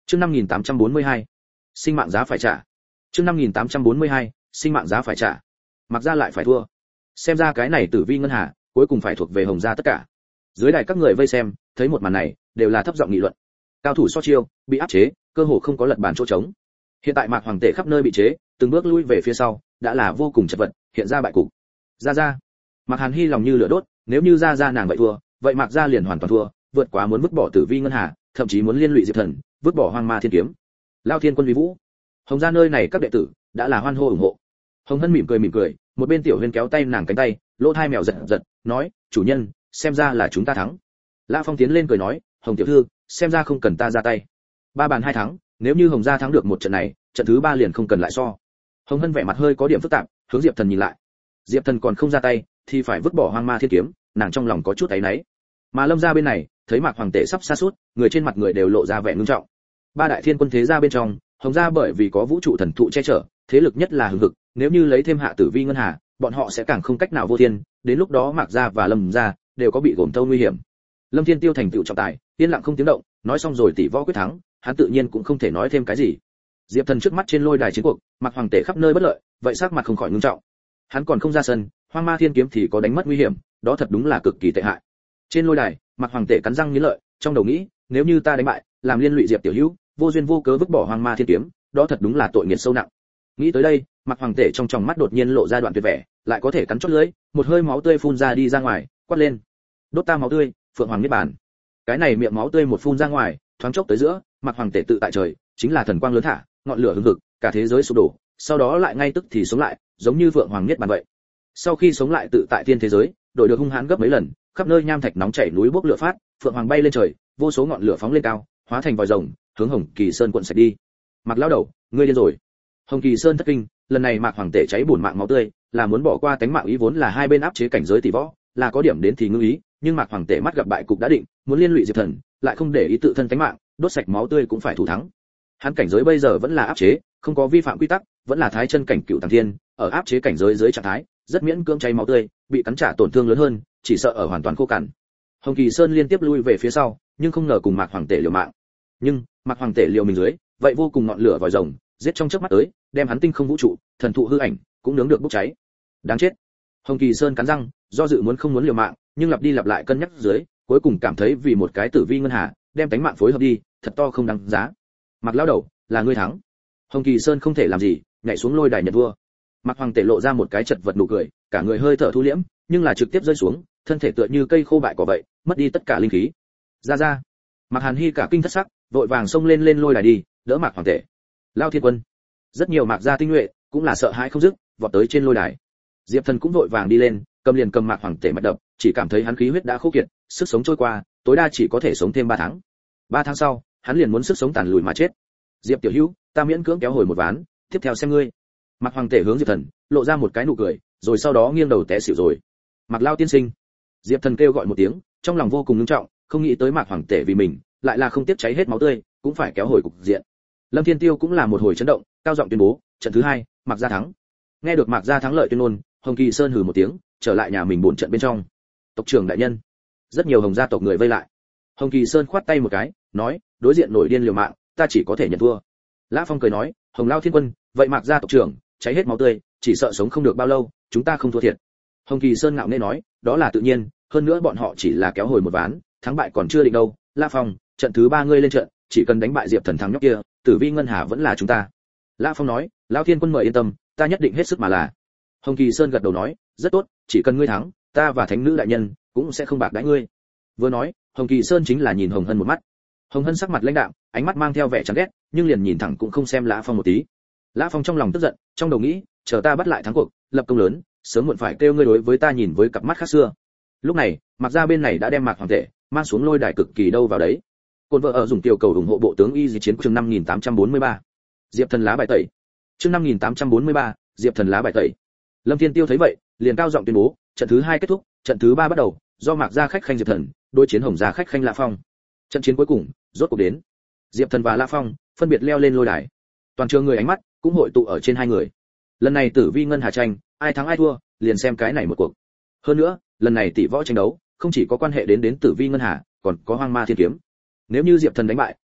Chương 5842. Sinh mạng giá phải trả. Chương 5842. Sinh mạng giá phải trả. Mặc ra lại phải thua. Xem ra cái này Tử Vi ngân hà cuối cùng phải thuộc về Hồng gia tất cả. Dưới đài các người vây xem, thấy một màn này, đều là thấp giọng nghị luận. Cao thủ so chiêu, bị áp chế, cơ hồ không có lật bàn chỗ trống. Hiện tại Mạc Hoàng Tể khắp nơi bị chế, từng bước lui về phía sau, đã là vô cùng chật vật, hiện ra bại cục. Ra. Mạc Hàn Hy lòng như lửa đốt, nếu như ra nàng vậy thua, vậy Mạc gia liền hoàn toàn thua, vượt quá muốn vứt bỏ Tử Vi ngân hà, thậm chí muốn liên lụy Diệp Thần, vứt bỏ Hoang Ma Thiên kiếm. Lao Thiên Quân Vi Vũ. Hồng gia nơi này các đệ tử đã là hoan hô ủng hộ. Hồng Hân mỉm cười, một bên Tiểu Huyên kéo tay nàng cánh tay, lỗ tai mèo giật, nói, "Chủ nhân, xem ra là chúng ta thắng." Lã Phong tiến lên cười nói, "Hồng tiểu thư, xem ra không cần ta ra tay. 3 bàn 2 thắng, nếu như Hồng gia thắng được một trận này, trận thứ 3 liền không cần lại so." Hồng Hân vẻ mặt hơi có điểm phức tạp, hướng Diệp Thần nhìn lại. Diệp Thần còn không ra tay, thì phải vứt bỏ Hoang Ma Thiên kiếm, nàng trong lòng có chút áy náy. Mà Lâm gia bên này, thấy Mạc Hoàng Tể sắp sa sút, người trên mặt người đều lộ ra vẻ nghiêm trọng. 3 đại thiên quân thế gia bên trong, Hồng gia bởi vì có vũ trụ thần thụ che chở, thế lực nhất là hùng hực, nếu như lấy thêm hạ Tử Vi ngân hà, bọn họ sẽ càng không cách nào vô thiên, đến lúc đó Mạc gia và Lâm gia đều có bị gồm thâu nguy hiểm. Lâm Thiên Tiêu thành tựu trọng tài, yên lặng không tiếng động, nói xong rồi tỷ võ quyết thắng, hắn tự nhiên cũng không thể nói thêm cái gì. Diệp Thần trước mắt trên lôi đài chiến cuộc, Mạc Hoàng Tể khắp nơi bất lợi, vậy sắc mặt không khỏi ngưng trọng. Hắn còn không ra sân, Hoang Ma Thiên kiếm thì có đánh mất nguy hiểm, đó thật đúng là cực kỳ tệ hại. Trên lôi đài, Mạc Hoàng Tể cắn răng nghiến lợi, trong đầu nghĩ, nếu như ta đánh bại, làm liên lụy Diệp tiểu hữu, vô duyên vô cớ vứt bỏ Hoang Ma Thiên kiếm, đó thật đúng là tội nghiệt sâu nặng. Nghĩ tới đây, Mạc Hoàng Tể trong tròng mắt đột nhiên lộ ra đoạn tuyệt vẻ, lại có thể cắn chót lưỡi, một hơi máu tươi phun ra đi ra ngoài, quát lên: "Đốt ta máu tươi, Phượng Hoàng niết bàn!" Cái này miệng máu tươi một phun ra ngoài, thoáng chốc tới giữa, Mạc Hoàng Tể tự tại trời, chính là thần quang lớn thả, ngọn lửa hừng hực, cả thế giới sụp đổ, sau đó lại ngay tức thì sống lại, giống như Phượng Hoàng niết bàn vậy. Sau khi sống lại tự tại thiên thế giới, đổi được hung hãn gấp mấy lần, khắp nơi nham thạch nóng chảy núi bốc lửa phát, Phượng Hoàng bay lên trời, vô số ngọn lửa phóng lên cao, hóa thành vòi rồng, hướng Hồng Kỳ Sơn cuộn sạch đi. Mạc lão đầu, ngươi điên rồi! Hồng Kỳ Sơn thất kinh, lần này Mạc Hoàng Tể cháy bùn mạng máu tươi, là muốn bỏ qua tánh mạng ý vốn là hai bên áp chế cảnh giới tỷ võ, là có điểm đến thì ngưng ý, nhưng Mạc Hoàng Tể mắt gặp bại cục đã định, muốn liên lụy Diệp Thần, lại không để ý tự thân tánh mạng, đốt sạch máu tươi cũng phải thủ thắng. Hắn cảnh giới bây giờ vẫn là áp chế, không có vi phạm quy tắc, vẫn là thái chân cảnh cựu thằng thiên, ở áp chế cảnh giới dưới trạng thái, rất miễn cưỡng cháy máu tươi, bị cắn trả tổn thương lớn hơn, chỉ sợ ở hoàn toàn khô cằn. Hồng Kỳ Sơn liên tiếp lui về phía sau, nhưng không ngờ cùng Mạc Hoàng Tể liều mạng. Nhưng Mạc Hoàng Tể liều mình dưới, vậy vô cùng ngọn lửa vòi rồng, giết trong chớp mắt tới, đem hắn tinh không vũ trụ, thần thụ hư ảnh cũng nướng được bốc cháy. Đáng chết. Hồng Kỳ Sơn cắn răng, do dự muốn không muốn liều mạng, nhưng lặp đi lặp lại cân nhắc dưới, cuối cùng cảm thấy vì một cái Tử Vi ngân hà, đem tánh mạng phối hợp đi, thật to không đáng giá. Mạc lão đầu, là ngươi thắng. Hồng Kỳ Sơn không thể làm gì, nhảy xuống lôi đài nhận vua. Mạc Hoàng Tể lộ ra một cái chật vật nụ cười, cả người hơi thở thu liễm, nhưng là trực tiếp rơi xuống, thân thể tựa như cây khô bại cỏ vậy, mất đi tất cả linh khí. Ra. Mạc Hàn Hy cả kinh thất sắc, vội vàng xông lên lôi đài đi, đỡ Mạc Hoàng Tể. Lao Thiên Quân. Rất nhiều Mạc gia tinh nhuệ cũng là sợ hãi không dứt, vọt tới trên lôi đài. Diệp Thần cũng vội vàng đi lên, cầm Mạc Hoàng Tể mạch đập, chỉ cảm thấy hắn khí huyết đã khô kiệt, sức sống trôi qua, tối đa chỉ có thể sống thêm 3 tháng. 3 tháng sau, hắn liền muốn sức sống tàn lùi mà chết. Diệp tiểu hữu, ta miễn cưỡng kéo hồi một ván, tiếp theo xem ngươi. Mạc Hoàng Tể hướng Diệp Thần lộ ra một cái nụ cười, rồi sau đó nghiêng đầu té xỉu rồi. Mạc Lao tiên sinh. Diệp Thần kêu gọi một tiếng, trong lòng vô cùng nghiêm trọng, không nghĩ tới Mạc Hoàng Tể vì mình, lại là không tiếc cháy hết máu tươi, cũng phải kéo hồi cục diện. Lâm Thiên Tiêu cũng là một hồi chấn động, cao giọng tuyên bố, trận thứ 2, Mạc gia thắng. Nghe được Mạc gia thắng lợi tuyên ngôn, Hồng Kỳ Sơn hừ một tiếng, trở lại nhà mình buồn trận bên trong. Tộc trưởng đại nhân. Rất nhiều Hồng gia tộc người vây lại. Hồng Kỳ Sơn khoát tay một cái, nói, đối diện nổi điên liều mạng, ta chỉ có thể nhận thua. Lã Phong cười nói, Hồng Lao Thiên Quân, vậy Mạc gia tộc trưởng, cháy hết máu tươi, chỉ sợ sống không được bao lâu, chúng ta không thua thiệt. Hồng Kỳ Sơn ngạo nghễ nói, đó là tự nhiên, hơn nữa bọn họ chỉ là kéo hồi một ván, thắng bại còn chưa định đâu. Lã Phong, trận thứ 3 ngươi lên trận, chỉ cần đánh bại Diệp Thần thắng nhóc kia, Tử Vi ngân hà vẫn là chúng ta. Lã Phong nói, Lão Thiên Quân mời yên tâm, ta nhất định hết sức mà là. Hồng Kỳ Sơn gật đầu nói, rất tốt, chỉ cần ngươi thắng, ta và thánh nữ đại nhân cũng sẽ không bạc đãi ngươi. Vừa nói, Hồng Kỳ Sơn chính là nhìn Hồng Hân một mắt. Hồng Hân sắc mặt lãnh đạm, ánh mắt mang theo vẻ chán ghét, nhưng liền nhìn thẳng cũng không xem Lã Phong một tí. Lã Phong trong lòng tức giận, trong đầu nghĩ, chờ ta bắt lại thắng cuộc, lập công lớn, sớm muộn phải kêu ngươi đối với ta nhìn với cặp mắt khác xưa. Lúc này, Mạc gia bên này đã đem Mạc Hoàng Tể mang xuống lôi đài cực kỳ đâu vào đấy. Côn vợ ở dùng tiểu cầu ủng hộ bộ tướng y di chiến chương 5843. Diệp Thần lá bài tẩy. Chương 5843, Diệp Thần lá bài tẩy. Lâm Thiên Tiêu thấy vậy, liền cao giọng tuyên bố, trận thứ 2 kết thúc, trận thứ 3 bắt đầu, do Mạc gia khách khanh Diệp Thần đối chiến Hồng gia khách khanh Lã Phong. Trận chiến cuối cùng rốt cuộc đến. Diệp Thần và Lã Phong phân biệt leo lên lôi đài. Toàn trường người ánh mắt cũng hội tụ ở trên hai người. Lần này Tử Vi ngân hà tranh, ai thắng ai thua, liền xem cái này một cuộc. Hơn nữa, lần này tỷ võ tranh đấu, không chỉ có quan hệ đến Tử Vi ngân hà, còn có Hoang Ma Thiên kiếm. Nếu như Diệp Thần đánh bại,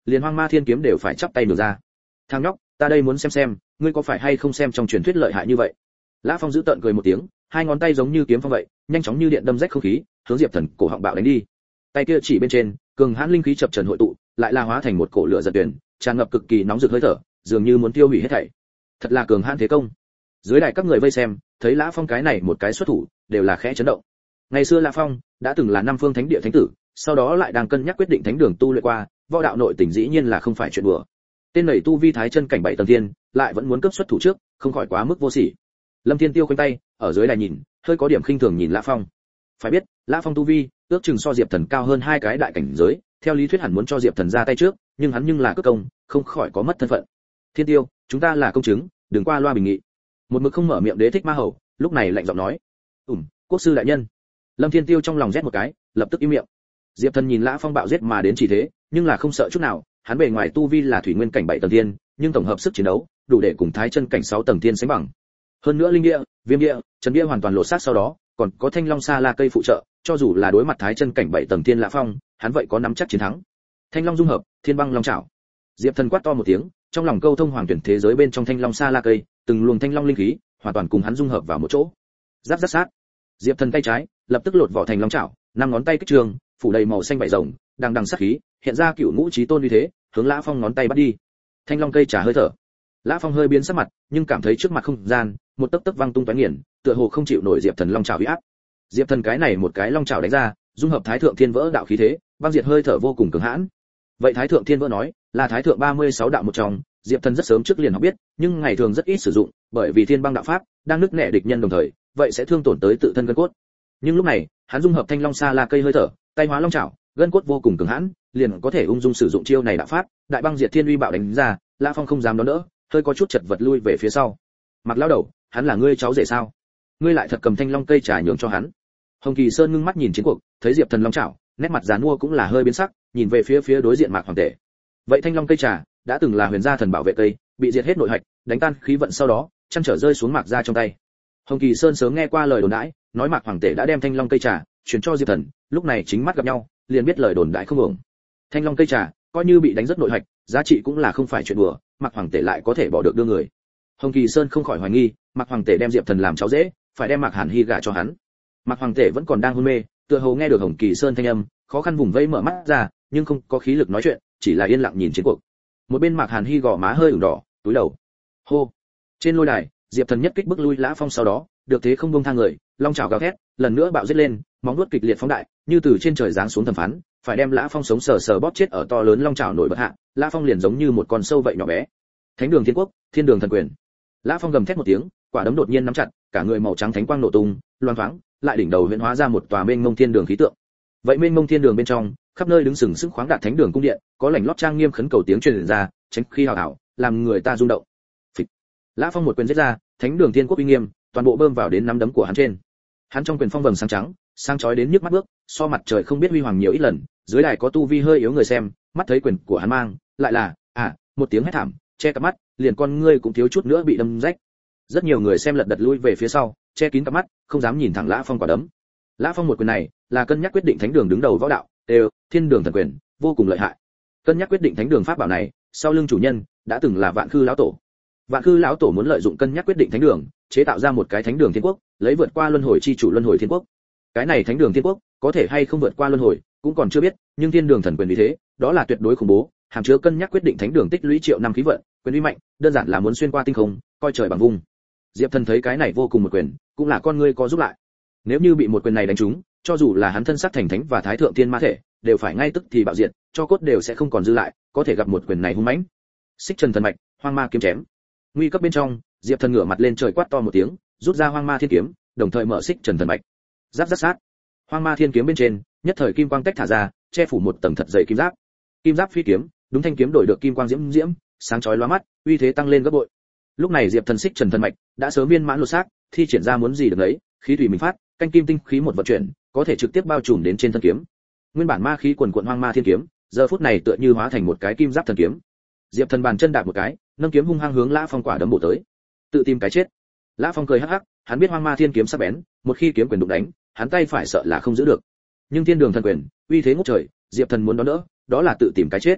liền Hoang Ma Thiên Kiếm đều phải chắp tay nhường ra. Thằng nhóc, ta đây muốn xem ngươi có phải hay không xem trong truyền thuyết lợi hại như vậy. Lã Phong giữ tợn cười một tiếng, hai ngón tay giống như kiếm phong vậy, nhanh chóng như điện đâm rách không khí, hướng Diệp Thần cổ họng bạo đánh đi. Tay kia chỉ bên trên, cường hãn linh khí chập chờn hội tụ, lại là hóa thành một cổ lửa giật tuyển, tràn ngập cực kỳ nóng rực hơi thở, dường như muốn tiêu hủy hết thảy. Thật là cường hãn thế công. Dưới đài các người vây xem, thấy Lã Phong cái này một cái xuất thủ, đều là khẽ chấn động. Ngày xưa Lã Phong đã từng là năm phương thánh địa thánh tử, sau đó lại đang cân nhắc quyết định thánh đường tu luyện qua, võ đạo nội tình dĩ nhiên là không phải chuyện đùa. Tên này tu vi thái chân cảnh 7 tầng thiên, lại vẫn muốn cấp xuất thủ trước, không khỏi quá mức vô sỉ. Lâm Thiên Tiêu khoanh tay, ở dưới đài nhìn, hơi có điểm khinh thường nhìn Lã Phong. Phải biết, Lã Phong tu vi, ước chừng so Diệp Thần cao hơn hai cái đại cảnh giới, theo lý thuyết hẳn muốn cho Diệp Thần ra tay trước, nhưng hắn nhưng là cước công, không khỏi có mất thân phận. Thiên Tiêu, chúng ta là công chứng, đừng qua loa bình nghị. Một mực không mở miệng Đế Thích Ma Hầu, lúc này lạnh giọng nói: quốc sư đại nhân." Lâm Thiên Tiêu trong lòng rét một cái, lập tức im miệng. Diệp Thần nhìn Lã Phong bạo giết mà đến chỉ thế, nhưng là không sợ chút nào, hắn bề ngoài tu vi là thủy nguyên cảnh 7 tầng thiên, nhưng tổng hợp sức chiến đấu, đủ để cùng thái chân cảnh 6 tầng thiên sánh bằng. Hơn nữa linh địa, viêm địa, trấn địa hoàn toàn lộ sát sau đó, còn có thanh long sa la cây phụ trợ, cho dù là đối mặt thái chân cảnh 7 tầng thiên Lã Phong, hắn vậy có nắm chắc chiến thắng. Thanh long dung hợp, thiên băng long chảo. Diệp Thần quát to một tiếng, trong lòng câu thông hoàng tuyển thế giới bên trong thanh long sa la cây, từng luồng thanh long linh khí, hoàn toàn cùng hắn dung hợp vào một chỗ. Giáp giáp sát. Diệp Thần tay trái, lập tức lột vỏ thành long chảo, năm ngón tay kích trường, phủ đầy màu xanh vảy rồng, đằng đằng sát khí, hiện ra cựu ngũ chí tôn uy thế, hướng Lã Phong ngón tay bắt đi. Thanh long cây trả hơi thở. Lã Phong hơi biến sắc mặt, nhưng cảm thấy trước mặt không gian, một tấc tấc văng tung tóe nghiền, tựa hồ không chịu nổi Diệp Thần long chảo uy áp. Diệp Thần cái này một cái long chảo đánh ra, dung hợp thái thượng thiên vỡ đạo khí thế, băng diệt hơi thở vô cùng cường hãn. Vậy thái thượng thiên vỡ nói, là thái thượng 36 đạo một trong, Diệp Thần rất sớm trước liền học biết, nhưng ngày thường rất ít sử dụng, bởi vì thiên băng đạo pháp đang nứt nẻ địch nhân đồng thời, vậy sẽ thương tổn tới tự thân gân cốt. Nhưng lúc này, hắn dung hợp thanh long sa la cây hơi thở, tay hóa long chảo, gân cốt vô cùng cường hãn, liền có thể ung dung sử dụng chiêu này đạo pháp, đại băng diệt thiên uy bạo đánh ra, Lã Phong không dám đón đỡ, hơi có chút chật vật lui về phía sau. Mặc lão đầu, hắn là ngươi cháu rể sao? Ngươi lại thật cầm thanh long cây trà nhường cho hắn? Hồng Kỳ Sơn ngưng mắt nhìn chiến cuộc, thấy Diệp Thần long chảo, nét mặt giàn mua cũng là hơi biến sắc, nhìn về phía đối diện Mạc Hoàng Tể. Vậy thanh long cây trà đã từng là huyền gia thần bảo vệ cây, bị diệt hết nội hạch, đánh tan khí vận sau đó, chăn trở rơi xuống Mạc gia trong tay. Hồng Kỳ Sơn sớm nghe qua lời đồn đãi, nói Mạc Hoàng Tể đã đem thanh long cây trà truyền cho Diệp Thần, lúc này chính mắt gặp nhau, liền biết lời đồn đãi không ổn. Thanh long cây trà, coi như bị đánh rất nội hạch, giá trị cũng là không phải chuyện đùa, Mạc Hoàng Tể lại có thể bỏ được đưa người. Hồng Kỳ Sơn không khỏi hoài nghi, Mạc Hoàng Tể đem Diệp Thần làm cháu dễ, phải đem Mạc Hàn Hi gả cho hắn. Mạc Hoàng Tể vẫn còn đang hôn mê, tựa hồ nghe được Hồng Kỳ Sơn thanh âm, khó khăn vùng vẫy mở mắt ra, nhưng không có khí lực nói chuyện, chỉ là yên lặng nhìn chiến cuộc. Một bên Mạc Hàn Hi gò má hơi ửng đỏ, túi đầu. Hô. Trên lôi đài, Diệp Thần nhất kích bức lui Lã Phong sau đó, được thế không buông tha người, long chảo gào thét, lần nữa bạo giết lên, móng vuốt kịch liệt phóng đại, như từ trên trời giáng xuống thẩm phán, phải đem Lã Phong sống sờ sờ bóp chết ở to lớn long chảo nổi bật hạ, Lã Phong liền giống như một con sâu vậy nhỏ bé. Thánh đường thiên quốc, thiên đường thần quyền. Lã Phong gầm thét một tiếng, quả đấm đột nhiên nắm chặt, cả người màu trắng thánh quang nổ tung, loan thoáng, lại đỉnh đầu huyễn hóa ra một tòa mênh mông thiên đường khí tượng. Vậy mênh mông thiên đường bên trong, khắp nơi đứng sừng sững khoáng đạt thánh đường cung điện, có lảnh lót trang nghiêm khấn cầu tiếng truyền ra, tránh khi hào hào, làm người ta rung động. Phịch. Lã Phong một quyền giết ra, thánh đường thiên quốc uy nghiêm, toàn bộ bơm vào đến nắm đấm của hắn trên. Hắn trong quyền phong vầng sáng trắng, sáng chói đến nhức mắt bước, so mặt trời không biết huy hoàng nhiều ít lần, dưới đài có tu vi hơi yếu người xem, mắt thấy quyền của hắn mang, lại là, một tiếng hét thảm, che cặp mắt, liền con ngươi cũng thiếu chút nữa bị đâm rách. Rất nhiều người xem lật đật lui về phía sau, che kín cặp mắt, không dám nhìn thẳng Lã Phong quả đấm. Lã Phong một quyền này, là cân nhắc quyết định thánh đường đứng đầu võ đạo, đều, thiên đường thần quyền, vô cùng lợi hại. Cân nhắc quyết định thánh đường pháp bảo này, sau lưng chủ nhân đã từng là Vạn Khư lão tổ. Vạn Khư lão tổ muốn lợi dụng cân nhắc quyết định thánh đường, chế tạo ra một cái thánh đường thiên quốc, lấy vượt qua luân hồi chi chủ luân hồi thiên quốc. Cái này thánh đường thiên quốc, có thể hay không vượt qua luân hồi, cũng còn chưa biết, nhưng thiên đường thần quyền vì thế, đó là tuyệt đối khủng bố, hàm chứa cân nhắc quyết định thánh đường tích lũy triệu năm khí vận, quyền uy mạnh, đơn giản là muốn xuyên qua tinh không, coi trời bằng vung. Diệp Thần thấy cái này vô cùng một quyền, cũng là con ngươi có giúp lại. Nếu như bị một quyền này đánh trúng, cho dù là hắn thân sắc thành thánh và thái thượng tiên ma thể, đều phải ngay tức thì bạo diệt, cho cốt đều sẽ không còn dư lại, có thể gặp một quyền này hung mãnh. Xích Trần thần mạch, hoang ma kiếm chém. Nguy cấp bên trong, Diệp Thần ngửa mặt lên trời quát to một tiếng, rút ra hoang ma thiên kiếm, đồng thời mở Xích Trần thần mạch. Giáp giáp sát. Hoang ma thiên kiếm bên trên, nhất thời kim quang tách thả ra, che phủ một tầng thật dày kim giáp. Kim giáp phi kiếm, đúng thanh kiếm đổi được kim quang diễm diễm, sáng chói lóa mắt, uy thế tăng lên gấp bội. Lúc này Diệp Thần Xích Trần thần mạch đã sớm viên mãn lột xác, thi triển ra muốn gì được đấy, khí thủy mình phát, canh kim tinh khí một vận chuyển, có thể trực tiếp bao trùm đến trên thân kiếm. Nguyên bản ma khí quần quần hoang ma thiên kiếm, giờ phút này tựa như hóa thành một cái kim giáp thần kiếm. Diệp Thần bàn chân đạp một cái, nâng kiếm hung hăng hướng Lã Phong quả đấm bổ tới. Tự tìm cái chết. Lã Phong cười hắc hắc, hắn biết hoang ma thiên kiếm sắc bén, một khi kiếm quyền đụng đánh, hắn tay phải sợ là không giữ được. Nhưng thiên đường thần quyền, uy thế ngút trời, Diệp Thần muốn đón đỡ, đó là tự tìm cái chết.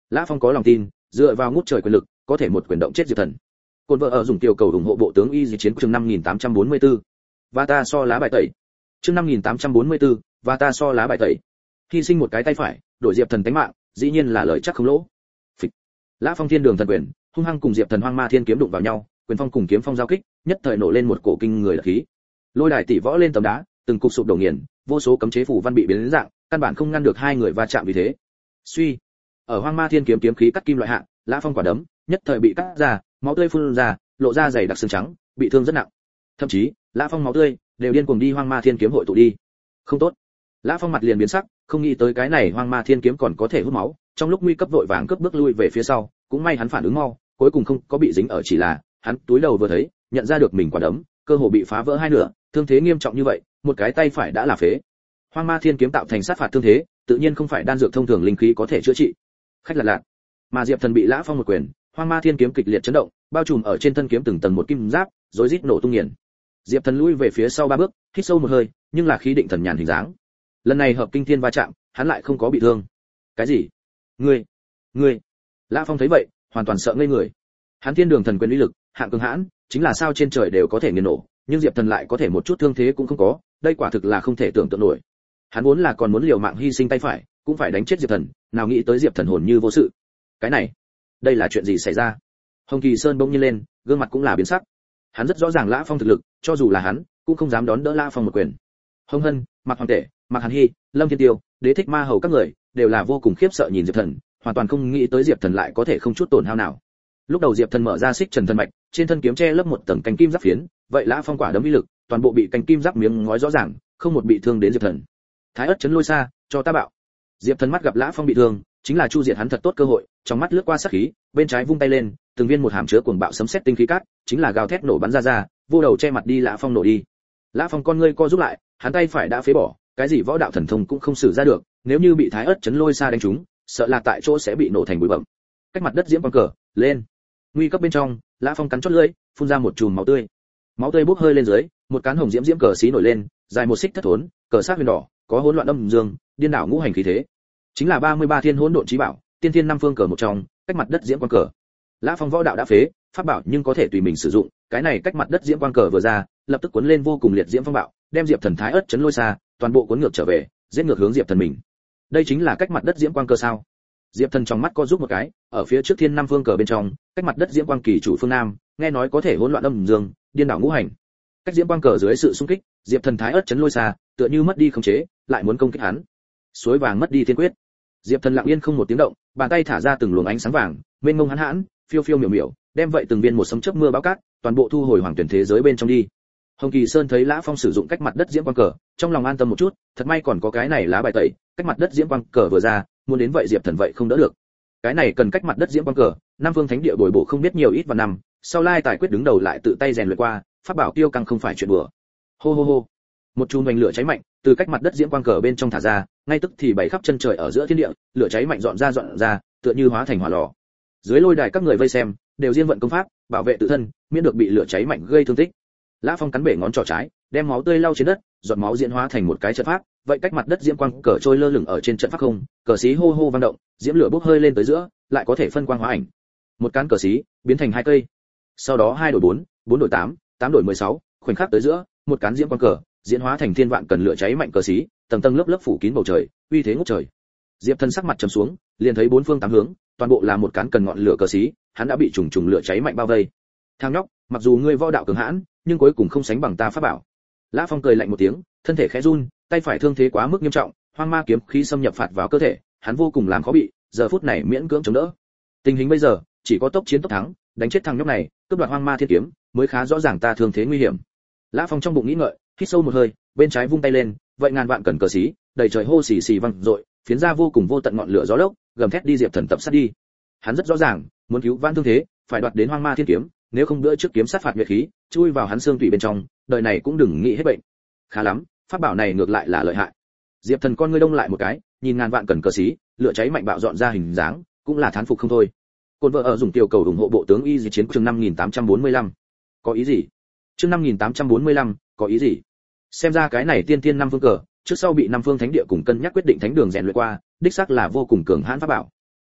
Lã Phong có lòng tin, dựa vào ngút trời quyền lực, có thể một quyền động chết Diệp Thần. Côn vợ ở dùng tiểu cầu ủng hộ bộ tướng y di chiến chương 5844. Và ta so lá bài tẩy. Chương 5844, và ta so lá bài tẩy. Hy sinh một cái tay phải, đổi Diệp Thần tánh mạng, dĩ nhiên là lời chắc không lỗ. Phịch. Lã Phong thiên đường thần quyền, hung hăng cùng Diệp Thần hoang ma thiên kiếm đụng vào nhau, quyền phong cùng kiếm phong giao kích, nhất thời nổ lên một cổ kinh người lực khí. Lôi đài tỷ võ lên tấm đá, từng cục sụp đổ nghiền, vô số cấm chế phủ văn bị biến đến dạng, căn bản không ngăn được hai người va chạm vì thế. Suy, ở hoang ma thiên kiếm kiếm khí cắt kim loại hạ, Lã Phong quả đấm, nhất thời bị cắt ra, máu tươi phun ra, lộ ra dày đặc xương trắng, bị thương rất nặng. Thậm chí, Lã Phong máu tươi đều điên cuồng đi hoang ma thiên kiếm hội tụ đi. Không tốt. Lã Phong mặt liền biến sắc, không nghĩ tới cái này hoang ma thiên kiếm còn có thể hút máu, trong lúc nguy cấp vội vàng cướp bước lui về phía sau, cũng may hắn phản ứng mau, cuối cùng không có bị dính ở, chỉ là hắn túi đầu vừa thấy, nhận ra được mình quả đấm, cơ hồ bị phá vỡ hai nửa, thương thế nghiêm trọng như vậy, một cái tay phải đã là phế. Hoang ma thiên kiếm tạo thành sát phạt thương thế, tự nhiên không phải đan dược thông thường linh khí có thể chữa trị. Khách lạt lạt. Mà Diệp Thần bị Lã Phong một quyền, hoang ma thiên kiếm kịch liệt chấn động, bao trùm ở trên thân kiếm từng tầng một kim giáp, rối rít nổ tung nghiền. Diệp Thần lui về phía sau ba bước, hít sâu một hơi, nhưng là khí định thần nhàn hình dáng. Lần này hợp kinh thiên va chạm, hắn lại không có bị thương. Cái gì? Ngươi? Lã Phong thấy vậy, hoàn toàn sợ ngây người. Hắn thiên đường thần quyền uy lực, hạng cường hãn, chính là sao trên trời đều có thể nghiền nổ, nhưng Diệp Thần lại có thể một chút thương thế cũng không có, đây quả thực là không thể tưởng tượng nổi. Hắn vốn là còn muốn liều mạng hy sinh tay phải, cũng phải đánh chết Diệp Thần, nào nghĩ tới Diệp Thần hồn như vô sự. Cái này, đây là chuyện gì xảy ra? Hồng Kỳ Sơn bỗng nhiên lên, gương mặt cũng là biến sắc. Hắn rất rõ ràng Lã Phong thực lực, cho dù là hắn, cũng không dám đón đỡ Lã Phong một quyền. Hồng Hân, Mạc Hoàng Tể, Mạc Hàn Hi, Lâm Thiên Tiêu, Đế Thích Ma Hầu các người đều là vô cùng khiếp sợ nhìn Diệp Thần, hoàn toàn không nghĩ tới Diệp Thần lại có thể không chút tổn hao nào. Lúc đầu Diệp Thần mở ra xích trần thân mạch, trên thân kiếm che lớp một tầng cánh kim giáp phiến, vậy Lã Phong quả đấm uy lực, toàn bộ bị cánh kim giáp miếng ngói rõ ràng, không một bị thương đến Diệp Thần. Thái ất chấn lôi xa, cho ta bạo. Diệp Thần mắt gặp Lã Phong bị thương, chính là chu diệt hắn thật tốt cơ hội, trong mắt lướt qua sát khí, bên trái vung tay lên, từng viên một hàm chứa cuồng bạo sấm sét tinh khí cát, chính là gào thét nổ bắn ra, vô đầu che mặt đi Lã Phong nổ đi. Lã Phong con ngươi co rút lại, hắn tay phải đã phế bỏ, cái gì võ đạo thần thông cũng không sử ra được, nếu như bị Thái ất chấn lôi xa đánh trúng, sợ là tại chỗ sẽ bị nổ thành bụi bặm. Cách mặt đất diễm quang cờ, lên. Nguy cấp bên trong, Lã Phong cắn chót lưỡi, phun ra một chùm máu tươi. Máu tươi bốc hơi lên dưới, một cán hồng diễm diễm cờ xí nổi lên, dài một xích thất thốn, cờ sắc huyền đỏ, có hỗn loạn âm dương, điên đảo ngũ hành khí thế. Chính là 33 thiên hỗn độn chí bảo, tiên thiên năm phương cờ một trong, cách mặt đất diễm quang cờ. Lã Phong võ đạo đã phế, pháp bảo nhưng có thể tùy mình sử dụng, cái này cách mặt đất diễm quang cờ vừa ra, lập tức cuốn lên vô cùng liệt diễm phong bạo, đem Diệp Thần Thái ất chấn lôi xa, toàn bộ cuốn ngược trở về, giết ngược hướng Diệp Thần mình. Đây chính là cách mặt đất diễm quang cờ sao? Diệp Thần trong mắt co rút một cái, ở phía trước thiên năm phương cờ bên trong, cách mặt đất diễm quang kỳ chủ phương nam, nghe nói có thể hỗn loạn âm dương, điên đảo ngũ hành. Cách diễm quang cờ dưới sự xung kích, Diệp Thần Thái ất chấn lôi xa, tựa như mất đi khống chế, lại muốn công kích hắn. Suối vàng mất đi thiên quyết. Diệp Thần lặng yên không một tiếng động, bàn tay thả ra từng luồng ánh sáng vàng, mênh mông hãn hãn, phiêu phiêu miểu miểu, đem vậy từng viên một sấm chớp mưa bão cát, toàn bộ thu hồi hoàng tuyển thế giới bên trong đi. Hồng Kỳ Sơn thấy Lã Phong sử dụng cách mặt đất diễm quang cờ, trong lòng an tâm một chút, thật may còn có cái này lá bài tẩy, cách mặt đất diễm quang cờ vừa ra, muốn đến vậy Diệp Thần vậy không đỡ được. Cái này cần cách mặt đất diễm quang cờ, Nam Vương Thánh Địa bồi bổ không biết nhiều ít vào năm, sau lai tài quyết đứng đầu lại tự tay rèn luyện qua, pháp bảo tiêu căng không phải chuyện đùa. Hô hô hô. Một chùm ánh lửa cháy mạnh, từ cách mặt đất diễm quang cờ bên trong thả ra, ngay tức thì bảy khắp chân trời ở giữa thiên địa, lửa cháy mạnh dọn ra, tựa như hóa thành hỏa lò. Dưới lôi đài các người vây xem, đều riêng vận công pháp, bảo vệ tự thân, miễn được bị lửa cháy mạnh gây thương tích. Lã Phong cắn bể ngón trỏ trái, đem máu tươi lau trên đất, giọt máu diễn hóa thành một cái trận pháp, vậy cách mặt đất diễm quang cờ trôi lơ lửng ở trên trận pháp không, cờ xí hô hô vang động, diễm lửa bốc hơi lên tới giữa, lại có thể phân quang hóa ảnh. Một cán cờ xí biến thành hai cây, sau đó 2 đổi 4, 4 đổi 8, 8 đổi 16, khoảnh khắc tới giữa, một cán diễm quang cờ diễn hóa thành thiên vạn cần lửa cháy mạnh cờ xí, tầng tầng lớp lớp phủ kín bầu trời, uy thế ngút trời. Diệp Thần sắc mặt trầm xuống, liền thấy bốn phương tám hướng, toàn bộ là một cán cần ngọn lửa cờ xí, hắn đã bị trùng trùng lửa cháy mạnh bao vây. Thằng nhóc, mặc dù ngươi võ đạo cường hãn, nhưng cuối cùng không sánh bằng ta pháp bảo. Lã Phong cười lạnh một tiếng, thân thể khẽ run, tay phải thương thế quá mức nghiêm trọng, hoang ma kiếm khí xâm nhập phạt vào cơ thể, hắn vô cùng làm khó bị, giờ phút này miễn cưỡng chống đỡ. Tình hình bây giờ, chỉ có tốc chiến tốc thắng, đánh chết thằng nhóc này, cướp đoạt hoang ma thiên kiếm, mới khá rõ ràng ta thương thế nguy hiểm. Lã Phong trong bụng nghĩ ngợi, hít sâu một hơi, bên trái vung tay lên, vậy ngàn vạn cần cờ xí, đầy trời hô xì xì vang dội, phiến ra vô cùng vô tận ngọn lửa gió lốc, gầm thét đi Diệp Thần tập sát đi. Hắn rất rõ ràng, muốn cứu vãn thương thế, phải đoạt đến hoang ma thiên kiếm, nếu không bữa trước kiếm sát phạt nguyệt khí, chui vào hắn xương tủy bên trong, đời này cũng đừng nghĩ hết bệnh. Khá lắm, pháp bảo này ngược lại là lợi hại. Diệp Thần con ngươi đông lại một cái, nhìn ngàn vạn cần cờ xí, lửa cháy mạnh bạo dọn ra hình dáng, cũng là thán phục không thôi. Côn vợ ở dùng tiểu cầu ủng hộ bộ tướng y di chiến chương 5845. Có ý gì? Chương 5845, có ý gì? Xem ra cái này tiên tiên năm phương cờ, trước sau bị năm phương thánh địa cùng cân nhắc quyết định thánh đường rèn luyện qua, đích xác là vô cùng cường hãn pháp bảo. Chỉ ít,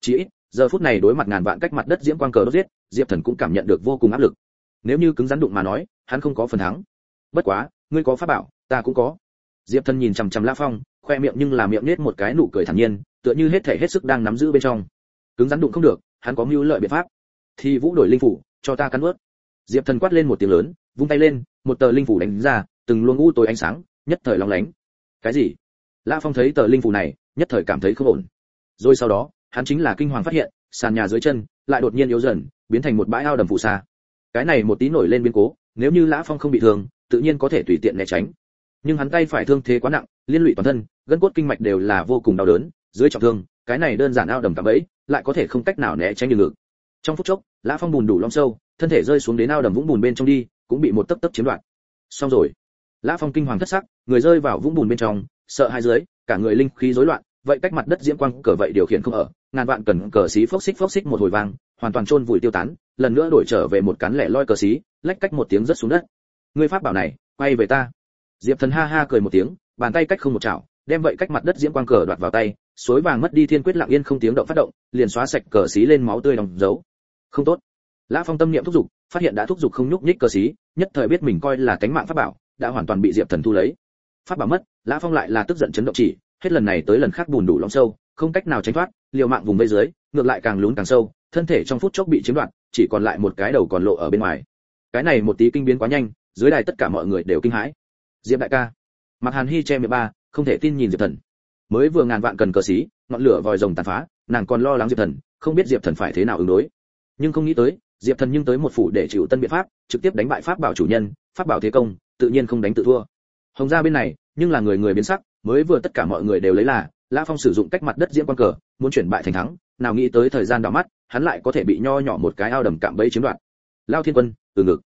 giờ phút này đối mặt ngàn vạn cách mặt đất diễm quang cờ đốt giết, Diệp Thần cũng cảm nhận được vô cùng áp lực. Nếu như cứng rắn đụng mà nói, hắn không có phần thắng. Bất quá, ngươi có pháp bảo, ta cũng có. Diệp Thần nhìn chằm chằm Lã Phong, khoe miệng nhưng là miệng nết một cái nụ cười thản nhiên, tựa như hết thể hết sức đang nắm giữ bên trong. Cứng rắn đụng không được, hắn có mưu lợi biện pháp. Thì Vũ đổi linh phủ, cho ta cắn nuốt. Diệp Thần quát lên một tiếng lớn, vung tay lên, một tờ linh phủ đánh ra, từng luồng u tối ánh sáng, nhất thời lóng lánh. Cái gì? Lã Phong thấy tờ linh phủ này, nhất thời cảm thấy không ổn. Rồi sau đó, hắn chính là kinh hoàng phát hiện, sàn nhà dưới chân lại đột nhiên yếu dần, biến thành một bãi ao đầm phù sa. Cái này một tí nổi lên biến cố, nếu như Lã Phong không bị thương, tự nhiên có thể tùy tiện né tránh. Nhưng hắn tay phải thương thế quá nặng, liên lụy toàn thân, gân cốt kinh mạch đều là vô cùng đau đớn, dưới trọng thương, cái này đơn giản ao đầm cạm bẫy, lại có thể không cách nào né tránh được ngược. Trong phút chốc, Lã Phong bùn đủ lõm sâu, thân thể rơi xuống đến ao đầm vũng bùn bên trong đi, cũng bị một tấc tấc chiếm đoạt. Xong rồi. Lã Phong kinh hoàng thất sắc, người rơi vào vũng bùn bên trong, sợ hai dưới, cả người linh khí rối loạn, vậy cách mặt đất diễm quang cờ vậy điều khiển không ở, ngàn vạn cần cờ xí phốc xích một hồi vang, hoàn toàn chôn vùi tiêu tán, lần nữa đổi trở về một cán lẻ loi cờ xí, lách cách một tiếng rất xuống đất. Ngươi pháp bảo này, quay về ta. Diệp Thần ha ha cười một tiếng, bàn tay cách không một chảo, đem vậy cách mặt đất diễm quang cờ đoạt vào tay, suối vàng mất đi thiên quyết lặng yên không tiếng động phát động, liền xóa sạch cờ xí lên máu tươi đóng dấu. Không tốt. Lã Phong tâm niệm thúc giục, phát hiện đã thúc giục không nhúc nhích cờ xí, nhất thời biết mình coi là cánh mạng pháp bảo, đã hoàn toàn bị Diệp Thần thu lấy. Pháp bảo mất, Lã Phong lại là tức giận chấn động chỉ, hết lần này tới lần khác bùn đủ lõm sâu, không cách nào tránh thoát, liều mạng vùng vây dưới, ngược lại càng lún càng sâu, thân thể trong phút chốc bị chiếm đoạt, chỉ còn lại một cái đầu còn lộ ở bên ngoài. Cái này một tí kinh biến quá nhanh, dưới đài tất cả mọi người đều kinh hãi. Diệp đại ca. Mạc Hàn Hi che miệng ba, không thể tin nhìn Diệp Thần. Mới vừa ngàn vạn cần cờ xí, ngọn lửa vòi rồng tàn phá, nàng còn lo lắng Diệp Thần, không biết Diệp Thần phải thế nào ứng đối. Nhưng không nghĩ tới, Diệp Thần nhưng tới một phủ để chịu tân biện pháp, trực tiếp đánh bại pháp bảo chủ nhân, pháp bảo thế công, tự nhiên không đánh tự thua. Hồng gia bên này, nhưng là người người biến sắc, mới vừa tất cả mọi người đều lấy là Lã Phong sử dụng cách mặt đất diễm quang cờ, muốn chuyển bại thành thắng, nào nghĩ tới thời gian đảo mắt, hắn lại có thể bị nho nhỏ một cái ao đầm cạm bẫy chiếm đoạt. Lao Thiên Quân, từ ngực,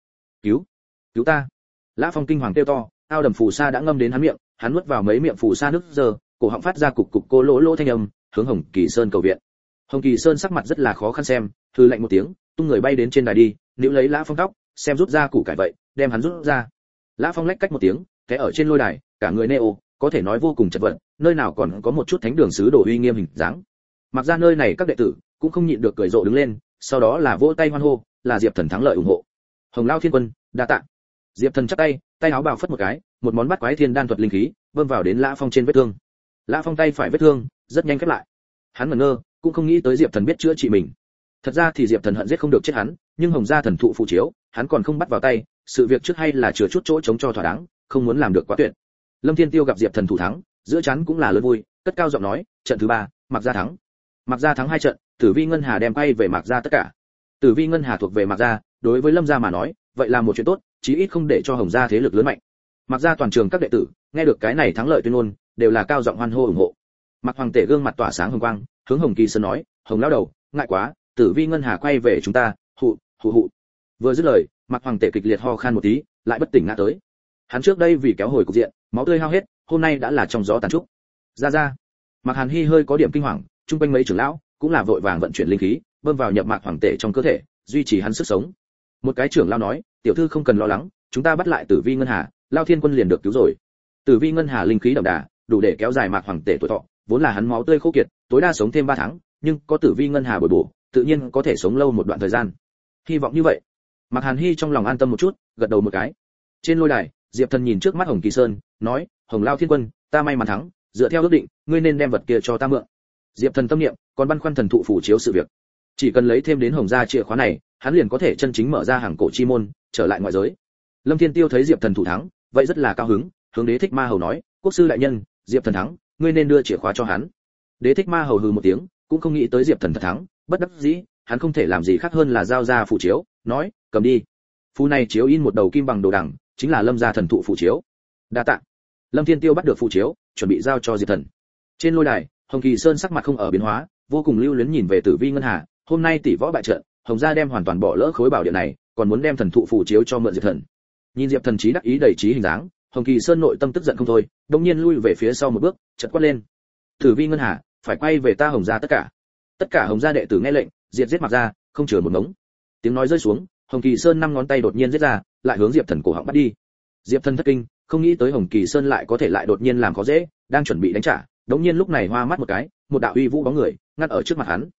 cứu ta! Lã Phong kinh hoàng kêu to, ao đầm phù sa đã ngâm đến hắn miệng, hắn nuốt vào mấy miệng phù sa nước giờ, cổ họng phát ra cục cục cô lỗ lỗ thanh âm, hướng Hồng Kỳ Sơn cầu viện. Hồng Kỳ Sơn sắc mặt rất là khó khăn xem, hừ lạnh một tiếng, tung người bay đến trên đài đi, níu lấy Lã Phong tóc, xem rút ra củ cải vậy, đem hắn rút ra. Lã Phong lách cách một tiếng, té ở trên lôi đài, cả người neo, có thể nói vô cùng chật vật, nơi nào còn có một chút thánh đường sứ đồ uy nghiêm hình dáng. Mặc ra nơi này các đệ tử cũng không nhịn được cười rộ đứng lên, sau đó là vỗ tay hoan hô, là Diệp Thần thắng lợi ủng hộ. Hồng Lao Thiên Quân, đa tạ. Diệp Thần chắp tay, tay áo bào phất một cái, một món bát quái thiên đan thuật linh khí bơm vào đến Lã Phong trên vết thương. Lã Phong tay phải vết thương rất nhanh khép lại. Hắn ngẩn ngơ, cũng không nghĩ tới Diệp Thần biết chữa trị mình. Thật ra thì Diệp Thần hận giết không được chết hắn, nhưng Hồng gia thần thụ phù chiếu, hắn còn không bắt vào tay, sự việc trước hay là chừa chút chỗ chống cho thỏa đáng, không muốn làm được quá tuyệt. Lâm Thiên Tiêu gặp Diệp Thần thủ thắng, giữa chắn cũng là lớn vui, cất cao giọng nói, trận thứ 3, Mạc gia thắng. Mạc gia thắng 2 trận, Tử Vi Ngân Hà đem quay về Mạc gia tất cả. Tử Vi Ngân Hà thuộc về Mạc gia, đối với Lâm gia mà nói, vậy là một chuyện tốt, chí ít không để cho Hồng gia thế lực lớn mạnh. Mạc gia toàn trường các đệ tử, nghe được cái này thắng lợi tuyên ngôn, đều là cao giọng hoan hô ủng hộ. Mạc Hoàng Tể gương mặt tỏa sáng hồng quang, hướng Hồng Kỳ Sơn nói, Hồng lão đầu, ngại quá, Tử Vi Ngân Hà quay về chúng ta, hụ. Vừa dứt lời, Mạc Hoàng Tể kịch liệt ho khan một tí, lại bất tỉnh ngã tới. Hắn trước đây vì kéo hồi cục diện, máu tươi hao hết, hôm nay đã là trong gió tàn trúc. Ra. Mạc Hàn Hi hơi có điểm kinh hoàng, trung quanh mấy trưởng lão cũng là vội vàng vận chuyển linh khí, bơm vào nhập Mạc Hoàng Tể trong cơ thể, duy trì hắn sức sống. Một cái trưởng lão nói, tiểu thư không cần lo lắng, chúng ta bắt lại Tử Vi Ngân Hà, Lao Thiên Quân liền được cứu rồi. Tử Vi Ngân Hà linh khí đậm đà, đủ để kéo dài Mạc Hoàng Tể tuổi thọ, vốn là hắn máu tươi khô kiệt, tối đa sống thêm 3 tháng, nhưng có Tử Vi Ngân Hà bồi bổ, tự nhiên có thể sống lâu một đoạn thời gian. Hy vọng như vậy. Mạc Hàn Hi trong lòng an tâm một chút, gật đầu một cái. Trên lôi đài, Diệp Thần nhìn trước mắt Hồng Kỳ Sơn, nói, Hồng Lao Thiên Quân, ta may mắn thắng, dựa theo ước định, ngươi nên đem vật kia cho ta mượn. Diệp Thần tâm niệm, còn băn khoăn thần thụ phủ chiếu sự việc. Chỉ cần lấy thêm đến Hồng gia chìa khóa này, hắn liền có thể chân chính mở ra hàng cổ chi môn, trở lại ngoại giới. Lâm Thiên Tiêu thấy Diệp Thần thủ thắng, vậy rất là cao hứng, hướng Đế Thích Ma Hầu nói, quốc sư đại nhân, Diệp Thần thắng, ngươi nên đưa chìa khóa cho hắn. Đế Thích Ma Hầu hừ một tiếng, cũng không nghĩ tới Diệp Thần thật thắng, bất đắc dĩ, hắn không thể làm gì khác hơn là giao ra phù chiếu, nói, cầm đi. Phù này chiếu in một đầu kim bằng đồ đằng, chính là Lâm gia thần thụ phù chiếu. Đa tạ. Lâm Thiên Tiêu bắt được phù chiếu, chuẩn bị giao cho Diệp Thần. Trên lôi đài, Hồng Kỳ Sơn sắc mặt không ở biến hóa, vô cùng lưu luyến nhìn về Tử Vi Ngân Hà, hôm nay tỷ võ bại trận, Hồng gia đem hoàn toàn bỏ lỡ khối bảo địa này, còn muốn đem thần thụ phù chiếu cho mượn Diệp Thần. Nhìn Diệp Thần trí đắc ý đầy trí hình dáng, Hồng Kỳ Sơn nội tâm tức giận không thôi, đột nhiên lui về phía sau một bước, chợt quát lên: "Tử Vi Ngân Hà, phải quay về ta Hồng gia tất cả." Tất cả Hồng gia đệ tử nghe lệnh, diệt giết Mạc gia, không chừa một ngống. Tiếng nói rơi xuống, Hồng Kỳ Sơn 5 ngón tay đột nhiên giết ra, lại hướng Diệp Thần cổ họng bắt đi. Diệp Thần thất kinh, không nghĩ tới Hồng Kỳ Sơn lại có thể lại đột nhiên làm khó dễ, đang chuẩn bị đánh trả, đống nhiên lúc này hoa mắt một cái, một đạo uy vũ bóng người ngăn ở trước mặt hắn.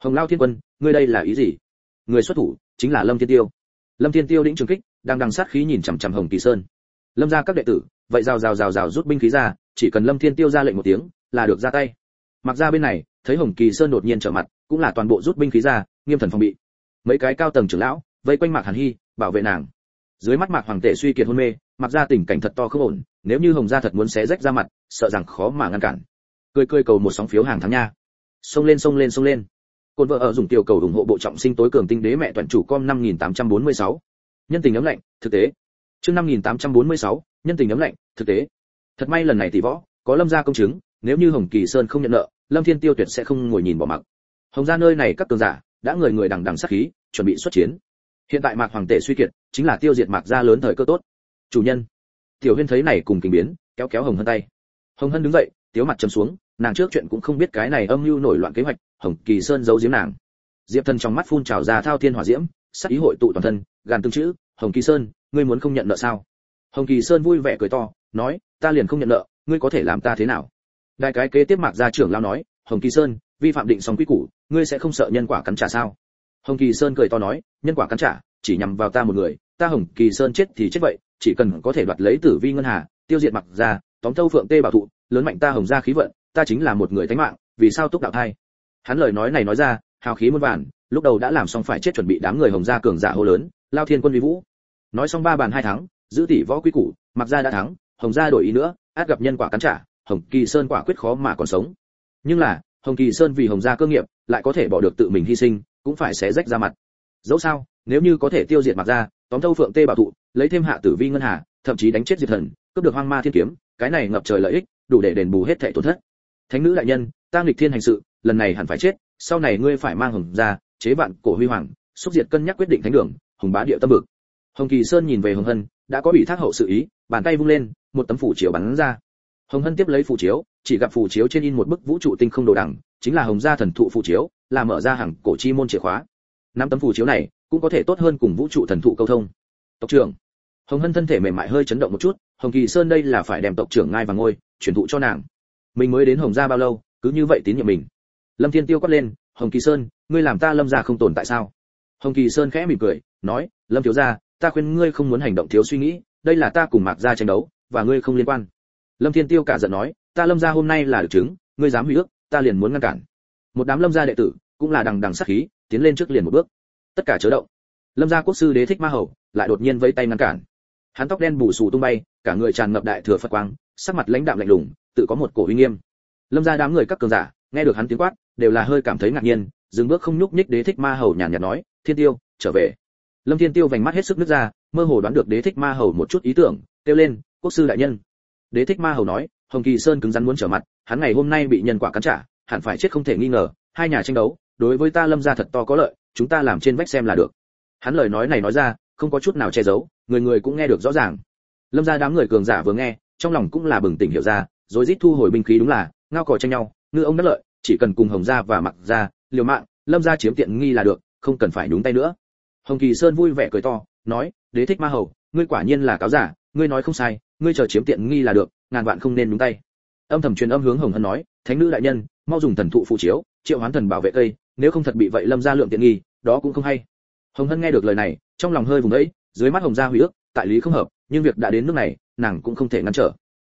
Hồng Lao Thiên Quân, ngươi đây là ý gì? Người xuất thủ chính là Lâm Thiên Tiêu. Lâm Thiên Tiêu đĩnh trường kích, đang đằng sát khí nhìn chằm chằm Hồng Kỳ Sơn. Lâm gia các đệ tử, vậy rào rút binh khí ra, chỉ cần Lâm Thiên Tiêu ra lệnh một tiếng, là được ra tay. Mặc ra bên này, thấy Hồng Kỳ Sơn đột nhiên trở mặt, cũng là toàn bộ rút binh khí ra, nghiêm thần phòng bị. Mấy cái cao tầng trưởng lão vây quanh Mạc Hàn Hi, bảo vệ nàng. Dưới mắt Mạc Hoàng tể suy kiệt hôn mê, Mặc ra tình cảnh thật to không ổn, nếu như Hồng gia thật muốn xé rách ra mặt, sợ rằng khó mà ngăn cản. Cười cầu một sóng phiếu hàng tháng nha. Xông lên. Côn vợ ở dùng tiểu cầu ủng hộ bộ trọng sinh tối cường tinh đế mẹ toàn chủ com 5846. Nhân tình ấm lạnh, thực tế. Chương 5846, nhân tình ấm lạnh, thực tế. Thật may lần này tỷ võ, có Lâm gia công chứng, nếu như Hồng Kỳ Sơn không nhận nợ, Lâm Thiên Tiêu tuyệt sẽ không ngồi nhìn bỏ mặc. Hồng gia nơi này các cường giả đã người đằng sát khí, chuẩn bị xuất chiến. Hiện tại Mạc Hoàng tể suy kiệt, chính là tiêu diệt Mạc gia lớn thời cơ tốt. Chủ nhân. Tiểu Huyên thấy này cùng kinh biến, kéo Hồng Hân tay. Hồng Hân đứng dậy, tiếu mặt trầm xuống, nàng trước chuyện cũng không biết cái này âm mưu nổi loạn kế hoạch, Hồng Kỳ Sơn giấu giếm nàng. Diệp Thần trong mắt phun trào ra thao thiên hỏa diễm, sắc ý hội tụ toàn thân, gàn từng chữ, Hồng Kỳ Sơn, ngươi muốn không nhận nợ sao? Hồng Kỳ Sơn vui vẻ cười to, nói, ta liền không nhận nợ, ngươi có thể làm ta thế nào? Đại cái kế tiếp Mạc gia trưởng lão nói, Hồng Kỳ Sơn, vi phạm định xong quy củ, ngươi sẽ không sợ nhân quả cắn trả sao? Hồng Kỳ Sơn cười to nói, nhân quả cắn trả, chỉ nhằm vào ta một người, ta Hồng Kỳ Sơn chết thì chết vậy, chỉ cần có thể đoạt lấy Tử Vi ngân hà, tiêu diệt Mạc gia, tóm thâu Phượng Tê bảo thụ, lớn mạnh ta Hồng gia khí vận, ta chính là một người thánh mạng, vì sao túc đạo thai? Hắn lời nói này nói ra, hào khí muôn vàn, lúc đầu đã làm xong phải chết chuẩn bị đám người Hồng gia cường giả hô lớn, Lao Thiên Quân uy vũ. Nói xong 3 bàn 2 thắng, giữ tỷ võ quy củ, Mạc gia đã thắng, Hồng gia đổi ý nữa, át gặp nhân quả cắn trả, Hồng Kỳ Sơn quả quyết khó mà còn sống. Nhưng là, Hồng Kỳ Sơn vì Hồng gia cơ nghiệp, lại có thể bỏ được tự mình hy sinh, cũng phải xé rách ra mặt. Dẫu sao, nếu như có thể tiêu diệt Mạc gia, tóm thâu Phượng Tê bảo thụ, lấy thêm hạ Tử Vi ngân hà, thậm chí đánh chết Diệp Thần, cướp được Hoang Ma Thiên kiếm, cái này ngập trời lợi ích, đủ để đền bù hết thảy tổn thất. Thánh nữ đại nhân, ta nghịch thiên hành sự, lần này hẳn phải chết, sau này ngươi phải mang Hồng gia, chế vạn cổ huy hoàng, xúc diệt cân nhắc quyết định thánh đường, hùng bá địa tâm vực. Hồng Kỳ Sơn nhìn về Hồng Hân, đã có bị thác hậu sự ý, bàn tay vung lên, một tấm phù chiếu bắn ra. Hồng Hân tiếp lấy phù chiếu, chỉ gặp phù chiếu trên in một bức vũ trụ tinh không đồ đằng, chính là Hồng gia thần thụ phù chiếu, là mở ra hàng cổ chi môn chìa khóa. 5 tấm phù chiếu này cũng có thể tốt hơn cùng vũ trụ thần thụ câu thông. Tộc trưởng. Hồng Hân thân thể mềm mại hơi chấn động một chút, Hồng Kỳ Sơn đây là phải đem tộc trưởng ngai vàng ngôi, truyền thụ cho nàng. Mình mới đến Hồng gia bao lâu, cứ như vậy tín nhiệm mình. Lâm Thiên Tiêu quát lên, Hồng Kỳ Sơn, ngươi làm ta Lâm gia không tồn tại sao? Hồng Kỳ Sơn khẽ mỉm cười, nói, Lâm thiếu gia, ta khuyên ngươi không muốn hành động thiếu suy nghĩ, đây là ta cùng Mạc gia tranh đấu, và ngươi không liên quan. Lâm Thiên Tiêu cả giận nói, ta Lâm gia hôm nay là được chứng, ngươi dám hủy ước, ta liền muốn ngăn cản. Một đám Lâm gia đệ tử cũng là đằng sát khí, tiến lên trước liền một bước. Tất cả chớ động. Lâm gia quốc sư Đế Thích Ma Hầu lại đột nhiên vẫy tay ngăn cản. Hắn tóc đen bù xù tung bay, cả người tràn ngập đại thừa Phật quang, sắc mặt lãnh đạm lạnh lùng, tự có một cổ uy nghiêm. Lâm gia đám người các cường giả, nghe được hắn tiếng quát, đều là hơi cảm thấy ngạc nhiên, dừng bước không nhúc nhích. Đế Thích Ma Hầu nhàn nhạt nói, Thiên Tiêu, trở về. Lâm Thiên Tiêu vành mắt hết sức nứt ra, mơ hồ đoán được Đế Thích Ma Hầu một chút ý tưởng, kêu lên, quốc sư đại nhân. Đế Thích Ma Hầu nói, Hồng Kỳ Sơn cứng rắn muốn trở mặt, hắn ngày hôm nay bị nhân quả cắn trả, hẳn phải chết không thể nghi ngờ, hai nhà tranh đấu, đối với ta Lâm gia thật to có lợi, chúng ta làm trên vách xem là được. Hắn lời nói này nói ra, không có chút nào che giấu, người người cũng nghe được rõ ràng. Lâm gia đám người cường giả vừa nghe, trong lòng cũng là bừng tỉnh hiểu ra, rồi rít thu hồi binh khí, đúng là ngao cò tranh nhau, ngư ông đắc lợi, chỉ cần cùng Hồng gia và Mạc gia liều mạng, Lâm gia chiếm tiện nghi là được, không cần phải nhúng tay nữa. Hồng Kỳ Sơn vui vẻ cười to, nói, Đế Thích Ma Hầu, ngươi quả nhiên là cáo giả, ngươi nói không sai, ngươi chờ chiếm tiện nghi là được, ngàn vạn không nên nhúng tay. Âm thầm truyền âm hướng Hồng Hân nói, thánh nữ đại nhân, mau dùng thần thụ phù chiếu, triệu hoán thần bảo vệ cây, nếu không thật bị vậy Lâm gia lượng tiện nghi, đó cũng không hay. Hồng Hân nghe được lời này, trong lòng hơi vùng ấy, dưới mắt Hồng gia hủy ước, tại lý không hợp, nhưng việc đã đến nước này, nàng cũng không thể ngăn trở.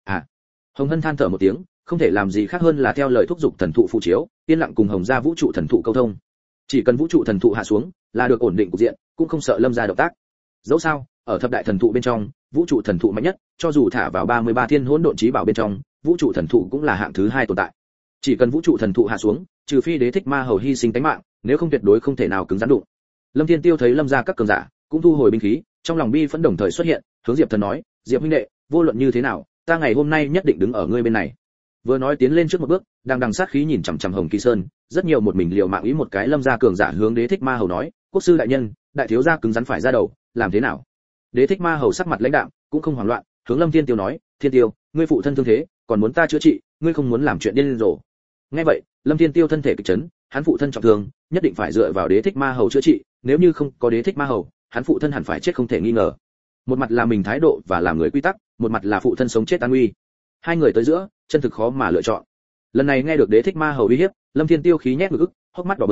Hồng Hân than thở một tiếng, không thể làm gì khác hơn là theo lời thúc giục thần thụ phù chiếu, yên lặng cùng Hồng gia vũ trụ thần thụ câu thông. Chỉ cần vũ trụ thần thụ hạ xuống, là được ổn định cục diện, cũng không sợ Lâm gia động tác. Dẫu sao, ở thập đại thần thụ bên trong, vũ trụ thần thụ mạnh nhất, cho dù thả vào 33 thiên hỗn độn chí bảo bên trong, vũ trụ thần thụ cũng là hạng thứ 2 tồn tại. Chỉ cần vũ trụ thần thụ hạ xuống, trừ phi Đế Thích Ma Hầu hy sinh tính mạng, nếu không tuyệt đối không thể nào cứng rắn đụng. Lâm Thiên Tiêu thấy Lâm gia các cường giả cũng thu hồi binh khí, trong lòng bi phẫn đồng thời xuất hiện, hướng Diệp Thần nói, Diệp huynh đệ, vô luận như thế nào, ta ngày hôm nay nhất định đứng ở ngươi bên này. Vừa nói tiến lên trước một bước, đằng sát khí nhìn chằm chằm Hồng Kỳ Sơn, rất nhiều một mình liều mạng ý một cái Lâm gia cường giả hướng Đế Thích Ma Hầu nói, quốc sư đại nhân, đại thiếu gia cứng rắn phải ra đầu, làm thế nào? Đế Thích Ma Hầu sắc mặt lãnh đạm, cũng không hoảng loạn, hướng Lâm Thiên Tiêu nói, Thiên Tiêu, ngươi phụ thân thương thế, còn muốn ta chữa trị, ngươi không muốn làm chuyện điên rồ. Nghe vậy, Lâm Thiên Tiêu thân thể kịch chấn, hắn phụ thân trọng thương, nhất định phải dựa vào Đế Thích Ma Hầu chữa trị, nếu như không có Đế Thích Ma Hầu, hắn phụ thân hẳn phải chết không thể nghi ngờ. Một mặt là mình thái độ và làm người quy tắc, một mặt là phụ thân sống chết an nguy. Hai người tới giữa, chân thực khó mà lựa chọn. Lần này nghe được Đế Thích Ma Hầu uy hiếp, Lâm Thiên Tiêu khí nhét ngực ức, hốc mắt đỏ bừng,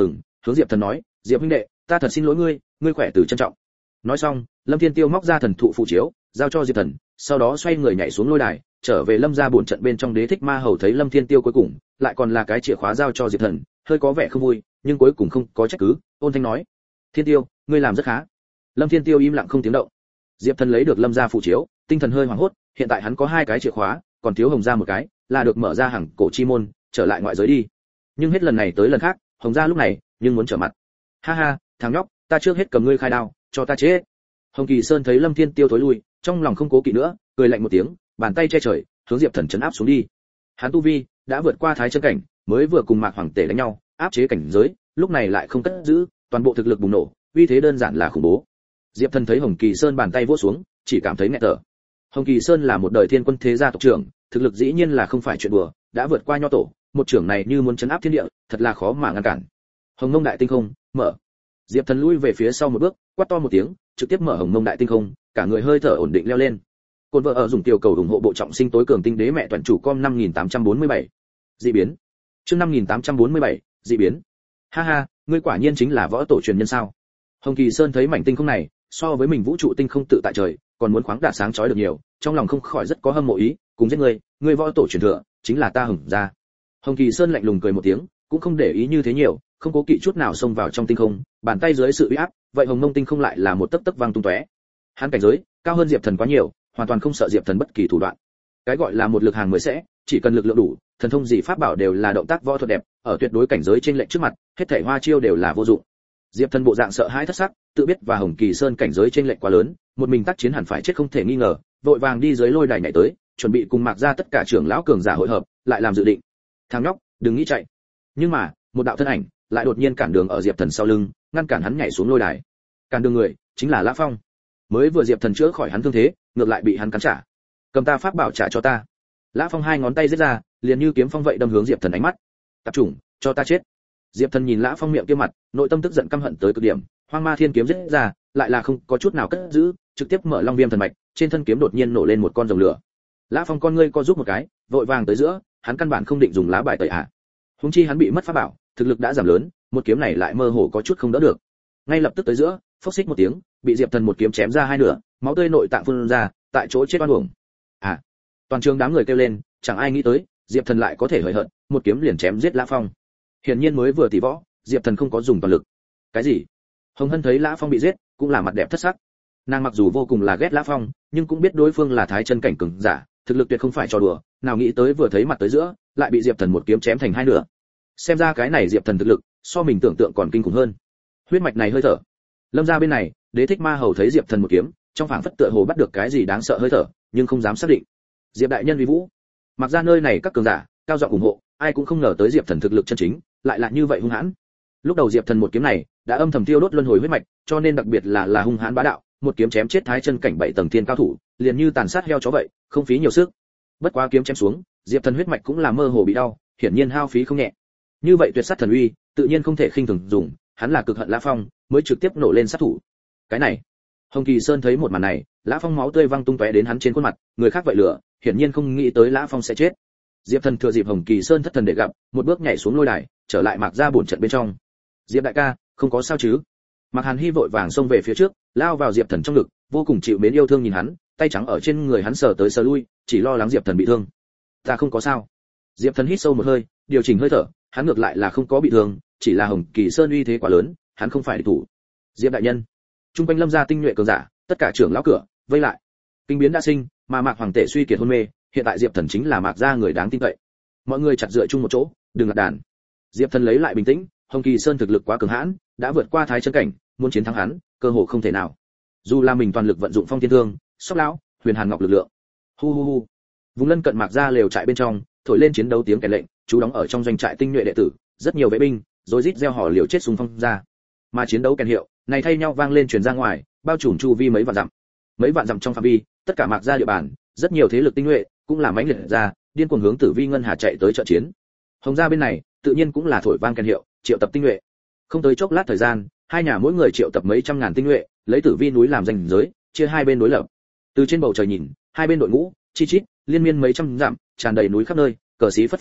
hướng Diệp Thần nói, Diệp huynh đệ, ta thật xin lỗi ngươi, ngươi khỏe từ trân trọng. Nói xong, Lâm Thiên Tiêu móc ra thần thụ phụ chiếu, giao cho Diệp Thần, sau đó xoay người nhảy xuống lôi đài, trở về Lâm gia bổn trận bên trong. Đế thích ma hầu thấy Lâm Thiên Tiêu cuối cùng lại còn là cái chìa khóa giao cho Diệp Thần, hơi có vẻ không vui, nhưng cuối cùng không có trách cứ, ôn thanh nói, Thiên Tiêu, ngươi làm rất khá. Lâm Thiên Tiêu im lặng không tiếng động. Diệp Thần lấy được Lâm gia phụ chiếu, tinh thần hơi hoảng hốt, hiện tại hắn có 2 cái chìa khóa, còn thiếu Hồng gia một cái, là được mở ra hàng cổ chi môn, trở lại ngoại giới đi. Nhưng hết lần này tới lần khác, Hồng gia lúc này nhưng muốn trở mặt. Ha ha, thằng nhóc, ta trước hết cầm ngươi khai đao, cho ta chết. Hồng Kỳ Sơn thấy Lâm Thiên Tiêu thối lui, trong lòng không cố kỵ nữa, cười lạnh một tiếng, bàn tay che trời, hướng Diệp Thần trấn áp xuống đi. Hắn tu vi đã vượt qua thái chân cảnh, mới vừa cùng Mạc Hoàng Tể đánh nhau, áp chế cảnh giới, lúc này lại không cất giữ, toàn bộ thực lực bùng nổ, uy thế đơn giản là khủng bố. Diệp Thần thấy Hồng Kỳ Sơn bàn tay vỗ xuống, chỉ cảm thấy nghẹt thở. Hồng Kỳ Sơn là một đời thiên quân thế gia tộc trưởng, thực lực dĩ nhiên là không phải chuyện đùa, đã vượt qua nho tổ, một trưởng này như muốn trấn áp thiên địa, thật là khó mà ngăn cản. Hồng Mông Đại Tinh Không, mở. Diệp Thần lui về phía sau một bước, quát to một tiếng, trực tiếp mở Hồng Mông Đại Tinh Không, cả người hơi thở ổn định leo lên. Côn vợ ở dùng tiểu cầu ủng hộ bộ trọng sinh tối cường tinh đế mẹ toàn chủ com 5847. Dị biến. Chương 5847, dị biến. Ha ha, ngươi quả nhiên chính là võ tổ truyền nhân sao? Hồng Kỳ Sơn thấy mảnh tinh không này, so với mình vũ trụ tinh không tự tại trời, còn muốn khoáng đạt sáng chói được nhiều, trong lòng không khỏi rất có hâm mộ ý, cùng giết ngươi võ tổ truyền thừa, chính là ta Hồng gia. Hồng Kỳ Sơn lạnh lùng cười một tiếng, cũng không để ý như thế nhiều, không cố kỵ chút nào xông vào trong tinh không, bàn tay dưới sự uy áp, vậy Hồng Mông tinh không lại là một tấc tấc vang tung tóe. Hắn cảnh giới cao hơn Diệp Thần quá nhiều, hoàn toàn không sợ Diệp Thần bất kỳ thủ đoạn. Cái gọi là một lực hàng mới sẽ, chỉ cần lực lượng đủ, thần thông gì pháp bảo đều là động tác võ thuật đẹp, ở tuyệt đối cảnh giới trên lệnh trước mặt, hết thảy hoa chiêu đều là vô dụng. Diệp Thần bộ dạng sợ hãi thất sắc, tự biết và Hồng Kỳ Sơn cảnh giới trên lệnh quá lớn, một mình tác chiến hẳn phải chết không thể nghi ngờ, vội vàng đi dưới lôi đài nhảy tới, chuẩn bị cùng Mạc ra tất cả trưởng lão cường giả hội hợp, lại làm dự định. Thằng nhóc, đừng nghĩ chạy. Nhưng mà, một đạo thân ảnh lại đột nhiên cản đường ở Diệp Thần sau lưng, ngăn cản hắn nhảy xuống lôi đài. Cản đường người chính là Lã Phong. Mới vừa Diệp Thần chữa khỏi hắn thương thế, ngược lại bị hắn cắn trả. Cầm ta pháp bảo trả cho ta. Lã Phong 2 ngón tay giết ra, liền như kiếm phong vậy đâm hướng Diệp Thần ánh mắt. Tạp chủng, cho ta chết. Diệp Thần nhìn Lã Phong miệng kia mặt, nội tâm tức giận căm hận tới cực điểm, Hoang Ma Thiên kiếm giết ra, lại là không có chút nào cất giữ, trực tiếp mở Long Viêm thần mạch, trên thân kiếm đột nhiên nổ lên một con rồng lửa. Lã Phong con ngươi co rút một cái, vội vàng tới giữa, hắn căn bản không định dùng lá bài tẩy hạ. Huống chi hắn bị mất pháp bảo, thực lực đã giảm lớn, một kiếm này lại mơ hồ có chút không đỡ được. Ngay lập tức tới giữa, phốc xích một tiếng, bị Diệp Thần một kiếm chém ra 2 nửa, máu tươi nội tạng phun ra, tại chỗ chết oan uổng. À! Toàn trường đám người kêu lên, chẳng ai nghĩ tới, Diệp Thần lại có thể hời hợt, một kiếm liền chém giết Lã Phong. Hiển nhiên mới vừa tỷ võ, Diệp Thần không có dùng toàn lực. Cái gì? Hồng Hân thấy Lã Phong bị giết, cũng là mặt đẹp thất sắc. Nàng mặc dù vô cùng là ghét Lã Phong, nhưng cũng biết đối phương là thái chân cảnh cường giả, thực lực tuyệt không phải trò đùa, nào nghĩ tới vừa thấy mặt tới giữa, lại bị Diệp Thần một kiếm chém thành 2 nửa. Xem ra cái này Diệp Thần thực lực, so mình tưởng tượng còn kinh khủng hơn. Huyết mạch này hơi thở. Lâm gia bên này, Đế thích ma hầu thấy Diệp Thần một kiếm, trong phảng phất tựa hồ bắt được cái gì đáng sợ hơi thở, nhưng không dám xác định. Diệp đại nhân vi vũ. Mặc ra nơi này các cường giả cao giọng ủng hộ, ai cũng không ngờ tới Diệp Thần thực lực chân chính lại là như vậy hung hãn. Lúc đầu Diệp Thần một kiếm này đã âm thầm tiêu đốt luân hồi huyết mạch, cho nên đặc biệt là hung hãn bá đạo, một kiếm chém chết thái chân cảnh 7 tầng thiên cao thủ, liền như tàn sát heo chó vậy, không phí nhiều sức. Bất quá kiếm chém xuống, Diệp Thần huyết mạch cũng là mơ hồ bị đau, hiển nhiên hao phí không nhẹ. Như vậy tuyệt sát thần uy, tự nhiên không thể khinh thường dùng, hắn là cực hận Lã Phong, mới trực tiếp nổ lên sát thủ. Cái này, Hồng Kỳ Sơn thấy một màn này, Lã Phong máu tươi văng tung tóe đến hắn trên khuôn mặt, người khác vậy lửa, hiển nhiên không nghĩ tới Lã Phong sẽ chết. Diệp Thần thừa dịp Hồng Kỳ Sơn thất thần để gặp, một bước nhảy xuống lôi đài, trở lại Mạc ra bổn trận bên trong. Diệp đại ca, không có sao chứ? Mạc Hàn Hi vội vàng xông về phía trước, lao vào Diệp Thần trong ngực, vô cùng chịu mến yêu thương nhìn hắn, tay trắng ở trên người hắn sờ tới sờ lui, chỉ lo lắng Diệp Thần bị thương. Ta không có sao. Diệp Thần hít sâu một hơi, điều chỉnh hơi thở, hắn ngược lại là không có bị thương, chỉ là Hồng Kỳ Sơn uy thế quá lớn, hắn không phải địch thủ. Diệp đại nhân, trung quanh Lâm gia tinh nhuệ cường giả, tất cả trưởng lão cửa vây lại. Kinh biến đã sinh, mà Mạc Hoàng Tể suy kiệt hôn mê, hiện tại Diệp Thần chính là Mạc gia người đáng tin cậy. Mọi người chặt dựa chung một chỗ, đừng ngặt đàn. Diệp Thần lấy lại bình tĩnh, Hồng Kỳ Sơn thực lực quá cường hãn, đã vượt qua thái chân cảnh, muốn chiến thắng hắn, cơ hội không thể nào. Dù là mình toàn lực vận dụng Phong Thiên Thương, Sóc Lão, Huyền Hàn Ngọc lực lượng. Hu hu hu. Vùng lân cận Mạc gia lều trại bên trong, thổi lên chiến đấu tiếng kèn lệnh, chú đóng ở trong doanh trại tinh nhuệ đệ tử, rất nhiều vệ binh, rồi rít reo hò liều chết xung phong ra. Mà chiến đấu kèn hiệu, này thay nhau vang lên truyền ra ngoài, bao trùm chu vi mấy vạn dặm. Mấy vạn dặm trong phạm vi, tất cả Mạc gia địa bàn, rất nhiều thế lực tinh nhuệ, cũng là mãnh liệt ra, điên cuồng hướng Tử Vi Ngân Hà chạy tới trợ chiến. Hồng gia bên này, tự nhiên cũng là thổi vang kèn hiệu, triệu tập tinh nhuệ. Không tới chốc lát thời gian, hai nhà mỗi người triệu tập mấy trăm ngàn tinh nhuệ, lấy Tử Vi núi làm ranh giới, chia hai bên đối lập. Từ trên bầu trời nhìn, hai bên đội ngũ, chi chít, liên miên mấy trăm dặm, tràn đầy núi khắp nơi, cờ xí phất phới,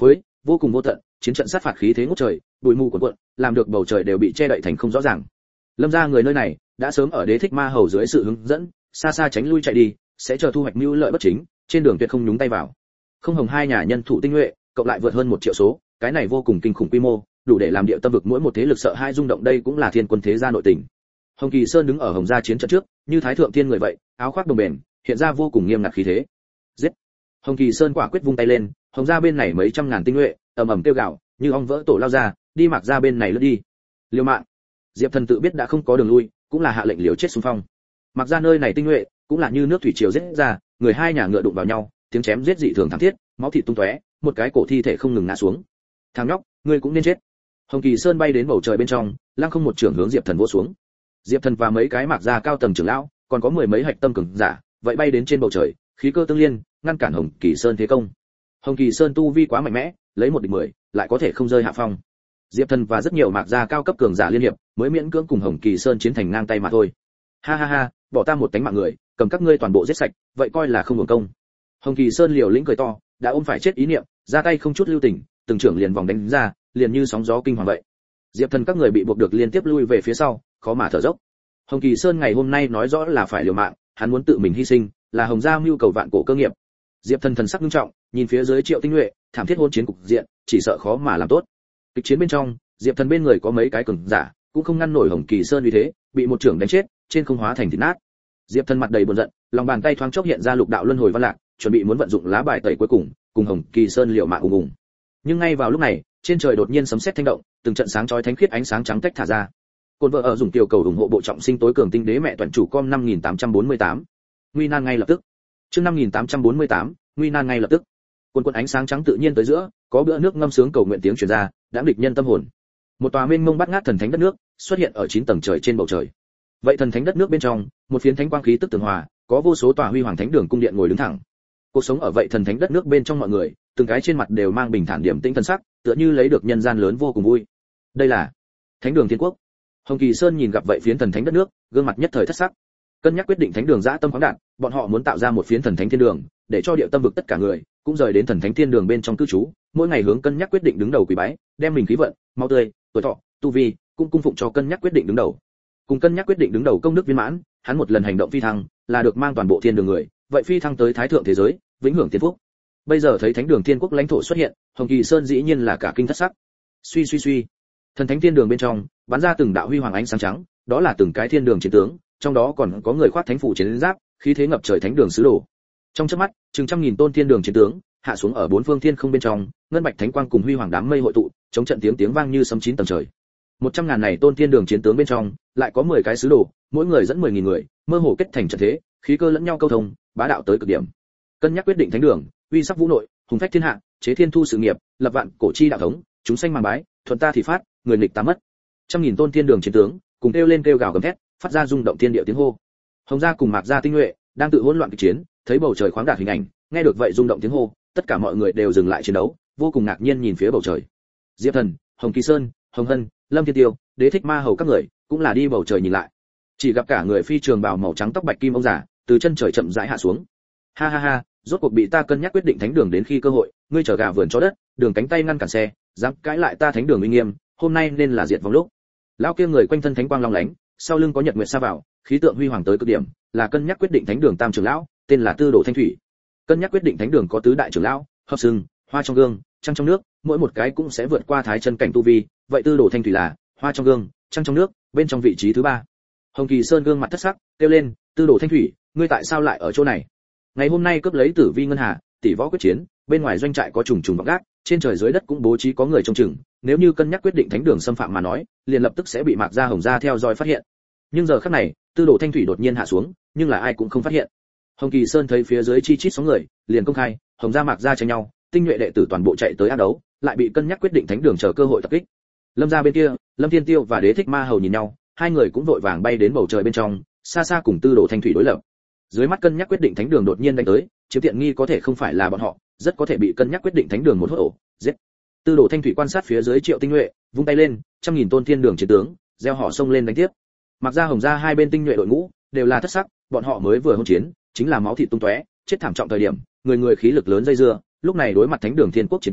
vô cùng vô tận, chiến trận sát phạt khí thế ngút trời, bụi mù cuồn cuộn, làm được bầu trời đều bị che đậy thành không rõ ràng. Lâm gia người nơi này đã sớm ở Đế Thích Ma Hầu dưới sự hướng dẫn, xa xa tránh lui chạy đi, sẽ chờ thu hoạch mưu lợi bất chính, trên đường tuyệt không nhúng tay vào. Không Hồng hai nhà nhân thủ tinh nhuệ, cộng lại vượt hơn 1 triệu số, cái này vô cùng kinh khủng quy mô, đủ để làm địa tâm vực mỗi một thế lực sợ hai rung động, đây cũng là thiên quân thế gia nội tình. Hồng Kỳ Sơn đứng ở Hồng gia chiến trận trước, như thái thượng thiên người vậy, áo khoác đồng bền, hiện ra vô cùng nghiêm ngặt khí thế. Giết! Hồng Kỳ Sơn quả quyết vung tay lên, Hồng gia bên này mấy trăm ngàn tinh nhuệ, ầm ầm kêu gào, như ong vỡ tổ lao ra, đi Mạc gia bên này lướt đi. Liều mạng! Diệp Thần tự biết đã không có đường lui, cũng là hạ lệnh liều chết xung phong. Mạc gia nơi này tinh nhuệ, cũng là như nước thủy triều giết ra, người hai nhà ngựa đụng vào nhau, tiếng chém giết dị thường thảm thiết, máu thịt tung tóe, một cái cổ thi thể không ngừng ngã xuống. Thằng nhóc, ngươi cũng nên chết. Hồng Kỳ Sơn bay đến bầu trời bên trong, lăng không một trường hướng Diệp Thần vỗ xuống. Diệp Thần và mấy cái Mạc gia cao tầng trưởng lão, còn có 10 mấy hạch tâm cường giả, vậy bay đến trên bầu trời, khí cơ tương liên, ngăn cản Hồng Kỳ Sơn thế công. Hồng Kỳ Sơn tu vi quá mạnh mẽ, lấy 1 địch 10, lại có thể không rơi hạ phong. Diệp Thần và rất nhiều Mạc gia cao cấp cường giả liên hiệp, mới miễn cưỡng cùng Hồng Kỳ Sơn chiến thành ngang tay mà thôi. Ha ha ha, bỏ ta một tánh mạng người, cầm các ngươi toàn bộ giết sạch, vậy coi là không hưởng công. Hồng Kỳ Sơn liều lĩnh cười to, đã ôm phải chết ý niệm, ra tay không chút lưu tình, từng trưởng liền vòng đánh ra, liền như sóng gió kinh hoàng vậy. Diệp Thần các người bị buộc được liên tiếp lui về phía sau, khó mà thở dốc. Hồng Kỳ Sơn ngày hôm nay nói rõ là phải liều mạng, hắn muốn tự mình hy sinh, là Hồng gia mưu cầu vạn cổ cơ nghiệp. Diệp Thần thần sắc nghiêm trọng, nhìn phía dưới Triệu Tinh nhuệ, thảm thiết hôn chiến cục diện, chỉ sợ khó mà làm tốt. Kịch chiến bên trong, Diệp Thần bên người có mấy cái cường giả, cũng không ngăn nổi Hồng Kỳ Sơn uy thế, bị một trưởng đánh chết, trên không hóa thành thịt nát. Diệp Thần mặt đầy buồn giận, lòng bàn tay thoáng chốc hiện ra lục đạo luân hồi văn lạc, chuẩn bị muốn vận dụng lá bài tẩy cuối cùng Hồng Kỳ Sơn liều mạng ùng ùng. Nhưng ngay vào lúc này, trên trời đột nhiên sấm sét thanh động, từng trận sáng chói thánh khiết ánh sáng trắng tách thả ra. Côn vợ ở dùng tiểu cầu ủng hộ bộ trọng sinh tối cường tinh đế mẹ toàn chủ com 5848. Nguy nan ngay lập tức. Chương 5848, nguy nan ngay lập tức. Quân ánh sáng trắng tự nhiên tới giữa, có bữa nước ngâm sướng cầu nguyện tiếng truyền ra, đã địch nhân tâm hồn. Một tòa mênh mông bát ngát thần thánh đất nước xuất hiện ở 9 tầng trời trên bầu trời. Vậy thần thánh đất nước bên trong, một phiến thánh quang khí tức tường hòa, có vô số tòa huy hoàng thánh đường cung điện ngồi đứng thẳng. Cuộc sống ở vậy thần thánh đất nước bên trong mọi người, từng cái trên mặt đều mang bình thản điềm tĩnh thần sắc, tựa như lấy được nhân gian lớn vô cùng vui. Đây là Thánh đường Thiên Quốc. Hồng Kỳ Sơn nhìn gặp vậy phiến thần thánh đất nước, gương mặt nhất thời thất sắc. Cân nhắc quyết định thánh đường dã tâm khoáng đạt, bọn họ muốn tạo ra một phiến thần thánh thiên đường, để cho địa tâm vực tất cả người cũng rời đến thần thánh thiên đường bên trong cư trú, mỗi ngày hướng cân nhắc quyết định đứng đầu quỳ bái, đem mình khí vận, máu tươi, tuổi thọ, tu vi, cũng cung phụng cho cân nhắc quyết định đứng đầu. Cùng cân nhắc quyết định đứng đầu công đức viên mãn, hắn một lần hành động phi thăng, là được mang toàn bộ thiên đường người, vậy phi thăng tới thái thượng thế giới, vĩnh hưởng thiên phúc. Bây giờ thấy thánh đường Thiên Quốc lãnh thổ xuất hiện, Hồng Kỳ Sơn dĩ nhiên là cả kinh thất sắc. Suy suy suy, thần thánh thiên đường bên trong bắn ra từng đạo huy hoàng ánh sáng trắng, đó là từng cái thiên đường chiến tướng, trong đó còn có người khoác thánh phủ chiến giáp, khí thế ngập trời thánh đường sứ đồ. Trong chớp mắt, chừng trăm nghìn tôn thiên đường chiến tướng hạ xuống ở 4 phương thiên không bên trong, ngân bạch thánh quang cùng huy hoàng đám mây hội tụ, chống trận tiếng vang như sấm 9 tầng trời. 100.000 này tôn thiên đường chiến tướng bên trong, lại có 10 cái sứ đồ, mỗi người dẫn 10.000 người, mơ hồ kết thành trận thế, khí cơ lẫn nhau câu thông, bá đạo tới cực điểm. Cân nhắc quyết định thánh đường, uy sắc vũ nội, hùng phách thiên hạ, chế thiên thu sự nghiệp, lập vạn cổ chi đạo thống, chúng sanh màng bái, thuận ta thì phát, người nghịch ta mất. 100.000 tôn thiên đường chiến tướng, cùng kêu lên kêu gào gầm thét, phát ra rung động thiên địa tiếng hô. Hồng gia cùng Mạc gia tinh nhuệ, đang tự hỗn loạn kịch chiến, thấy bầu trời khoáng đạt hình ảnh, nghe được vậy rung động tiếng hô, tất cả mọi người đều dừng lại chiến đấu, vô cùng ngạc nhiên nhìn phía bầu trời. Diệp Thần, Hồng Kỳ Sơn, Hồng Hân, Lâm Thiên Tiêu, Đế Thích Ma Hầu các người, cũng là đi bầu trời nhìn lại. Chỉ gặp cả người phi trường bào màu trắng tóc bạch kim ông già, từ chân trời chậm rãi hạ xuống. Ha ha ha, rốt cuộc bị ta cân nhắc quyết định thánh đường đến khi cơ hội, ngươi trở gà vườn chó đất, đường cánh tay ngăn cản xe, dám cãi lại ta thánh đường uy nghiêm, hôm nay nên là diệt vong lúc. Lão kia người quanh thân thánh quang long lánh, sau lưng có nhật nguyệt sa vào, khí tượng huy hoàng tới cực điểm, là cân nhắc quyết định thánh đường tam trưởng lão, tên là Tư Đồ Thanh Thủy. Cân nhắc quyết định thánh đường có tứ đại trưởng lão, hợp sừng, hoa trong gương, trăng trong nước, mỗi một cái cũng sẽ vượt qua thái chân cảnh tu vi, vậy Tư Đồ Thanh Thủy là hoa trong gương, trăng trong nước, bên trong vị trí thứ 3. Hồng Kỳ Sơn gương mặt thất sắc, kêu lên, Tư Đồ Thanh Thủy, ngươi tại sao lại ở chỗ này? Ngày hôm nay cướp lấy Tử Vi ngân hà, tỷ võ quyết chiến, bên ngoài doanh trại có trùng trùng vọng gác, trên trời dưới đất cũng bố trí có người trông chừng, nếu như cân nhắc quyết định thánh đường xâm phạm mà nói, liền lập tức sẽ bị Mạc gia Hồng gia theo dõi phát hiện. Nhưng giờ khắc này, Tư Đồ Thanh Thủy đột nhiên hạ xuống, nhưng là ai cũng không phát hiện. Hồng Kỳ Sơn thấy phía dưới chi chít sóng người, liền công khai, Hồng gia Mạc gia tranh nhau, tinh nhuệ đệ tử toàn bộ chạy tới ác đấu, lại bị cân nhắc quyết định thánh đường chờ cơ hội tập kích. Lâm gia bên kia, Lâm Thiên Tiêu và Đế Thích Ma Hầu nhìn nhau, hai người cũng vội vàng bay đến bầu trời bên trong, xa xa cùng Tư Đồ Thanh Thủy đối lập. Dưới mắt cân nhắc quyết định thánh đường đột nhiên đánh tới, chiếm tiện nghi có thể không phải là bọn họ, rất có thể bị cân nhắc quyết định thánh đường một hốt ổ, giết. Tư Đồ Thanh Thủy quan sát phía dưới Triệu Tinh nhuệ, vung tay lên, 100.000 tôn thiên đường chiến tướng, gieo họ xông lên đánh tiếp. Mặc ra Hồng gia hai bên tinh nhuệ đội ngũ đều là thất sắc, bọn họ mới vừa hôn chiến, chính là máu thịt tung tóe, chết thảm trọng thời điểm, người người khí lực lớn dây dưa, lúc này đối mặt thánh đường Thiên Quốc chiến tướng,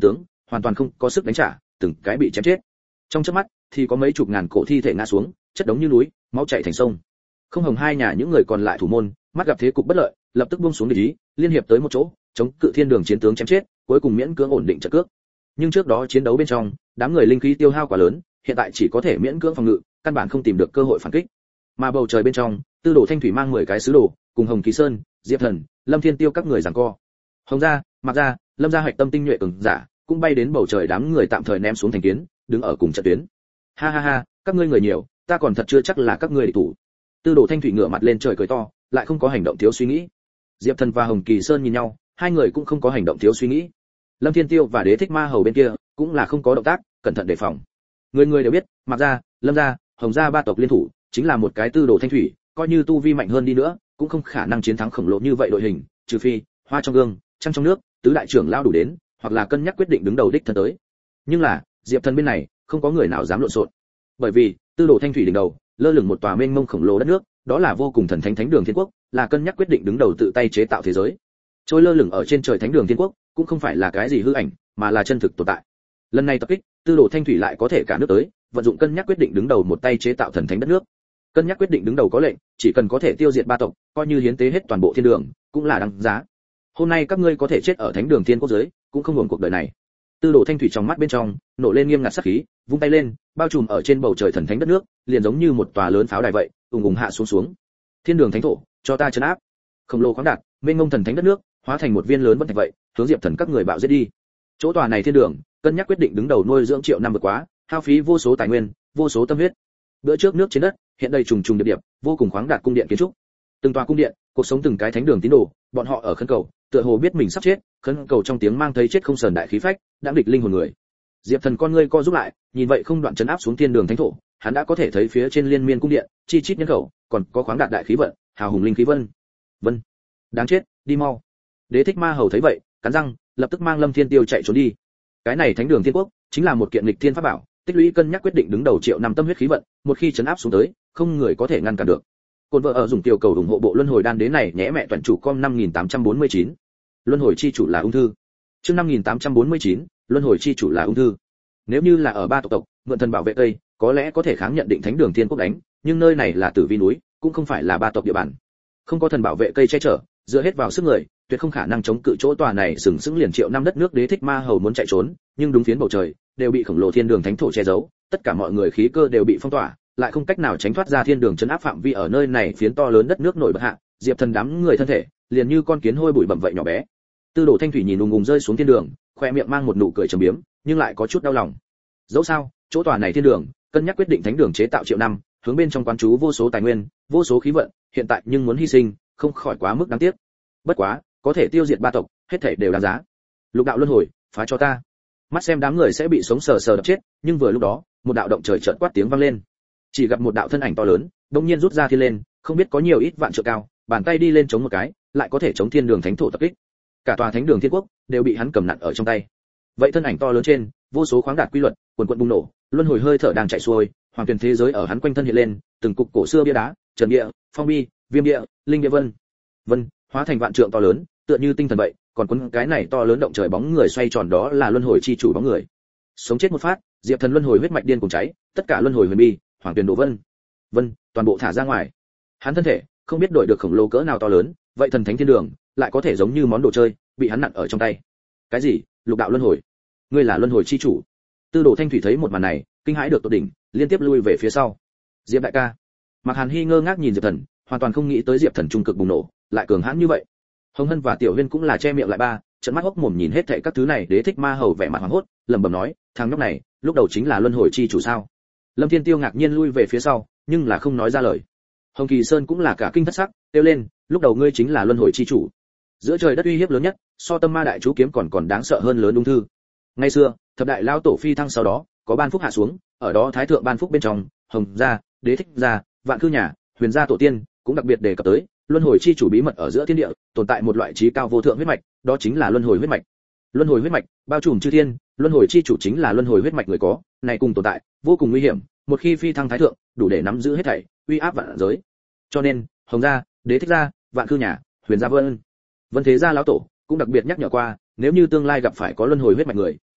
hoàn toàn không có sức đánh trả, từng cái bị chém chết. Trong chớp mắt thì có mấy chục ngàn cổ thi thể ngã xuống, chất đống như núi, máu chảy thành sông. Không Hồng hai nhà những người còn lại thủ môn, mắt gặp thế cục bất lợi, lập tức buông xuống địch ý, liên hiệp tới một chỗ, chống cự Thiên Đường chiến tướng chém chết, cuối cùng miễn cưỡng ổn định trận cước. Nhưng trước đó chiến đấu bên trong, đám người linh khí tiêu hao quá lớn, hiện tại chỉ có thể miễn cưỡng phòng ngự, căn bản không tìm được cơ hội phản kích. Mà bầu trời bên trong, Tư Đồ Thanh Thủy mang 10 cái sứ đồ, cùng Hồng Kỳ Sơn, Diệp Thần, Lâm Thiên Tiêu các người giằng co. Hồng gia, Mạc gia, Lâm gia hoạch tâm tinh nhuệ cường giả, cũng bay đến bầu trời, đám người tạm thời ném xuống thành kiến, đứng ở cùng trận tuyến. Ha ha ha, các ngươi người nhiều, ta còn thật chưa chắc là các ngươi địch thủ. Tư Đồ Thanh Thủy ngửa mặt lên trời cười to, lại không có hành động thiếu suy nghĩ. Diệp Thần và Hồng Kỳ Sơn nhìn nhau, hai người cũng không có hành động thiếu suy nghĩ. Lâm Thiên Tiêu và Đế Thích Ma Hầu bên kia cũng là không có động tác, cẩn thận đề phòng. Người người đều biết, Mạc gia, Lâm gia, Hồng gia ba tộc liên thủ, chính là một cái Tư Đồ Thanh Thủy, coi như tu vi mạnh hơn đi nữa, cũng không khả năng chiến thắng khổng lồ như vậy đội hình, trừ phi hoa trong gương, trăng trong nước, tứ đại trưởng lao đủ đến, hoặc là cân nhắc quyết định đứng đầu đích thân tới. Nhưng là, Diệp Thần bên này, không có người nào dám lộn xộn. Bởi vì, Tư Đồ Thanh Thủy đỉnh đầu, lơ lửng một tòa mênh mông khổng lồ đất nước, đó là vô cùng thần thánh Thánh Đường Thiên Quốc, là cân nhắc quyết định đứng đầu tự tay chế tạo thế giới. Trôi lơ lửng ở trên trời Thánh Đường Thiên Quốc, cũng không phải là cái gì hư ảnh, mà là chân thực tồn tại. Lần này tập kích, Tư Đồ Thanh Thủy lại có thể cả nước tới, vận dụng cân nhắc quyết định đứng đầu một tay chế tạo thần thánh đất nước. Cân nhắc quyết định đứng đầu có lệnh, chỉ cần có thể tiêu diệt ba tộc, coi như hiến tế hết toàn bộ thiên đường, cũng là đáng giá. Hôm nay các ngươi có thể chết ở Thánh Đường Thiên Quốc giới, cũng không hưởng cuộc đời này. Tư Đồ Thanh Thủy trong mắt bên trong nổ lên nghiêm ngặt sát khí, vung tay lên, bao trùm ở trên bầu trời thần thánh đất nước, liền giống như một tòa lớn pháo đài vậy, ùng ùng hạ xuống xuống. Thiên đường thánh thổ, cho ta trấn áp. Khổng lồ khoáng đạt, mênh mông thần thánh đất nước, hóa thành một viên lớn vân thạch vậy, hướng Diệp Thần các người bạo giết đi. Chỗ tòa này thiên đường, cân nhắc quyết định đứng đầu nuôi dưỡng triệu năm vượt quá, hao phí vô số tài nguyên, vô số tâm huyết. Bữa trước nước trên đất, hiện đây trùng trùng điệp điệp, vô cùng khoáng đạt cung điện kiến trúc. Từng tòa cung điện, cuộc sống từng cái thánh đường tín đồ, bọn họ ở khấn cầu, tựa hồ biết mình sắp chết, khấn cầu trong tiếng mang thấy chết không sờn đại khí phách, đã địch linh hồn người. Diệp Thần con ngươi co rút lại, nhìn vậy không đoạn trấn áp xuống thiên đường thánh thổ, hắn đã có thể thấy phía trên liên miên cung điện, chi chít nhân khẩu, còn có khoáng đạt đại khí vận, hào hùng linh khí vân. Vân. Đáng chết, đi mau. Đế Thích Ma Hầu thấy vậy, cắn răng, lập tức mang Lâm Thiên Tiêu chạy trốn đi. Cái này Thánh Đường Thiên Quốc, chính là một kiện nghịch thiên pháp bảo, tích lũy cân nhắc quyết định đứng đầu triệu năm tâm huyết khí vận, một khi trấn áp xuống tới, không người có thể ngăn cản được. Côn vợ ở dùng tiểu cầu ủng hộ bộ luân hồi đan đế này nhé mẹ toàn chủ com 5849. Luân hồi chi chủ là ung thư. Chương 5849, luân hồi chi chủ là ung thư. Nếu như là ở ba tộc, mượn thần bảo vệ cây, có lẽ có thể kháng nhận định Thánh Đường Thiên Quốc đánh, nhưng nơi này là Tử Vi núi, cũng không phải là ba tộc địa bàn. Không có thần bảo vệ cây che chở, dựa hết vào sức người, tuyệt không khả năng chống cự chỗ tòa này sừng sững liền triệu năm đất nước. Đế Thích Ma Hầu muốn chạy trốn, nhưng đúng phiến bầu trời đều bị khổng lồ thiên đường thánh thổ che giấu, tất cả mọi người khí cơ đều bị phong tỏa, lại không cách nào tránh thoát ra thiên đường trấn áp phạm vi. Ở nơi này phiến to lớn đất nước nổi bật hạ, Diệp Thần đám người thân thể liền như con kiến hôi bụi bặm vậy nhỏ bé. Tư Đồ Thanh Thủy nhìn ùng ùng rơi xuống thiên đường, khoe miệng mang một nụ cười trầm biếm, nhưng lại có chút đau lòng. Dẫu sao, chỗ tòa này thiên đường, cân nhắc quyết định Thánh Đường chế tạo triệu năm, hướng bên trong quán trú vô số tài nguyên, vô số khí vận, hiện tại nhưng muốn hy sinh, không khỏi quá mức đáng tiếc. Bất quá, có thể tiêu diệt ba tộc, hết thảy đều đáng giá. Lục đạo luân hồi, phá cho ta. Mắt xem đám người sẽ bị sống sờ sờ đập chết, nhưng vừa lúc đó, một đạo động trời chợt quát tiếng vang lên. Chỉ gặp một đạo thân ảnh to lớn, đột nhiên rút ra thiên lên, không biết có nhiều ít vạn trượng cao, bàn tay đi lên chống một cái, lại có thể chống thiên đường thánh thổ tập kích. Cả tòa Thánh Đường Thiên Quốc đều bị hắn cầm nặn ở trong tay. Vậy thân ảnh to lớn trên, vô số khoáng đạt quy luật, quần quần bùng nổ, luân hồi hơi thở đang chạy xuôi, hoàng tuyển thế giới ở hắn quanh thân hiện lên, từng cục cổ xưa bia đá, trần địa, phong bi, viêm địa, linh địa vân, hóa thành vạn trượng to lớn, tựa như tinh thần vậy, còn quấn cái này to lớn động trời bóng người xoay tròn, đó là luân hồi chi chủ bóng người. Sống chết một phát, Diệp Thần luân hồi huyết mạch điên cùng cháy, tất cả luân hồi huyền bi, hoàng tuyển độ vân, toàn bộ thả ra ngoài. Hắn thân thể không biết đổi được khổng lồ cỡ nào to lớn, vậy thần thánh thiên đường lại có thể giống như món đồ chơi, bị hắn nặn ở trong tay. Cái gì? Lục đạo luân hồi? Ngươi là luân hồi chi chủ? Tư Đồ Thanh Thủy thấy một màn này, kinh hãi được tột đỉnh, liên tiếp lui về phía sau. Diệp đại ca. Mạc Hàn Hi ngơ ngác nhìn Diệp Thần, hoàn toàn không nghĩ tới Diệp Thần trung cực bùng nổ, lại cường hãn như vậy. Hồng Hân và Tiểu Huyên cũng là che miệng lại ba, trợn mắt hốc mồm nhìn hết thảy các thứ này. Đế Thích Ma Hầu vẻ mặt hoảng hốt, lẩm bẩm nói, thằng nhóc này, lúc đầu chính là luân hồi chi chủ sao? Lâm Thiên Tiêu ngạc nhiên lui về phía sau, nhưng là không nói ra lời. Hồng Kỳ Sơn cũng là cả kinh thất sắc, kêu lên, lúc đầu ngươi chính là luân hồi chi chủ. Giữa trời đất uy hiếp lớn nhất, so tâm ma đại chú kiếm còn đáng sợ hơn lớn ung thư. Ngày xưa, thập đại lao tổ phi thăng sau đó, có ban phúc hạ xuống, ở đó thái thượng ban phúc bên trong, Hồng gia, Đế Thích gia, Vạn Cư nhà, Huyền gia tổ tiên cũng đặc biệt đề cập tới, luân hồi chi chủ bí mật ở giữa thiên địa, tồn tại một loại trí cao vô thượng huyết mạch, đó chính là luân hồi huyết mạch. Luân hồi huyết mạch bao trùm chư thiên, luân hồi chi chủ chính là luân hồi huyết mạch người có, này cùng tồn tại, vô cùng nguy hiểm, một khi phi thăng thái thượng, đủ để nắm giữ hết thảy, uy áp vạn giới. Cho nên, Hồng gia, Đế Thích gia, Vạn Cư nhà, Huyền gia Vân thế gia lão tổ cũng đặc biệt nhắc nhở qua, nếu như tương lai gặp phải có luân hồi huyết mạch người,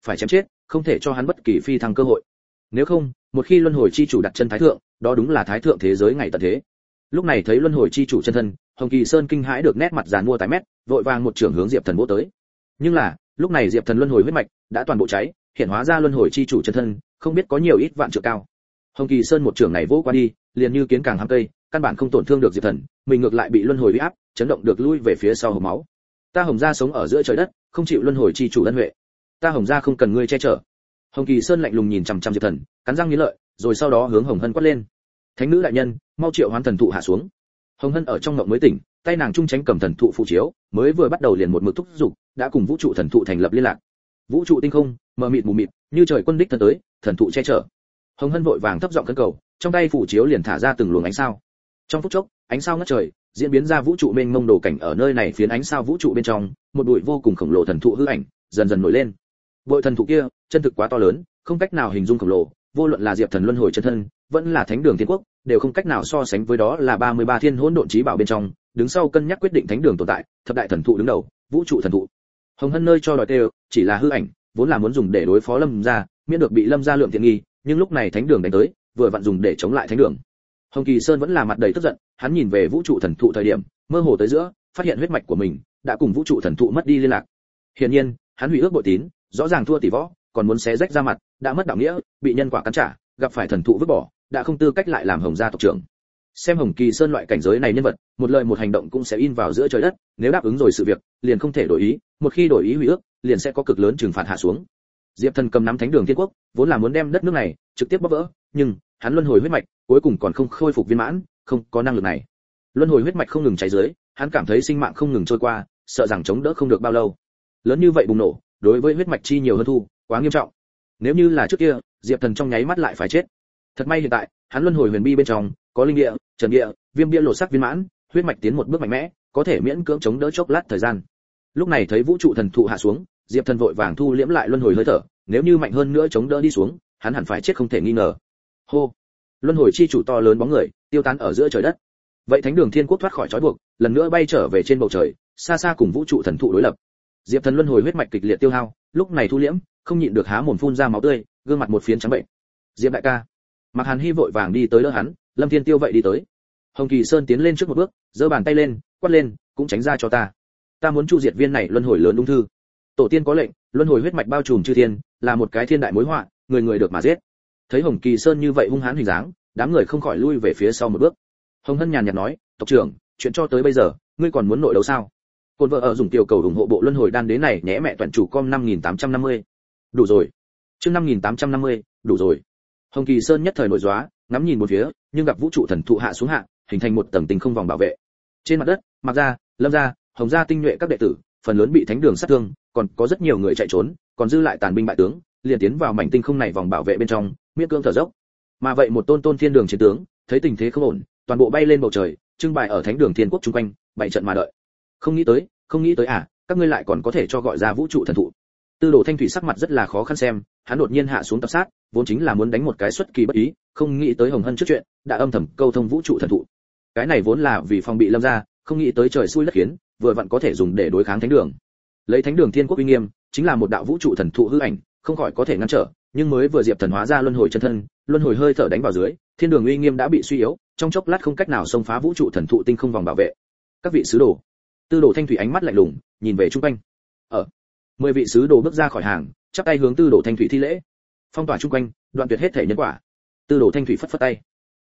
phải chém chết, không thể cho hắn bất kỳ phi thăng cơ hội. Nếu không, một khi luân hồi chi chủ đặt chân thái thượng, đó đúng là thái thượng thế giới ngày tận thế. Lúc này thấy luân hồi chi chủ chân thân, Hồng Kỳ Sơn kinh hãi được nét mặt giàn mua tái mét, vội vàng một trường hướng Diệp Thần vỗ tới. Nhưng là, lúc này Diệp Thần luân hồi huyết mạch đã toàn bộ cháy, hiện hóa ra luân hồi chi chủ chân thân, không biết có nhiều ít vạn trượng cao. Hồng Kỳ Sơn một trường này vỗ qua đi, liền như kiến càng hăm cây, căn bản không tổn thương được Diệp Thần, mình ngược lại bị luân hồi uy áp, chấn động được lui về phía sau hộc máu. Ta Hồng gia sống ở giữa trời đất, không chịu luân hồi chi chủ ân huệ. Ta Hồng gia không cần ngươi che chở. Hồng Kỳ Sơn lạnh lùng nhìn chằm chằm Diệp Thần, cắn răng nghiến lợi, rồi sau đó hướng Hồng Hân quát lên. Thánh nữ đại nhân, mau triệu hoán thần thụ hạ xuống. Hồng Hân ở trong ngộng mới tỉnh, tay nàng trung tránh cầm thần thụ phụ chiếu, mới vừa bắt đầu liền một mực thúc giục, đã cùng vũ trụ thần thụ thành lập liên lạc. Vũ trụ tinh không, mờ mịt mù mịt, như trời quân đích thân tới, thần thụ che chở. Hồng Hân vội vàng thấp giọng khấn cầu, trong tay phủ chiếu liền thả ra từng luồng ánh sao. Trong phút chốc, ánh sao ngất trời, diễn biến ra vũ trụ mênh mông đồ cảnh ở nơi này phiến ánh sao vũ trụ bên trong, một bụi vô cùng khổng lồ thần thụ hư ảnh dần dần nổi lên. Bụi thần thụ kia, chân thực quá to lớn, không cách nào hình dung khổng lồ, vô luận là Diệp Thần luân hồi chân thân, vẫn là Thánh Đường Thiên Quốc, đều không cách nào so sánh với đó là 33 thiên hỗn độn chí bảo bên trong, đứng sau cân nhắc quyết định Thánh Đường tồn tại, thập đại thần thụ đứng đầu, vũ trụ thần thụ. Hồng Hân nơi cho đòi tê, chỉ là hư ảnh, vốn là muốn dùng để đối phó Lâm gia, miễn được bị Lâm gia lượng tiện nghi, nhưng lúc này Thánh Đường đánh tới, vừa vặn dùng để chống lại Thánh Đường. Hồng Kỳ Sơn vẫn là mặt đầy tức giận, hắn nhìn về vũ trụ thần thụ thời điểm, mơ hồ tới giữa, phát hiện huyết mạch của mình đã cùng vũ trụ thần thụ mất đi liên lạc. Hiển nhiên, hắn hủy ước bội tín, rõ ràng thua tỷ võ, còn muốn xé rách ra mặt, đã mất đạo nghĩa, bị nhân quả cắn trả, gặp phải thần thụ vứt bỏ, đã không tư cách lại làm Hồng gia tộc trưởng. Xem Hồng Kỳ Sơn loại cảnh giới này nhân vật, một lời một hành động cũng sẽ in vào giữa trời đất, nếu đáp ứng rồi sự việc, liền không thể đổi ý, một khi đổi ý hủy ước, liền sẽ có cực lớn trừng phạt hạ xuống. Diệp Thần cầm nắm Thánh Đường Thiên Quốc, vốn là muốn đem đất nước này trực tiếp bóp vỡ, nhưng hắn luân hồi huyết mạch, cuối cùng còn không khôi phục viên mãn, không có năng lực này. Luân hồi huyết mạch không ngừng cháy dưới, hắn cảm thấy sinh mạng không ngừng trôi qua, sợ rằng chống đỡ không được bao lâu. Lớn như vậy bùng nổ, đối với huyết mạch chi nhiều hơn thu, quá nghiêm trọng. Nếu như là trước kia, Diệp Thần trong nháy mắt lại phải chết. Thật may hiện tại, hắn luân hồi huyền bi bên trong có linh địa, trần địa, viêm bia lột sắc viên mãn, huyết mạch tiến một bước mạnh mẽ, có thể miễn cưỡng chống đỡ chốc lát thời gian. Lúc này thấy vũ trụ thần thụ hạ xuống, Diệp Thần vội vàng thu liễm lại luân hồi hơi thở, nếu như mạnh hơn nữa chống đỡ đi xuống, hắn hẳn phải chết không thể nghi ngờ. Hô! Luân hồi chi chủ to lớn bóng người, tiêu tán ở giữa trời đất. Vậy Thánh Đường Thiên Quốc thoát khỏi trói buộc, lần nữa bay trở về trên bầu trời, xa xa cùng vũ trụ thần thụ đối lập. Diệp Thần luân hồi huyết mạch kịch liệt tiêu hao, lúc này thu liễm, không nhịn được há mồm phun ra máu tươi, gương mặt một phiến trắng bệnh. Diệp đại ca! Mạc Hàn Hy vội vàng đi tới đỡ hắn, Lâm Thiên Tiêu vậy đi tới. Hồng Kỳ Sơn tiến lên trước một bước, giơ bàn tay lên, quát lên, cũng tránh ra cho ta. Ta muốn chu diệt viên này luân hồi lớn ung thư. Tổ tiên có lệnh, luân hồi huyết mạch bao trùm chư thiên, là một cái thiên đại mối họa, người người được mà giết. Thấy Hồng Kỳ Sơn như vậy hung hãn hình dáng, đám người không khỏi lui về phía sau một bước. Hồng Hân nhàn nhạt nói, tộc trưởng, chuyện cho tới bây giờ, ngươi còn muốn nội đấu sao? Côn vợ ở dùng tiểu cầu ủng hộ bộ luân hồi đan đế này nhé mẹ toàn chủ com 5850. Đủ rồi. Chương 5850, đủ rồi. Hồng Kỳ Sơn nhất thời nổi gióa, ngắm nhìn một phía, nhưng gặp vũ trụ thần thụ hạ xuống hạ, hình thành một tầng tinh không vòng bảo vệ. Trên mặt đất, Mạc gia, Lâm gia, Hồng gia tinh nhuệ các đệ tử, phần lớn bị Thánh Đường sát thương, còn có rất nhiều người chạy trốn, còn dư lại tàn binh bại tướng, liền tiến vào mảnh tinh không này vòng bảo vệ bên trong, miễn cưỡng thở dốc. Mà vậy một tôn thiên đường chiến tướng, thấy tình thế không ổn, toàn bộ bay lên bầu trời, trưng bày ở Thánh Đường Thiên Quốc chung quanh, bày trận mà đợi. Không nghĩ tới à, các ngươi lại còn có thể cho gọi ra vũ trụ thần thụ. Tư Đồ Thanh Thủy sắc mặt rất là khó khăn xem, hắn đột nhiên hạ xuống tập sát, vốn chính là muốn đánh một cái xuất kỳ bất ý, không nghĩ tới Hồng Hân trước chuyện, đã âm thầm câu thông vũ trụ thần thụ. Cái này vốn là vì phòng bị Lâm gia, không nghĩ tới trời xui đất khiến, vừa vặn có thể dùng để đối kháng Thánh Đường. Lấy Thánh Đường Thiên Quốc uy nghiêm, chính là một đạo vũ trụ thần thụ hư ảnh, không khỏi có thể ngăn trở, nhưng mới vừa Diệp Thần hóa ra luân hồi chân thân, luân hồi hơi thở đánh vào dưới, Thiên Đường uy nghiêm đã bị suy yếu, trong chốc lát không cách nào xông phá vũ trụ thần thụ tinh không vòng bảo vệ. Các vị sứ đồ. Tư Đồ Thanh Thủy ánh mắt lạnh lùng, nhìn về trung quanh. 10 vị sứ đồ bước ra khỏi hàng, chắp tay hướng Tư Đồ Thanh Thủy thi lễ. Phong tỏa trung quanh, đoạn tuyệt hết thể nhân quả. Tư Đồ Thanh Thủy phất phất tay.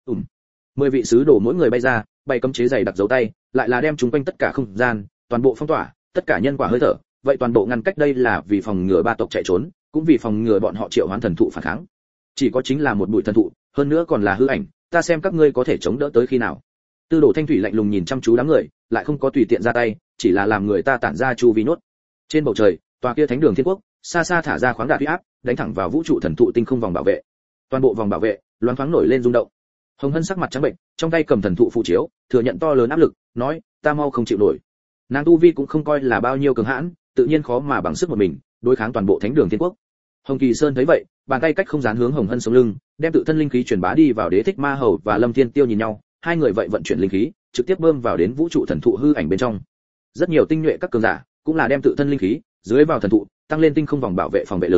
10 vị sứ đồ mỗi người bay ra, bày cấm chế dày đặc dấu tay, lại là đem trung quanh tất cả không gian, toàn bộ phong tỏa, tất cả nhân quả hơi thở, vậy toàn bộ ngăn cách đây là vì phòng ngừa ba tộc chạy trốn, cũng vì phòng ngừa bọn họ triệu hoán thần thụ phản kháng. Chỉ có chính là một bụi thần thụ, hơn nữa còn là hư ảnh, ta xem các ngươi có thể chống đỡ tới khi nào. Tư Đồ Thanh Thủy lạnh lùng nhìn chăm chú đám người, lại không có tùy tiện ra tay, chỉ là làm người ta tản ra chu vi nốt. Trên bầu trời, tòa kia Thánh Đường Thiên Quốc, xa xa thả ra khoáng đạt uy áp, đánh thẳng vào vũ trụ thần thụ tinh không vòng bảo vệ. Toàn bộ vòng bảo vệ loáng thoáng nổi lên rung động. Hồng Hân sắc mặt trắng bệnh, trong tay cầm thần thụ phụ chiếu, thừa nhận to lớn áp lực, nói, ta mau không chịu nổi. Nàng tu vi cũng không coi là bao nhiêu cường hãn, tự nhiên khó mà bằng sức một mình đối kháng toàn bộ Thánh Đường Thiên Quốc. Hồng Kỳ Sơn thấy vậy, bàn tay cách không dán hướng Hồng Hân sống lưng, đem tự thân linh khí truyền bá đi vào Đế Thích Ma Hầu và Lâm Thiên Tiêu nhìn nhau, hai người vậy vận chuyển linh khí, trực tiếp bơm vào đến vũ trụ thần thụ hư ảnh bên trong. Rất nhiều tinh nhuệ các cường giả cũng là đem tự thân linh khí dưới vào thần thụ, tăng lên tinh không vòng bảo vệ phòng vệ lực.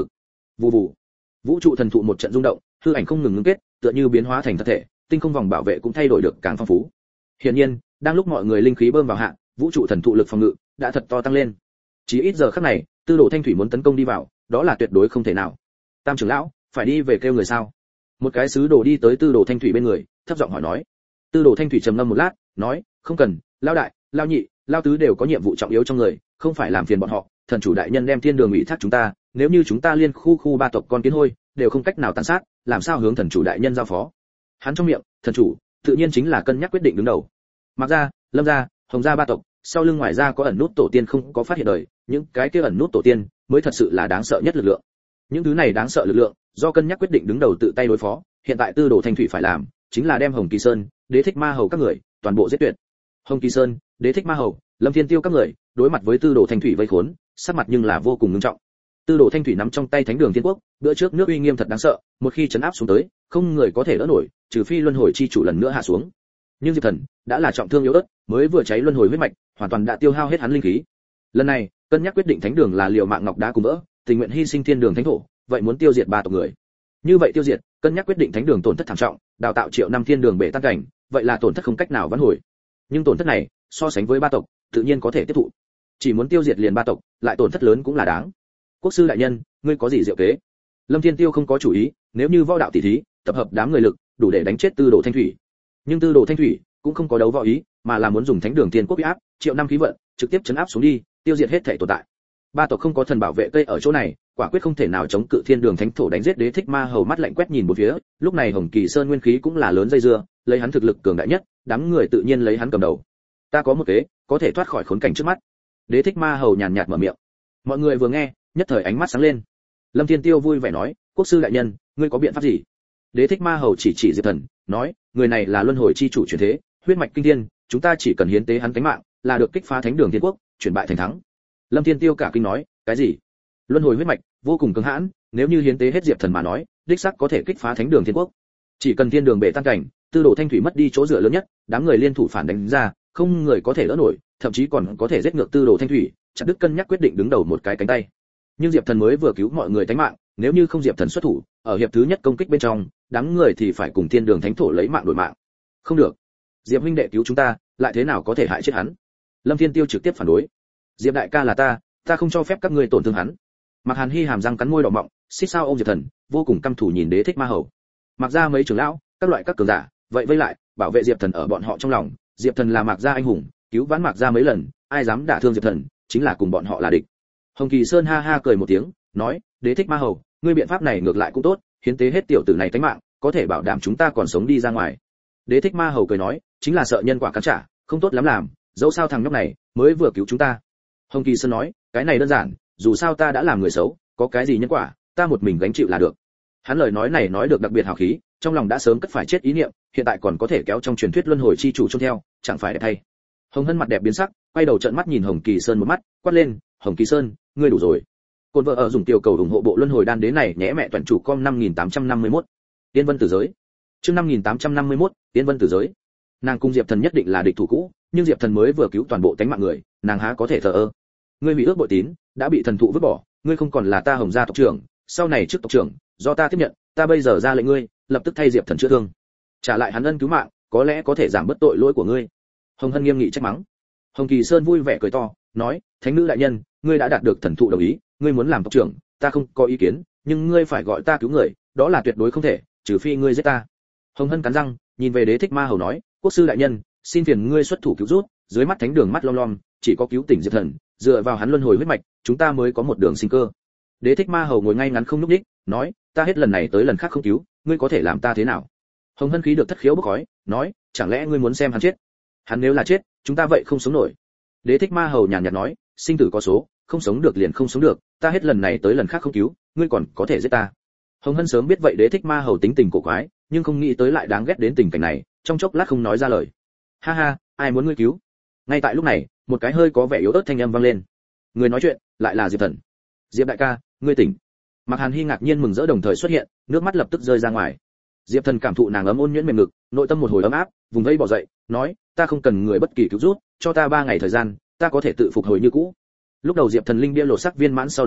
Vù vù. Vũ trụ thần thụ một trận rung động, hư ảnh không ngừng ngưng kết, tựa như biến hóa thành thật thể, tinh không vòng bảo vệ cũng thay đổi được càng phong phú. Hiển nhiên, đang lúc mọi người linh khí bơm vào hạ, vũ trụ thần thụ lực phòng ngự đã thật to tăng lên. Chỉ ít giờ khắc này, Tư Đồ Thanh Thủy muốn tấn công đi vào, đó là tuyệt đối không thể nào. Tam trưởng lão, phải đi về kêu người sao? Một cái sứ đồ đi tới Tư Đồ Thanh Thủy bên người, thấp giọng hỏi nói. Tư Đồ Thanh Thủy trầm ngâm một lát, nói, không cần, lão đại, lão nhị, lão tứ đều có nhiệm vụ trọng yếu trong người, không phải làm phiền bọn họ. Thần chủ đại nhân đem thiên đường ủy thác chúng ta, nếu như chúng ta liên khu ba tộc con kiến hôi đều không cách nào tàn sát, làm sao hướng thần chủ đại nhân giao phó? Hắn trong miệng, thần chủ, tự nhiên chính là cân nhắc quyết định đứng đầu. Mặc ra, Lâm gia, Hồng gia ba tộc, sau lưng ngoài ra có ẩn nút tổ tiên không có phát hiện đời, những cái kia ẩn nút tổ tiên mới thật sự là đáng sợ nhất lực lượng. Những thứ này đáng sợ lực lượng, do cân nhắc quyết định đứng đầu tự tay đối phó, hiện tại Tư Đồ Thanh Thủy phải làm, chính là đem Hồng Kỳ Sơn, Đế Thích Ma Hầu các người, toàn bộ giết tuyệt. Hồng Kỳ Sơn, Đế Thích Ma Hầu, Lâm Thiên Tiêu các người, đối mặt với Tư Đồ Thanh Thủy vây khốn, sắc mặt nhưng là vô cùng nghiêm trọng. Tư Đồ Thanh Thủy nắm trong tay Thánh Đường Thiên Quốc, bữa trước nước uy nghiêm thật đáng sợ, một khi trấn áp xuống tới, không người có thể đỡ nổi, trừ phi luân hồi chi chủ lần nữa hạ xuống. Nhưng Diệp Thần đã là trọng thương yếu ớt, mới vừa cháy luân hồi huyết mạch, hoàn toàn đã tiêu hao hết hắn linh khí. Lần này, cân nhắc quyết định Thánh Đường là liều mạng ngọc đá cùng vỡ, tình nguyện hy sinh Thiên Đường Thánh Thổ, vậy muốn tiêu diệt ba tộc người. Như vậy tiêu diệt, cân nhắc quyết định Thánh Đường tổn thất thảm trọng, đào tạo triệu năm Thiên Đường bể tan cảnh, vậy là tổn thất không cách nào vãn hồi. Nhưng tổn thất này, so sánh với ba tộc, tự nhiên có thể tiếp thụ. Chỉ muốn tiêu diệt liền ba tộc, lại tổn thất lớn cũng là đáng. Quốc sư đại nhân, ngươi có gì diệu kế? Lâm Thiên Tiêu không có chủ ý, nếu như võ đạo tỷ thí, tập hợp đám người lực, đủ để đánh chết Tư Đồ Thanh Thủy. Nhưng Tư Đồ Thanh Thủy cũng không có đấu võ ý, mà là muốn dùng Thánh Đường Thiên Quốc uy áp, triệu năm khí vận, trực tiếp chấn áp xuống đi, tiêu diệt hết thể tồn tại. Ba tộc không có thần bảo vệ cây ở chỗ này, quả quyết không thể nào chống cự Thiên Đường Thánh Thổ đánh giết Đế Thích Ma Hầu. Mắt lạnh quét nhìn bốn phía, lúc này Hồng Kỳ Sơn nguyên khí cũng là lớn dây dưa, lấy hắn thực lực cường đại nhất, đám người tự nhiên lấy hắn cầm đầu. Ta có một kế, có thể thoát khỏi khốn cảnh trước mắt. Đế Thích Ma Hầu nhàn nhạt mở miệng. Mọi người vừa nghe, nhất thời ánh mắt sáng lên. Lâm Thiên Tiêu vui vẻ nói, quốc sư đại nhân, ngươi có biện pháp gì? Đế Thích Ma Hầu chỉ Diệp Thần, nói, người này là luân hồi chi chủ chuyển thế, huyết mạch kinh thiên, chúng ta chỉ cần hiến tế hắn tánh mạng, là được kích phá Thánh Đường Thiên Quốc, chuyển bại thành thắng. Lâm Thiên Tiêu cả kinh nói, cái gì? Luân hồi huyết mạch vô cùng cứng hãn, nếu như hiến tế hết Diệp Thần mà nói, đích xác có thể kích phá Thánh Đường Thiên Quốc. Chỉ cần Thiên Đường bể tan cảnh, Tư Đồ Thanh Thủy mất đi chỗ dựa lớn nhất, đám người liên thủ phản đánh ra, không người có thể đỡ nổi, thậm chí còn có thể giết ngược Tư Đồ Thanh Thủy, chặt đứt cân nhắc quyết định đứng đầu một cái cánh tay. Nhưng Diệp Thần mới vừa cứu mọi người tánh mạng, nếu như không Diệp Thần xuất thủ, ở hiệp thứ nhất công kích bên trong, đám người thì phải cùng Thiên Đường Thánh Thổ lấy mạng đổi mạng. Không được, Diệp huynh đệ cứu chúng ta, lại thế nào có thể hại chết hắn? Lâm Thiên Tiêu trực tiếp phản đối. Diệp đại ca là ta không cho phép các ngươi tổn thương hắn. Mạc Hàn Hi hàm răng cắn môi đỏ mọng, xít sao ôm Diệp Thần, vô cùng căm thù nhìn Đế Thích Ma Hầu. Mạc gia mấy trưởng lão, các loại các cường giả, vậy vây lại, bảo vệ Diệp Thần ở bọn họ trong lòng. Diệp Thần là Mạc gia anh hùng, cứu vãn Mạc gia mấy lần, ai dám đả thương Diệp Thần, chính là cùng bọn họ là địch. Hồng Kỳ Sơn ha ha cười một tiếng, nói, Đế Thích Ma Hầu, ngươi biện pháp này ngược lại cũng tốt, hiến tế hết tiểu tử này tánh mạng, có thể bảo đảm chúng ta còn sống đi ra ngoài. Đế Thích Ma Hầu cười nói, chính là sợ nhân quả cắn trả, không tốt lắm làm, dẫu sao thằng nhóc này mới vừa cứu chúng ta. Hồng Kỳ Sơn nói, cái này đơn giản, dù sao ta đã làm người xấu, có cái gì nhân quả, ta một mình gánh chịu là được. Hắn lời nói này nói được đặc biệt hào khí, trong lòng đã sớm cất phải chết ý niệm, hiện tại còn có thể kéo trong truyền thuyết luân hồi chi chủ trông theo, chẳng phải đẹp thay. Hồng Hân mặt đẹp biến sắc, quay đầu trợn mắt nhìn Hồng Kỳ Sơn một mắt, quát lên, Hồng Kỳ Sơn, ngươi đủ rồi. Côn vợ ở dùng tiểu cầu ủng hộ bộ luân hồi đan đế này nhẽ mẹ toàn chủ com 5851. Tiên Vân Tử Giới. Chương 5851, Tiên Vân Tử Giới. Nàng cung Diệp Thần nhất định là địch thủ cũ, nhưng Diệp Thần mới vừa cứu toàn bộ tánh mạng người, nàng há có thể thờ ơ. Ngươi hủy ước bội tín, đã bị thần thụ vứt bỏ, ngươi không còn là ta Hồng gia tộc trưởng, sau này trước tộc trưởng, do ta tiếp nhận, ta bây giờ ra lệnh ngươi, lập tức thay Diệp Thần chữa thương. Trả lại hắn ân cứu mạng, có lẽ có thể giảm bớt tội lỗi của ngươi. Hồng Hân nghiêm nghị trách mắng. Hồng Kỳ Sơn vui vẻ cười to, nói, thánh nữ đại nhân, ngươi đã đạt được thần thụ đồng ý, ngươi muốn làm tộc trưởng, ta không có ý kiến, nhưng ngươi phải gọi ta cứu người, đó là tuyệt đối không thể, trừ phi ngươi giết ta. Hồng Hân cắn răng, nhìn về Đế Thích Ma Hầu nói, quốc sư đại nhân, xin phiền ngươi xuất thủ cứu rút, dưới mắt thánh đường mắt lom lom, chỉ có cứu tỉnh Diệp Thần, dựa vào hắn luân hồi huyết mạch, chúng ta mới có một đường sinh cơ. Đế Thích Ma Hầu ngồi ngay ngắn không nhúc nhích, nói, ta hết lần này tới lần khác không cứu, ngươi có thể làm ta thế nào? Hồng Hân khí được thất khiếu bốc khói, nói, chẳng lẽ ngươi muốn xem hắn chết? Hắn nếu là chết, chúng ta vậy không sống nổi. Đế Thích Ma Hầu nhàn nhạt nói, sinh tử có số, không sống được liền không sống được, ta hết lần này tới lần khác không cứu, ngươi còn có thể giết ta. Hồng Hân sớm biết vậy Đế Thích Ma Hầu tính tình cổ quái, nhưng không nghĩ tới lại đáng ghét đến tình cảnh này, trong chốc lát không nói ra lời. Ha ha, ai muốn ngươi cứu? Ngay tại lúc này, một cái hơi có vẻ yếu ớt thanh âm vang lên. Người nói chuyện lại là Diệp Thần. Diệp đại ca, ngươi tỉnh. Mạc Hàn Hi ngạc nhiên mừng rỡ đồng thời xuất hiện, nước mắt lập tức rơi ra ngoài. Diệp Thần cảm thụ nàng ấm ôn nhuyễn mềm ngực, nội tâm một hồi ấm áp, vùng vẫy bỏ dậy, nói, ta không cần người bất kỳ cứu giúp, cho ta 3 ngày thời gian, ta có thể tự phục hồi như cũ. Lúc đầu Diệp Thần linh bia lột sắc viên mãn sau đó,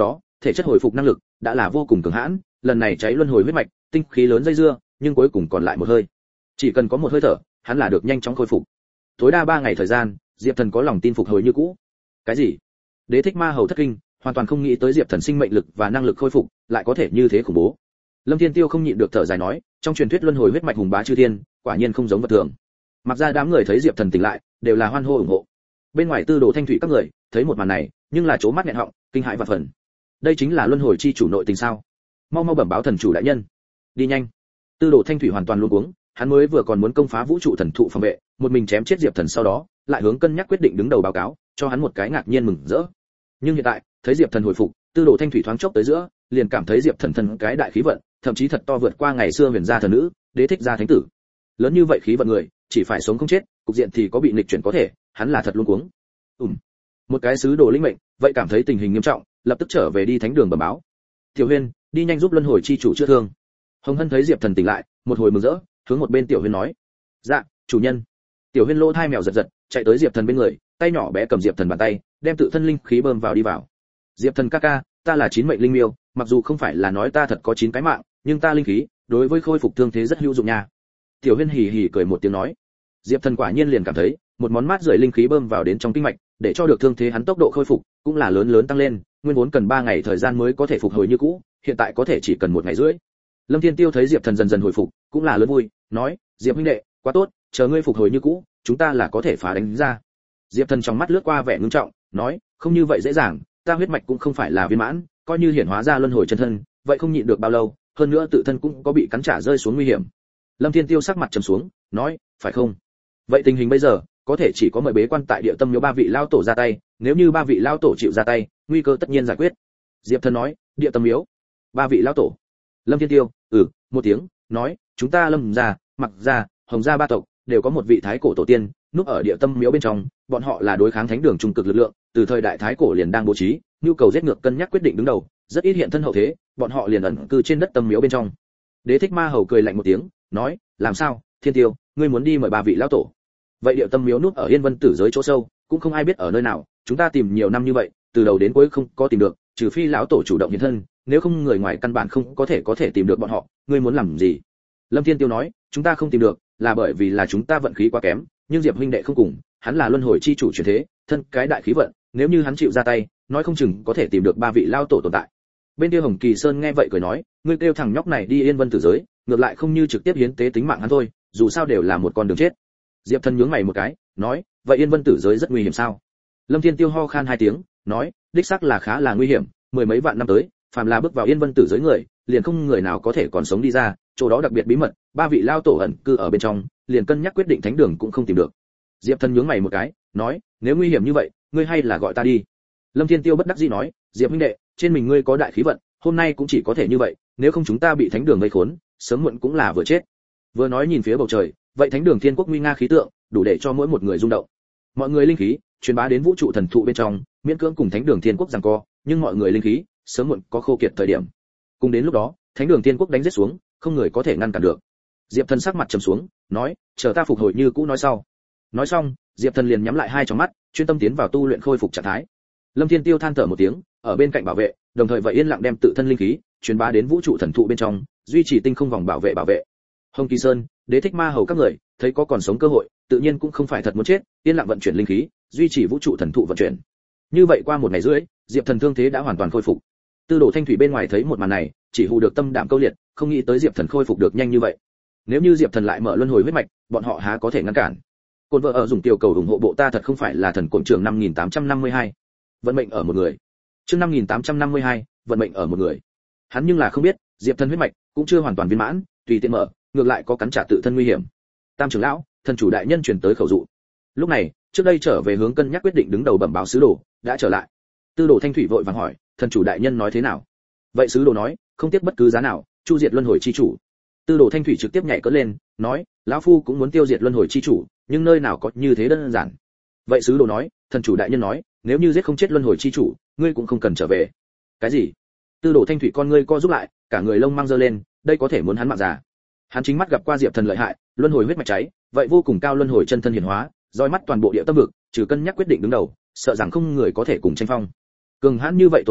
thể chất hồi phục năng lực đã là vô cùng cường hãn, lần này cháy luân hồi huyết mạch, tinh khí lớn dây dưa, nhưng cuối cùng còn lại một hơi. Chỉ cần có một hơi thở, hắn là được nhanh chóng khôi phục. Tối đa 3 ngày thời gian, Diệp Thần có lòng tin phục hồi như cũ. Cái gì? Đế thích ma hầu thất kinh, hoàn toàn không nghĩ tới Diệp Thần sinh mệnh lực và năng lực khôi phục lại có thể như thế khủng bố. Lâm Thiên Tiêu không nhịn được thở dài nói, trong truyền thuyết luân hồi huyết mạch hùng bá chư thiên, quả nhiên không giống vật thường. Mặc ra đám người thấy Diệp Thần tỉnh lại, đều là hoan hô ủng hộ. Bên ngoài Tư Đồ Thanh Thủy các người, thấy một màn này, nhưng là trố mắt nghẹn họng, kinh hãi vạn phần. Đây chính là luân hồi chi chủ nội tình sao? Mau mau bẩm báo thần chủ đại nhân. Đi nhanh. Tư Đồ Thanh Thủy hoàn toàn luống cuống, hắn mới vừa còn muốn công phá vũ trụ thần thụ phòng vệ, một mình chém chết Diệp Thần sau đó, lại hướng cân nhắc quyết định đứng đầu báo cáo, cho hắn một cái ngạc nhiên mừng rỡ. Nhưng hiện tại, thấy Diệp Thần hồi phục, Tư Đồ Thanh Thủy thoáng chốc tới giữa, liền cảm thấy Diệp Thần thân cái đại khí vận, thậm chí thật to vượt qua ngày xưa huyền gia thần nữ, đế thích gia thánh tử. Lớn như vậy khí vận người, chỉ phải sống không chết, cục diện thì có bị nghịch chuyển có thể, hắn là thật luống cuống. Một cái sứ đồ linh mệnh, vậy cảm thấy tình hình nghiêm trọng, lập tức trở về đi thánh đường bẩm báo. Tiểu Huyên, đi nhanh giúp luân hồi chi chủ chữa thương. Hồng Hân thấy Diệp Thần tỉnh lại, một hồi mừng rỡ, hướng một bên Tiểu Huyên nói: "Dạ, chủ nhân." Tiểu Huyên lỗ thai mèo giật giật, chạy tới Diệp Thần bên người, tay nhỏ bé cầm Diệp Thần bàn tay, đem tự thân linh khí bơm vào đi vào. "Diệp Thần ca ca, ta là 9 mệnh linh miêu, mặc dù không phải là nói ta thật có 9 cái mạng, nhưng ta linh khí đối với khôi phục thương thế rất hữu dụng nha." Tiểu Huyên hì hì cười một tiếng nói. Diệp Thần quả nhiên liền cảm thấy, một món mát rượi linh khí bơm vào đến trong kinh mạch, để cho được thương thế hắn tốc độ khôi phục cũng là lớn lớn tăng lên, nguyên vốn cần 3 ngày thời gian mới có thể phục hồi như cũ, hiện tại có thể chỉ cần 1 ngày rưỡi. Lâm Thiên Tiêu thấy Diệp Thần dần dần hồi phục, cũng là lớn vui, nói: "Diệp huynh đệ, quá tốt, chờ ngươi phục hồi như cũ, chúng ta là có thể phá đánh ra." Diệp Thần trong mắt lướt qua vẻ ngưng trọng, nói: "Không như vậy dễ dàng, ta huyết mạch cũng không phải là viên mãn, coi như hiển hóa ra luân hồi chân thân, vậy không nhịn được bao lâu, hơn nữa tự thân cũng có bị cắn trả rơi xuống nguy hiểm." Lâm Thiên Tiêu sắc mặt trầm xuống, nói: "Phải không? Vậy tình hình bây giờ, có thể chỉ có mời bế quan tại địa tâm miếu 3 vị lao tổ ra tay, nếu như 3 vị lao tổ chịu ra tay, nguy cơ tất nhiên giải quyết." Diệp Thần nói: "Địa tâm miếu, 3 vị lao tổ?" Lâm Thiên Tiêu, một tiếng, nói: "Chúng ta Lâm gia, Mặc gia, Hồng gia 3 tộc, đều có một vị thái cổ tổ tiên, núp ở địa tâm miếu bên trong, bọn họ là đối kháng thánh đường trung cực lực lượng, từ thời đại thái cổ liền đang bố trí, nhu cầu giết ngược cân nhắc quyết định đứng đầu, rất ít hiện thân hậu thế, bọn họ liền ẩn cư trên đất tâm miếu bên trong." Đế thích ma hầu cười lạnh một tiếng, nói: "Làm sao, Thiên Tiêu, ngươi muốn đi mời 3 vị lão tổ? Vậy địa tâm miếu núp ở Yên Vân tử giới chỗ sâu, cũng không ai biết ở nơi nào, chúng ta tìm nhiều năm như vậy, từ đầu đến cuối không có tìm được, trừ phi lão tổ chủ động hiện thân, nếu không người ngoài căn bản không có thể tìm được bọn họ, ngươi muốn làm gì?" Lâm Thiên Tiêu nói: "Chúng ta không tìm được, là bởi vì là chúng ta vận khí quá kém, nhưng Diệp huynh đệ không cùng, hắn là luân hồi chi chủ chuyển thế, thân cái đại khí vận, nếu như hắn chịu ra tay, nói không chừng có thể tìm được 3 vị lão tổ tồn tại." Bên kia Hồng Kỳ Sơn nghe vậy cười nói: "Ngươi kêu thằng nhóc này đi Yên Vân tử giới, ngược lại không như trực tiếp hiến tế tính mạng hắn thôi, dù sao đều là một con đường chết." Diệp Thần nhướng mày một cái, nói: "Vậy Yên Vân tử giới rất nguy hiểm sao?" Lâm Thiên Tiêu ho khan 2 tiếng, nói: "Đích xác là khá là nguy hiểm, 10 mấy vạn năm tới, phàm là bước vào Yên Vân tử giới người, liền không người nào có thể còn sống đi ra, chỗ đó đặc biệt bí mật, 3 vị lao tổ ẩn cư ở bên trong, liền cân nhắc quyết định thánh đường cũng không tìm được." Diệp Thần nhướng mày một cái, nói: "Nếu nguy hiểm như vậy, ngươi hay là gọi ta đi." Lâm Thiên Tiêu bất đắc dĩ nói: "Diệp huynh đệ, trên mình ngươi có đại khí vận, hôm nay cũng chỉ có thể như vậy, nếu không chúng ta bị thánh đường vây khốn, sớm muộn cũng là vừa chết." Vừa nói nhìn phía bầu trời, vậy thánh đường thiên quốc nguy nga khí tượng, đủ để cho mỗi một người rung động. Mọi người linh khí truyền bá đến vũ trụ thần thụ bên trong, miễn cưỡng cùng thánh đường thiên quốc giằng co, nhưng mọi người linh khí sớm muộn có khô kiệt thời điểm. Cùng đến lúc đó, thánh đường thiên quốc đánh giết xuống, không người có thể ngăn cản được. Diệp Thần sắc mặt trầm xuống, nói: "Chờ ta phục hồi như cũ nói sau." Nói xong, Diệp Thần liền nhắm lại 2 tròng mắt, chuyên tâm tiến vào tu luyện khôi phục trạng thái. Lâm Thiên Tiêu than thở một tiếng, ở bên cạnh bảo vệ, đồng thời vậy yên lặng đem tự thân linh khí truyền bá đến vũ trụ thần thụ bên trong, duy trì tinh không vòng bảo vệ. Hồng Kỳ Sơn, Đế thích ma hầu các người, thấy có còn sống cơ hội, tự nhiên cũng không phải thật muốn chết, yên lặng vận chuyển linh khí, duy trì vũ trụ thần thụ vận chuyển. Như vậy qua 1 ngày rưỡi, Diệp Thần thương thế đã hoàn toàn khôi phục. Tư Đồ Thanh Thủy bên ngoài thấy một màn này, chỉ hù được tâm đạm câu liệt, không nghĩ tới Diệp Thần khôi phục được nhanh như vậy. Nếu như Diệp Thần lại mở luân hồi huyết mạch, bọn họ há có thể ngăn cản. Côn vợ ở dùng tiểu cầu ủng hộ bộ ta thật không phải là thần cổn trưởng 5852. Vận mệnh ở một người. Chương 5852, vận mệnh ở một người. Hắn nhưng là không biết, Diệp Thần huyết mạch cũng chưa hoàn toàn viên mãn, tùy tiện mở, ngược lại có cắn trả tự thân nguy hiểm. Tam trưởng lão, thần chủ đại nhân truyền tới khẩu dụ. Lúc này, trước đây trở về hướng cân nhắc quyết định đứng đầu bẩm báo sứ đồ, đã trở lại. Tư Đồ Thanh Thủy vội vàng hỏi, thần chủ đại nhân nói thế nào? Vậy sứ đồ nói, không tiếc bất cứ giá nào, chu diệt luân hồi chi chủ. Tư Đồ Thanh Thủy trực tiếp nhảy cỡ lên, nói, lão phu cũng muốn tiêu diệt luân hồi chi chủ, nhưng nơi nào có như thế đơn giản. Vậy sứ đồ nói, thần chủ đại nhân nói, nếu như giết không chết luân hồi chi chủ, ngươi cũng không cần trở về. Cái gì? Tư Đồ Thanh Thủy con ngươi co rút lại, cả người lông mang giơ lên, đây có thể muốn hắn mạng già. Hắn chính mắt gặp qua Diệp Thần lợi hại, luân hồi huyết mạch cháy, vậy vô cùng cao luân hồi chân thân hiển hóa, roi mắt toàn bộ địa tâm vực, trừ cân nhắc quyết định đứng đầu, sợ rằng không người có thể cùng tranh phong. Cường hãn như vậy tồn tại,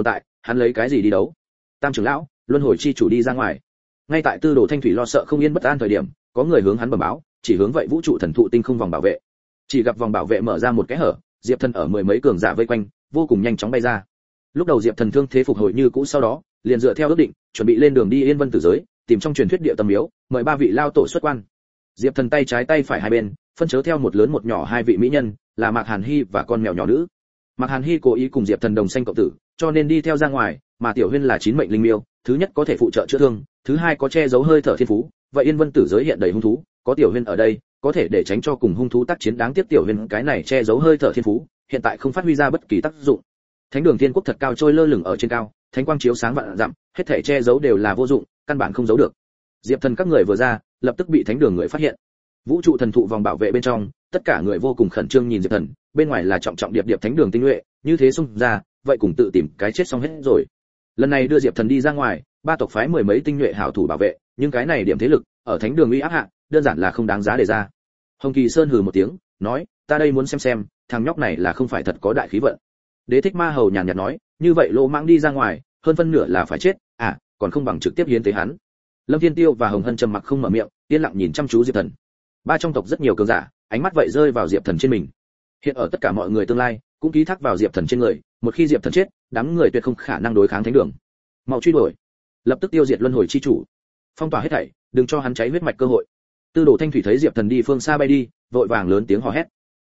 hắn lấy cái gì đi đấu? Tam trưởng lão, luân hồi chi chủ đi ra ngoài. Ngay tại Tư Đồ Thanh Thủy lo sợ không yên bất an thời điểm, có người hướng hắn bẩm báo, chỉ hướng vậy vũ trụ thần thụ tinh không vòng bảo vệ. Chỉ gặp vòng bảo vệ mở ra một cái hở, Diệp Thần ở mười mấy cường giả vây quanh, vô cùng nhanh chóng bay ra. Lúc đầu Diệp Thần thương thế phục hồi như cũ, sau đó liền dựa theo ước định, chuẩn bị lên đường đi Yên Vân Tử giới, tìm trong truyền thuyết địa tâm miếu, mời 3 vị lao tổ xuất quan. Diệp Thần tay trái tay phải hai bên, phân chớ theo một lớn một nhỏ 2 vị mỹ nhân, là Mạc Hàn Hi và con mèo nhỏ nữ. Mạc Hàn Hi cố ý cùng Diệp Thần đồng sanh cộng tử, cho nên đi theo ra ngoài, mà Tiểu Huyên là 9 mệnh linh miêu, thứ nhất có thể phụ trợ chữa thương, thứ hai có che giấu hơi thở thiên phú, vậy Yên Vân Tử giới hiện đầy hung thú, có Tiểu Huyên ở đây, có thể để tránh cho cùng hung thú tác chiến. Đáng tiếc Tiểu Huyên cái này che giấu hơi thở thiên phú, hiện tại không phát huy ra bất kỳ tác dụng. Thánh đường thiên quốc thật cao trôi lơ lửng ở trên cao, thánh quang chiếu sáng vạn dặm, hết thảy che giấu đều là vô dụng, căn bản không giấu được. Diệp Thần các người vừa ra, lập tức bị thánh đường người phát hiện. Vũ trụ thần thụ vòng bảo vệ bên trong, tất cả người vô cùng khẩn trương nhìn Diệp Thần, bên ngoài là trọng trọng điệp điệp thánh đường tinh nhuệ, như thế xung ra, vậy cùng tự tìm cái chết xong hết rồi. Lần này đưa Diệp Thần đi ra ngoài, 3 tộc phái 10 mấy tinh nhuệ hảo thủ bảo vệ, nhưng cái này điểm thế lực, ở thánh đường uy áp hạ, đơn giản là không đáng giá để ra. Hồng Kỳ Sơn hừ một tiếng, nói, ta đây muốn xem, thằng nhóc này là không phải thật có đại khí vận. Đế Thích Ma Hầu nhàn nhạt nói, như vậy lỗ mãng đi ra ngoài, hơn phân nửa là phải chết, còn không bằng trực tiếp hiến tế hắn. Lâm Thiên Tiêu và Hồng Hân trầm mặc không mở miệng, yên lặng nhìn chăm chú Diệp Thần. 3 trong tộc rất nhiều cường giả, ánh mắt vậy rơi vào Diệp Thần trên mình. Hiện ở tất cả mọi người tương lai cũng ký thác vào Diệp Thần trên người, một khi Diệp Thần chết, đám người tuyệt không khả năng đối kháng thánh đường. Mau truy đuổi, lập tức tiêu diệt luân hồi chi chủ, phong tỏa hết thảy, đừng cho hắn cháy huyết mạch cơ hội. Tư Đồ Thanh Thủy thấy Diệp Thần đi phương xa bay đi, vội vàng lớn tiếng hò hét.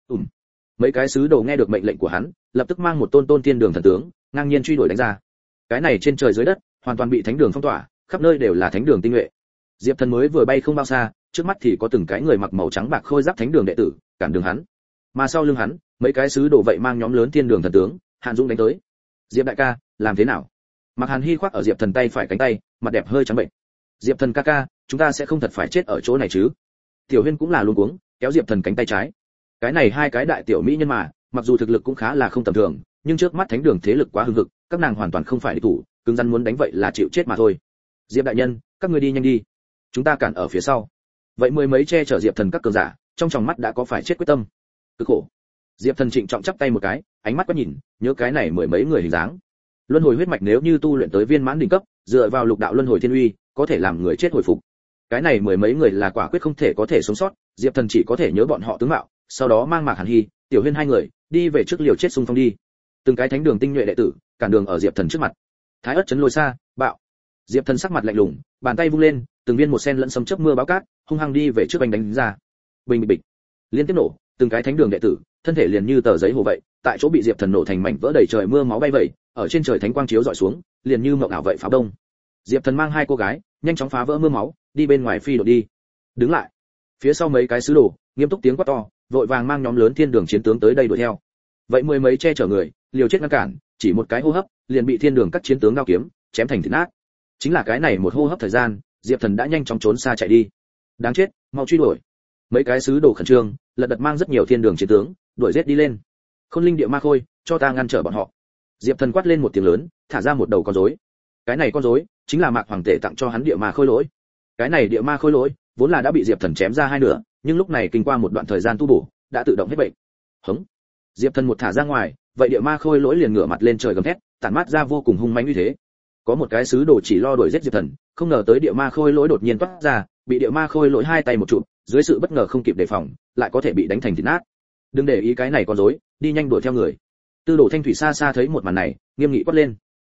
Mấy cái sứ đồ nghe được mệnh lệnh của hắn, lập tức mang một tôn thiên đường thần tướng, ngang nhiên truy đuổi đánh ra. Cái này trên trời dưới đất, hoàn toàn bị thánh đường phong tỏa, khắp nơi đều là thánh đường tinh nhuệ. Diệp Thần mới vừa bay không bao xa, trước mắt thì có từng cái người mặc màu trắng bạc khôi giáp thánh đường đệ tử cản đường hắn, mà sau lưng hắn, mấy cái sứ đồ vậy mang nhóm lớn thiên đường thần tướng, Hàn Dũng đánh tới. Diệp đại ca, làm thế nào? Mạc Hàn Hi khoác ở Diệp Thần tay phải cánh tay, mặt đẹp hơi trắng bệnh. Diệp Thần ca ca, chúng ta sẽ không thật phải chết ở chỗ này chứ? Tiểu Huyên cũng là luống cuống, kéo Diệp Thần cánh tay trái. Cái này 2 cái đại tiểu mỹ nhân mà, mặc dù thực lực cũng khá là không tầm thường, nhưng trước mắt thánh đường thế lực quá hưng hực, các nàng hoàn toàn không phải địch thủ, cứng rắn muốn đánh vậy là chịu chết mà thôi. Diệp đại nhân, các ngươi đi nhanh đi, chúng ta cản ở phía sau. Vậy 10 mấy che chở Diệp Thần các cường giả, trong tròng mắt đã có phải chết quyết tâm. Cực khổ. Diệp Thần trịnh trọng chắp tay một cái, ánh mắt quét nhìn, nhớ cái này 10 mấy người hình dáng. Luân hồi huyết mạch nếu như tu luyện tới viên mãn đỉnh cấp, dựa vào lục đạo luân hồi thiên uy, có thể làm người chết hồi phục. Cái này 10 mấy người là quả quyết không thể có thể sống sót, Diệp Thần chỉ có thể nhớ bọn họ tướng mạo, sau đó mang Mạc Hàn Hi, Tiểu Huyên 2 người đi về trước liều chết xung phong đi. Từng cái thánh đường tinh nhuệ đệ tử cản đường ở Diệp Thần trước mặt. Thái ất chấn lôi xa, bạo. Diệp Thần sắc mặt lạnh lùng, bàn tay vung lên, từng viên một sen lẫn sấm chớp mưa báo cát, hung hăng đi về trước anh đánh ra. Bình bịch bịch, liên tiếp nổ, từng cái thánh đường đệ tử, thân thể liền như tờ giấy hồ vậy, tại chỗ bị Diệp Thần nổ thành mảnh vỡ đầy trời mưa máu bay vậy, ở trên trời thánh quang chiếu rọi xuống, liền như mộng ảo vậy pháo đông. Diệp Thần mang 2 cô gái, nhanh chóng phá vỡ mưa máu, đi bên ngoài phi đột đi. Đứng lại. Phía sau mấy cái sứ đồ, nghiêm túc tiếng quát to, vội vàng mang nhóm lớn thiên đường chiến tướng tới đây đuổi theo. Vậy 10 mấy che chở người, liều chết ngăn cản, chỉ một cái hô hấp, liền bị thiên đường các chiến tướng đao kiếm chém thành thịt nát. Chính là cái này một hô hấp thời gian, Diệp Thần đã nhanh chóng trốn xa chạy đi. Đáng chết, mau truy đuổi. Mấy cái sứ đồ khẩn trương, lật đật mang rất nhiều thiên đường chiến tướng, đuổi giết đi lên. Khôn Linh Địa Ma Khôi, cho ta ngăn trở bọn họ. Diệp Thần quát lên một tiếng lớn, thả ra một đầu con rối. Cái này con rối chính là Mạc Hoàng Tể tặng cho hắn địa ma khôi lỗi. Cái này địa ma khôi lỗi vốn là đã bị Diệp Thần chém ra 2 nửa, nhưng lúc này kinh qua một đoạn thời gian tu bổ, đã tự động hết bệnh. Hững. Diệp Thần một thả ra ngoài, vậy địa ma khôi lỗi liền ngửa mặt lên trời gầm thét, tản mát ra vô cùng hung mãnh uy thế. Có một cái sứ đồ chỉ lo đuổi giết Diệp Thần, không ngờ tới địa ma khôi lỗi đột nhiên toát ra, bị địa ma khôi lỗi 2 tay một chụp, dưới sự bất ngờ không kịp đề phòng, lại có thể bị đánh thành thịt nát. Đừng để ý cái này con rối, đi nhanh đuổi theo người. Tư Đồ Thanh Thủy xa xa thấy một màn này, nghiêm nghị quát lên.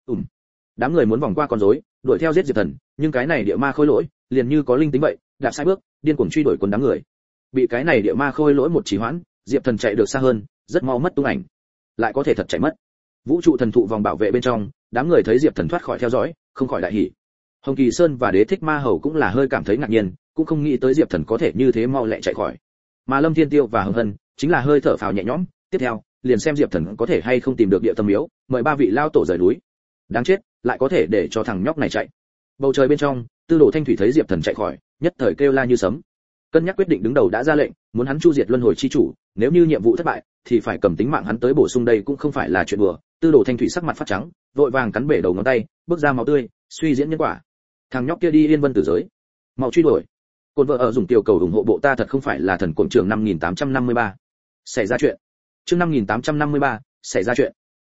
Đám người muốn vòng qua con rối, đuổi theo giết Diệp Thần, nhưng cái này địa ma khôi lỗi liền như có linh tính vậy, đạp sai bước, điên cuồng truy đuổi quần đám người. Bị cái này địa ma khôi lỗi một trì hoãn, Diệp Thần chạy được xa hơn, rất mau mất tung ảnh. Lại có thể thật chạy mất. Vũ trụ thần thụ vòng bảo vệ bên trong, đám người thấy Diệp Thần thoát khỏi theo dõi, không khỏi đại hỉ. Hồng Kỳ Sơn và Đế Thích Ma Hầu cũng là hơi cảm thấy ngạc nhiên, cũng không nghĩ tới Diệp Thần có thể như thế mau lẹ chạy khỏi. Mà Lâm Thiên Tiêu và Hồng Hân chính là hơi thở phào nhẹ nhõm, tiếp theo, liền xem Diệp Thần có thể hay không tìm được địa tâm miếu, mời 3 vị lao tổ rời núi. Đáng chết, lại có thể để cho thằng nhóc này chạy. Bầu trời bên trong, Tư Đồ Thanh Thủy thấy Diệp Thần chạy khỏi, nhất thời kêu la như sấm. Cân nhắc quyết định đứng đầu đã ra lệnh, muốn hắn chu diệt luân hồi chi chủ, nếu như nhiệm vụ thất bại, thì phải cầm tính mạng hắn tới bổ sung, đây cũng không phải là chuyện đùa. Tư Đồ Thanh Thủy sắc mặt phát trắng, vội vàng cắn bể đầu ngón tay, bước ra máu tươi, suy diễn nhân quả. Thằng nhóc kia đi Yên Vân Tử giới, mau truy đuổi. Côn vợ ở dùng tiểu cầu ủng hộ bộ ta thật không phải là thần cuồng trường 5853. Xảy ra chuyện. Chương 5853, xảy ra chuyện.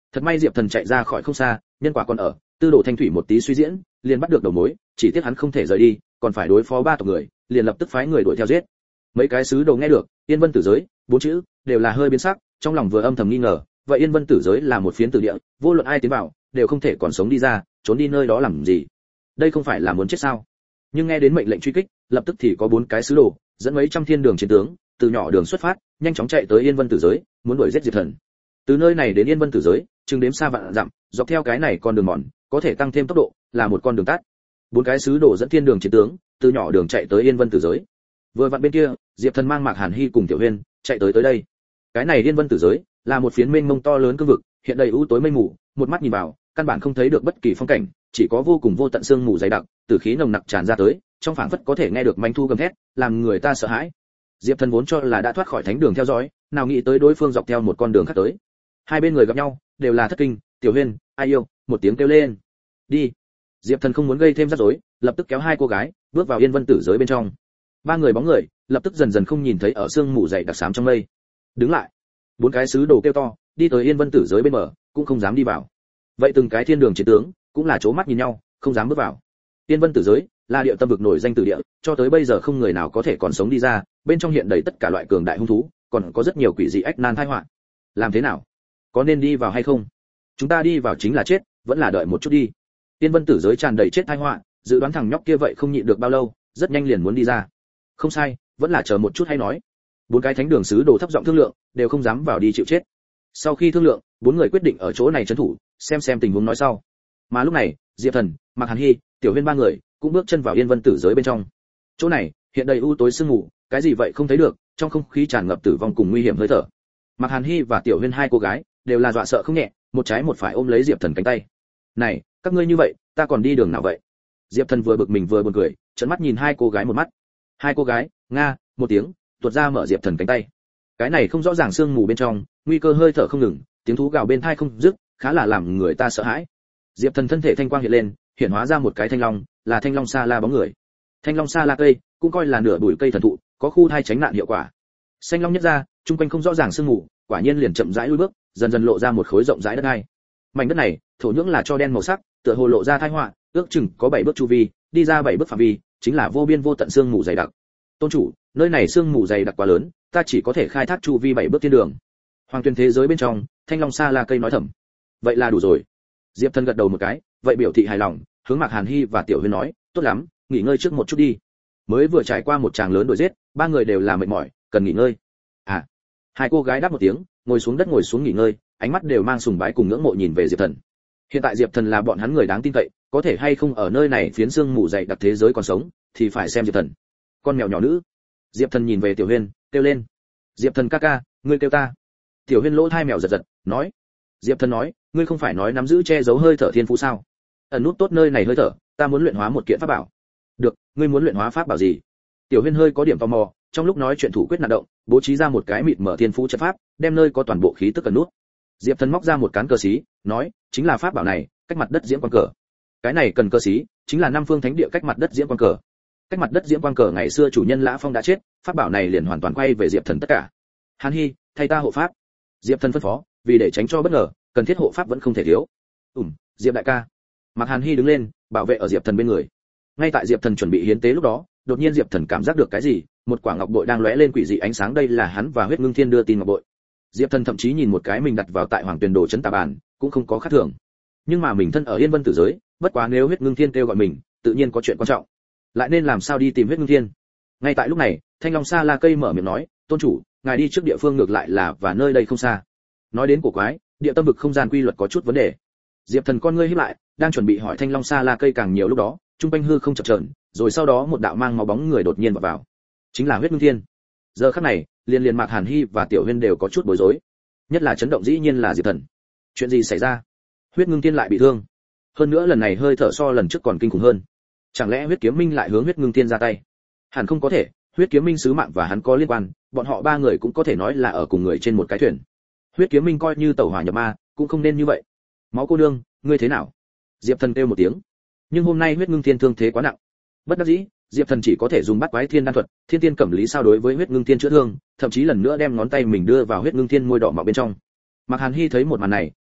Thật may Diệp Thần chạy ra khỏi không xa, nhân quả còn ở, Tư Đồ Thanh Thủy một tí suy diễn, liền bắt được đầu mối, chỉ tiếc hắn không thể rời đi, còn phải đối phó 3 tộc người, liền lập tức phái người đuổi theo giết. Mấy cái sứ đồ nghe được Yên Vân Tử Giới 4 chữ, đều là hơi biến sắc, trong lòng vừa âm thầm nghi ngờ, vậy Yên Vân Tử Giới là một phiến tử địa, vô luận ai tiến vào, đều không thể còn sống đi ra, trốn đi nơi đó làm gì? Đây không phải là muốn chết sao? Nhưng nghe đến mệnh lệnh truy kích, lập tức thì có 4 cái sứ đồ, dẫn mấy trăm thiên đường chiến tướng, từ nhỏ đường xuất phát, nhanh chóng chạy tới Yên Vân Tử Giới, muốn đuổi giết Diệp Thần. Từ nơi này đến Yên Vân Tử Giới, chừng đếm xa vạn dặm, dọc theo cái này con đường mòn, có thể tăng thêm tốc độ, là một con đường tắt. 4 cái sứ đồ dẫn thiên đường chiến tướng, từ nhỏ đường chạy tới Yên Vân Tử Giới. Vừa vặn bên kia, Diệp Thần mang Mạc Hàn Hi cùng Tiểu Huyên chạy tới đây. Cái này Yên Vân Tử Giới là một phiến mênh mông to lớn cương vực, hiện đầy u tối mây mù, một mắt nhìn vào, căn bản không thấy được bất kỳ phong cảnh, chỉ có vô cùng vô tận sương mù dày đặc, tử khí nồng nặc tràn ra tới, trong phảng phất có thể nghe được manh thu gầm thét, làm người ta sợ hãi. Diệp Thần vốn cho là đã thoát khỏi thánh đường theo dõi, nào nghĩ tới đối phương dọc theo một con đường khác tới. Hai bên người gặp nhau, đều là thất kinh, Tiểu Huyên, ai yêu, một tiếng kêu lên. Đi. Diệp Thần không muốn gây thêm rắc rối, lập tức kéo 2 cô gái, bước vào Yên Vân Tử Giới bên trong. 3 người bóng người, lập tức dần dần không nhìn thấy ở sương mù dày đặc xám trong mây. Đứng lại. 4 cái sứ đồ kêu to, đi tới Yên Vân Tử Giới bên bờ, cũng không dám đi vào. Vậy từng cái thiên đường chiến tướng, cũng là chố mắt nhìn nhau, không dám bước vào. Yên Vân Tử Giới là địa tâm vực nổi danh tử địa, cho tới bây giờ không người nào có thể còn sống đi ra, bên trong hiện đầy tất cả loại cường đại hung thú, còn có rất nhiều quỷ dị ách nan tai họa. Làm thế nào? Có nên đi vào hay không? Chúng ta đi vào chính là chết, vẫn là đợi một chút đi. Yên Vân Tử Giới tràn đầy chết tai họa, dự đoán thằng nhóc kia vậy không nhịn được bao lâu, rất nhanh liền muốn đi ra. Không sai, vẫn là chờ một chút hay nói. 4 cái thánh đường sứ đồ thấp giọng thương lượng, đều không dám vào đi chịu chết. Sau khi thương lượng, 4 người quyết định ở chỗ này trấn thủ, xem tình huống nói sau. Mà lúc này, Diệp Thần, Mạc Hàn Hi, Tiểu Huyên 3 người cũng bước chân vào Yên Vân Tử Giới bên trong. Chỗ này hiện đầy u tối sương mù, cái gì vậy không thấy được, trong không khí tràn ngập tử vong cùng nguy hiểm hơi thở. Mạc Hàn Hi và Tiểu Huyên 2 cô gái đều là dọa sợ không nhẹ, một trái một phải ôm lấy Diệp Thần cánh tay. Này, các ngươi như vậy, ta còn đi đường nào vậy? Diệp Thần vừa bực mình vừa buồn cười, trợn mắt nhìn 2 cô gái một mắt. 2 cô gái, nga, một tiếng, tuột ra mở Diệp Thần cánh tay. Cái này không rõ ràng sương mù bên trong, nguy cơ hơi thở không ngừng, tiếng thú gào bên tai không dứt, khá là làm người ta sợ hãi. Diệp Thần thân thể thanh quang hiện lên, hiện hóa ra một cái thanh long, là thanh long sa la bóng người. Thanh long sa la cây, cũng coi là nửa bụi cây thần thụ, có khu thai tránh nạn hiệu quả. Xanh long nhất ra, trung quanh không rõ ràng sương mù, quả nhiên liền chậm rãi lùi bước, dần dần lộ ra một khối rộng rãi đất ai. Mảnh đất này, thổ nhưỡng là cho đen màu sắc, tựa hồ lộ ra tai họa, ước chừng có 7 bước chu vi, đi ra 7 bước phạm vi, chính là vô biên vô tận sương mù dày đặc. Tôn chủ, nơi này sương mù dày đặc quá lớn, ta chỉ có thể khai thác chu vi 7 bước thiên đường. Hoàng tuyên thế giới bên trong, thanh long sa la cây nói thầm. Vậy là đủ rồi. Diệp Thần gật đầu một cái, vậy biểu thị hài lòng, hướng Mạc Hàn Hi và Tiểu Huyên nói, tốt lắm, nghỉ ngơi trước một chút đi. Mới vừa trải qua một tràng lớn đuổi giết, 3 người đều là mệt mỏi, cần nghỉ ngơi. À. 2 cô gái đáp một tiếng, ngồi xuống đất ngồi xuống nghỉ ngơi, ánh mắt đều mang sùng bái cùng ngưỡng mộ nhìn về Diệp Thần. Hiện tại Diệp Thần là bọn hắn người đáng tin cậy, có thể hay không ở nơi này phiến sương mù dày đặc thế giới còn sống, thì phải xem Diệp Thần. Con mèo nhỏ nữ. Diệp Thần nhìn về Tiểu Huyên, kêu lên. Diệp Thần ca ca, ngươi kêu ta. Tiểu Huyên lỗ tai mèo giật giật, nói. Diệp Thần nói, ngươi không phải nói nắm giữ che giấu hơi thở thiên phú sao? Ẩn nút tốt nơi này hơi thở, ta muốn luyện hóa một kiện pháp bảo. Được, ngươi muốn luyện hóa pháp bảo gì? Tiểu Huyên hơi có điểm tò mò, trong lúc nói chuyện thủ quyết nạn động, bố trí ra một cái mịt mở thiên phú trận pháp, đem nơi có toàn bộ khí tức ẩn nút. Diệp Thần móc ra một cán cờ xí, nói, chính là pháp bảo này, cách mặt đất diễm quang cờ. Cái này cần cờ xí, chính là 5 phương thánh địa cách mặt đất diễm quang cờ. Cách mặt đất diễm quang cờ ngày xưa chủ nhân Lã Phong đã chết, pháp bảo này liền hoàn toàn quay về Diệp Thần tất cả. Hàn Hi, thay ta hộ pháp. Diệp Thần phân phó, vì để tránh cho bất ngờ, cần thiết hộ pháp vẫn không thể thiếu. Diệp đại ca. Mạc Hàn Hi đứng lên, bảo vệ ở Diệp Thần bên người. Ngay tại Diệp Thần chuẩn bị hiến tế lúc đó, đột nhiên Diệp Thần cảm giác được cái gì, một quả ngọc bội đang lóe lên quỷ dị ánh sáng, đây là hắn và Huyết Ngưng Thiên đưa tin ngọc bội. Diệp Thần thậm chí nhìn một cái mình đặt vào tại Hoàng Tuyền Đồ trấn tà bàn, cũng không có khác thường. Nhưng mà mình thân ở Yên Vân Tử Giới, bất quá nếu Huyết Ngưng Thiên kêu gọi mình, tự nhiên có chuyện quan trọng. Lại nên làm sao đi tìm Huyết Ngưng Thiên? Ngay tại lúc này, Thanh Long Sa La cây mở miệng nói, "Tôn chủ, ngài đi trước địa phương ngược lại là và nơi đây không xa." Nói đến cổ quái, địa tâm vực không gian quy luật có chút vấn đề. Diệp Thần con ngươi híp lại, đang chuẩn bị hỏi Thanh Long Sa La cây càng nhiều lúc đó, trung quanh hư không chập chờn, rồi sau đó một đạo mang máu bóng người đột nhiên vào. Chính là Huyết Ngưng Thiên. Giờ khắc này, liền Mạc Hàn Hi và Tiểu Huyên đều có chút bối rối. Nhất là chấn động dĩ nhiên là Diệp Thần. Chuyện gì xảy ra? Huyết Ngưng Thiên lại bị thương. Hơn nữa lần này hơi thở so lần trước còn kinh khủng hơn. Chẳng lẽ Huyết Kiếm Minh lại hướng Huyết Ngưng Thiên ra tay? Hẳn không có thể, Huyết Kiếm Minh sứ mạng và hắn có liên quan, bọn họ 3 người cũng có thể nói là ở cùng người trên một cái thuyền. Huyết Kiếm Minh coi như tẩu hỏa nhập ma, cũng không nên như vậy. Máu cô nương, ngươi thế nào? Diệp Thần kêu một tiếng. Nhưng hôm nay Huyết Ngưng Thiên thương thế quá nặng. Bất đắc dĩ, Diệp Thần chỉ có thể dùng Bát Quái Thiên đan thuật, Thiên Tiên Cẩm Lý sao đối với Huyết Ngưng Thiên chữa thương, thậm chí lần nữa đem ngón tay mình đưa vào Huyết Ngưng Thiên môi đỏ mọng bên trong. Mạc Hàn Hi thấy một màn này,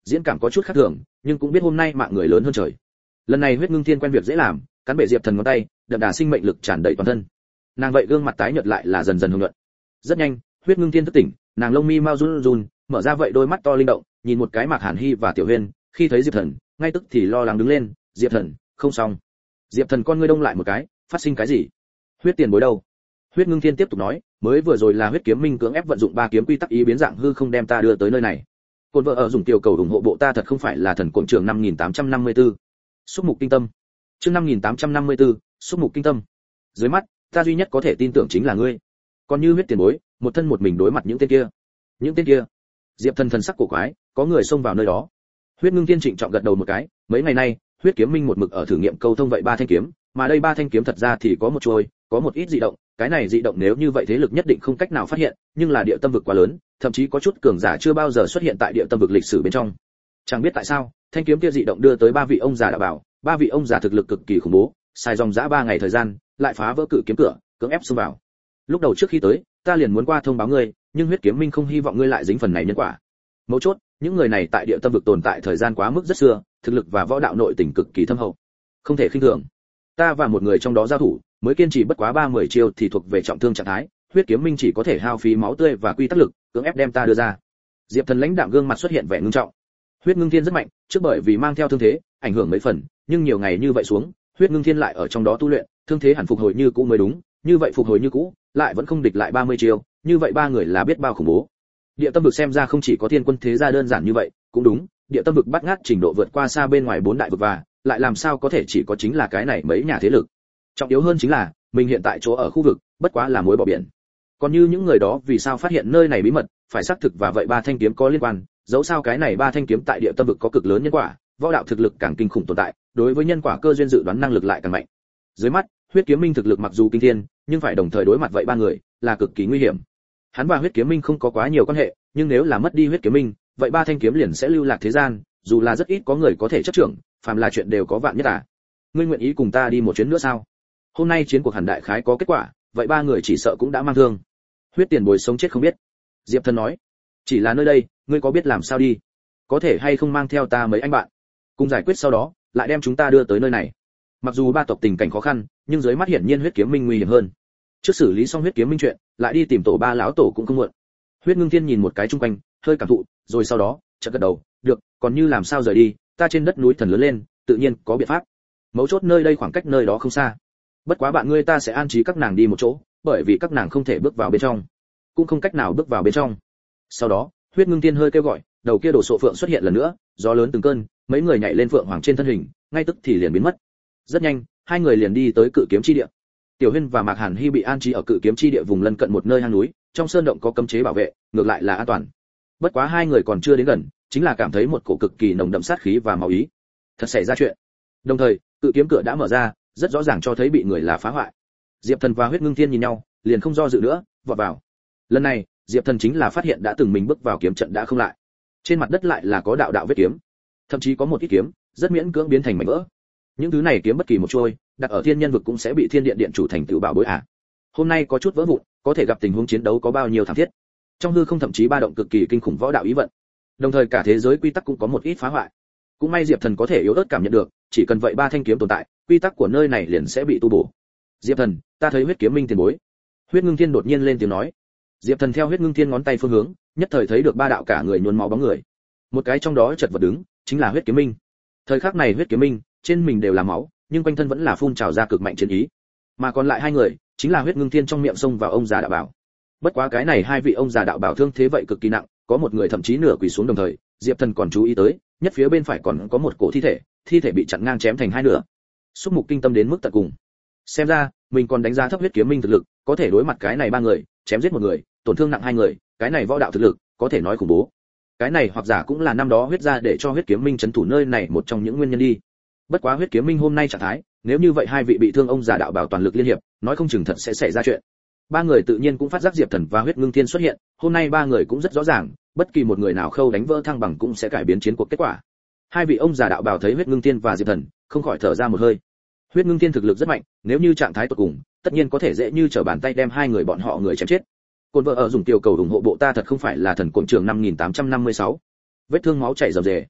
diễn cảm có chút khác thường, nhưng cũng biết hôm nay mạng người lớn hơn trời. Lần này Huyết Ngưng Thiên quen việc dễ làm, cắn bể Diệp Thần ngón tay, đậm đà sinh mệnh lực tràn đầy toàn thân. Nàng vậy gương mặt tái nhợt lại là dần dần hồng nhuận. Rất nhanh, Huyết Ngưng Thiên thức tỉnh, nàng lông mi mau run run, mở ra vậy đôi mắt to linh động, nhìn một cái Mạc Hàn Hi và Tiểu Huyên, khi thấy Diệp Thần, ngay tức thì lo lắng đứng lên, "Diệp Thần, không xong." Diệp Thần con ngươi đông lại một cái, phát sinh cái gì? Huyết tiền bối đâu? Huyết Ngưng Thiên tiếp tục nói, mới vừa rồi là Huyết Kiếm Minh cưỡng ép vận dụng ba kiếm quy tắc ý biến dạng hư không đem ta đưa tới nơi này. Côn vợ ở dùng tiểu cầu ủng hộ bộ ta thật không phải là thần cổn trường 5854. Xúc mục kinh tâm. Chương 5854, xúc mục kinh tâm. Dưới mắt, ta duy nhất có thể tin tưởng chính là ngươi. Còn như Huyết tiền bối, một thân một mình đối mặt những tên kia. Những tên kia? Diệp Thần thần sắc cổ quái, có người xông vào nơi đó. Huyết Ngưng Thiên trịnh trọng gật đầu một cái, mấy ngày nay, Huyết Kiếm Minh một mực ở thử nghiệm câu thông vậy ba thanh kiếm, mà đây ba thanh kiếm thật ra thì có một chuôi, có một ít dị động, cái này dị động nếu như vậy thế lực nhất định không cách nào phát hiện, nhưng là địa tâm vực quá lớn, thậm chí có chút cường giả chưa bao giờ xuất hiện tại địa tâm vực lịch sử bên trong. Chẳng biết tại sao, thanh kiếm kia dị động đưa tới ba vị ông già đã bảo, ba vị ông già thực lực cực kỳ khủng bố, xài dòng dã 3 ngày thời gian, lại phá vỡ cự kiếm cửa, cưỡng ép xông vào. Lúc đầu trước khi tới, ta liền muốn qua thông báo ngươi, nhưng Huyết Kiếm Minh không hy vọng ngươi lại dính phần này nhân quả. Mấu chốt, những người này tại địa tâm vực tồn tại thời gian quá mức rất xưa, thực lực và võ đạo nội tình cực kỳ thâm hậu, không thể khinh thường. Ta và một người trong đó giao thủ, mới kiên trì bất quá 30 chiêu thì thuộc về trọng thương trạng thái, Huyết Kiếm Minh chỉ có thể hao phí máu tươi và quy tắc lực, cưỡng ép đem ta đưa ra. Diệp Thần lãnh đạm gương mặt xuất hiện vẻ ngưng trọng. Huyết Ngưng Thiên rất mạnh, trước bởi vì mang theo thương thế, ảnh hưởng mấy phần, nhưng nhiều ngày như vậy xuống, Huyết Ngưng Thiên lại ở trong đó tu luyện, thương thế hẳn phục hồi như cũ mới đúng, như vậy phục hồi như cũ, lại vẫn không địch lại 30 chiêu, như vậy ba người là biết bao khủng bố. Địa tâm vực xem ra không chỉ có thiên quân thế gia đơn giản như vậy, cũng đúng, địa tâm vực bắt ngát trình độ vượt qua xa bên ngoài 4 đại vực và, lại làm sao có thể chỉ có chính là cái này mấy nhà thế lực. Trọng yếu hơn chính là, mình hiện tại chỗ ở khu vực, bất quá là mối bỏ biển. Còn như những người đó vì sao phát hiện nơi này bí mật, phải xác thực và vậy ba thanh kiếm có liên quan, dẫu sao cái này ba thanh kiếm tại địa tâm vực có cực lớn nhân quả, võ đạo thực lực càng kinh khủng tồn tại, đối với nhân quả cơ duyên dự đoán năng lực lại càng mạnh. Dưới mắt, Huyết Kiếm Minh thực lực mặc dù kinh thiên, nhưng phải đồng thời đối mặt vậy ba người, là cực kỳ nguy hiểm. Hắn và Huyết Kiếm Minh không có quá nhiều quan hệ, nhưng nếu là mất đi Huyết Kiếm Minh, vậy ba thanh kiếm liền sẽ lưu lạc thế gian, dù là rất ít có người có thể chấp trưởng, phàm là chuyện đều có vạn nhất à. Ngươi nguyện ý cùng ta đi một chuyến nữa sao? Hôm nay chiến cuộc hẳn đại khái có kết quả, vậy ba người chỉ sợ cũng đã mang thương. Huyết tiền bối sống chết không biết. Diệp Thần nói, chỉ là nơi đây, ngươi có biết làm sao đi? Có thể hay không mang theo ta mấy anh bạn, cùng giải quyết sau đó, lại đem chúng ta đưa tới nơi này. Mặc dù ba tộc tình cảnh khó khăn, nhưng dưới mắt hiển nhiên Huyết Kiếm Minh nguy hiểm hơn. Trước xử lý xong Huyết Kiếm Minh chuyện, lại đi tìm tổ ba lão tổ cũng không muộn. Huyết Ngưng Thiên nhìn một cái chung quanh, hơi cảm thụ, rồi sau đó, chợt gật đầu, được, còn như làm sao rời đi, ta trên đất núi thần lớn lên, tự nhiên có biện pháp. Mấu chốt nơi đây khoảng cách nơi đó không xa. Bất quá bạn ngươi ta sẽ an trí các nàng đi một chỗ, bởi vì các nàng không thể bước vào bên trong, cũng không cách nào bước vào bên trong. Sau đó, Huyết Ngưng Thiên hơi kêu gọi, đầu kia đổ sộ phượng xuất hiện lần nữa, gió lớn từng cơn, mấy người nhảy lên phượng hoàng trên thân hình, ngay tức thì liền biến mất. Rất nhanh, hai người liền đi tới cự kiếm chi địa. Tiểu Huyên và Mạc Hàn Hi bị an trí ở cự kiếm chi địa vùng lân cận một nơi hang núi, trong sơn động có cấm chế bảo vệ, ngược lại là an toàn. Bất quá hai người còn chưa đến gần, chính là cảm thấy một cổ cực kỳ nồng đậm sát khí và máu ý. Thật xảy ra chuyện. Đồng thời, cự kiếm cửa đã mở ra, rất rõ ràng cho thấy bị người là phá hoại. Diệp Thần và Huyết Ngưng Thiên nhìn nhau, liền không do dự nữa, vọt vào. Lần này, Diệp Thần chính là phát hiện đã từng mình bước vào kiếm trận đã không lại. Trên mặt đất lại là có đạo đạo vết kiếm, thậm chí có một ít kiếm rất miễn cưỡng biến thành mảnh vỡ. Những thứ này kiếm bất kỳ một trôi, đặt ở thiên nhân vực cũng sẽ bị thiên điện điện chủ thành tựu bảo bối à. Hôm nay có chút vỡ vụn, có thể gặp tình huống chiến đấu có bao nhiêu thảm thiết. Trong hư không thậm chí ba động cực kỳ kinh khủng võ đạo ý vận. Đồng thời cả thế giới quy tắc cũng có một ít phá hoại. Cũng may Diệp Thần có thể yếu ớt cảm nhận được, chỉ cần vậy ba thanh kiếm tồn tại, quy tắc của nơi này liền sẽ bị tu bổ. Diệp Thần, ta thấy Huyết Kiếm Minh tiền bối. Huyết Ngưng Thiên đột nhiên lên tiếng nói. Diệp Thần theo Huyết Ngưng Thiên ngón tay phương hướng, nhất thời thấy được ba đạo cả người nhuốm máu bóng người. Một cái trong đó chật vật đứng, chính là Huyết Kiếm Minh. Thời khắc này Huyết Kiếm Minh, trên mình đều là máu, nhưng quanh thân vẫn là phun trào ra cực mạnh chiến ý. Mà còn lại hai người, chính là Huyết Ngưng Thiên trong miệng xông vào ông già đạo bảo. Bất quá cái này hai vị ông già đạo bảo thương thế vậy cực kỳ nặng, có một người thậm chí nửa quỳ xuống đồng thời, Diệp Thần còn chú ý tới, nhất phía bên phải còn có một cổ thi thể bị chặn ngang chém thành hai nửa. Xúc mục kinh tâm đến mức tận cùng. Xem ra, mình còn đánh giá thấp Huyết Kiếm Minh thực lực, có thể đối mặt cái này ba người, chém giết một người, tổn thương nặng hai người, cái này võ đạo thực lực, có thể nói khủng bố. Cái này hoặc giả cũng là năm đó huyết ra để cho Huyết Kiếm Minh trấn thủ nơi này một trong những nguyên nhân đi. Bất quá Huyết Kiếm Minh hôm nay trạng thái, nếu như vậy hai vị bị thương ông già đạo bảo toàn lực liên hiệp, nói không chừng thật sẽ xảy ra chuyện. Ba người tự nhiên cũng phát giác Diệp Thần và Huyết Ngưng Thiên xuất hiện, hôm nay ba người cũng rất rõ ràng, bất kỳ một người nào khâu đánh vỡ thăng bằng cũng sẽ cải biến chiến cuộc kết quả. Hai vị ông già đạo bảo thấy Huyết Ngưng Thiên và Diệp Thần, không khỏi thở ra một hơi. Huyết Ngưng Thiên thực lực rất mạnh, nếu như trạng thái tột cùng, tất nhiên có thể dễ như trở bàn tay đem hai người bọn họ người chém chết. Côn vợ ở dùng tiểu cầu ủng hộ bộ ta thật không phải là thần cổn trường 5856. Vết thương máu chảy rầm rề,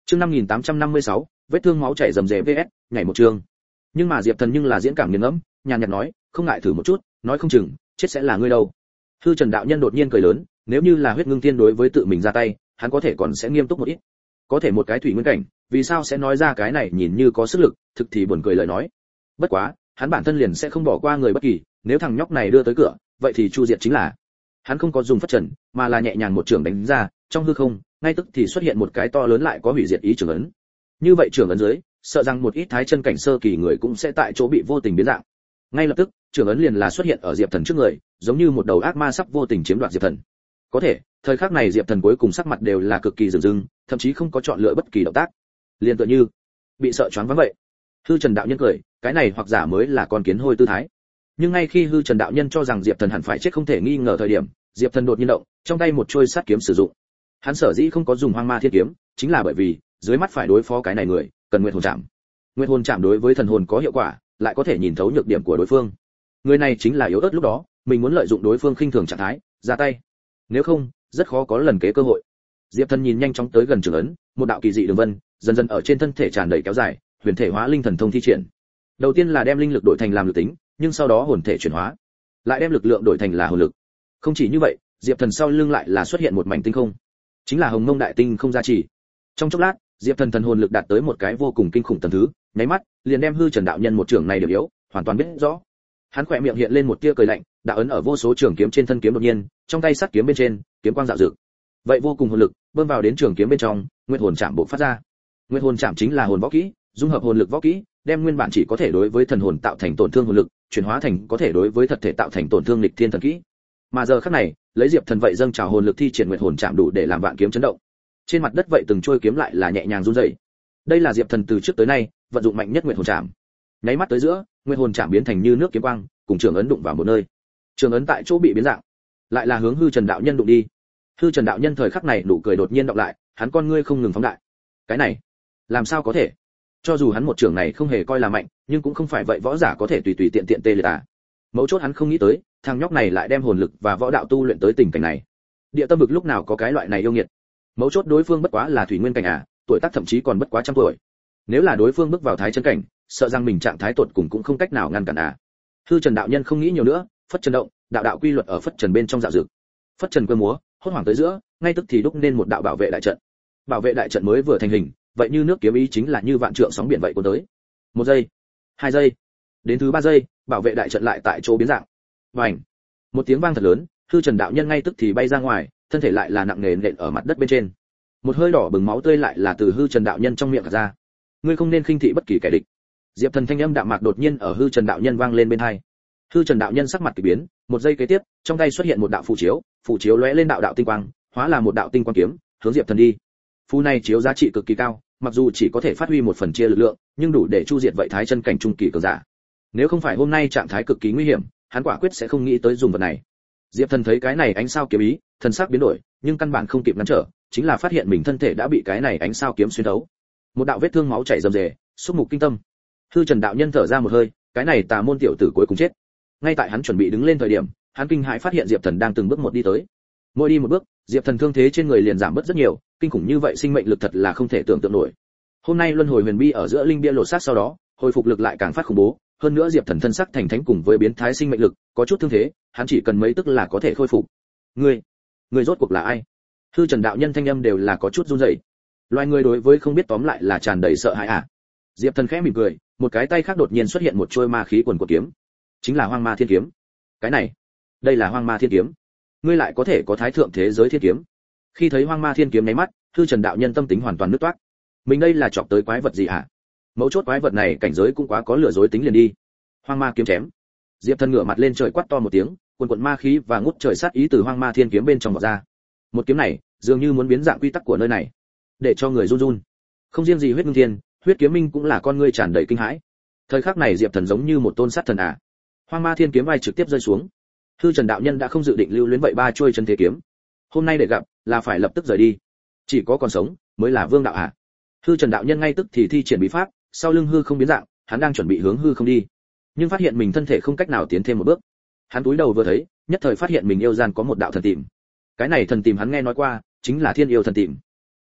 Chương 5856, vết thương máu chảy rầm rề VS, nhảy một trường. Nhưng mà Diệp Thần nhưng là diễn cảm nghiền ngẫm, nhàn nhạt nói, không ngại thử một chút, nói không chừng chết sẽ là ngươi đâu. Hư Trần đạo nhân đột nhiên cười lớn, nếu như là Huyết Ngưng Tiên đối với tự mình ra tay, hắn có thể còn sẽ nghiêm túc một ít. Có thể một cái thủy nguyên cảnh, vì sao sẽ nói ra cái này nhìn như có sức lực, thực thì buồn cười lời nói. Bất quá, hắn bản thân liền sẽ không bỏ qua người bất kỳ, nếu thằng nhóc này đưa tới cửa, vậy thì chu diệt chính là. Hắn không có dùng phất trần, mà là nhẹ nhàng một trường đánh ra, trong hư không, ngay tức thì xuất hiện một cái to lớn lại có hủy diệt ý trường ấn. Như vậy trường ấn dưới, sợ rằng một ít thái chân cảnh sơ kỳ người cũng sẽ tại chỗ bị vô tình biến dạng. Ngay lập tức, trường ấn liền là xuất hiện ở Diệp Thần trước người, giống như một đầu ác ma sắp vô tình chiếm đoạt Diệp Thần. Có thể, thời khắc này Diệp Thần cuối cùng sắc mặt đều là cực kỳ rừng rưng, thậm chí không có chọn lựa bất kỳ động tác, liền tựa như bị sợ choáng váng vậy. Hư Trần đạo nhân cười, cái này hoặc giả mới là con kiến hôi tư thái. Nhưng ngay khi Hư Trần đạo nhân cho rằng Diệp Thần hẳn phải chết không thể nghi ngờ thời điểm, Diệp Thần đột nhiên động, trong tay một chuôi sát kiếm sử dụng. Hắn sở dĩ không có dùng Hoang Ma Thiên kiếm, chính là bởi vì dưới mắt phải đối phó cái này người, cần Nguyệt Hồn Trảm. Nguyệt Hồn Trảm đối với thần hồn có hiệu quả, lại có thể nhìn thấu nhược điểm của đối phương. Người này chính là yếu ớt lúc đó, mình muốn lợi dụng đối phương khinh thường trạng thái, ra tay. Nếu không, rất khó có lần kế cơ hội. Diệp Thần nhìn nhanh chóng tới gần trường ấn, một đạo kỳ dị đường vân dần dần ở trên thân thể tràn đầy kéo dài, huyền thể hóa linh thần thông thi triển. Đầu tiên là đem linh lực đổi thành làm lực tính, nhưng sau đó hồn thể chuyển hóa, lại đem lực lượng đổi thành là hồn lực. Không chỉ như vậy, Diệp Thần sau lưng lại là xuất hiện một mảnh tinh không, chính là Hồng Mông Đại Tinh không gia trì. Trong chốc lát, Diệp Thần thần hồn lực đạt tới một cái vô cùng kinh khủng tầng thứ, nháy mắt liền đem Hư Trần đạo nhân một trường này điểm yếu, hoàn toàn biết rõ. Hắn khỏe miệng hiện lên một tia cười lạnh, đạo ấn ở vô số trường kiếm trên thân kiếm đột nhiên, trong tay sắt kiếm bên trên, kiếm quang dạo dực. Vậy vô cùng hồn lực bơm vào đến trường kiếm bên trong, Nguyệt Hồn Trảm bộc phát ra. Nguyệt Hồn Trảm chính là hồn võ kỹ, dung hợp hồn lực võ kỹ, đem nguyên bản chỉ có thể đối với thần hồn tạo thành tổn thương hồn lực, chuyển hóa thành có thể đối với thật thể tạo thành tổn thương lịch thiên thần kỹ. Mà giờ khắc này, lấy Diệp Thần vậy dâng trào hồn lực thi triển Nguyệt Hồn Trảm đủ để làm vạn kiếm chấn động. Trên mặt đất vậy từng trôi kiếm lại là nhẹ nhàng run rẩy. Đây là Diệp Thần từ trước tới nay vận dụng mạnh nhất Nguyệt Hồn Trảm. Nháy mắt tới giữa, Nguyệt Hồn Trảm biến thành như nước kiếm quang, cùng trường ấn đụng vào một nơi. Trường ấn tại chỗ bị biến dạng, lại là hướng Hư Trần đạo nhân đụng đi. Hư Trần đạo nhân thời khắc này nụ cười đột nhiên đọc lại, hắn con ngươi không ngừng phóng đại. Cái này, làm sao có thể? Cho dù hắn một trường này không hề coi là mạnh, nhưng cũng không phải vậy võ giả có thể tùy tùy tiện tiện tê liệt à. Mấu chốt hắn không nghĩ tới, thằng nhóc này lại đem hồn lực và võ đạo tu luyện tới tình cảnh này. Địa tâm vực lúc nào có cái loại này yêu nghiệt. Mấu chốt đối phương bất quá là thủy nguyên cảnh à, tuổi tác thậm chí còn bất quá trăm tuổi. Nếu là đối phương bước vào thái chân cảnh, sợ rằng mình trạng thái tột cùng cũng không cách nào ngăn cản à. Hư Trần đạo nhân không nghĩ nhiều nữa, phất trần động, đạo đạo quy luật ở phất trần bên trong dạo dực. Phất trần cơ múa, hốt hoảng tới giữa, ngay tức thì đúc nên một đạo bảo vệ đại trận. Bảo vệ đại trận mới vừa thành hình, vậy như nước kiếm ý chính là như vạn trượng sóng biển vậy cuốn tới. 1 giây, 2 giây, đến thứ 3 giây, bảo vệ đại trận lại tại chỗ biến dạng. Bành! Một tiếng vang thật lớn, Hư Trần đạo nhân ngay tức thì bay ra ngoài, thân thể lại là nặng nề nện ở mặt đất bên trên. Một hơi đỏ bừng máu tươi lại là từ Hư Trần đạo nhân trong miệng ra. Ngươi không nên khinh thị bất kỳ kẻ địch. Diệp Thần thanh âm đạm mạc đột nhiên ở Hư Trần đạo nhân vang lên bên tai. Hư Trần đạo nhân sắc mặt kỳ biến, một giây kế tiếp, trong tay xuất hiện một đạo phù chiếu lóe lên đạo đạo tinh quang, hóa là một đạo tinh quang kiếm, hướng Diệp Thần đi. Phù này chiếu giá trị cực kỳ cao, mặc dù chỉ có thể phát huy 1 phần chia lực lượng, nhưng đủ để chu diệt vậy thái chân cảnh trung kỳ cường giả. Nếu không phải hôm nay trạng thái cực kỳ nguy hiểm, hắn quả quyết sẽ không nghĩ tới dùng vật này. Diệp Thần thấy cái này ánh sao kiếm ý, thần sắc biến đổi, nhưng căn bản không kịp ngăn trở, chính là phát hiện mình thân thể đã bị cái này ánh sao kiếm xuyên thấu. Một đạo vết thương máu chảy rầm rề, xúc mục kinh tâm. Hư Trần đạo nhân thở ra một hơi, cái này tà môn tiểu tử cuối cùng chết. Ngay tại hắn chuẩn bị đứng lên thời điểm, hắn kinh hãi phát hiện Diệp Thần đang từng bước một đi tới. Mỗi đi một bước, Diệp Thần thương thế trên người liền giảm bớt rất nhiều, kinh khủng như vậy sinh mệnh lực thật là không thể tưởng tượng nổi. Hôm nay luân hồi huyền bi ở giữa linh bia lột xác sau đó, hồi phục lực lại càng phát khủng bố, hơn nữa Diệp Thần thân sắc thành thánh cùng với biến thái sinh mệnh lực, có chút thương thế, hắn chỉ cần mấy tức là có thể khôi phục. Ngươi rốt cuộc là ai? Hư Trần đạo nhân thanh âm đều là có chút run rẩy. Loài người đối với không biết tóm lại là tràn đầy sợ hãi à? Diệp Thần khẽ mỉm cười, một cái tay khác đột nhiên xuất hiện một chuôi ma khí quần của kiếm, chính là Hoang Ma Thiên kiếm. Cái này, đây là Hoang Ma Thiên kiếm. Ngươi lại có thể có thái thượng thế giới thiên kiếm? Khi thấy Hoang Ma Thiên kiếm nháy mắt, Hư Trần đạo nhân tâm tính hoàn toàn nứt toát. Mình đây là chọc tới quái vật gì hả? Mấu chốt quái vật này cảnh giới cũng quá có lừa dối tính liền đi. Hoang Ma kiếm chém. Diệp Thần ngửa mặt lên trời quát to một tiếng, quần quần ma khí và ngút trời sát ý từ Hoang Ma Thiên kiếm bên trong vọt ra. Một kiếm này, dường như muốn biến dạng quy tắc của nơi này, để cho người run run. Không riêng gì Huyết Ngưng Thiên, Huyết Kiếm Minh cũng là con ngươi tràn đầy kinh hãi. Thời khắc này Diệp Thần giống như một tôn sát thần à. Hoang Ma Thiên kiếm vai trực tiếp rơi xuống. Hư Trần đạo nhân đã không dự định lưu luyến vậy ba chuôi chân thế kiếm. Hôm nay để gặp, là phải lập tức rời đi. Chỉ có còn sống mới là vương đạo à. Hư Trần đạo nhân ngay tức thì thi triển bí pháp, sau lưng hư không biến dạng, hắn đang chuẩn bị hướng hư không đi, nhưng phát hiện mình thân thể không cách nào tiến thêm một bước. Hắn cúi đầu vừa thấy, nhất thời phát hiện mình yêu gian có một đạo thần tìm. Cái này thần tìm hắn nghe nói qua, chính là Thiên Yêu thần tìm.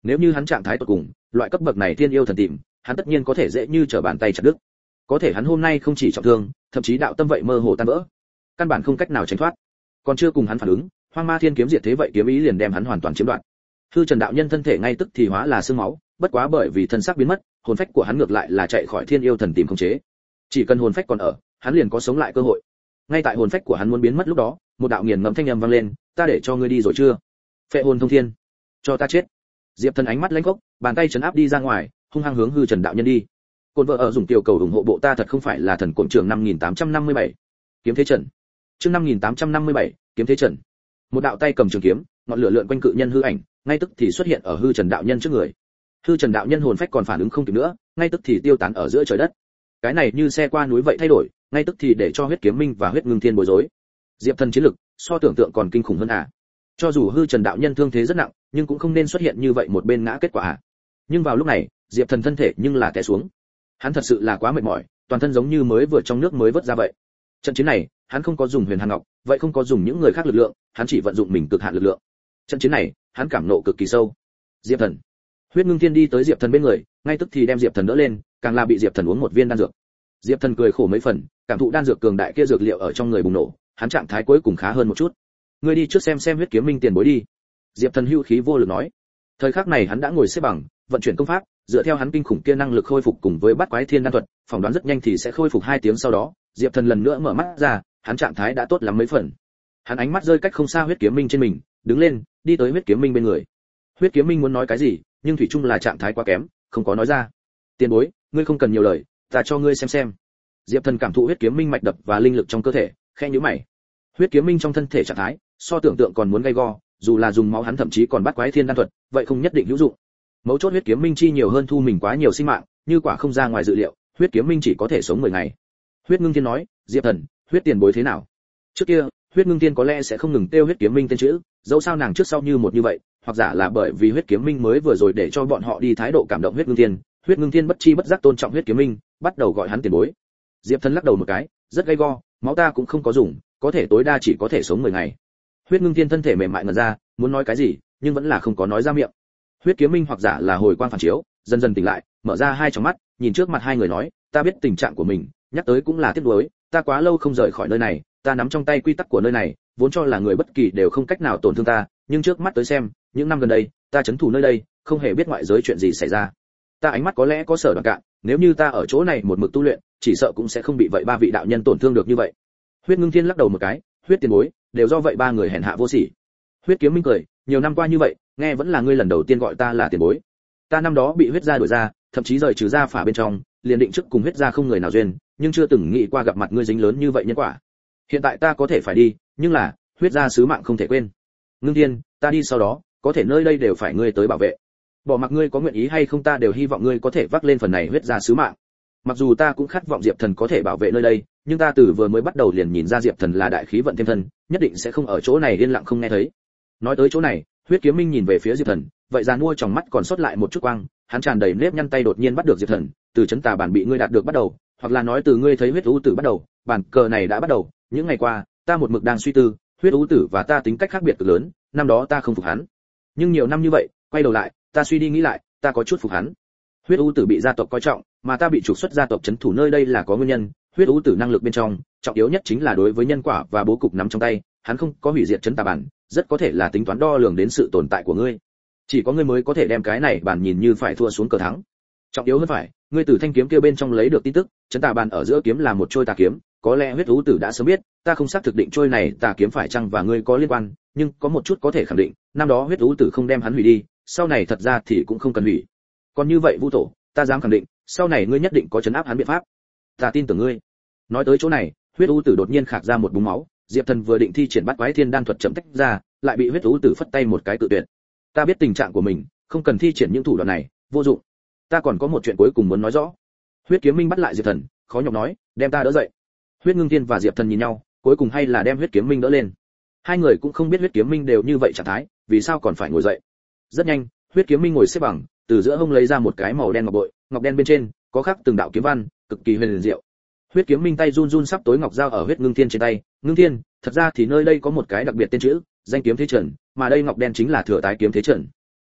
Nếu như hắn trạng thái tột cùng, loại cấp bậc này thiên yêu thần tìm, hắn tất nhiên có thể dễ như trở bàn tay chặt đứt. Có thể hắn hôm nay không chỉ trọng thương, thậm chí đạo tâm vậy mơ hồ tan vỡ, căn bản không cách nào tránh thoát. Còn chưa cùng hắn phản ứng, Hoang Ma Thiên kiếm diệt thế vậy kiếm ý liền đem hắn hoàn toàn chiếm đoạt. Hư Trần đạo nhân thân thể ngay tức thì hóa là xương máu, bất quá bởi vì thân xác biến mất, hồn phách của hắn ngược lại là chạy khỏi thiên yêu thần tìm khống chế. Chỉ cần hồn phách còn ở, hắn liền có sống lại cơ hội. Ngay tại hồn phách của hắn muốn biến mất lúc đó, một đạo nghiền ngẫm thanh âm vang lên, "Ta để cho ngươi đi rồi chưa? Phệ hồn thông thiên, cho ta chết!" Diệp Thần ánh mắt lạnh khốc, bàn tay trấn áp đi ra ngoài, hung hăng hướng Hư Trần đạo nhân đi. Côn vợ ở dùng tiểu cầu ủng hộ bộ ta thật không phải là thần cuồng trường 5857. Kiếm thế trận. Chương 5857, kiếm thế trận. Một đạo tay cầm trường kiếm, ngọn lửa lượn quanh cự nhân hư ảnh, ngay tức thì xuất hiện ở Hư Trần đạo nhân trước người. Hư Trần đạo nhân hồn phách còn phản ứng không kịp nữa, ngay tức thì tiêu tán ở giữa trời đất. Cái này như xe qua núi vậy thay đổi, ngay tức thì để cho huyết kiếm minh và huyết ngưng thiên bối rối. Diệp Thần chiến lực, so tưởng tượng còn kinh khủng hơn à? Cho dù Hư Trần đạo nhân thương thế rất nặng, nhưng cũng không nên xuất hiện như vậy một bên ngã kết quả à? Nhưng vào lúc này, Diệp Thần thân thể nhưng là té xuống. Hắn thật sự là quá mệt mỏi, toàn thân giống như mới vừa trong nước mới vớt ra vậy. Trận chiến này, hắn không có dùng Huyền Hàn Ngọc, vậy không có dùng những người khác lực lượng, hắn chỉ vận dụng mình cực hạn lực lượng. Trận chiến này, hắn cảm nộ cực kỳ sâu. Diệp Thần, huyết ngưng thiên đi tới Diệp Thần bên người, ngay tức thì đem Diệp Thần đỡ lên, càng là bị Diệp Thần uống một viên đan dược. Diệp Thần cười khổ mấy phần, cảm thụ đan dược cường đại kia dược liệu ở trong người bùng nổ, hắn trạng thái cuối cùng khá hơn một chút. Ngươi đi trước xem huyết kiếm minh tiền bối đi. Diệp Thần hưu khí vô lực nói. Thời khắc này hắn đã ngồi xếp bằng, vận chuyển công pháp, dựa theo hắn kinh khủng kia năng lực khôi phục cùng với bát quái thiên đan thuật, phỏng đoán rất nhanh thì sẽ khôi phục 2 tiếng sau đó, Diệp Thần lần nữa mở mắt ra, hắn trạng thái đã tốt lắm mấy phần. Hắn ánh mắt rơi cách không xa huyết kiếm minh trên mình, đứng lên, đi tới huyết kiếm minh bên người. Huyết kiếm minh muốn nói cái gì, nhưng thủy chung là trạng thái quá kém, không có nói ra. Tiền bối, ngươi không cần nhiều lời, ta cho ngươi xem. Diệp Thần cảm thụ huyết kiếm minh mạch đập và linh lực trong cơ thể, khẽ nhíu mày. Huyết kiếm minh trong thân thể trạng thái, so tưởng tượng còn muốn gay go, dù là dùng máu hắn thậm chí còn bắt quái thiên đan thuật, vậy không nhất định hữu dụng. Mấu chốt huyết kiếm minh chi nhiều hơn thu mình quá nhiều sinh mạng, như quả không ra ngoài dự liệu, huyết kiếm minh chỉ có thể sống 10 ngày. Huyết Ngưng Thiên nói, Diệp Thần, huyết tiền bối thế nào? Trước kia, huyết Ngưng Thiên có lẽ sẽ không ngừng tiêu huyết kiếm minh tên chữ, dẫu sao nàng trước sau như một như vậy, hoặc giả là bởi vì huyết kiếm minh mới vừa rồi để cho bọn họ đi thái độ cảm động huyết Ngưng Thiên bất chi bất giác tôn trọng huyết kiếm minh, bắt đầu gọi hắn tiền bối. Diệp Thần lắc đầu một cái, rất gay go, máu ta cũng không có dùng, có thể tối đa chỉ có thể sống 10 ngày. Huyết Ngưng Thiên thân thể mềm mại ngẩn ra, muốn nói cái gì, nhưng vẫn là không có nói ra miệng. Huyết kiếm minh hoặc giả là hồi quang phản chiếu, dần dần tỉnh lại, mở ra hai tròng mắt, nhìn trước mặt hai người nói, ta biết tình trạng của mình, nhắc tới cũng là tiếc nuối, ta quá lâu không rời khỏi nơi này, ta nắm trong tay quy tắc của nơi này, vốn cho là người bất kỳ đều không cách nào tổn thương ta, nhưng trước mắt tới xem, những năm gần đây, ta trấn thủ nơi đây, không hề biết ngoại giới chuyện gì xảy ra. Ta ánh mắt có lẽ có sở đoạn cạn, nếu như ta ở chỗ này một mực tu luyện, chỉ sợ cũng sẽ không bị vậy ba vị đạo nhân tổn thương được như vậy. Huyết Ngưng Thiên lắc đầu một cái, huyết tiền bối, đều do vậy ba người hèn hạ vô sỉ. Huyết kiếm minh cười, nhiều năm qua như vậy, nghe vẫn là ngươi lần đầu tiên gọi ta là tiền bối. Ta năm đó bị huyết gia đuổi ra, thậm chí rời trừ gia phả bên trong, liền định trước cùng huyết gia không người nào duyên, nhưng chưa từng nghĩ qua gặp mặt ngươi dính lớn như vậy nhân quả. Hiện tại ta có thể phải đi, nhưng là huyết gia sứ mạng không thể quên. Ngưng Thiên, ta đi sau đó, có thể nơi đây đều phải ngươi tới bảo vệ. Bỏ mặc ngươi có nguyện ý hay không, ta đều hy vọng ngươi có thể vác lên phần này huyết gia sứ mạng. Mặc dù ta cũng khát vọng Diệp Thần có thể bảo vệ nơi đây, nhưng ta từ vừa mới bắt đầu liền nhìn ra Diệp Thần là đại khí vận thêm thân, nhất định sẽ không ở chỗ này yên lặng không nghe thấy. Nói tới chỗ này, huyết kiếm minh nhìn về phía Diệp Thần, vậy già mua trong mắt còn sót lại một chút quang, hắn tràn đầy nếp nhăn tay đột nhiên bắt được Diệp Thần, từ chấn tà bản bị ngươi đạt được bắt đầu, hoặc là nói từ ngươi thấy huyết u tử bắt đầu, bản cờ này đã bắt đầu. Những ngày qua, ta một mực đang suy tư, huyết u tử và ta tính cách khác biệt cực lớn, năm đó ta không phục hắn, nhưng nhiều năm như vậy, quay đầu lại, ta suy đi nghĩ lại, ta có chút phục hắn. Huyết u tử bị gia tộc coi trọng, mà ta bị trục xuất gia tộc trấn thủ nơi đây là có nguyên nhân. Huyết u tử năng lực bên trong, trọng yếu nhất chính là đối với nhân quả và bố cục nắm trong tay, hắn không có hủy diệt chấn tà bản, rất có thể là tính toán đo lường đến sự tồn tại của ngươi. Chỉ có ngươi mới có thể đem cái này bản nhìn như phải thua xuống cờ thắng. Trọng yếu hơn phải, ngươi từ thanh kiếm kia bên trong lấy được tin tức, chấn tà bản ở giữa kiếm là một trôi tà kiếm, có lẽ huyết u tử đã sớm biết, ta không xác thực định trôi này tà kiếm phải chăng và ngươi có liên quan, nhưng có một chút có thể khẳng định, năm đó huyết u tử không đem hắn hủy đi, sau này thật ra thì cũng không cần hủy. Còn như vậy Vu tổ, ta dám khẳng định, sau này ngươi nhất định có trấn áp hắn biện pháp. Ta tin tưởng ngươi. Nói tới chỗ này, huyết u tử đột nhiên khạc ra một búng máu, Diệp Thần vừa định thi triển bắt quái thiên đan thuật chậm tách ra, lại bị huyết u tử phất tay một cái cự tuyệt. Ta biết tình trạng của mình, không cần thi triển những thủ đoạn này, vô dụng. Ta còn có một chuyện cuối cùng muốn nói rõ. Huyết kiếm minh bắt lại Diệp Thần, khó nhọc nói, đem ta đỡ dậy. Huyết Ngưng Thiên và Diệp Thần nhìn nhau, cuối cùng hay là đem huyết kiếm minh đỡ lên. Hai người cũng không biết huyết kiếm minh đều như vậy trạng thái, vì sao còn phải ngồi dậy. Rất nhanh, huyết kiếm minh ngồi xếp bằng, từ giữa hông lấy ra một cái màu đen ngọc bội, ngọc đen bên trên có khắc từng đạo kiếm văn, cực kỳ huyền diệu. Huyết kiếm minh tay run run sắp tối ngọc dao ở huyết Ngưng Thiên trên tay. Ngưng Thiên, thật ra thì nơi đây có một cái đặc biệt tên chữ, danh kiếm thế trận, mà đây ngọc đen chính là thừa tái kiếm thế trận.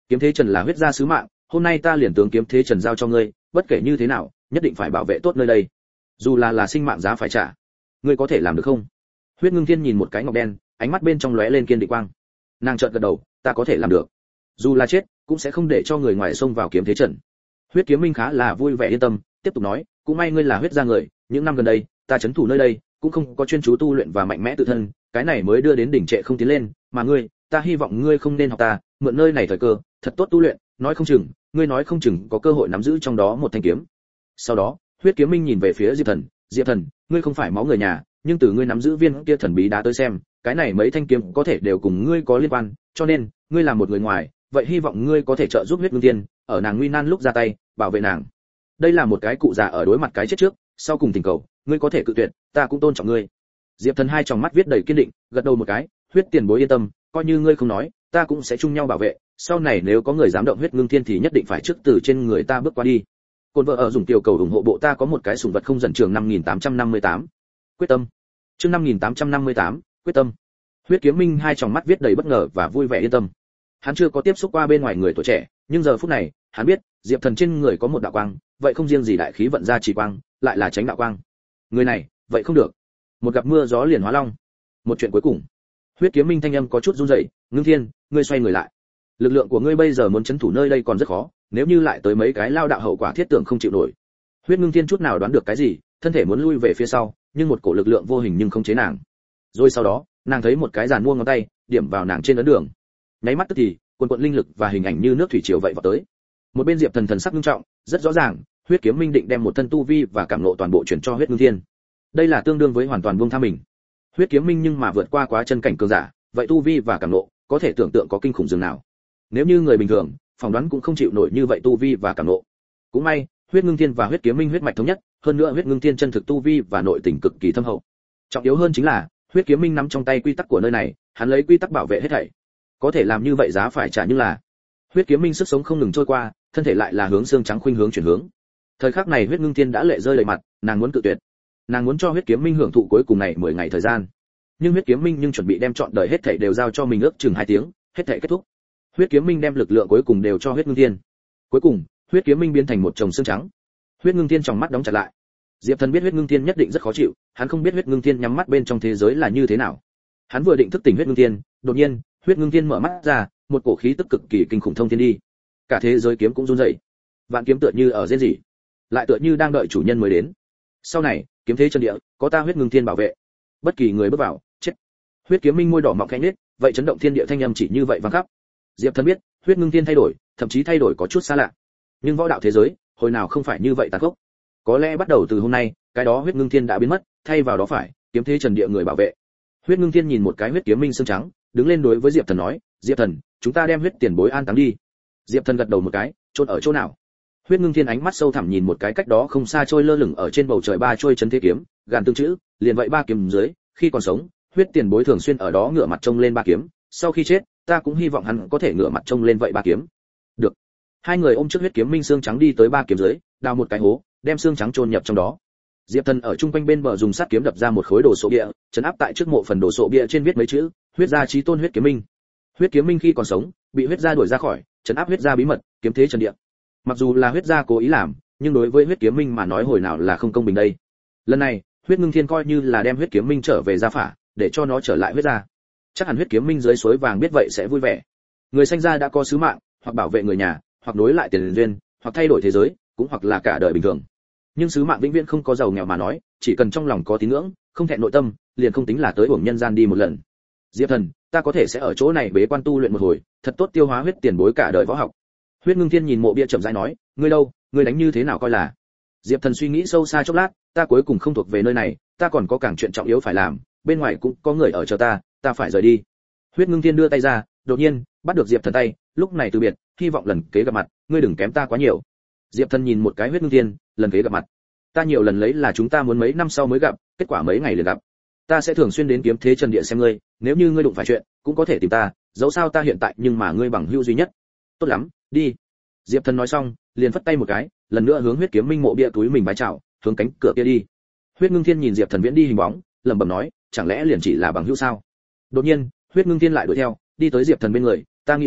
Kiếm Thế Trần là huyết gia sứ mạng, hôm nay ta liền tướng Kiếm Thế Trần giao cho ngươi, bất kể như thế nào, nhất định phải bảo vệ tốt nơi đây. Dù là sinh mạng giá phải trả. Ngươi có thể làm được không? Huyết Ngưng Thiên nhìn một cái ngọc đen, ánh mắt bên trong lóe lên kiên định quang. Nàng chợt gật đầu, ta có thể làm được. Dù là chết, cũng sẽ không để cho người ngoài xông vào Kiếm Thế Trần. Huyết Kiếm Minh khá là vui vẻ yên tâm, tiếp tục nói, cũng may ngươi là huyết gia người, những năm gần đây, ta trấn thủ nơi đây, cũng không có chuyên chú tu luyện và mạnh mẽ tự thân, cái này mới đưa đến đỉnh trệ không tiến lên, mà ngươi, ta hy vọng ngươi không nên học ta, mượn nơi này thời cơ, thật tốt tu luyện, nói không chừng, ngươi nói không chừng có cơ hội nắm giữ trong đó một thanh kiếm. Sau đó, Huyết Kiếm Minh nhìn về phía Diệp Thần, ngươi không phải máu người nhà, nhưng từ ngươi nắm giữ viên kia thần bí đá tới xem, cái này mấy thanh kiếm có thể đều cùng ngươi có liên quan, cho nên, ngươi là một người ngoài, vậy hy vọng ngươi có thể trợ giúp Huyết Ngưng Thiên, ở nàng nguy nan lúc ra tay, bảo vệ nàng. Đây là một cái cụ già ở đối mặt cái chết trước, sau cùng tình cầu, ngươi có thể cự tuyệt, ta cũng tôn trọng ngươi. Diệp Thần hai tròng mắt viết đầy kiên định, gật đầu một cái, Huyết tiền bối yên tâm, coi như ngươi không nói, ta cũng sẽ chung nhau bảo vệ, sau này nếu có người dám động Huyết Ngưng Thiên thì nhất định phải trước từ trên người ta bước qua đi. Côn vợ ở dùng tiểu cầu ủng hộ bộ ta có một cái sủng vật không dần trường 5858. Quyết tâm. Chương 5858, quyết tâm. Huyết Kiếm Minh hai tròng mắt viết đầy bất ngờ và vui vẻ yên tâm. Hắn chưa có tiếp xúc qua bên ngoài người tuổi trẻ, nhưng giờ phút này, hắn biết, Diệp Thần trên người có một đạo quang, vậy không riêng gì đại khí vận ra chỉ quang, lại là tránh đạo quang. Người này, vậy không được. Một gặp mưa gió liền hóa long. Một chuyện cuối cùng. Huyết Kiếm Minh thanh âm có chút run rẩy, "Ngưng Thiên, ngươi xoay người lại. Lực lượng của ngươi bây giờ muốn trấn thủ nơi đây còn rất khó, nếu như lại tới mấy cái lao đạo hậu quả thiết tưởng không chịu nổi." Huyết Ngưng Thiên chút nào đoán được cái gì, thân thể muốn lui về phía sau, nhưng một cổ lực lượng vô hình nhưng không chế nàng. Rồi sau đó, nàng thấy một cái giàn mua ngón tay, điểm vào nàng trên ấn đường. Nháy mắt tức thì, cuồn linh lực và hình ảnh như nước thủy triều vậy vào tới. Một bên Diệp Thần thần sắc nghiêm trọng, rất rõ ràng, Huyết Kiếm Minh định đem một thân tu vi và cảm ngộ toàn bộ chuyển cho Huyết Ngưng Thiên. Đây là tương đương với hoàn toàn buông tha mình. Huyết Kiếm Minh nhưng mà vượt qua quá chân cảnh cường giả, vậy tu vi và cảm ngộ, có thể tưởng tượng có kinh khủng dường nào. Nếu như người bình thường, phỏng đoán cũng không chịu nổi như vậy tu vi và cảm ngộ. Cũng may, Huyết Ngưng Thiên và Huyết Kiếm Minh huyết mạch thống nhất, hơn nữa Huyết Ngưng Thiên chân thực tu vi và nội tình cực kỳ thâm hậu. Trọng yếu hơn chính là, Huyết Kiếm Minh nắm trong tay quy tắc của nơi này, hắn lấy quy tắc bảo vệ hết thảy. Có thể làm như vậy giá phải trả, như là Huyết Kiếm Minh sức sống không ngừng trôi qua, thân thể lại là hướng xương trắng khuynh hướng chuyển hướng. Thời khắc này Huyết Ngưng Thiên đã lệ rơi đầy mặt, nàng muốn cự tuyệt. Nàng muốn cho Huyết Kiếm Minh hưởng thụ cuối cùng này 10 ngày thời gian. Nhưng Huyết Kiếm Minh nhưng chuẩn bị đem trọn đời hết thảy đều giao cho mình ước chừng 2 tiếng, hết thảy kết thúc. Huyết Kiếm Minh đem lực lượng cuối cùng đều cho Huyết Ngưng Thiên. Cuối cùng, Huyết Kiếm Minh biến thành một chồng xương trắng. Huyết Ngưng Thiên trong mắt đóng chặt lại. Diệp Thần biết Huyết Ngưng Thiên nhất định rất khó chịu, hắn không biết Huyết Ngưng Thiên nhắm mắt bên trong thế giới là như thế nào. Hắn vừa định thức tỉnh Huyết Ngưng Thiên, đột nhiên, Huyết Ngưng Thiên mở mắt ra, một cổ khí tức cực kỳ kinh khủng thông thiên đi. Cả thế giới kiếm cũng run rẩy. Vạn kiếm tựa như ở rên rỉ, lại tựa như đang đợi chủ nhân mới đến. Sau này, kiếm thế chân địa, có ta Huyết Ngưng Thiên bảo vệ. Bất kỳ người bước vào, chết. Huyết Kiếm Minh môi đỏ mọng khẽ nhếch, vậy chấn động thiên địa thanh âm chỉ như vậy vang khắp. Diệp Thần biết, Huyết Ngưng Thiên thay đổi, thậm chí thay đổi có chút xa lạ. Nhưng võ đạo thế giới, hồi nào không phải như vậy tàn khốc. Có lẽ bắt đầu từ hôm nay, cái đó Huyết Ngưng Thiên đã biến mất, thay vào đó phải kiếm thế trần địa người bảo vệ. Huyết Ngưng Thiên nhìn một cái Huyết Kiếm Minh xương trắng, đứng lên đối với Diệp Thần nói, "Diệp Thần, chúng ta đem Huyết tiền bối an táng đi." Diệp Thần gật đầu một cái, "Chôn ở chỗ nào?" Huyết Ngưng Thiên ánh mắt sâu thẳm nhìn một cái cách đó không xa trôi lơ lửng ở trên bầu trời ba trôi chấn thế kiếm, gàn tương chữ, liền vậy ba kiếm dưới, khi còn sống, Huyết tiền bối thường xuyên ở đó ngửa mặt trông lên ba kiếm, sau khi chết, ta cũng hy vọng hắn có thể ngửa mặt trông lên vậy ba kiếm. Được. Hai người ôm trước Huyết Kiếm Minh xương trắng đi tới ba kiếm dưới, đào một cái hố, đem xương trắng chôn nhập trong đó. Diệp Thần ở trung quanh bên bờ dùng sắt kiếm đập ra một khối đồ sộ bia, trấn áp tại trước mộ phần đồ sộ bia trên viết mấy chữ: Huyết gia chí tôn Huyết Kiếm Minh. Huyết Kiếm Minh khi còn sống, bị Huyết gia đuổi ra khỏi, trấn áp Huyết gia bí mật, kiếm thế trần địa. Mặc dù là Huyết gia cố ý làm, nhưng đối với Huyết Kiếm Minh mà nói hồi nào là không công bình đây. Lần này, Huyết Ngưng Thiên coi như là đem Huyết Kiếm Minh trở về gia phả, để cho nó trở lại Huyết gia. Chắc hẳn Huyết Kiếm Minh dưới suối vàng biết vậy sẽ vui vẻ. Người sanh ra đã có sứ mạng, hoặc bảo vệ người nhà, hoặc nối lại tiền duyên, hoặc thay đổi thế giới, cũng hoặc là cả đời bình thường. Nhưng sứ mạng vĩnh viễn không có giàu nghèo mà nói, chỉ cần trong lòng có tín ngưỡng, không thẹn nội tâm, liền không tính là tới uổng nhân gian đi một lần. Diệp Thần, ta có thể sẽ ở chỗ này bế quan tu luyện một hồi, thật tốt tiêu hóa Huyết tiền bối cả đời võ học. Huyết Ngưng Thiên nhìn mộ bia chậm rãi nói, ngươi đâu, ngươi đánh như thế nào coi là? Diệp Thần suy nghĩ sâu xa chốc lát, ta cuối cùng không thuộc về nơi này, ta còn có càng chuyện trọng yếu phải làm, bên ngoài cũng có người ở chờ ta, ta phải rời đi. Huyết Ngưng Thiên đưa tay ra, đột nhiên bắt được Diệp Thần tay, lúc này từ biệt, hy vọng lần kế gặp mặt, ngươi đừng kém ta quá nhiều. Diệp Thần nhìn một cái Huyết Ngưng Thiên, lần kế gặp mặt, ta nhiều lần lấy là chúng ta muốn mấy năm sau mới gặp, kết quả mấy ngày liền gặp. Ta sẽ thường xuyên đến kiếm thế trần địa xem ngươi, nếu như ngươi đụng phải chuyện, cũng có thể tìm ta, dẫu sao ta hiện tại nhưng mà ngươi bằng hữu duy nhất. Tốt lắm, đi. Diệp Thần nói xong, liền phất tay một cái, lần nữa hướng Huyết Kiếm Minh mộ bia túi mình bái chào, hướng cánh cửa kia đi. Huyết Ngưng Thiên nhìn Diệp Thần viễn đi hình bóng, lẩm bẩm nói, chẳng lẽ liền chỉ là bằng hữu sao? Đột nhiên, Huyết Ngưng Thiên lại đuổi theo, đi tới Diệp Thần bên người, ta nghĩ muốn,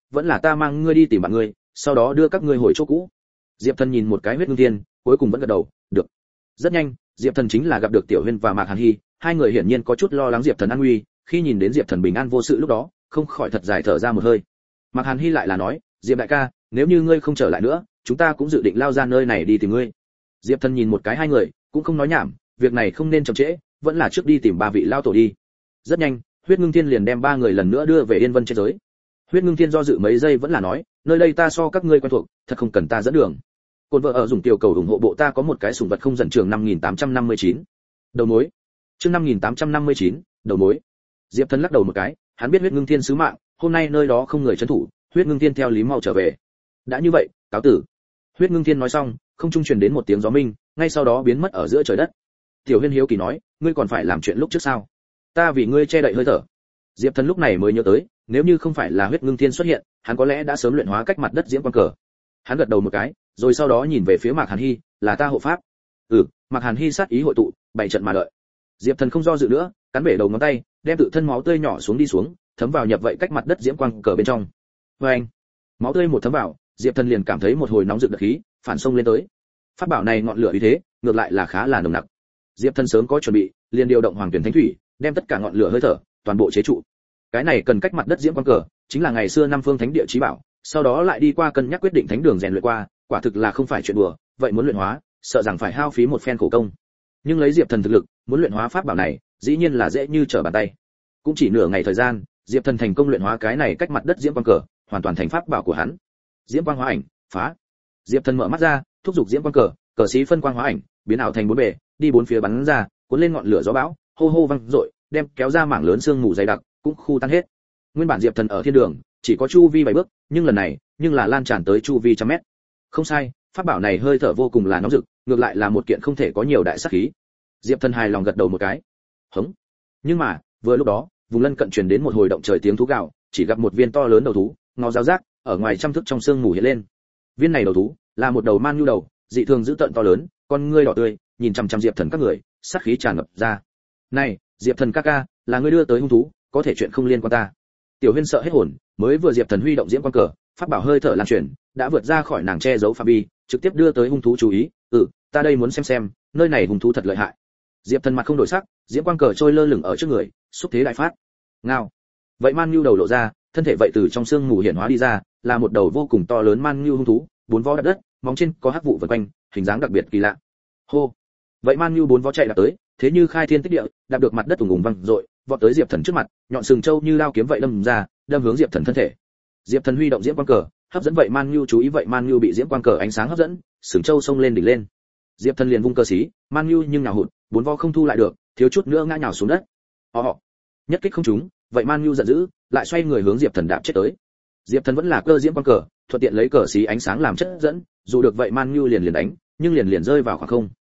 vẫn là ta mang ngươi đi tìm bạn ngươi, sau đó đưa các ngươi hồi chỗ cũ. Diệp Thần nhìn một cái Huyết Ngưng Thiên, cuối cùng vẫn gật đầu, được. Rất nhanh, Diệp Thần chính là gặp được Tiểu Huyên và Mạc Hàn Hi, hai người hiển nhiên có chút lo lắng Diệp Thần an nguy, khi nhìn đến Diệp Thần bình an vô sự lúc đó, không khỏi thật dài thở ra một hơi. Mạc Hàn Hi lại là nói, Diệp đại ca, nếu như ngươi không trở lại nữa, chúng ta cũng dự định lao ra nơi này đi tìm ngươi. Diệp Thần nhìn một cái hai người, cũng không nói nhảm, việc này không nên chậm trễ, vẫn là trước đi tìm ba vị lao tổ đi. Rất nhanh, Huyết Ngưng Thiên liền đem ba người lần nữa đưa về Yên Vân trên giới. Huyết Ngưng Thiên do dự mấy giây vẫn là nói, nơi đây ta so các ngươi quen thuộc, thật không cần ta dẫn đường. Côn vợ ở dùng tiểu cầu ủng hộ bộ ta có một cái sủng vật không dẫn trường 5859. Đầu mối. Chương 5859, đầu mối. Diệp Thần lắc đầu một cái, hắn biết Huyết Ngưng Thiên sứ mạng, hôm nay nơi đó không người trấn thủ, Huyết Ngưng Thiên theo lý mau trở về. Đã như vậy, cáo tử. Huyết Ngưng Thiên nói xong, không trung truyền đến một tiếng gió minh, ngay sau đó biến mất ở giữa trời đất. Tiểu Huyên hiếu kỳ nói, ngươi còn phải làm chuyện lúc trước sao? Ta vì ngươi che đậy hơi thở. Diệp Thần lúc này mới nhớ tới, nếu như không phải là Huyết Ngưng Thiên xuất hiện, hắn có lẽ đã sớm luyện hóa cách mặt đất diễm quang cờ. Hắn gật đầu một cái, rồi sau đó nhìn về phía Mạc Hàn Hi, là ta hộ pháp. Mạc Hàn Hi sát ý hội tụ, bày trận mà đợi. Diệp Thần không do dự nữa, cắn bể đầu ngón tay, đem tự thân máu tươi nhỏ xuống đi xuống, thấm vào nhập vậy cách mặt đất diễm quang cờ bên trong. Anh, máu tươi một thấm vào, Diệp Thần liền cảm thấy một hồi nóng rực đợt khí, phản xông lên tới. Pháp bảo này ngọn lửa uy thế, ngược lại là khá là nồng nặc. Diệp Thần sớm có chuẩn bị, liền điều động Hoàng Tuyển Thánh Thủy, đem tất cả ngọn lửa hơi thở toàn bộ chế trụ. Cái này cần cách mặt đất diễm quang cờ, chính là ngày xưa năm phương thánh địa chí bảo, sau đó lại đi qua cân nhắc quyết định thánh đường rèn luyện qua, quả thực là không phải chuyện đùa, vậy muốn luyện hóa, sợ rằng phải hao phí một phen khổ công. Nhưng lấy Diệp Thần thực lực, muốn luyện hóa pháp bảo này, dĩ nhiên là dễ như trở bàn tay. Cũng chỉ nửa ngày thời gian, Diệp Thần thành công luyện hóa cái này cách mặt đất diễm quang cờ, hoàn toàn thành pháp bảo của hắn. Diễm quang hóa ảnh, phá. Diệp Thần mở mắt ra, thúc giục diễm quang cờ, cờ xí phân quang hóa ảnh, biến ảo thành bốn bề, đi bốn phía bắn ra, cuốn lên ngọn lửa gió bão, hô hô vang dội, đem kéo ra mảng lớn sương mù dày đặc, cũng khu tan hết. Nguyên bản Diệp Thần ở thiên đường, chỉ có chu vi 7 bước, nhưng lần này, là lan tràn tới chu vi trăm mét. Không sai, pháp bảo này hơi thở vô cùng là nóng rực, ngược lại là một kiện không thể có nhiều đại sát khí. Diệp Thần hài lòng gật đầu một cái. Hống. Nhưng mà, vừa lúc đó, vùng lân cận truyền đến một hồi động trời tiếng thú gào, chỉ gặp một viên to lớn đầu thú, ngó giáo giác, ở ngoài trăm thước trong sương mù hiện lên. Viên này đầu thú là một đầu man nhu đầu, dị thường dữ tợn to lớn, con ngươi đỏ tươi, nhìn chằm chằm Diệp Thần các người, sát khí tràn ngập ra. "Này, Diệp Thần ca ca, là ngươi đưa tới hung thú, có thể chuyện không liên quan ta." Tiểu Huyên sợ hết hồn, mới vừa Diệp Thần huy động diễm quang cờ, pháp bảo hơi thở lan truyền, đã vượt ra khỏi nàng che giấu phạm vi, trực tiếp đưa tới hung thú chú ý. Ta đây muốn xem, nơi này hung thú thật lợi hại." Diệp Thần mặt không đổi sắc, diễm quang cờ trôi lơ lửng ở trước người, xúc thế đại phát. Ngao. Vậy man nhu đầu lộ ra, thân thể vậy từ trong xương mù hiện hóa đi ra, là một đầu vô cùng to lớn man nhu hung thú, bốn vó đạp đất, móng trên có hắc vụ vần quanh, hình dáng đặc biệt kỳ lạ. Hô. Vậy man nhu bốn vó chạy đạp tới, thế như khai thiên tích địa, đạp được mặt đất ùng ùng vang dội, vọt tới Diệp Thần trước mặt, nhọn sừng trâu như lao kiếm vậy đâm ra, đâm hướng Diệp Thần thân thể. Diệp Thần huy động diễm quang cờ, hấp dẫn vậy man nhu chú ý, vậy man nhu bị diễm quang cờ ánh sáng hấp dẫn, sừng trâu xông lên đỉnh lên. Diệp Thần liền vung cơ xí, man nhu nhưng nào hụt, bốn vó không thu lại được, thiếu chút nữa ngã nhào xuống đất. Họ. Nhất kích không trúng, vậy man nhu giận dữ, lại xoay người hướng Diệp Thần đạp chết tới. Diệp Thần vẫn là cơ diễm quang cờ, thuận tiện lấy cờ xí ánh sáng làm chất dẫn, dù được vậy man nhu liền đánh, nhưng liền rơi vào khoảng không.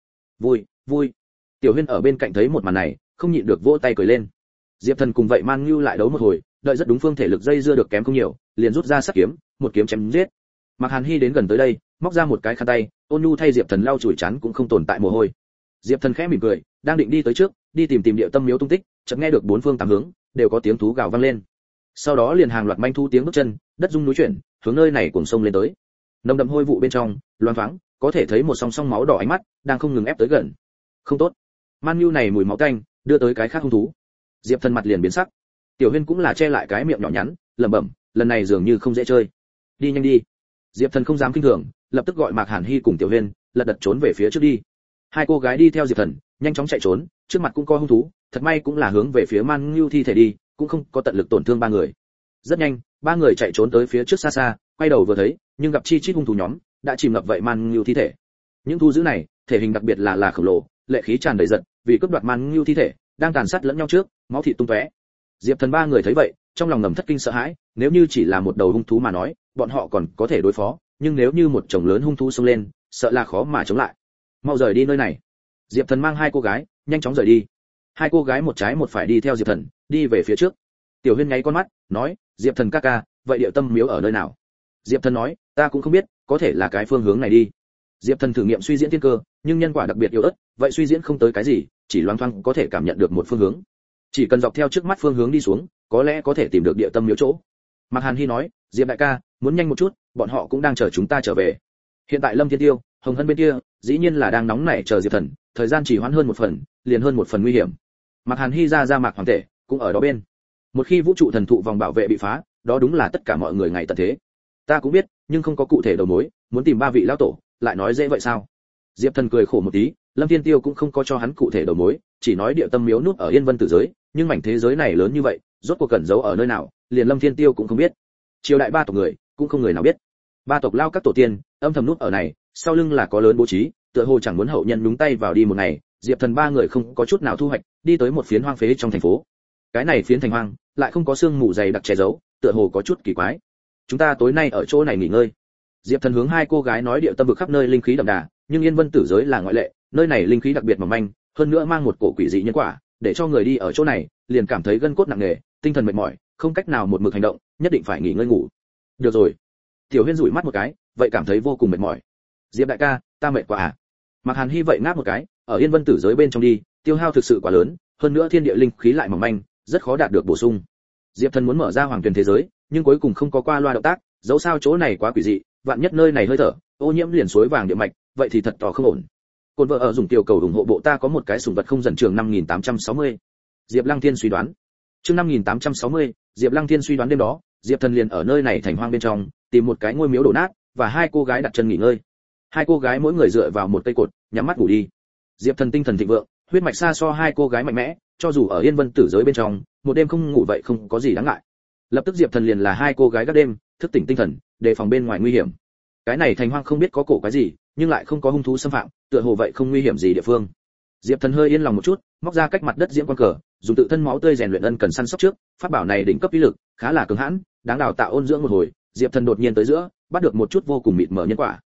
Vui. Tiểu Huyên ở bên cạnh thấy một màn này, không nhịn được vỗ tay cười lên. Diệp Thần cùng vậy man nhu lại đấu một hồi, đợi rất đúng phương thể lực dây dưa được kém không nhiều, liền rút ra sắc kiếm, một kiếm chém giết. Mạc Hàn Hi đến gần tới đây, móc ra một cái khăn tay, ôn nhu thay Diệp Thần lau chùi chán cũng không tồn tại mồ hôi. Diệp Thần khẽ mỉm cười, đang định đi tới trước, đi tìm địa tâm miếu tung tích, chợt nghe được bốn phương tám hướng đều có tiếng thú gào vang lên. Sau đó liền hàng loạt manh thu tiếng bước chân, đất rung núi chuyển, hướng nơi này cuồng sông lên tới. Nồng đậm hôi vụ bên trong, loáng thoáng, có thể thấy một song song máu đỏ ánh mắt đang không ngừng ép tới gần. Không tốt. Man nhu này mùi máu tanh, đưa tới cái khác hung thú. Diệp Thần mặt liền biến sắc. Tiểu Huyên cũng là che lại cái miệng nhỏ nhắn, lẩm bẩm, lần này dường như không dễ chơi. Đi nhanh đi. Diệp Thần không dám kinh thường, lập tức gọi Mạc Hàn Hi cùng Tiểu Huyên, lật đật trốn về phía trước đi. Hai cô gái đi theo Diệp Thần, nhanh chóng chạy trốn, trước mặt cũng có hung thú, thật may cũng là hướng về phía man nhu thi thể đi, cũng không có tận lực tổn thương ba người. Rất nhanh, ba người chạy trốn tới phía trước xa xa, quay đầu vừa thấy, nhưng gặp chi chít hung thú nhóm đã chìm ngập vậy man nhu thi thể. Những thú dữ này, thể hình đặc biệt là khổng lồ, lệ khí tràn đầy giận, vì cướp đoạt man nhu thi thể, đang tàn sát lẫn nhau trước, máu thịt tung tóe. Diệp Thần ba người thấy vậy, trong lòng ngầm thất kinh sợ hãi, nếu như chỉ là một đầu hung thú mà nói, bọn họ còn có thể đối phó, nhưng nếu như một chồng lớn hung thú xông lên, sợ là khó mà chống lại. Mau rời đi nơi này. Diệp Thần mang hai cô gái, nhanh chóng rời đi. Hai cô gái một trái một phải đi theo Diệp Thần, đi về phía trước. Tiểu Huyên nháy con mắt, nói, Diệp Thần ca ca, vậy địa tâm miếu ở nơi nào? Diệp Thần nói, ta cũng không biết, có thể là cái phương hướng này đi. Diệp Thần thử nghiệm suy diễn thiên cơ, nhưng nhân quả đặc biệt yếu ớt, vậy suy diễn không tới cái gì, chỉ loáng thoáng có thể cảm nhận được một phương hướng. Chỉ cần dọc theo trước mắt phương hướng đi xuống, có lẽ có thể tìm được địa tâm miếu chỗ. Mạc Hàn Hi nói, Diệp đại ca, muốn nhanh một chút, bọn họ cũng đang chờ chúng ta trở về. Hiện tại Lâm Thiên Tiêu, Hồng Hân bên kia, dĩ nhiên là đang nóng nảy chờ Diệp Thần, thời gian chỉ hoãn hơn một phần, liền hơn một phần nguy hiểm. Mạc Hàn Hy ra Mạc Hoàng Tể, cũng ở đó bên. Một khi vũ trụ thần thụ vòng bảo vệ bị phá, đó đúng là tất cả mọi người ngày tận thế. Ta cũng biết, nhưng không có cụ thể đầu mối, muốn tìm ba vị lão tổ, lại nói dễ vậy sao? Diệp Thần cười khổ một tí, Lâm Thiên Tiêu cũng không có cho hắn cụ thể đầu mối, chỉ nói địa tâm miếu núp ở Yên Vân tử giới, nhưng mảnh thế giới này lớn như vậy, rốt cuộc cẩn giấu ở nơi nào, liền Lâm Thiên Tiêu cũng không biết. Triều đại ba tộc người, cũng không người nào biết. Ba tộc lao các tổ tiên, âm thầm núp ở này, sau lưng là có lớn bố trí, tựa hồ chẳng muốn hậu nhân nhúng tay vào đi một ngày, Diệp Thần ba người không có chút nào thu hoạch, đi tới một phiến hoang phế trong thành phố. Cái này phiến thành hoang, lại không có xương mù dày đặc che giấu, tựa hồ có chút kỳ quái. Chúng ta tối nay ở chỗ này nghỉ ngơi. Diệp Thần hướng hai cô gái nói địa tâm vực khắp nơi linh khí đậm đà, nhưng Yên Vân tử giới là ngoại lệ, nơi này linh khí đặc biệt mỏng manh, hơn nữa mang một cổ quỷ dị nhân quả, để cho người đi ở chỗ này, liền cảm thấy gân cốt nặng nề, tinh thần mệt mỏi, không cách nào một mực hành động, nhất định phải nghỉ ngơi ngủ. Được rồi. Tiểu Huyên dụi mắt một cái, vậy cảm thấy vô cùng mệt mỏi. Diệp đại ca, ta mệt quá à? Mạc Hàn Hy vậy ngáp một cái, ở Yên Vân tử giới bên trong đi, tiêu hao thực sự quá lớn, hơn nữa thiên địa linh khí lại mỏng manh, rất khó đạt được bổ sung. Diệp Thần muốn mở ra hoàng tuyển thế giới, nhưng cuối cùng không có qua loa động tác, dẫu sao chỗ này quá quỷ dị, vạn nhất nơi này hơi thở, ô nhiễm liền suối vàng địa mạch, vậy thì thật tỏ không ổn. Côn vợ ở dùng tiểu cầu ủng hộ bộ ta có một cái sủng vật không dần trường 5860. Diệp Lăng Thiên suy đoán. Chương 5860, Diệp Lăng Thiên suy đoán đêm đó, Diệp Thần liền ở nơi này thành hoang bên trong, tìm một cái ngôi miếu đổ nát, và hai cô gái đặt chân nghỉ ngơi. Hai cô gái mỗi người dựa vào một cây cột, nhắm mắt ngủ đi. Diệp Thần tinh thần thịnh vượng, huyết mạch xa so hai cô gái mạnh mẽ, cho dù ở Yên Vân tử giới bên trong, một đêm không ngủ vậy không có gì đáng ngại. Lập tức Diệp Thần liền là hai cô gái gác đêm, thức tỉnh tinh thần, đề phòng bên ngoài nguy hiểm. Cái này thành hoang không biết có cổ quái gì, nhưng lại không có hung thú xâm phạm, tựa hồ vậy không nguy hiểm gì địa phương. Diệp Thần hơi yên lòng một chút, móc ra cách mặt đất diễm quang cờ, dùng tự thân máu tươi rèn luyện ân cần săn sóc trước, pháp bảo này đỉnh cấp uy lực, khá là cứng hãn, đáng đào tạo ôn dưỡng một hồi. Diệp Thần đột nhiên tới giữa, bắt được một chút vô cùng mịt mờ nhân quả.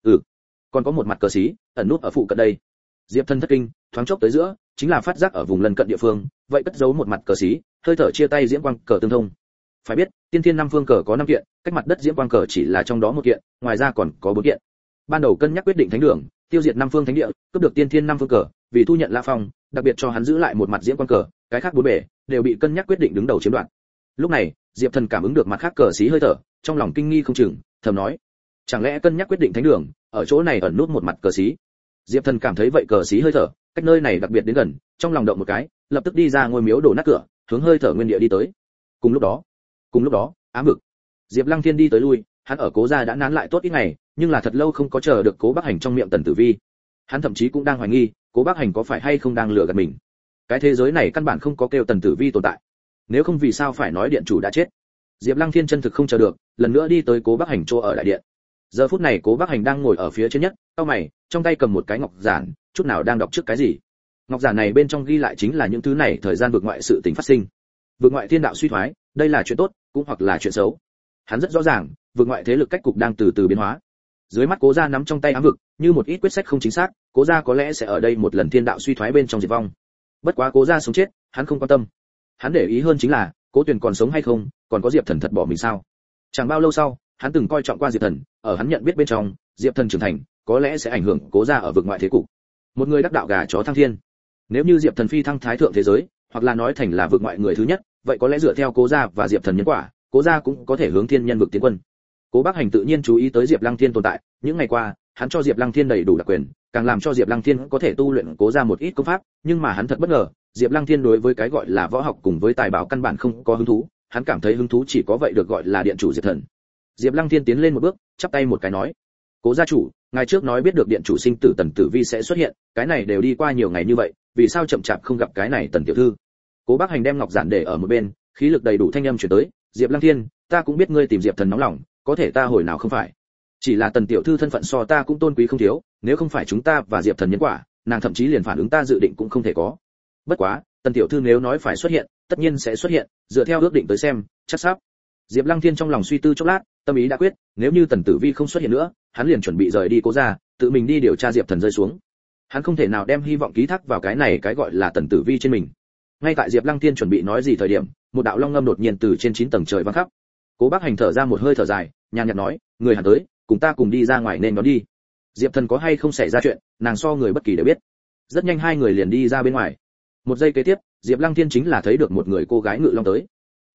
Còn có một mặt cờ xí, ẩn nút ở phụ cận đây. Diệp Thần thất kinh, thoáng chốc tới giữa, chính là phát giác ở vùng lân cận địa phương, vậy cất giấu một mặt cờ xí, hơi thở chia tay diễm quang cờ tương thông. Phải biết, tiên thiên năm phương cờ có 5 kiện, cách mặt đất diễm quang cờ chỉ là trong đó một kiện, ngoài ra còn có 4 kiện. Ban đầu cân nhắc quyết định thánh đường, tiêu diệt năm phương thánh địa, cướp được tiên thiên năm phương cờ, vì thu nhận La Phong, đặc biệt cho hắn giữ lại một mặt diễm quang cờ, cái khác 4 bề đều bị cân nhắc quyết định đứng đầu chiếm đoạt. Lúc này, Diệp Thần cảm ứng được mặt khác cờ xí hơi thở, trong lòng kinh nghi không chừng, thầm nói: chẳng lẽ cân nhắc quyết định thánh đường, ở chỗ này ẩn nút một mặt cờ xí? Diệp Thần cảm thấy vậy cờ xí hơi thở, cách nơi này đặc biệt đến gần, trong lòng động một cái, lập tức đi ra ngôi miếu đổ nát cửa, hướng hơi thở nguyên địa đi tới. Cùng lúc đó, ám vực. Diệp Lăng Thiên đi tới lui, hắn ở Cố gia đã nán lại tốt ít ngày, nhưng là thật lâu không có chờ được Cố Bắc Hành trong miệng Tần Tử Vi. Hắn thậm chí cũng đang hoài nghi, Cố Bắc Hành có phải hay không đang lừa gạt mình. Cái thế giới này căn bản không có kêu Tần Tử Vi tồn tại. Nếu không vì sao phải nói điện chủ đã chết? Diệp Lăng Thiên chân thực không chờ được, lần nữa đi tới Cố Bắc Hành chỗ ở đại điện. Giờ phút này Cố Bắc Hành đang ngồi ở phía trên nhất, cau mày, trong tay cầm một cái ngọc giản, chút nào đang đọc trước cái gì. Ngọc giản này bên trong ghi lại chính là những thứ này thời gian vượt ngoại sự tình phát sinh. Vượt ngoại thiên đạo suy thoái, đây là chuyện tốt, cũng hoặc là chuyện xấu. Hắn rất rõ ràng, vượt ngoại thế lực cách cục đang từ từ biến hóa. Dưới mắt Cố gia nắm trong tay ám vực, như một ít quyết sách không chính xác, Cố gia có lẽ sẽ ở đây một lần thiên đạo suy thoái bên trong diệt vong. Bất quá Cố gia sống chết, hắn không quan tâm. Hắn để ý hơn chính là, Cố Tuyền còn sống hay không, còn có Diệp Thần thật bỏ mình sao? Chẳng bao lâu sau, hắn từng coi trọng qua Diệp Thần, ở hắn nhận biết bên trong, Diệp Thần trưởng thành, có lẽ sẽ ảnh hưởng Cố gia ở vực ngoại thế cục. Một người đắc đạo gà chó thăng thiên. Nếu như Diệp Thần phi thăng thái thượng thế giới, hoặc là nói thành là vực ngoại người thứ nhất, vậy có lẽ dựa theo Cố gia và Diệp Thần nhân quả, Cố gia cũng có thể hướng thiên nhân vực tiến quân. Cố Bắc Hành tự nhiên chú ý tới Diệp Lăng Thiên tồn tại, những ngày qua, hắn cho Diệp Lăng Thiên đầy đủ đặc quyền, càng làm cho Diệp Lăng Thiên có thể tu luyện Cố gia một ít công pháp, nhưng mà hắn thật bất ngờ, Diệp Lăng Thiên đối với cái gọi là võ học cùng với tài bảo căn bản không có hứng thú, hắn cảm thấy hứng thú chỉ có vậy được gọi là điện chủ Diệp Thần. Diệp Lăng Thiên tiến lên một bước, chắp tay một cái nói: "Cố gia chủ, ngày trước nói biết được điện chủ sinh tử Tần Tử Vi sẽ xuất hiện, cái này đều đi qua nhiều ngày như vậy, vì sao chậm chạp không gặp cái này Tần tiểu thư?" Cố Bắc Hành đem ngọc giản để ở một bên, khí lực đầy đủ thanh âm truyền tới: "Diệp Lăng Thiên, ta cũng biết ngươi tìm Diệp Thần nóng lòng, có thể ta hồi nào không phải. Chỉ là Tần tiểu thư thân phận so ta cũng tôn quý không thiếu, nếu không phải chúng ta và Diệp Thần nhân quả, nàng thậm chí liền phản ứng ta dự định cũng không thể có. Bất quá, Tần tiểu thư nếu nói phải xuất hiện, tất nhiên sẽ xuất hiện, dựa theo ước định tới xem, chắc sắp." Diệp Lăng Thiên trong lòng suy tư chốc lát, tâm ý đã quyết, nếu như Tần Tử Vi không xuất hiện nữa, hắn liền chuẩn bị rời đi Cố gia, tự mình đi điều tra Diệp Thần rơi xuống. Hắn không thể nào đem hy vọng ký thác vào cái này cái gọi là Tần Tử Vi trên mình. Ngay tại Diệp Lăng Thiên chuẩn bị nói gì thời điểm, một đạo long ngâm đột nhiên từ trên 9 tầng trời vang khắp. Cố Bắc Hành thở ra một hơi thở dài, nhàn nhạt nói: "Người hẳn tới, cùng ta cùng đi ra ngoài nên đón đi. Diệp Thần có hay không xảy ra chuyện, nàng so người bất kỳ đều biết." Rất nhanh hai người liền đi ra bên ngoài. Một giây kế tiếp, Diệp Lăng Thiên chính là thấy được một người cô gái ngự long tới.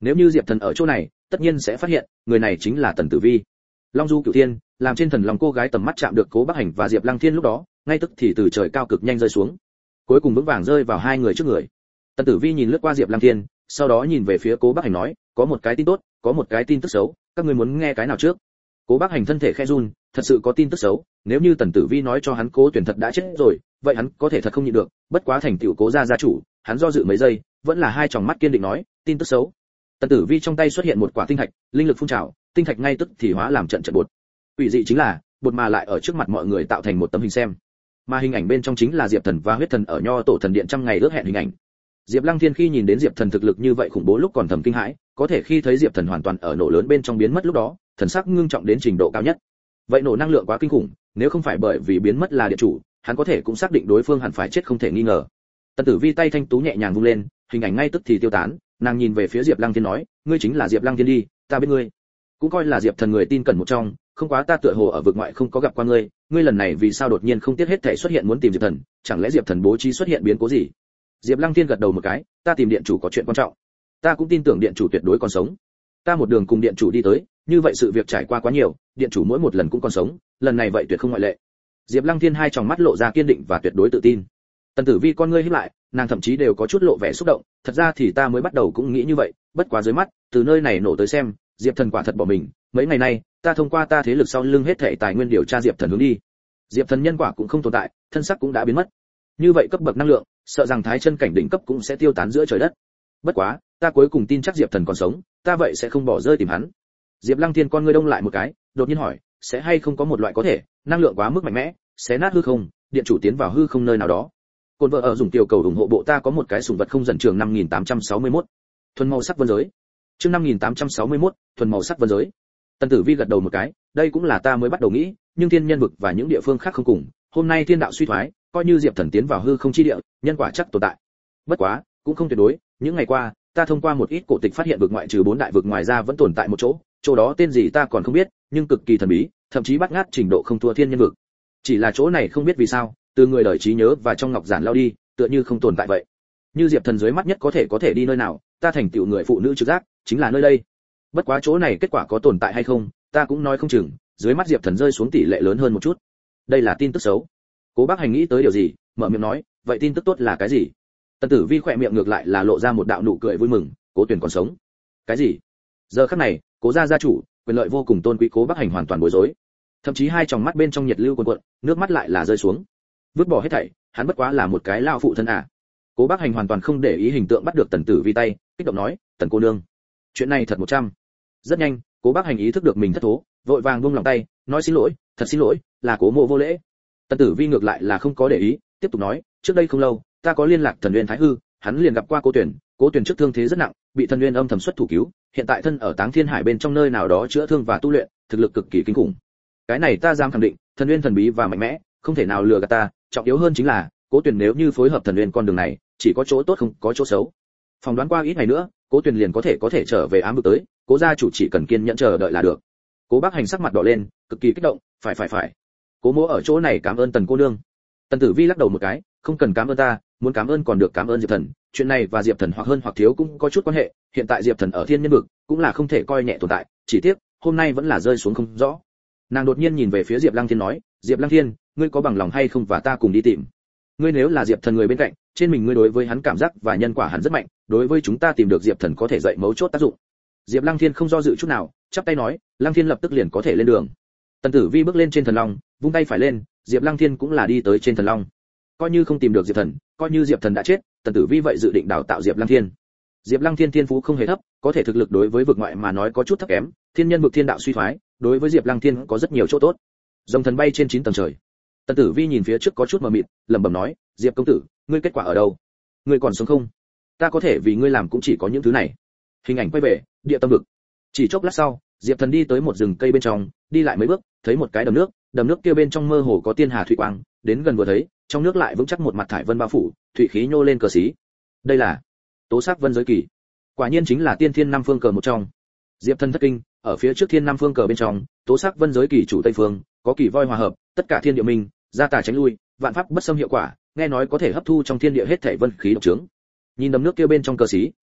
Nếu như Diệp Thần ở chỗ này, tất nhiên sẽ phát hiện, người này chính là Tần Tử Vi. Long Du Cửu Thiên, làm trên thần lòng cô gái tầm mắt chạm được Cố Bắc Hành và Diệp Lăng Thiên lúc đó, ngay tức thì từ trời cao cực nhanh rơi xuống, cuối cùng vững vàng rơi vào hai người trước người. Tần Tử Vi nhìn lướt qua Diệp Lăng Thiên, sau đó nhìn về phía Cố Bắc Hành nói, có một cái tin tốt, có một cái tin tức xấu, các ngươi muốn nghe cái nào trước? Cố Bắc Hành thân thể khẽ run, thật sự có tin tức xấu, nếu như Tần Tử Vi nói cho hắn Cố Tuyển thật đã chết rồi, vậy hắn có thể thật không nhịn được, bất quá thành tựu Cố gia gia chủ, hắn do dự mấy giây, vẫn là hai tròng mắt kiên định nói, tin tức xấu. Tần Tử Vi trong tay xuất hiện một quả tinh thạch, linh lực phun trào, tinh thạch ngay tức thì hóa làm trận bột. Ủy dị chính là, bột mà lại ở trước mặt mọi người tạo thành một tấm hình xem. Mà hình ảnh bên trong chính là Diệp Thần và Huyết Thần ở Nho Tổ Thần Điện trăm ngày ước hẹn hình ảnh. Diệp Lăng Thiên khi nhìn đến Diệp Thần thực lực như vậy khủng bố lúc còn thầm kinh hãi, có thể khi thấy Diệp Thần hoàn toàn ở nổ lớn bên trong biến mất lúc đó, thần sắc ngưng trọng đến trình độ cao nhất. Vậy nổ năng lượng quá kinh khủng, nếu không phải bởi vì biến mất là điện chủ, hắn có thể cũng xác định đối phương hẳn phải chết không thể nghi ngờ. Tần Tử Vi tay thanh tú nhẹ nhàng vung lên, hình ảnh ngay tức thì tiêu tán, nàng nhìn về phía Diệp Lăng Thiên nói, ngươi chính là Diệp Lăng Thiên đi, ta biết ngươi. Cũng coi là Diệp Thần người tin cẩn một trong, không quá ta tựa hồ ở vực ngoại không có gặp qua ngươi, ngươi lần này vì sao đột nhiên không tiếc hết thảy xuất hiện muốn tìm Diệp Thần, chẳng lẽ Diệp Thần bố trí xuất hiện biến cố gì? Diệp Lăng Thiên gật đầu một cái, ta tìm điện chủ có chuyện quan trọng. Ta cũng tin tưởng điện chủ tuyệt đối còn sống. Ta một đường cùng điện chủ đi tới, như vậy sự việc trải qua quá nhiều, điện chủ mỗi một lần cũng còn sống, lần này vậy tuyệt không ngoại lệ. Diệp Lăng Thiên hai tròng mắt lộ ra kiên định và tuyệt đối tự tin. Tần Tử Vi con ngươi híp lại, nàng thậm chí đều có chút lộ vẻ xúc động, thật ra thì ta mới bắt đầu cũng nghĩ như vậy, bất quá dưới mắt, từ nơi này nổ tới xem, Diệp Thần quả thật bỏ mình, mấy ngày nay, ta thông qua ta thế lực sau lưng hết thảy tài nguyên điều tra Diệp Thần hướng đi. Diệp Thần nhân quả cũng không tồn tại, thân sắc cũng đã biến mất. Như vậy cấp bậc năng lượng, sợ rằng thái chân cảnh đỉnh cấp cũng sẽ tiêu tán giữa trời đất. Bất quá, ta cuối cùng tin chắc Diệp Thần còn sống, ta vậy sẽ không bỏ rơi tìm hắn. Diệp Lăng Thiên con ngươi đông lại một cái, đột nhiên hỏi, sẽ hay không có một loại có thể, năng lượng quá mức mạnh mẽ, xé nát hư không, điện chủ tiến vào hư không nơi nào đó. Côn vợ ở dùng tiểu cầu ủng hộ bộ ta có một cái sủng vật không dần trường 5861. Thuần màu sắc vân giới. Chương 5861, thuần màu sắc vân giới. Tần Tử Vi gật đầu một cái, đây cũng là ta mới bắt đầu nghĩ, nhưng thiên nhân vực và những địa phương khác không cùng, hôm nay thiên đạo suy thoái, coi như Diệp Thần tiến vào hư không chi địa, nhân quả chắc tồn tại. Bất quá, cũng không tuyệt đối, những ngày qua, ta thông qua một ít cổ tịch phát hiện vực ngoại trừ 4 đại vực ngoài ra vẫn tồn tại một chỗ đó tên gì ta còn không biết, nhưng cực kỳ thần bí, thậm chí bắt ngát trình độ không thua thiên nhân vực. Chỉ là chỗ này không biết vì sao, từ người đời trí nhớ và trong ngọc giản lao đi, tựa như không tồn tại vậy. Như Diệp Thần dưới mắt nhất có thể đi nơi nào, ta thành tựu người phụ nữ trực giác, chính là nơi đây. Bất quá chỗ này kết quả có tồn tại hay không, ta cũng nói không chừng, dưới mắt Diệp Thần rơi xuống tỷ lệ lớn hơn một chút. Đây là tin tức xấu. Cố Bác Hành nghĩ tới điều gì, mở miệng nói, vậy tin tức tốt là cái gì? Tần Tử Vi khỏe miệng ngược lại là lộ ra một đạo nụ cười vui mừng, Cố Tuyển còn sống. Cái gì? Giờ khắc này, Cố gia gia chủ, quyền lợi vô cùng tôn quý Cố Bác Hành hoàn toàn bối rối. Thậm chí hai tròng mắt bên trong nhiệt lưu cuồn cuộn, nước mắt lại là rơi xuống. Vứt bỏ hết thảy, hắn bất quá là một cái lao phụ thân à? Cố Bác Hành hoàn toàn không để ý hình tượng bắt được Tần Tử Vi tay, kích động nói, "Tần cô nương, chuyện này thật 100." Rất nhanh, Cố Bác Hành ý thức được mình thất thố, vội vàng buông lòng tay, nói xin lỗi, thật xin lỗi, là Cố mộ vô lễ. Tần Tử Vi ngược lại là không có để ý, tiếp tục nói, trước đây không lâu, ta có liên lạc Thần Uyên Thái Hư, hắn liền gặp qua Cố Tuyển trước thương thế rất nặng, bị Thần Uyên âm thầm xuất thủ cứu, hiện tại thân ở Táng Thiên Hải bên trong nơi nào đó chữa thương và tu luyện, thực lực cực kỳ kinh khủng. Cái này ta dám khẳng định, Thần Uyên thần bí và mạnh mẽ, không thể nào lừa gạt ta, trọng yếu hơn chính là, Cố Tuyển nếu như phối hợp Thần Uyên con đường này, chỉ có chỗ tốt không có chỗ xấu. Phỏng đoán qua ít ngày nữa, Cố Tuyển liền có thể trở về ám vực tới, Cố gia chủ chỉ cần kiên nhẫn chờ đợi là được. Cố Bác Hành sắc mặt đỏ lên, cực kỳ kích động, phải. Cố mỗ ở chỗ này cảm ơn Tần cô nương. Tần Tử Vi lắc đầu một cái, không cần cảm ơn ta, muốn cảm ơn còn được cảm ơn Diệp Thần, chuyện này và Diệp Thần hoặc hơn hoặc thiếu cũng có chút quan hệ, hiện tại Diệp Thần ở thiên nhân vực, cũng là không thể coi nhẹ tồn tại, chỉ tiếc, hôm nay vẫn là rơi xuống không rõ. Nàng đột nhiên nhìn về phía Diệp Lăng Thiên nói, Diệp Lăng Thiên, ngươi có bằng lòng hay không và ta cùng đi tìm? Ngươi nếu là Diệp Thần người bên cạnh, trên mình ngươi đối với hắn cảm giác và nhân quả hắn rất mạnh, đối với chúng ta tìm được Diệp Thần có thể dậy mấu chốt tác dụng. Diệp Lăng Thiên không do dự chút nào, chắp tay nói, Lăng Thiên lập tức liền có thể lên đường. Tần Tử Vi bước lên trên thần long, vung tay phải lên, Diệp Lăng Thiên cũng là đi tới trên thần long. Coi như không tìm được Diệp Thần, coi như Diệp Thần đã chết, Tần Tử Vi vậy dự định đào tạo Diệp Lăng Thiên. Diệp Lăng Thiên thiên phú không hề thấp, có thể thực lực đối với vực ngoại mà nói có chút thấp kém, thiên nhân vực thiên đạo suy thoái, đối với Diệp Lăng Thiên có rất nhiều chỗ tốt. Rồng thần bay trên 9 tầng trời. Tần Tử Vi nhìn phía trước có chút mờ mịt, lẩm bẩm nói, Diệp công tử, ngươi kết quả ở đâu? Ngươi còn sống không? Ta có thể vì ngươi làm cũng chỉ có những thứ này. Hình ảnh quay về địa tâm vực. Chỉ chốc lát sau, Diệp Thần đi tới một rừng cây bên trong, đi lại mấy bước, thấy một cái đầm nước kia bên trong mơ hồ có tiên hà thủy quang, đến gần vừa thấy, trong nước lại vững chắc một mặt thải vân bao phủ, thủy khí nhô lên cờ xí. Đây là Tố Sắc Vân giới kỳ. Quả nhiên chính là tiên thiên năm phương cờ một trong. Diệp Thần thất kinh, ở phía trước thiên năm phương cờ bên trong, Tố Sắc Vân giới kỳ chủ tây phương, có kỳ voi hòa hợp, tất cả thiên địa minh, gia tà tránh lui, vạn pháp bất xâm hiệu quả, nghe nói có thể hấp thu trong thiên địa hết thảy vân khí độc chứng. Nhìn đầm nước kia bên trong cờ xí,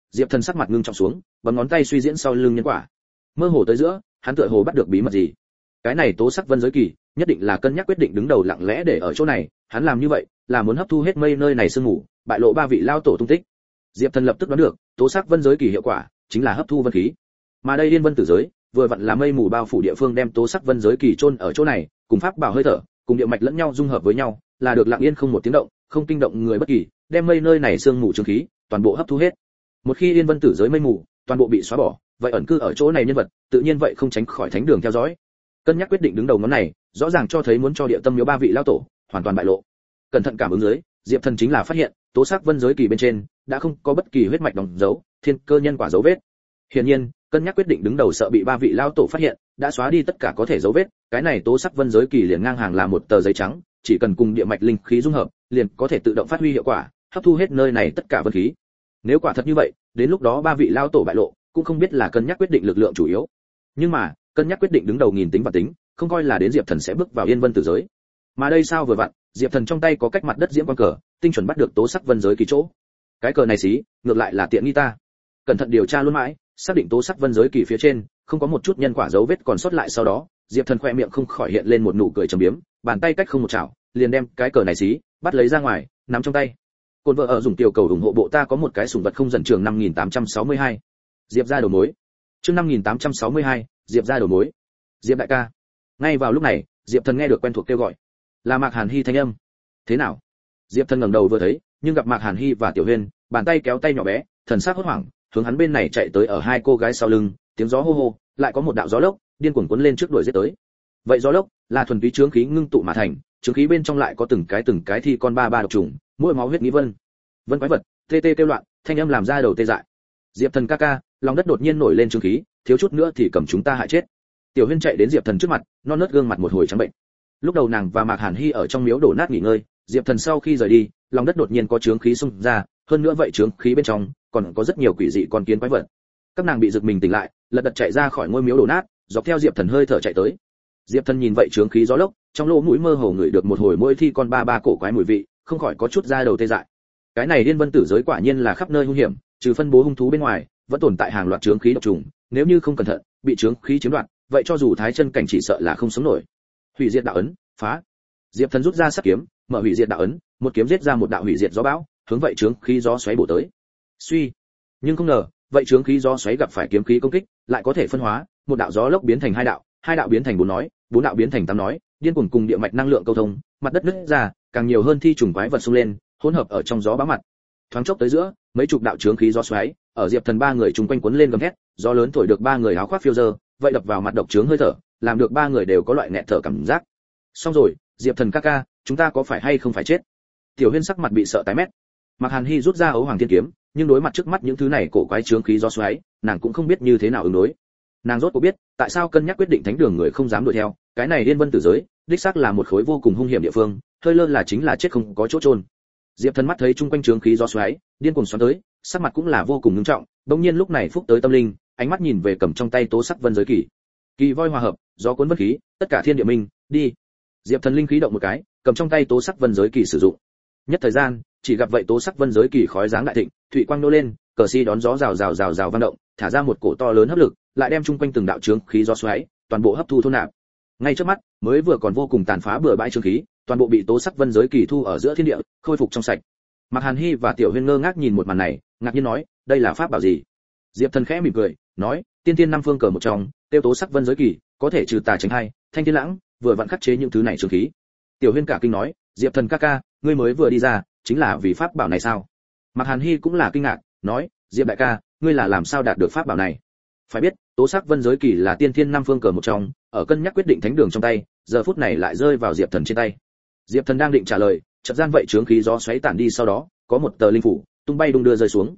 Diệp Thần sắc mặt ngưng trọng xuống, bấm ngón tay suy diễn sau lưng nhân quả. Mơ hồ tới giữa, hắn tựa hồ bắt được bí mật gì. Cái này tố sắc vân giới kỳ, nhất định là cân nhắc quyết định đứng đầu lặng lẽ để ở chỗ này, hắn làm như vậy là muốn hấp thu hết mây nơi này sương mù, bại lộ ba vị lao tổ tung tích. Diệp Thần lập tức đoán được, tố sắc vân giới kỳ hiệu quả chính là hấp thu vân khí. Mà đây Liên Vân Tử giới, vừa vặn là mây mù bao phủ địa phương, đem tố sắc vân giới kỳ chôn ở chỗ này, cùng pháp bảo hơi thở, cùng địa mạch lẫn nhau dung hợp với nhau, là được lặng yên không một tiếng động, không kinh động người bất kỳ, đem mây nơi này sương mù trường khí toàn bộ hấp thu hết. Một khi Liên Vân Tử giới mây mù toàn bộ bị xóa bỏ, vậy ẩn cư ở chỗ này nhân vật, tự nhiên vậy không tránh khỏi thánh đường theo dõi. Cân nhắc quyết định đứng đầu ngón này, rõ ràng cho thấy muốn cho địa tâm miếu ba vị lao tổ hoàn toàn bại lộ. Cẩn thận cảm ứng dưới, Diệp Thần chính là phát hiện, tố sắc vân giới kỳ bên trên đã không có bất kỳ huyết mạch đóng dấu, thiên cơ nhân quả dấu vết. Hiển nhiên, cân nhắc quyết định đứng đầu sợ bị ba vị lao tổ phát hiện, đã xóa đi tất cả có thể dấu vết, cái này tố sắc vân giới kỳ liền ngang hàng là một tờ giấy trắng, chỉ cần cùng địa mạch linh khí dung hợp, liền có thể tự động phát huy hiệu quả, hấp thu hết nơi này tất cả vân khí. Nếu quả thật như vậy, đến lúc đó ba vị lao tổ bại lộ, cũng không biết là cân nhắc quyết định lực lượng chủ yếu. Nhưng mà, cân nhắc quyết định đứng đầu nghìn tính và tính, không coi là đến Diệp Thần sẽ bước vào Yên Vân Tử giới. Mà đây sao vừa vặn, Diệp Thần trong tay có cách mặt đất diễm quang cờ, tinh chuẩn bắt được tố sắc vân giới kỳ chỗ. Cái cờ này xí, ngược lại là tiện nghi ta. Cẩn thận điều tra luôn mãi, xác định tố sắc vân giới kỳ phía trên không có một chút nhân quả dấu vết còn sót lại, sau đó Diệp Thần khoe miệng không khỏi hiện lên một nụ cười trầm biếm, bàn tay cách không một chảo, liền đem cái cờ này xí bắt lấy ra ngoài, nắm trong tay. Côn vợ ở dùng tiểu cầu ủng hộ bộ ta có một cái sủng vật không dần trường 5862. Diệp ra đầu mối. Chương 5862, Diệp ra đầu mối. Diệp đại ca. Ngay vào lúc này, Diệp Thần nghe được quen thuộc kêu gọi, là Mạc Hàn Hi thanh âm. Thế nào? Diệp Thần ngẩng đầu vừa thấy, nhưng gặp Mạc Hàn Hi và Tiểu Huyên, bàn tay kéo tay nhỏ bé, thần sắc hốt hoảng, hướng hắn bên này chạy tới, ở hai cô gái sau lưng, tiếng gió hô hô, lại có một đạo gió lốc điên cuồng cuốn lên trước đuổi giết tới. Vậy gió lốc là thuần túy chướng khí ngưng tụ mà thành, chướng khí bên trong lại có từng cái thi con ba độc trùng, mỗi máu huyết nghĩ vân quái vật, tê tê kêu loạn, thanh âm làm ra đầu tê dại. Diệp Thần ca ca, lòng đất đột nhiên nổi lên chướng khí, thiếu chút nữa thì cầm chúng ta hại chết. Tiểu Huyên chạy đến Diệp Thần trước mặt, non nớt gương mặt một hồi trắng bệnh. Lúc đầu nàng và Mạc Hàn Hi ở trong miếu đổ nát nghỉ ngơi, Diệp Thần sau khi rời đi, lòng đất đột nhiên có chướng khí xung ra, hơn nữa vậy chướng khí bên trong còn có rất nhiều quỷ dị con kiến quái vật. Các nàng bị giật mình tỉnh lại, lật đật chạy ra khỏi ngôi miếu đổ nát, dọc theo Diệp Thần hơi thở chạy tới. Diệp Thần nhìn vậy chướng khí gió lốc, trong lỗ mũi mơ hồ ngửi được một hồi mỗi thi con ba cổ quái mùi vị, không khỏi có chút da đầu tê dại. Cái này Liên Vân Tử giới quả nhiên là khắp nơi hung hiểm, trừ phân bố hung thú bên ngoài, vẫn tồn tại hàng loạt chướng khí độc trùng, nếu như không cẩn thận, bị chướng khí chiếm đoạt, vậy cho dù thái chân cảnh chỉ sợ là không sống nổi. Hủy diệt đạo ấn, phá. Diệp Thần rút ra sắc kiếm, mở hủy diệt đạo ấn, một kiếm giết ra một đạo hủy diệt gió bão, hướng vậy chướng khí gió xoáy bổ tới. Suy, nhưng không ngờ, vậy chướng khí gió xoáy gặp phải kiếm khí công kích, lại có thể phân hóa, một đạo gió lốc biến thành hai đạo biến thành bốn nói, bốn đạo biến thành tám nói, điên cuồng cùng địa mạch năng lượng câu thông, mặt đất nứt ra, càng nhiều hơn thi trùng quái vật xung lên, hỗn hợp ở trong gió bão mặt. Thoáng chốc tới giữa, mấy chục đạo chướng khí gió xoáy, ở Diệp Thần ba người chung quanh cuốn lên gầm thét, gió lớn thổi được ba người áo khoác phiêu dơ, vậy đập vào mặt độc chướng hơi thở, làm được ba người đều có loại nghẹt thở cảm giác. Xong rồi, Diệp Thần ca ca, chúng ta có phải hay không phải chết? Tiểu Huyên sắc mặt bị sợ tái mét. Mạc Hàn Hi rút ra ấu hoàng thiên kiếm, nhưng đối mặt trước mắt những thứ này cổ quái chướng khí gió xoáy, nàng cũng không biết như thế nào ứng đối. Nàng rốt cuộc biết, tại sao cân nhắc quyết định thánh đường người không dám đuổi theo, cái này Liên Vân Tử giới, đích xác là một khối vô cùng hung hiểm địa phương, hơi lơ là chính là chết không có chỗ chôn. Diệp Thần mắt thấy chung quanh chướng khí gió xoáy, điên cuồng xoắn tới, sắc mặt cũng là vô cùng nghiêm trọng, đột nhiên lúc này phúc tới tâm linh, ánh mắt nhìn về cầm trong tay tố sắc vân giới kỳ. Kỳ voi hòa hợp, gió cuốn vân khí, tất cả thiên địa minh, đi. Diệp Thần linh khí động một cái, cầm trong tay tố sắc vân giới kỳ sử dụng. Nhất thời gian, chỉ gặp vậy tố sắc vân giới kỳ khói dáng đại thịnh, thủy quang nô lên, cờ si đón gió rào vang động, thả ra một cổ to lớn hấp lực, lại đem chung quanh từng đạo chướng khí gió xoáy, toàn bộ hấp thu thôn nạp. Ngay trước mắt, mới vừa còn vô cùng tàn phá bừa bãi chướng khí, toàn bộ bị tố sắc vân giới kỳ thu ở giữa thiên địa, khôi phục trong sạch. Mạc Hàn Hi và Tiểu Huyên ngơ ngác nhìn một màn này, ngạc nhiên nói, đây là pháp bảo gì? Diệp Thần khẽ mỉm cười, nói, tiên tiên năm phương cờ một trong, tiêu tố sắc vân giới kỳ, có thể trừ tà tránh hay, thanh thiên lãng, vừa vặn khắc chế những thứ này chướng khí. Tiểu Huyên cả kinh nói, Diệp Thần ca ca, ngươi mới vừa đi ra, chính là vì pháp bảo này sao? Mạc Hàn Hi cũng là kinh ngạc, nói, Diệp đại ca, ngươi là làm sao đạt được pháp bảo này? Phải biết, tố sắc vân giới kỳ là tiên thiên năm phương cờ một trong, ở cân nhắc quyết định thánh đường trong tay, giờ phút này lại rơi vào Diệp Thần trên tay. Diệp Thần đang định trả lời, chợt gian vậy chướng khí gió xoáy tản đi, sau đó có một tờ linh phủ tung bay đung đưa rơi xuống.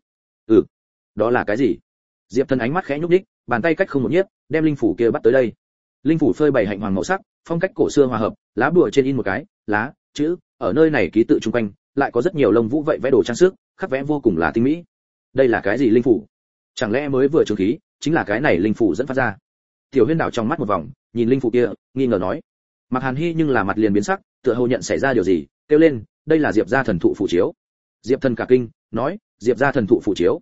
Đó là cái gì? Diệp Thần ánh mắt khẽ nhúc nhích, bàn tay cách không một nhiếp, đem linh phủ kia bắt tới đây. Linh phủ phơi bày hạnh hoàng màu sắc, phong cách cổ xưa hòa hợp, lá bùa trên in một cái lá chữ, ở nơi này ký tự chung quanh, lại có rất nhiều lông vũ vậy vẽ đồ trang sức, khắc vẽ vô cùng là tinh mỹ. Đây là cái gì linh phủ? Chẳng lẽ mới vừa chướng khí chính là cái này linh phủ dẫn phát ra? Tiểu Huyên đảo trong mắt một vòng, nhìn linh phủ kia, nghi ngờ nói. Mạc Hàn Hi nhưng là mặt liền biến sắc, tựa hồ nhận xảy ra điều gì, kêu lên, đây là Diệp gia thần thụ phù chiếu. Diệp Thần cả kinh, nói, Diệp gia thần thụ phù chiếu.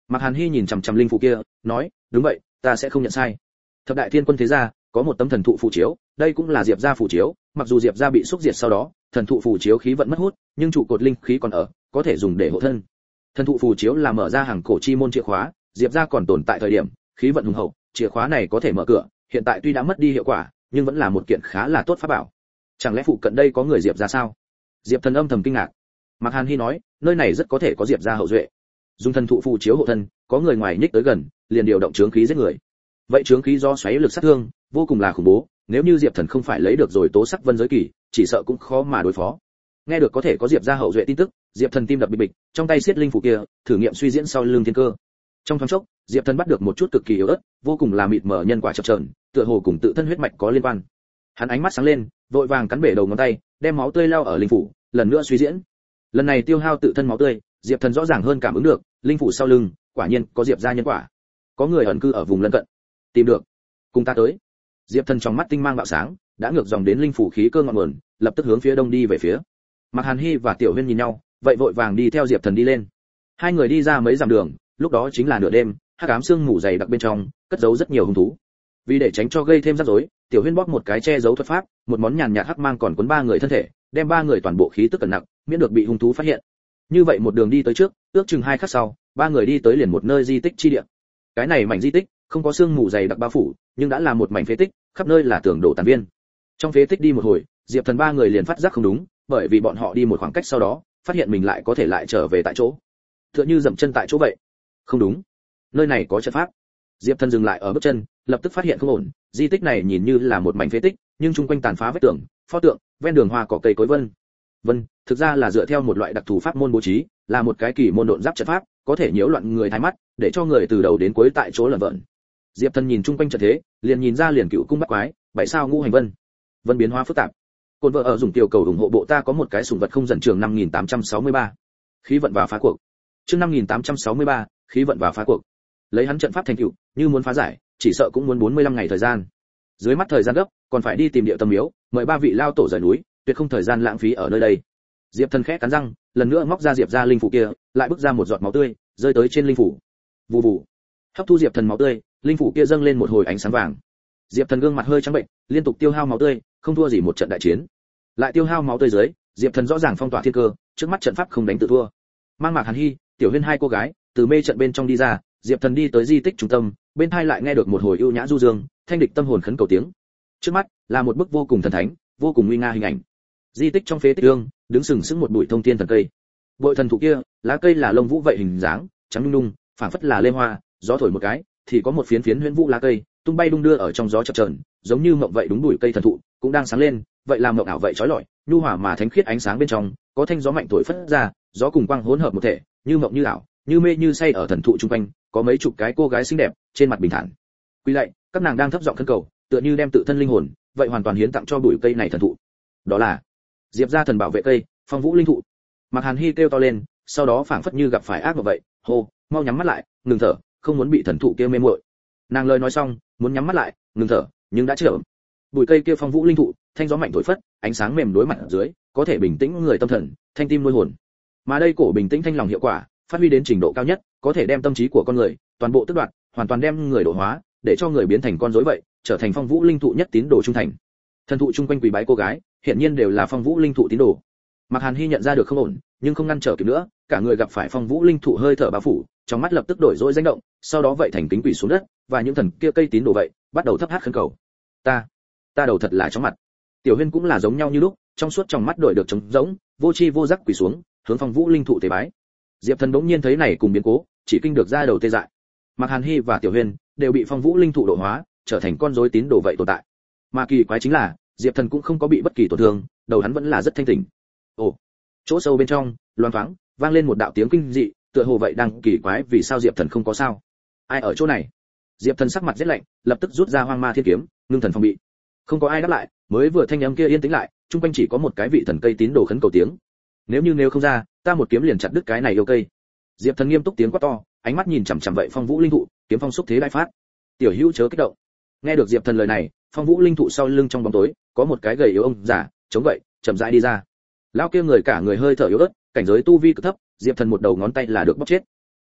Mạc Hàn Hi nhìn chằm chằm linh phủ kia, nói, đúng vậy, ta sẽ không nhận sai. Thập đại thiên quân thế gia có một tấm thần thụ phù chiếu, đây cũng là Diệp gia phù chiếu, mặc dù Diệp gia bị xúc diệt sau đó, thần thụ phù chiếu khí vận mất hút, nhưng trụ cột linh khí còn ở, có thể dùng để hộ thân. Thần thụ phù chiếu là mở ra hàng cổ chi môn chìa khóa, Diệp gia còn tồn tại thời điểm, khí vận hùng hậu, chìa khóa này có thể mở cửa, hiện tại tuy đã mất đi hiệu quả, nhưng vẫn là một kiện khá là tốt pháp bảo. Chẳng lẽ phụ cận đây có người Diệp gia sao? Diệp Thần âm thầm kinh ngạc. Mạc Hàn Hi nói, nơi này rất có thể có Diệp gia hậu duệ. Dùng thần thụ phù chiếu hộ thân, có người ngoài nhích tới gần, liền điều động chướng khí giết người. Vậy chướng khí do xoáy lực sát thương, vô cùng là khủng bố, nếu như Diệp Thần không phải lấy được rồi tố sắc vân giới kỳ, chỉ sợ cũng khó mà đối phó. Nghe được có thể có Diệp gia hậu duệ tin tức, Diệp Thần tim đập bịch bịch, trong tay siết linh phủ kia, thử nghiệm suy diễn sau lưng thiên cơ. Trong thoáng chốc, Diệp Thần bắt được một chút cực kỳ yếu ớt, vô cùng là mịt mờ nhân quả chập chờn, tựa hồ cùng tự thân huyết mạch có liên quan. Hắn ánh mắt sáng lên, vội vàng cắn bể đầu ngón tay, đem máu tươi lao ở linh phủ, lần nữa suy diễn. Lần này tiêu hao tự thân máu tươi, Diệp Thần rõ ràng hơn cảm ứng được, linh phủ sau lưng, quả nhiên có Diệp gia nhân quả. Có người ẩn cư ở vùng lân cận. Tìm được, cùng ta tới. Diệp Thần trong mắt tinh mang bạo sáng, đã ngược dòng đến linh phủ khí cơ ngọn nguồn, lập tức hướng phía đông đi về phía. Mạc Hàn Hi và Tiểu Huyên nhìn nhau, vậy vội vàng đi theo Diệp Thần đi lên. Hai người đi ra mấy dặm đường, lúc đó chính là nửa đêm, hắc ám sương mù dày đặc bên trong, cất giấu rất nhiều hung thú. Vì để tránh cho gây thêm rắc rối, Tiểu Huyên bóc một cái che giấu thuật pháp, một món nhàn nhạt hắc mang còn cuốn ba người thân thể, đem ba người toàn bộ khí tức cẩn nặng, miễn được bị hung thú phát hiện. Như vậy một đường đi tới trước, ước chừng 2 khắc sau, ba người đi tới liền một nơi di tích chi địa. Cái này mảnh di tích không có sương mù dày đặc bao phủ, nhưng đã là một mảnh phế tích, khắp nơi là tường đổ tàn viên. Trong phế tích đi một hồi, Diệp Thần ba người liền phát giác không đúng, bởi vì bọn họ đi một khoảng cách sau đó, phát hiện mình lại có thể lại trở về tại chỗ. Tựa như dậm chân tại chỗ vậy. Không đúng, nơi này có trận pháp. Diệp Thần dừng lại ở bước chân, lập tức phát hiện không ổn, di tích này nhìn như là một mảnh phế tích, nhưng chung quanh tàn phá vết tường, pho tượng, ven đường hoa cỏ cây cối vân, thực ra là dựa theo một loại đặc thù pháp môn bố trí, là một cái kỳ môn độn giáp trận pháp, có thể nhiễu loạn người thái mắt, để cho người từ đầu đến cuối tại chỗ lẩn vẩn. Diệp Thần nhìn chung quanh trận thế, liền nhìn ra liền cựu cung bắt quái, 7 sao ngũ hành vân biến hóa phức tạp. Côn vợ ở dùng tiểu cầu ủng hộ bộ ta có một cái sủng vật không dần trường 5863. Khí vận và phá cuộc. Chương 5863, khí vận và phá cuộc. Lấy hắn trận pháp thành tựu, như muốn phá giải, chỉ sợ cũng muốn 45 ngày thời gian. Dưới mắt thời gian gấp, còn phải đi tìm địa tâm miếu, mời ba vị lao tổ rời núi, tuyệt không thời gian lãng phí ở nơi đây. Diệp Thần khẽ cắn răng, lần nữa móc ra Diệp gia linh phủ kia, lại bức ra một giọt máu tươi, rơi tới trên linh phủ. Vù vù. Hấp thu Diệp Thần máu tươi, linh phủ kia dâng lên một hồi ánh sáng vàng. Diệp Thần gương mặt hơi trắng bệnh, liên tục tiêu hao máu tươi, không thua gì một trận đại chiến. Lại tiêu hao máu tươi dưới, Diệp Thần rõ ràng phong tỏa thiên cơ, trước mắt trận pháp không đánh tự thua. Mang Mạc Hàn Hi, Tiểu Huyên hai cô gái, từ mê trận bên trong đi ra, Diệp Thần đi tới di tích trung tâm, bên tai lại nghe được một hồi ưu nhã du dương, thanh địch tâm hồn khấn cầu tiếng. Trước mắt là một bức vô cùng thần thánh, vô cùng uy nga hình ảnh. Di tích trong phế tích ương, đứng sừng sững một bụi thông thiên thần cây. Bụi thần thụ kia, lá cây là lông vũ vậy hình dáng, trắng nhung nhung, phảng phất là lê hoa, gió thổi một cái, thì có một phiến phiến huyễn vũ lá cây, tung bay đung đưa ở trong gió chập chờn, giống như mộng vậy đúng bụi cây thần thụ, cũng đang sáng lên, vậy làm mộng ảo vậy chói lọi, nhu hòa mà thánh khiết ánh sáng bên trong, có thanh gió mạnh thổi phất ra, gió cùng quang hỗn hợp một thể, như mộng như ảo, như mê như say ở thần thụ trung quanh, có mấy chục cái cô gái xinh đẹp, trên mặt bình thản. Quy lạy, các nàng đang thấp giọng khấn cầu, tựa như đem tự thân linh hồn, vậy hoàn toàn hiến tặng cho bụi cây này thần thụ. Đó là Diệp gia thần bảo vệ cây, Phong Vũ linh thụ. Mạc Hàn Hi kêu to lên, sau đó phảng phất như gặp phải ác mộng vậy, hô, mau nhắm mắt lại, ngừng thở, không muốn bị thần thụ kia mê muội. Nàng lời nói xong, muốn nhắm mắt lại, ngừng thở, nhưng đã chậm. Bụi cây kia Phong Vũ linh thụ, thanh gió mạnh thổi phất, ánh sáng mềm đối mặt ở dưới, có thể bình tĩnh người tâm thần, thanh tim nuôi hồn. Mà đây cổ bình tĩnh thanh lòng hiệu quả, phát huy đến trình độ cao nhất, có thể đem tâm trí của con người toàn bộ tước đoạt, hoàn toàn đem người độ hóa, để cho người biến thành con rối vậy, trở thành Phong Vũ linh thụ nhất tín đồ trung thành. Thần thụ chung quanh quỳ bái cô gái, hiện nhiên đều là Phong Vũ linh thụ tín đồ. Mạc Hàn Hi nhận ra được không ổn, nhưng không ngăn trở kịp nữa, cả người gặp phải Phong Vũ linh thụ hơi thở bao phủ, trong mắt lập tức đổi rối rãnh động, sau đó vậy thành kính quỳ xuống đất, và những thần kia cây tín đồ vậy, bắt đầu thấp hát khấn cầu. Ta đầu thật là chóng mặt. Tiểu Huyên cũng là giống nhau như lúc, trong suốt trong mắt đổi được trống rỗng, vô chi vô giác quỳ xuống, hướng Phong Vũ linh thụ tế bái. Diệp Thần bỗng nhiên thấy này cùng biến cố, chỉ kinh được ra đầu tê dại. Mạc Hàn Hi và Tiểu Huyên đều bị Phong Vũ linh thụ độ hóa, trở thành con rối tín đồ vậy tồn tại. Mà kỳ quái chính là, Diệp Thần cũng không có bị bất kỳ tổn thương, đầu hắn vẫn là rất thanh tỉnh. Ồ, chỗ sâu bên trong, loáng thoáng vang lên một đạo tiếng kinh dị, tựa hồ vậy đang kỳ quái vì sao Diệp Thần không có sao. Ai ở chỗ này? Diệp Thần sắc mặt rất lạnh, lập tức rút ra Hoang Ma Thiên Kiếm, ngưng thần phòng bị. Không có ai đáp lại, mới vừa thanh âm kia yên tĩnh lại, trung quanh chỉ có một cái vị thần cây tín đồ khấn cầu tiếng. Nếu không ra, ta một kiếm liền chặt đứt cái này yêu cây. Diệp Thần nghiêm túc tiếng quát to, ánh mắt nhìn chằm chằm vậy Phong Vũ linh thụ, kiếm phong xúc thế đại phát. Tiểu Hữu chớ kích động. Nghe được Diệp Thần lời này, Phong Vũ linh thụ sau lưng trong bóng tối, có một cái gầy yếu ông già, chống vậy, chậm rãi đi ra. Lão kia người cả người hơi thở yếu ớt, cảnh giới tu vi cực thấp, Diệp Thần một đầu ngón tay là được bóp chết.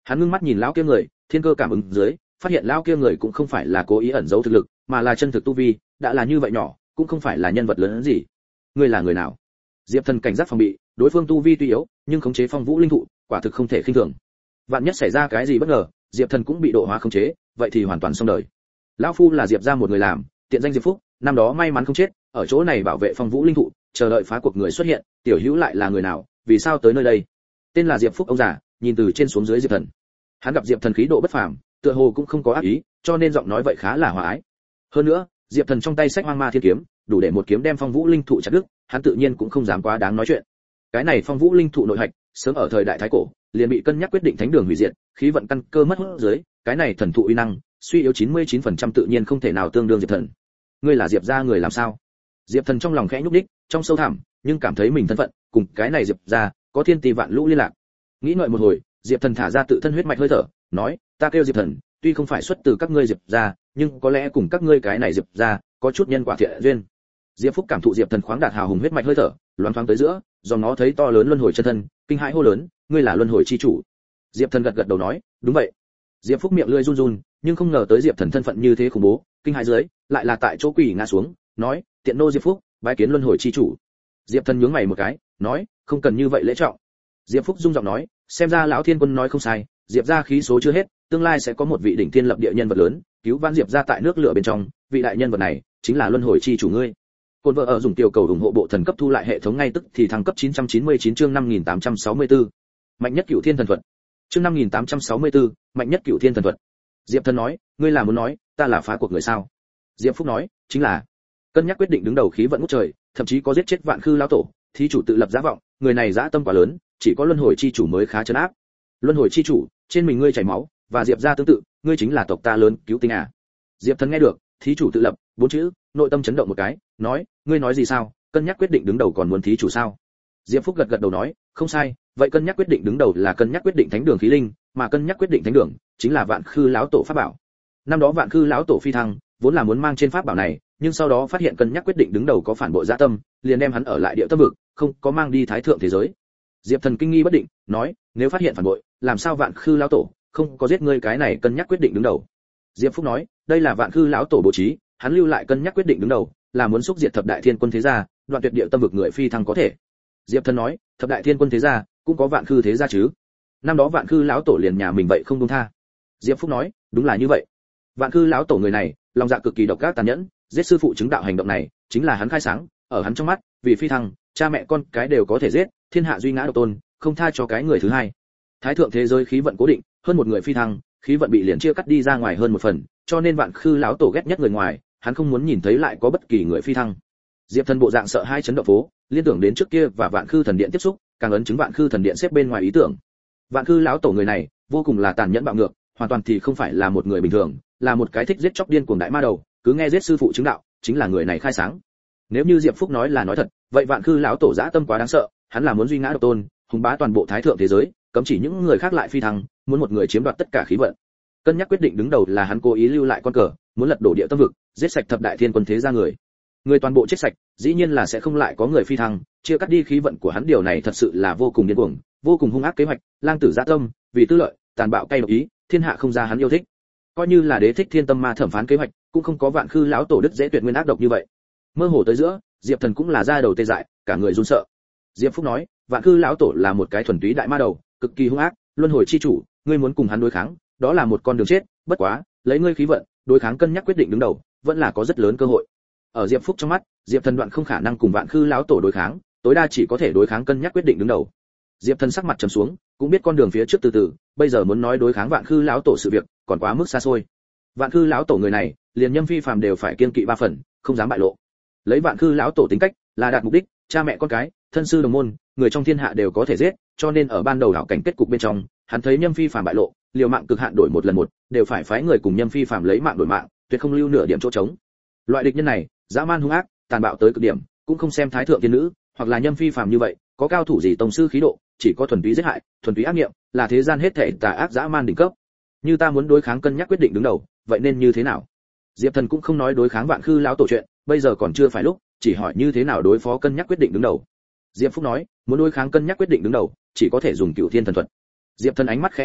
Hắn ngưng mắt nhìn lão kia người, thiên cơ cảm ứng dưới, phát hiện lão kia người cũng không phải là cố ý ẩn giấu thực lực, mà là chân thực tu vi, đã là như vậy nhỏ, cũng không phải là nhân vật lớn hơn gì. Ngươi là người nào? Diệp Thần cảnh giác phòng bị, đối phương tu vi tuy yếu, nhưng khống chế phong vũ linh thụ, quả thực không thể khinh thường. Vạn nhất xảy ra cái gì bất ngờ, Diệp Thần cũng bị độ hóa khống chế, vậy thì hoàn toàn xong đời. Lão phu là Diệp gia một người làm, tiện danh Diệp Phúc, năm đó may mắn không chết, ở chỗ này bảo vệ phong vũ linh thụ, chờ đợi phá cuộc người xuất hiện, tiểu hữu lại là người nào, vì sao tới nơi đây? Tên là Diệp Phúc ông già, nhìn từ trên xuống dưới Diệp Thần. Hắn gặp Diệp Thần khí độ bất phàm, tựa hồ cũng không có ác ý, cho nên giọng nói vậy khá là hòa ái. Hơn nữa, Diệp Thần trong tay sách Hoang Ma Thiên kiếm, đủ để một kiếm đem phong vũ linh thụ chặt đứt, hắn tự nhiên cũng không dám quá đáng nói chuyện. Cái này phong vũ linh thụ nội hạch, sớm ở thời đại thái cổ, liền bị cân nhắc quyết định thánh đường hủy diệt, khí vận căn cơ mất hút dưới, cái này thần thụ uy năng, suy yếu 99% tự nhiên không thể nào tương đương Diệp Thần. Ngươi là Diệp gia người làm sao? Diệp Thần trong lòng khẽ nhúc nhích, trong sâu thẳm, nhưng cảm thấy mình thân phận cùng cái này Diệp gia có thiên tỷ vạn lũ liên lạc. Nghĩ ngợi một hồi, Diệp Thần thả ra tự thân huyết mạch hơi thở, nói, ta kêu Diệp Thần, tuy không phải xuất từ các ngươi Diệp gia, nhưng có lẽ cùng các ngươi cái này Diệp gia có chút nhân quả thiện duyên. Diệp Phúc cảm thụ Diệp Thần khoáng đạt hào hùng huyết mạch hơi thở, loáng thoáng tới giữa, do nó thấy to lớn luân hồi chân thân, kinh hãi hô lớn, ngươi là luân hồi chi chủ. Diệp Thần gật gật đầu nói, đúng vậy. Diệp Phúc miệng lưỡi run run, nhưng không ngờ tới Diệp Thần thân phận như thế khủng bố, kinh hãi dưới, lại là tại chỗ quỳ ngã xuống, nói, tiện nô Diệp Phúc, bái kiến luân hồi chi chủ. Diệp Thần nhướng mày một cái, nói, không cần như vậy lễ trọng. Diệp Phúc rung giọng nói, xem ra lão thiên quân nói không sai, Diệp gia khí số chưa hết, tương lai sẽ có một vị đỉnh thiên lập địa nhân vật lớn, cứu vãn Diệp gia tại nước lửa bên trong, vị đại nhân vật này chính là luân hồi chi chủ ngươi. Côn vợ ở dùng tiểu cầu ủng hộ bộ thần cấp thu lại hệ thống ngay tức thì thăng cấp 999 chương 5864. Mạnh nhất Cửu Thiên thần thuật. Chương 5864, mạnh nhất Cửu Thiên thần thuật. Diệp Thần nói, ngươi là muốn nói, ta là phá cuộc người sao? Diệp Phúc nói, chính là. Cân nhắc quyết định đứng đầu khí vận ngút trời, thậm chí có giết chết vạn khư lão tổ, thí chủ tự lập giá vọng, người này dã tâm quá lớn, chỉ có luân hồi chi chủ mới khá trấn áp. Luân hồi chi chủ, trên mình ngươi chảy máu, và Diệp gia tương tự, ngươi chính là tộc ta lớn, cứu tinh à? Diệp Thần nghe được, thí chủ tự lập, bốn chữ, nội tâm chấn động một cái, nói, ngươi nói gì sao? Cân nhắc quyết định đứng đầu còn muốn thí chủ sao? Diệp Phúc gật gật đầu nói, không sai, vậy cân nhắc quyết định đứng đầu là cân nhắc quyết định thánh đường khí linh, mà cân nhắc quyết định thánh đường chính là vạn khư lão tổ pháp bảo. Năm đó vạn khư lão tổ phi thăng, vốn là muốn mang trên pháp bảo này, nhưng sau đó phát hiện cân nhắc quyết định đứng đầu có phản bội dạ tâm, liền đem hắn ở lại địa tâm vực, không có mang đi thái thượng thế giới. Diệp Thần kinh nghi bất định, nói, nếu phát hiện phản bội, làm sao vạn khư lão tổ không có giết ngươi cái này cân nhắc quyết định đứng đầu? Diệp Phúc nói, đây là vạn khư lão tổ bố trí, hắn lưu lại cân nhắc quyết định đứng đầu, là muốn xúc diệt thập đại thiên quân thế gia, đoạn tuyệt địa tâm vực người phi thăng có thể. Diệp Thần nói, thập đại thiên quân thế gia cũng có vạn khư thế gia chứ? Năm đó vạn khư lão tổ liền nhà mình vậy không dung tha. Diệp Phúc nói, đúng là như vậy. Vạn khư lão tổ người này, lòng dạ cực kỳ độc ác tàn nhẫn, giết sư phụ chứng đạo hành động này, chính là hắn khai sáng, ở hắn trong mắt, vì phi thăng, cha mẹ con cái đều có thể giết, thiên hạ duy ngã độc tôn, không tha cho cái người thứ hai. Thái thượng thế giới khí vận cố định, hơn một người phi thăng, khí vận bị liền chia cắt đi ra ngoài hơn một phần, cho nên vạn khư lão tổ ghét nhất người ngoài, hắn không muốn nhìn thấy lại có bất kỳ người phi thăng. Diệp Thần bộ dạng sợ hai chấn động phố, liên tưởng đến trước kia và vạn khư thần điện tiếp xúc, càng ấn chứng vạn khư thần điện xếp bên ngoài ý tưởng. Vạn khư lão tổ người này, vô cùng là tàn nhẫn bạo ngược, hoàn toàn thì không phải là một người bình thường, là một cái thích giết chóc điên cuồng đại ma đầu, cứ nghe giết sư phụ chứng đạo, chính là người này khai sáng. Nếu như Diệp Phúc nói là nói thật, vậy vạn khư lão tổ dã tâm quá đáng sợ, hắn là muốn duy ngã độc tôn, hùng bá toàn bộ thái thượng thế giới, cấm chỉ những người khác lại phi thăng, muốn một người chiếm đoạt tất cả khí vận. Cân nhắc quyết định đứng đầu là hắn cố ý lưu lại con cờ, muốn lật đổ địa tâm vực, giết sạch thập đại thiên quân thế gia người. Người toàn bộ chết sạch, dĩ nhiên là sẽ không lại có người phi thăng, chia cắt đi khí vận của hắn, điều này thật sự là vô cùng điên cuồng, vô cùng hung ác kế hoạch, lang tử dã tâm, vì tư lợi, tàn bạo cay độc ý, thiên hạ không ra hắn yêu thích. Coi như là đế thích thiên tâm ma thẩm phán kế hoạch, cũng không có vạn khư lão tổ đức dễ tuyệt nguyên ác độc như vậy. Mơ hồ tới giữa, Diệp Thần cũng là da đầu tê dại, cả người run sợ. Diệp Phúc nói, vạn khư lão tổ là một cái thuần túy đại ma đầu, cực kỳ hung ác, luân hồi chi chủ, ngươi muốn cùng hắn đối kháng, đó là một con đường chết, bất quá, lấy ngươi khí vận, đối kháng cân nhắc quyết định đứng đầu, vẫn là có rất lớn cơ hội. Ở Diệp Phúc trong mắt, Diệp Thần đoạn không khả năng cùng vạn khư lão tổ đối kháng, tối đa chỉ có thể đối kháng cân nhắc quyết định đứng đầu. Diệp Thần sắc mặt trầm xuống, cũng biết con đường phía trước từ từ, bây giờ muốn nói đối kháng vạn khư lão tổ sự việc, còn quá mức xa xôi. Vạn khư lão tổ người này, liền Nhâm Phi phàm đều phải kiêng kỵ ba phần, không dám bại lộ. Lấy vạn khư lão tổ tính cách, là đạt mục đích, cha mẹ con cái, thân sư đồng môn, người trong thiên hạ đều có thể giết, cho nên ở ban đầu đảo cảnh kết cục bên trong, hắn thấy Nhâm Phi phàm bại lộ, liều mạng cực hạn đổi một lần một, đều phải phái người cùng Nhâm Phi phàm lấy mạng đổi mạng, tuyệt không lưu nửa điểm chỗ trống. Loại địch nhân này, dã man hung ác, tàn bạo tới cực điểm, cũng không xem thái thượng tiên nữ, hoặc là Nhâm Phi phàm như vậy, có cao thủ gì tông sư khí độ, chỉ có thuần túy giết hại, thuần túy ác niệm, là thế gian hết thảy tà ác dã man đỉnh cấp. Như ta muốn đối kháng cân nhắc quyết định đứng đầu, vậy nên như thế nào? Diệp Thần cũng không nói đối kháng vạn khư lão tổ chuyện, bây giờ còn chưa phải lúc, chỉ hỏi như thế nào đối phó cân nhắc quyết định đứng đầu. Diệp Phúc nói, muốn đối kháng cân nhắc quyết định đứng đầu, chỉ có thể dùng Cửu Thiên thần thuật. Diệp Thần ánh mắt khẽ nhúc nhích,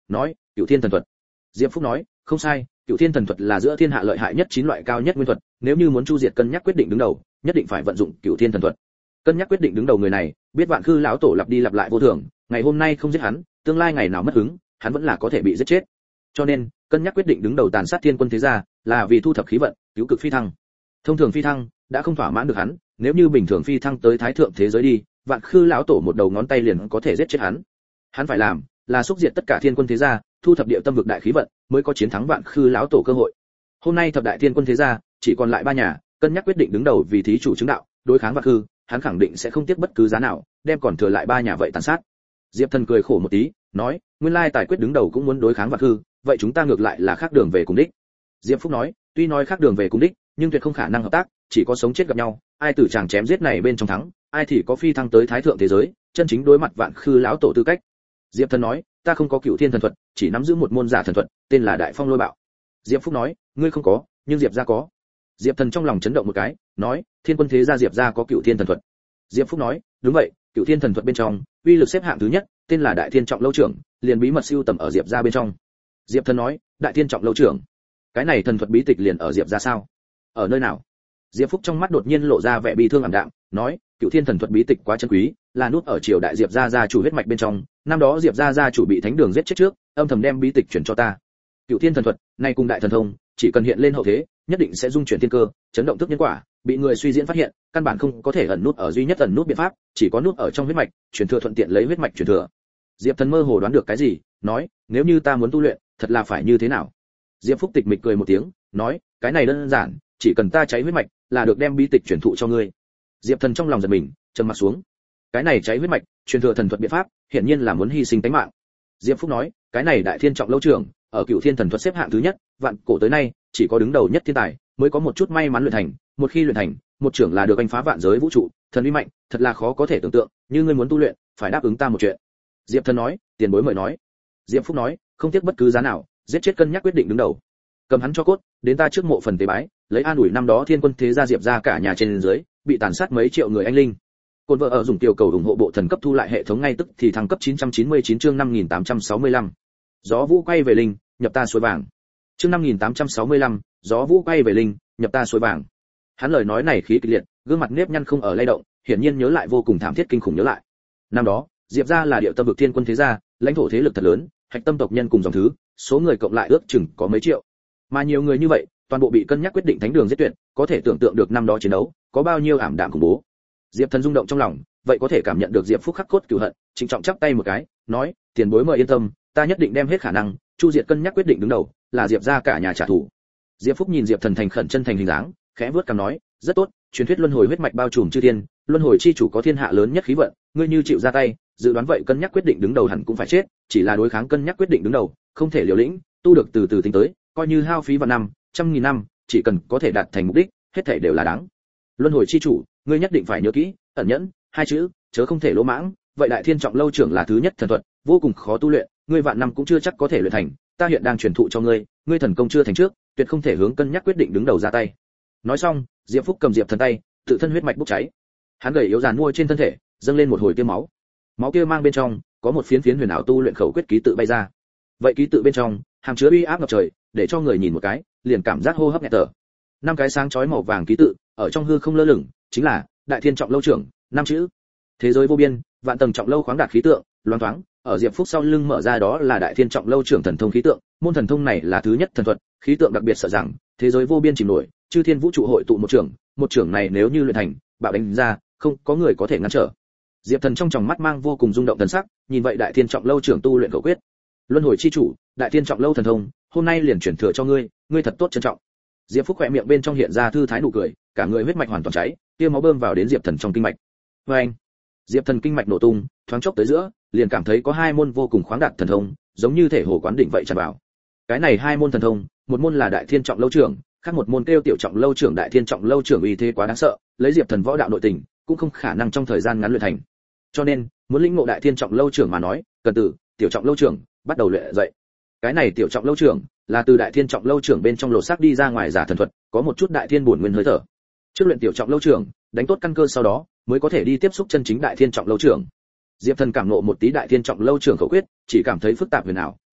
nói Cửu Thiên thần thuật. Diệp Phúc nói, không sai, Cửu Thiên thần thuật là giữa thiên hạ lợi hại nhất 9 loại cao nhất nguyên thuật, nếu như muốn chu diệt cân nhắc quyết định đứng đầu, nhất định phải vận dụng Cửu Thiên thần thuật. Cân nhắc quyết định đứng đầu người này, biết Vạn Khư lão tổ lặp đi lặp lại vô thường, ngày hôm nay không giết hắn, tương lai ngày nào mất hứng, hắn vẫn là có thể bị giết chết. Cho nên, cân nhắc quyết định đứng đầu tàn sát thiên quân thế gia, là vì thu thập khí vận, cứu cực phi thăng. Thông thường phi thăng đã không thỏa mãn được hắn, nếu như bình thường phi thăng tới thái thượng thế giới đi, Vạn Khư lão tổ một đầu ngón tay liền có thể giết chết hắn. Hắn phải làm là xúc diệt tất cả thiên quân thế gia, thu thập địa tâm vực đại khí vận, mới có chiến thắng Vạn Khư lão tổ cơ hội. Hôm nay thập đại thiên quân thế gia chỉ còn lại 3 nhà, cân nhắc quyết định đứng đầu vì thí chủ chứng đạo, đối kháng Vạn Khư, hắn khẳng định sẽ không tiếc bất cứ giá nào, đem còn thừa lại 3 nhà vậy tàn sát. Diệp Thần cười khổ một tí, nói, nguyên lai tài quyết đứng đầu cũng muốn đối kháng Vạn Khư, vậy chúng ta ngược lại là khác đường về cùng đích. Diệp Phúc nói, tuy nói khác đường về cùng đích, nhưng tuyệt không khả năng hợp tác, chỉ có sống chết gặp nhau, ai tử chàng chém giết này bên trong thắng, ai thì có phi thăng tới thái thượng thế giới, chân chính đối mặt Vạn Khư lão tổ tư cách. Diệp Thần nói, ta không có Cửu Thiên thần thuật, chỉ nắm giữ một môn giả thần thuật, tên là Đại Phong Lôi Bạo. Diệp Phúc nói, ngươi không có, nhưng Diệp gia có. Diệp Thần trong lòng chấn động một cái, nói, thiên quân thế gia Diệp gia có Cửu Thiên thần thuật. Diệp Phúc nói, đúng vậy, Cửu Thiên thần thuật bên trong, uy lực xếp hạng thứ nhất, tên là Đại Thiên Trọng Lâu trưởng, liền bí mật siêu tầm ở Diệp gia bên trong. Diệp Thần nói, Đại Thiên Trọng Lâu trưởng, cái này thần thuật bí tịch liền ở Diệp gia sao? Ở nơi nào? Diệp Phúc trong mắt đột nhiên lộ ra vẻ bi thương ảm đạm, nói, Cửu Thiên thần thuật bí tịch quá chân quý, là nút ở triều đại Diệp gia gia chủ huyết mạch bên trong, năm đó Diệp gia gia chủ bị thánh đường giết chết trước, âm thầm đem bí tịch chuyển cho ta. Cửu Thiên thần thuật, nay cùng đại thần thông, chỉ cần hiện lên hậu thế, nhất định sẽ dung chuyển thiên cơ, chấn động thức nhân quả, bị người suy diễn phát hiện, căn bản không có thể ẩn nút ở duy nhất ẩn nút biện pháp, chỉ có nút ở trong huyết mạch, truyền thừa thuận tiện lấy huyết mạch truyền thừa. Diệp Thần mơ hồ đoán được cái gì, nói, nếu như ta muốn tu luyện, thật là phải như thế nào? Diệp Phúc tịch mịch cười một tiếng, nói, cái này đơn giản, chỉ cần ta cháy huyết mạch, là được đem bí tịch truyền thụ cho ngươi. Diệp Thần trong lòng giật mình, trầm mặt xuống. Cái này cháy huyết mạch, truyền thừa thần thuật biện pháp, hiển nhiên là muốn hy sinh tính mạng. Diệp Phúc nói, cái này Đại Thiên Trọng Lâu trưởng, ở Cửu Thiên thần thuật xếp hạng thứ nhất, vạn cổ tới nay, chỉ có đứng đầu nhất thiên tài mới có một chút may mắn luyện thành, một khi luyện thành, một trưởng là được anh phá vạn giới vũ trụ, thần uy mạnh, thật là khó có thể tưởng tượng, như ngươi muốn tu luyện, phải đáp ứng ta một chuyện. Diệp Thần nói, tiền bối mời nói. Diệp Phúc nói, không tiếc bất cứ giá nào, giết chết cân nhắc quyết định đứng đầu. Cầm hắn cho cốt, đến ta trước mộ phần tế bái, lấy an ủi năm đó thiên quân thế gia Diệp gia cả nhà trên dưới, bị tàn sát mấy triệu người anh linh. Côn vợ ở dùng tiểu cầu ủng hộ bộ thần cấp thu lại hệ thống ngay tức thì thăng cấp 999 chương 5865. Gió vũ quay về linh, nhập ta suối vàng. Chương 5865, gió vũ quay về linh, nhập ta suối vàng. Hắn lời nói này khí kịch liệt, gương mặt nếp nhăn không ở lay động, hiển nhiên nhớ lại vô cùng thảm thiết kinh khủng nhớ lại. Năm đó, Diệp gia là điệu tâm vực thiên quân thế gia, lãnh thổ thế lực thật lớn, hạch tâm tộc nhân cùng dòng thứ, số người cộng lại ước chừng có mấy triệu. Mà nhiều người như vậy, toàn bộ bị cân nhắc quyết định thánh đường giết tuyệt, có thể tưởng tượng được năm đó chiến đấu có bao nhiêu ảm đạm khủng bố. Diệp Thần rung động trong lòng, vậy có thể cảm nhận được Diệp Phúc khắc cốt cửu hận, trịnh trọng chắp tay một cái, nói, tiền bối mời yên tâm, ta nhất định đem hết khả năng chu diệt cân nhắc quyết định đứng đầu, là Diệp gia cả nhà trả thù. Diệp Phúc nhìn Diệp Thần thành khẩn chân thành hình dáng, khẽ vuốt cằm nói, rất tốt, truyền thuyết luân hồi huyết mạch bao trùm chư thiên, luân hồi chi chủ có thiên hạ lớn nhất khí vận, ngươi như chịu ra tay, dự đoán vậy cân nhắc quyết định đứng đầu hẳn cũng phải chết, chỉ là đối kháng cân nhắc quyết định đứng đầu, không thể liều lĩnh, tu được từ từ tính tới, coi như hao phí vào năm, trăm nghìn năm, chỉ cần có thể đạt thành mục đích, hết thảy đều là đáng. Luân hồi chi chủ, ngươi nhất định phải nhớ kỹ, ẩn nhẫn, hai chữ, chớ không thể lỗ mãng, vậy Đại Thiên Trọng Lâu trưởng là thứ nhất thần thuật, vô cùng khó tu luyện, ngươi vạn năm cũng chưa chắc có thể luyện thành, ta hiện đang truyền thụ cho ngươi, ngươi thần công chưa thành trước, tuyệt không thể hướng cân nhắc quyết định đứng đầu ra tay. Nói xong, Diệp Phúc cầm Diệp Thần tay, tự thân huyết mạch bốc cháy. Hắn gầy yếu dàn mua trên thân thể, dâng lên một hồi tiêu máu. Máu kia mang bên trong có một phiến phiến huyền ảo tu luyện khẩu quyết ký tự bay ra. Vậy ký tự bên trong hàm chứa uy áp ngập trời, để cho người nhìn một cái, liền cảm giác hô hấp nghẹt thở. 5 cái sáng chói màu vàng ký tự, ở trong hư không lơ lửng, chính là Đại Thiên Trọng Lâu trưởng, 5 chữ. Thế giới vô biên, vạn tầng trọng lâu khoáng đạt khí tượng, loáng thoáng, ở Diệp Phúc sau lưng mở ra đó là Đại Thiên Trọng Lâu trưởng thần thông khí tượng, môn thần thông này là thứ nhất thần thuật, khí tượng đặc biệt sợ rằng, thế giới vô biên chìm nổi, chư thiên vũ trụ hội tụ một trưởng này nếu như luyện thành, bạo đánh ra, không có người có thể ngăn trở. Diệp Thần trong tròng mắt mang vô cùng rung động thần sắc, nhìn vậy Đại Thiên Trọng Lâu trưởng tu luyện khẩu quyết. Luân hồi chi chủ, Đại Thiên Trọng Lâu thần thông, hôm nay liền chuyển thừa cho ngươi, ngươi thật tốt trân trọng. Diệp Phúc khẽ miệng bên trong hiện ra thư thái nụ cười, cả người huyết mạch hoàn toàn cháy, tia máu bơm vào đến Diệp Thần trong kinh mạch. Oeng! Diệp Thần kinh mạch nổ tung, thoáng chốc tới giữa, liền cảm thấy có 2 môn vô cùng khoáng đạt thần thông, giống như thể hồ quán đỉnh vậy tràn vào. Cái này 2 môn thần thông, một môn là Đại Thiên Trọng Lâu trưởng, khác một môn kêu Tiểu Trọng Lâu trưởng. Đại Thiên Trọng Lâu trưởng uy thế quá đáng sợ, lấy Diệp Thần võ đạo nội tình, cũng không khả năng trong thời gian ngắn luyện thành. Cho nên, muốn lĩnh ngộ Đại Thiên Trọng Lâu trưởng mà nói, cần từ Tiểu Trọng Lâu trưởng bắt đầu luyện dậy. Cái này Tiểu Trọng Lâu trưởng là từ Đại Thiên Trọng Lâu trưởng bên trong lột xác đi ra ngoài giả thần thuật, có một chút Đại Thiên bổn nguyên hơi thở. Trước luyện Tiểu Trọng Lâu trưởng, đánh tốt căn cơ sau đó, mới có thể đi tiếp xúc chân chính Đại Thiên Trọng Lâu trưởng. Diệp Thần cảm ngộ một tí Đại Thiên Trọng Lâu trưởng khẩu quyết, chỉ cảm thấy phức tạp huyền ảo,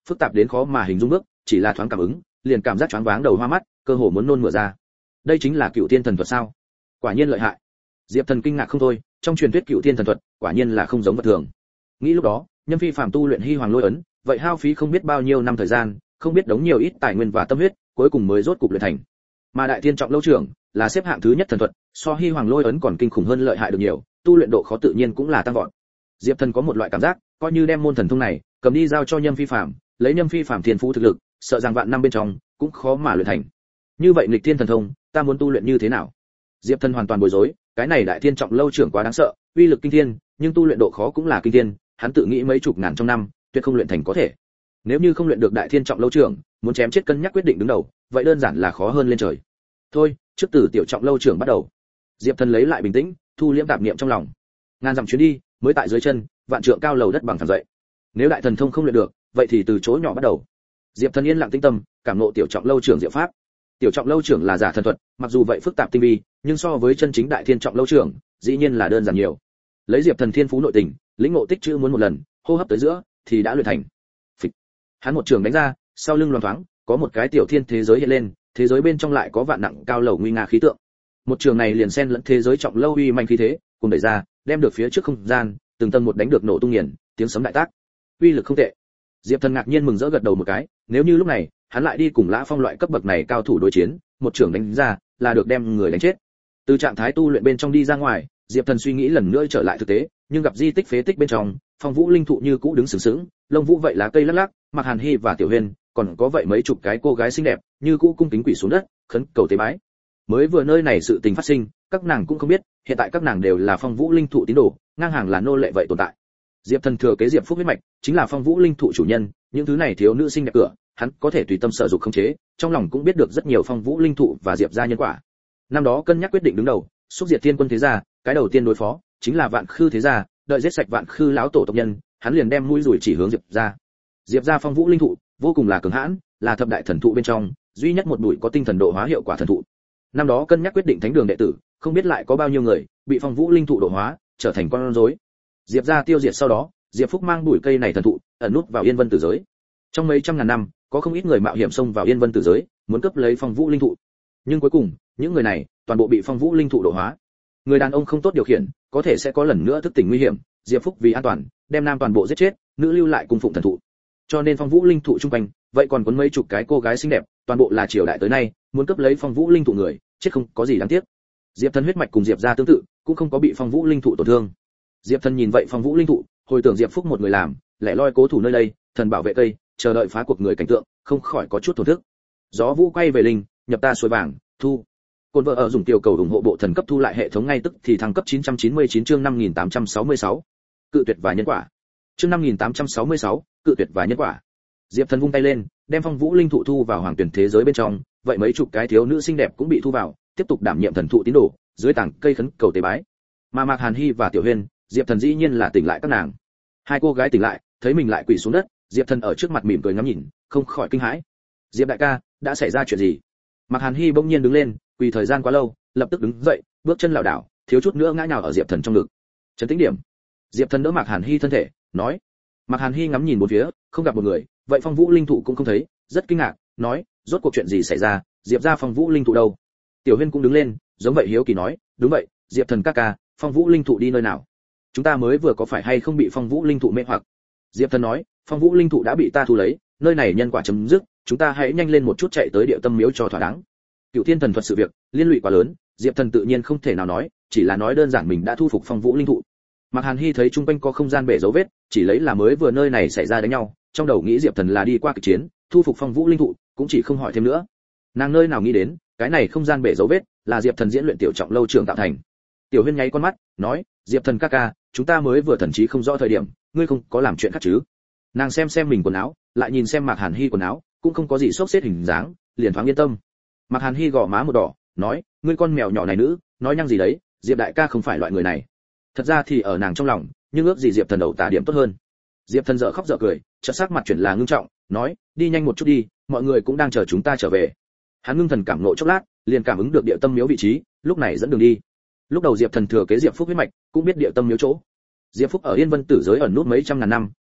phức tạp đến khó mà hình dung bước, chỉ là thoáng cảm ứng, liền cảm giác choáng váng đầu hoa mắt, cơ hồ muốn nôn mửa ra. Đây chính là Cựu Thiên thần thuật sao? Quả nhiên lợi hại. Diệp Thần kinh ngạc không thôi, trong truyền thuyết Cựu Thiên thần thuật, quả nhiên là không giống vật thường. Nghĩ lúc đó, Nhâm Phi phàm tu luyện Hy Hoàng Lôi ấn, vậy hao phí không biết bao nhiêu năm thời gian, không biết đống nhiều ít tài nguyên và tâm huyết, cuối cùng mới rốt cục luyện thành. Mà Đại Thiên Trọng Lâu Trưởng là xếp hạng thứ nhất thần thuật, so Hy Hoàng Lôi ấn còn kinh khủng hơn lợi hại được nhiều, tu luyện độ khó tự nhiên cũng là tăng vọt. Diệp Thần có một loại cảm giác, coi như đem môn thần thông này cầm đi giao cho Nhâm Phi phàm, lấy Nhâm Phi phàm thiên phú thực lực, sợ rằng vạn năm bên trong cũng khó mà luyện thành. Như vậy nghịch thiên thần thông, ta muốn tu luyện như thế nào? Diệp Thần hoàn toàn bối rối, cái này Đại Thiên Trọng Lâu Trưởng quá đáng sợ, uy lực kinh thiên, nhưng tu luyện độ khó cũng là kinh thiên, hắn tự nghĩ mấy chục ngàn trong năm, tuyệt không luyện thành có thể. Nếu như không luyện được Đại Thiên Trọng Lâu Trưởng, muốn chém chết cân nhắc quyết định đứng đầu, vậy đơn giản là khó hơn lên trời. Thôi, trước từ tiểu Trọng Lâu Trưởng bắt đầu. Diệp Thần lấy lại bình tĩnh, thu liễm tạp niệm trong lòng. Ngàn dặm chuyến đi, mới tại dưới chân, vạn trượng cao lầu đất bằng phẳng dậy. Nếu đại thần thông không luyện được, vậy thì từ chỗ nhỏ bắt đầu. Diệp Thần yên lặng tĩnh tâm, cảm ngộ tiểu Trọng Lâu Trưởng diệu pháp. Tiểu Trọng Lâu Trưởng là giả thần thuật, mặc dù vậy phức tạp tinh vi, nhưng so với chân chính Đại Thiên Trọng Lâu Trưởng, dĩ nhiên là đơn giản nhiều. Lấy Diệp Thần thiên phú nội tình, lĩnh ngộ tích chữ muốn một lần, hô hấp tới giữa thì đã luyện thành. Phịch. Hắn một trường đánh ra, sau lưng loáng thoáng, có một cái tiểu thiên thế giới hiện lên, thế giới bên trong lại có vạn nặng cao lầu nguy nga khí tượng. Một trường này liền xen lẫn thế giới trọng lâu uy mạnh khí thế, cùng đẩy ra, đem được phía trước không gian, từng tầng một đánh được nổ tung nghiền, tiếng sấm đại tác. Uy lực không tệ. Diệp Thần ngạc nhiên mừng rỡ gật đầu một cái, nếu như lúc này, hắn lại đi cùng Lã Phong loại cấp bậc này cao thủ đối chiến, một trường đánh ra, là được đem người đánh chết. Từ trạng thái tu luyện bên trong đi ra ngoài, Diệp Thần suy nghĩ lần nữa trở lại thực tế, nhưng gặp di tích phế tích bên trong, Phong Vũ linh thụ như cũ đứng sừng sững, lông vũ vậy lá cây lắc lắc, Mạc Hàn Hi và Tiểu Huyên, còn có vậy mấy chục cái cô gái xinh đẹp, như cũ cung kính quỳ xuống đất, khấn cầu tế bái. Mới vừa nơi này sự tình phát sinh, các nàng cũng không biết, hiện tại các nàng đều là Phong Vũ linh thụ tín đồ, ngang hàng là nô lệ vậy tồn tại. Diệp Thần thừa kế Diệp Phúc huyết mạch, chính là Phong Vũ linh thụ chủ nhân, những thứ này thiếu nữ xinh đẹp cửa, hắn có thể tùy tâm sở dục khống chế, trong lòng cũng biết được rất nhiều Phong Vũ linh thụ và Diệp gia nhân quả. Năm đó cân nhắc quyết định đứng đầu, xúc diệt thiên quân thế gia, cái đầu tiên đối phó chính là Vạn Khư thế gia, đợi giết sạch Vạn Khư lão tổ tộc nhân, hắn liền đem mũi dùi chỉ hướng Diệp gia. Diệp gia Phong Vũ linh thụ vô cùng là cường hãn, là thập đại thần thụ bên trong duy nhất một bụi có tinh thần độ hóa hiệu quả thần thụ. Năm đó cân nhắc quyết định thánh đường đệ tử, không biết lại có bao nhiêu người bị Phong Vũ linh thụ độ hóa, trở thành con rối. Diệp gia tiêu diệt sau đó, Diệp Phúc mang bụi cây này thần thụ ẩn nút vào Yên Vân Tử giới. Trong mấy trăm ngàn năm, có không ít người mạo hiểm xông vào Yên Vân Tử giới, muốn cướp lấy Phong Vũ linh thụ. Nhưng cuối cùng, những người này toàn bộ bị Phong Vũ linh thụ độ hóa. Người đàn ông không tốt điều khiển, có thể sẽ có lần nữa thức tỉnh nguy hiểm, Diệp Phúc vì an toàn, đem nam toàn bộ giết chết, nữ lưu lại cung phụng thần thụ. Cho nên Phong Vũ linh thụ trung quanh, vậy còn cuốn mấy chục cái cô gái xinh đẹp, toàn bộ là triều đại tới nay, muốn cướp lấy Phong Vũ linh thụ người, chết không có gì đáng tiếc. Diệp Thần huyết mạch cùng Diệp gia tương tự, cũng không có bị Phong Vũ linh thụ tổn thương. Diệp Thần nhìn vậy Phong Vũ linh thụ, hồi tưởng Diệp Phúc một người làm, lẻ loi cố thủ nơi đây, thần bảo vệ cây, chờ đợi phá cuộc người cảnh tượng, không khỏi có chút thổn thức. Gió Vũ quay về linh, nhập ta suối vàng, thu. Côn vợ ở dùng tiểu cầu ủng hộ bộ thần cấp thu lại hệ thống ngay tức thì thăng cấp 999 chương 5866. Cự tuyệt và nhân quả. Chương 5866, cự tuyệt và nhân quả. Diệp Thần vung tay lên, đem Phong Vũ linh thụ thu vào hoàng tuyển thế giới bên trong, vậy mấy chục cái thiếu nữ xinh đẹp cũng bị thu vào, tiếp tục đảm nhiệm thần thụ tín đồ, dưới tảng cây khấn cầu tế bái. Mà Mạc Hàn Hi và Tiểu Huyên, Diệp Thần dĩ nhiên là tỉnh lại các nàng. Hai cô gái tỉnh lại, thấy mình lại quỳ xuống đất, Diệp Thần ở trước mặt mỉm cười ngắm nhìn, không khỏi kinh hãi. Diệp đại ca, đã xảy ra chuyện gì? Mạc Hàn Hi bỗng nhiên đứng lên, quỳ thời gian quá lâu, lập tức đứng dậy, bước chân lảo đảo, thiếu chút nữa ngã nhào ở Diệp Thần trong ngực. Trấn tĩnh điểm. Diệp Thần đỡ Mạc Hàn Hi thân thể, nói. Mạc Hàn Hi ngắm nhìn bốn phía, không gặp một người, vậy Phong Vũ linh thụ cũng không thấy, rất kinh ngạc, nói, rốt cuộc chuyện gì xảy ra, Diệp gia Phong Vũ linh thụ đâu? Tiểu Huyên cũng đứng lên, giống vậy hiếu kỳ nói, đúng vậy, Diệp Thần ca ca, Phong Vũ linh thụ đi nơi nào? Chúng ta mới vừa có phải hay không bị Phong Vũ linh thụ mê hoặc? Diệp Thần nói, Phong Vũ linh thụ đã bị ta thu lấy, nơi này nhân quả chấm dứt, chúng ta hãy nhanh lên một chút chạy tới Địa Tâm miếu cho thỏa đáng. Cựu Thiên thần thuật sự việc, liên lụy quá lớn, Diệp Thần tự nhiên không thể nào nói, chỉ là nói đơn giản mình đã thu phục Phong Vũ linh thụ. Mạc Hàn Hi thấy chung quanh có không gian bể dấu vết, chỉ lấy là mới vừa nơi này xảy ra đánh nhau, trong đầu nghĩ Diệp Thần là đi qua kịch chiến, thu phục Phong Vũ linh thụ, cũng chỉ không hỏi thêm nữa. Nàng nơi nào nghĩ đến, cái này không gian bể dấu vết, là Diệp Thần diễn luyện tiểu Trọng Lâu Trưởng tạo thành. Tiểu Huyên nháy con mắt, nói, Diệp Thần ca ca, chúng ta mới vừa thần trí không rõ thời điểm, ngươi không có làm chuyện khác chứ? Nàng xem mình quần áo, lại nhìn xem Mạc Hàn Hi quần áo, cũng không có gì xốc xếp hình dáng, liền thoáng yên tâm. Mạc Hàn Hi gò má một đỏ, nói, ngươi con mèo nhỏ này nữ, nói nhăng gì đấy, Diệp đại ca không phải loại người này. Thật ra thì ở nàng trong lòng, nhưng ước gì Diệp Thần đầu tà điểm tốt hơn. Diệp Thần dở khóc dở cười, chợt sắc mặt chuyển là ngưng trọng, nói, đi nhanh một chút đi, mọi người cũng đang chờ chúng ta trở về. Hắn ngưng thần cảm ngộ chốc lát, liền cảm ứng được Địa Tâm miếu vị trí, lúc này dẫn đường đi. Lúc đầu Diệp Thần thừa kế Diệp Phúc huyết mạch, cũng biết Địa Tâm miếu chỗ. Diệp Phúc ở Yên Vân Tử giới ẩn nút mấy trăm ngàn năm,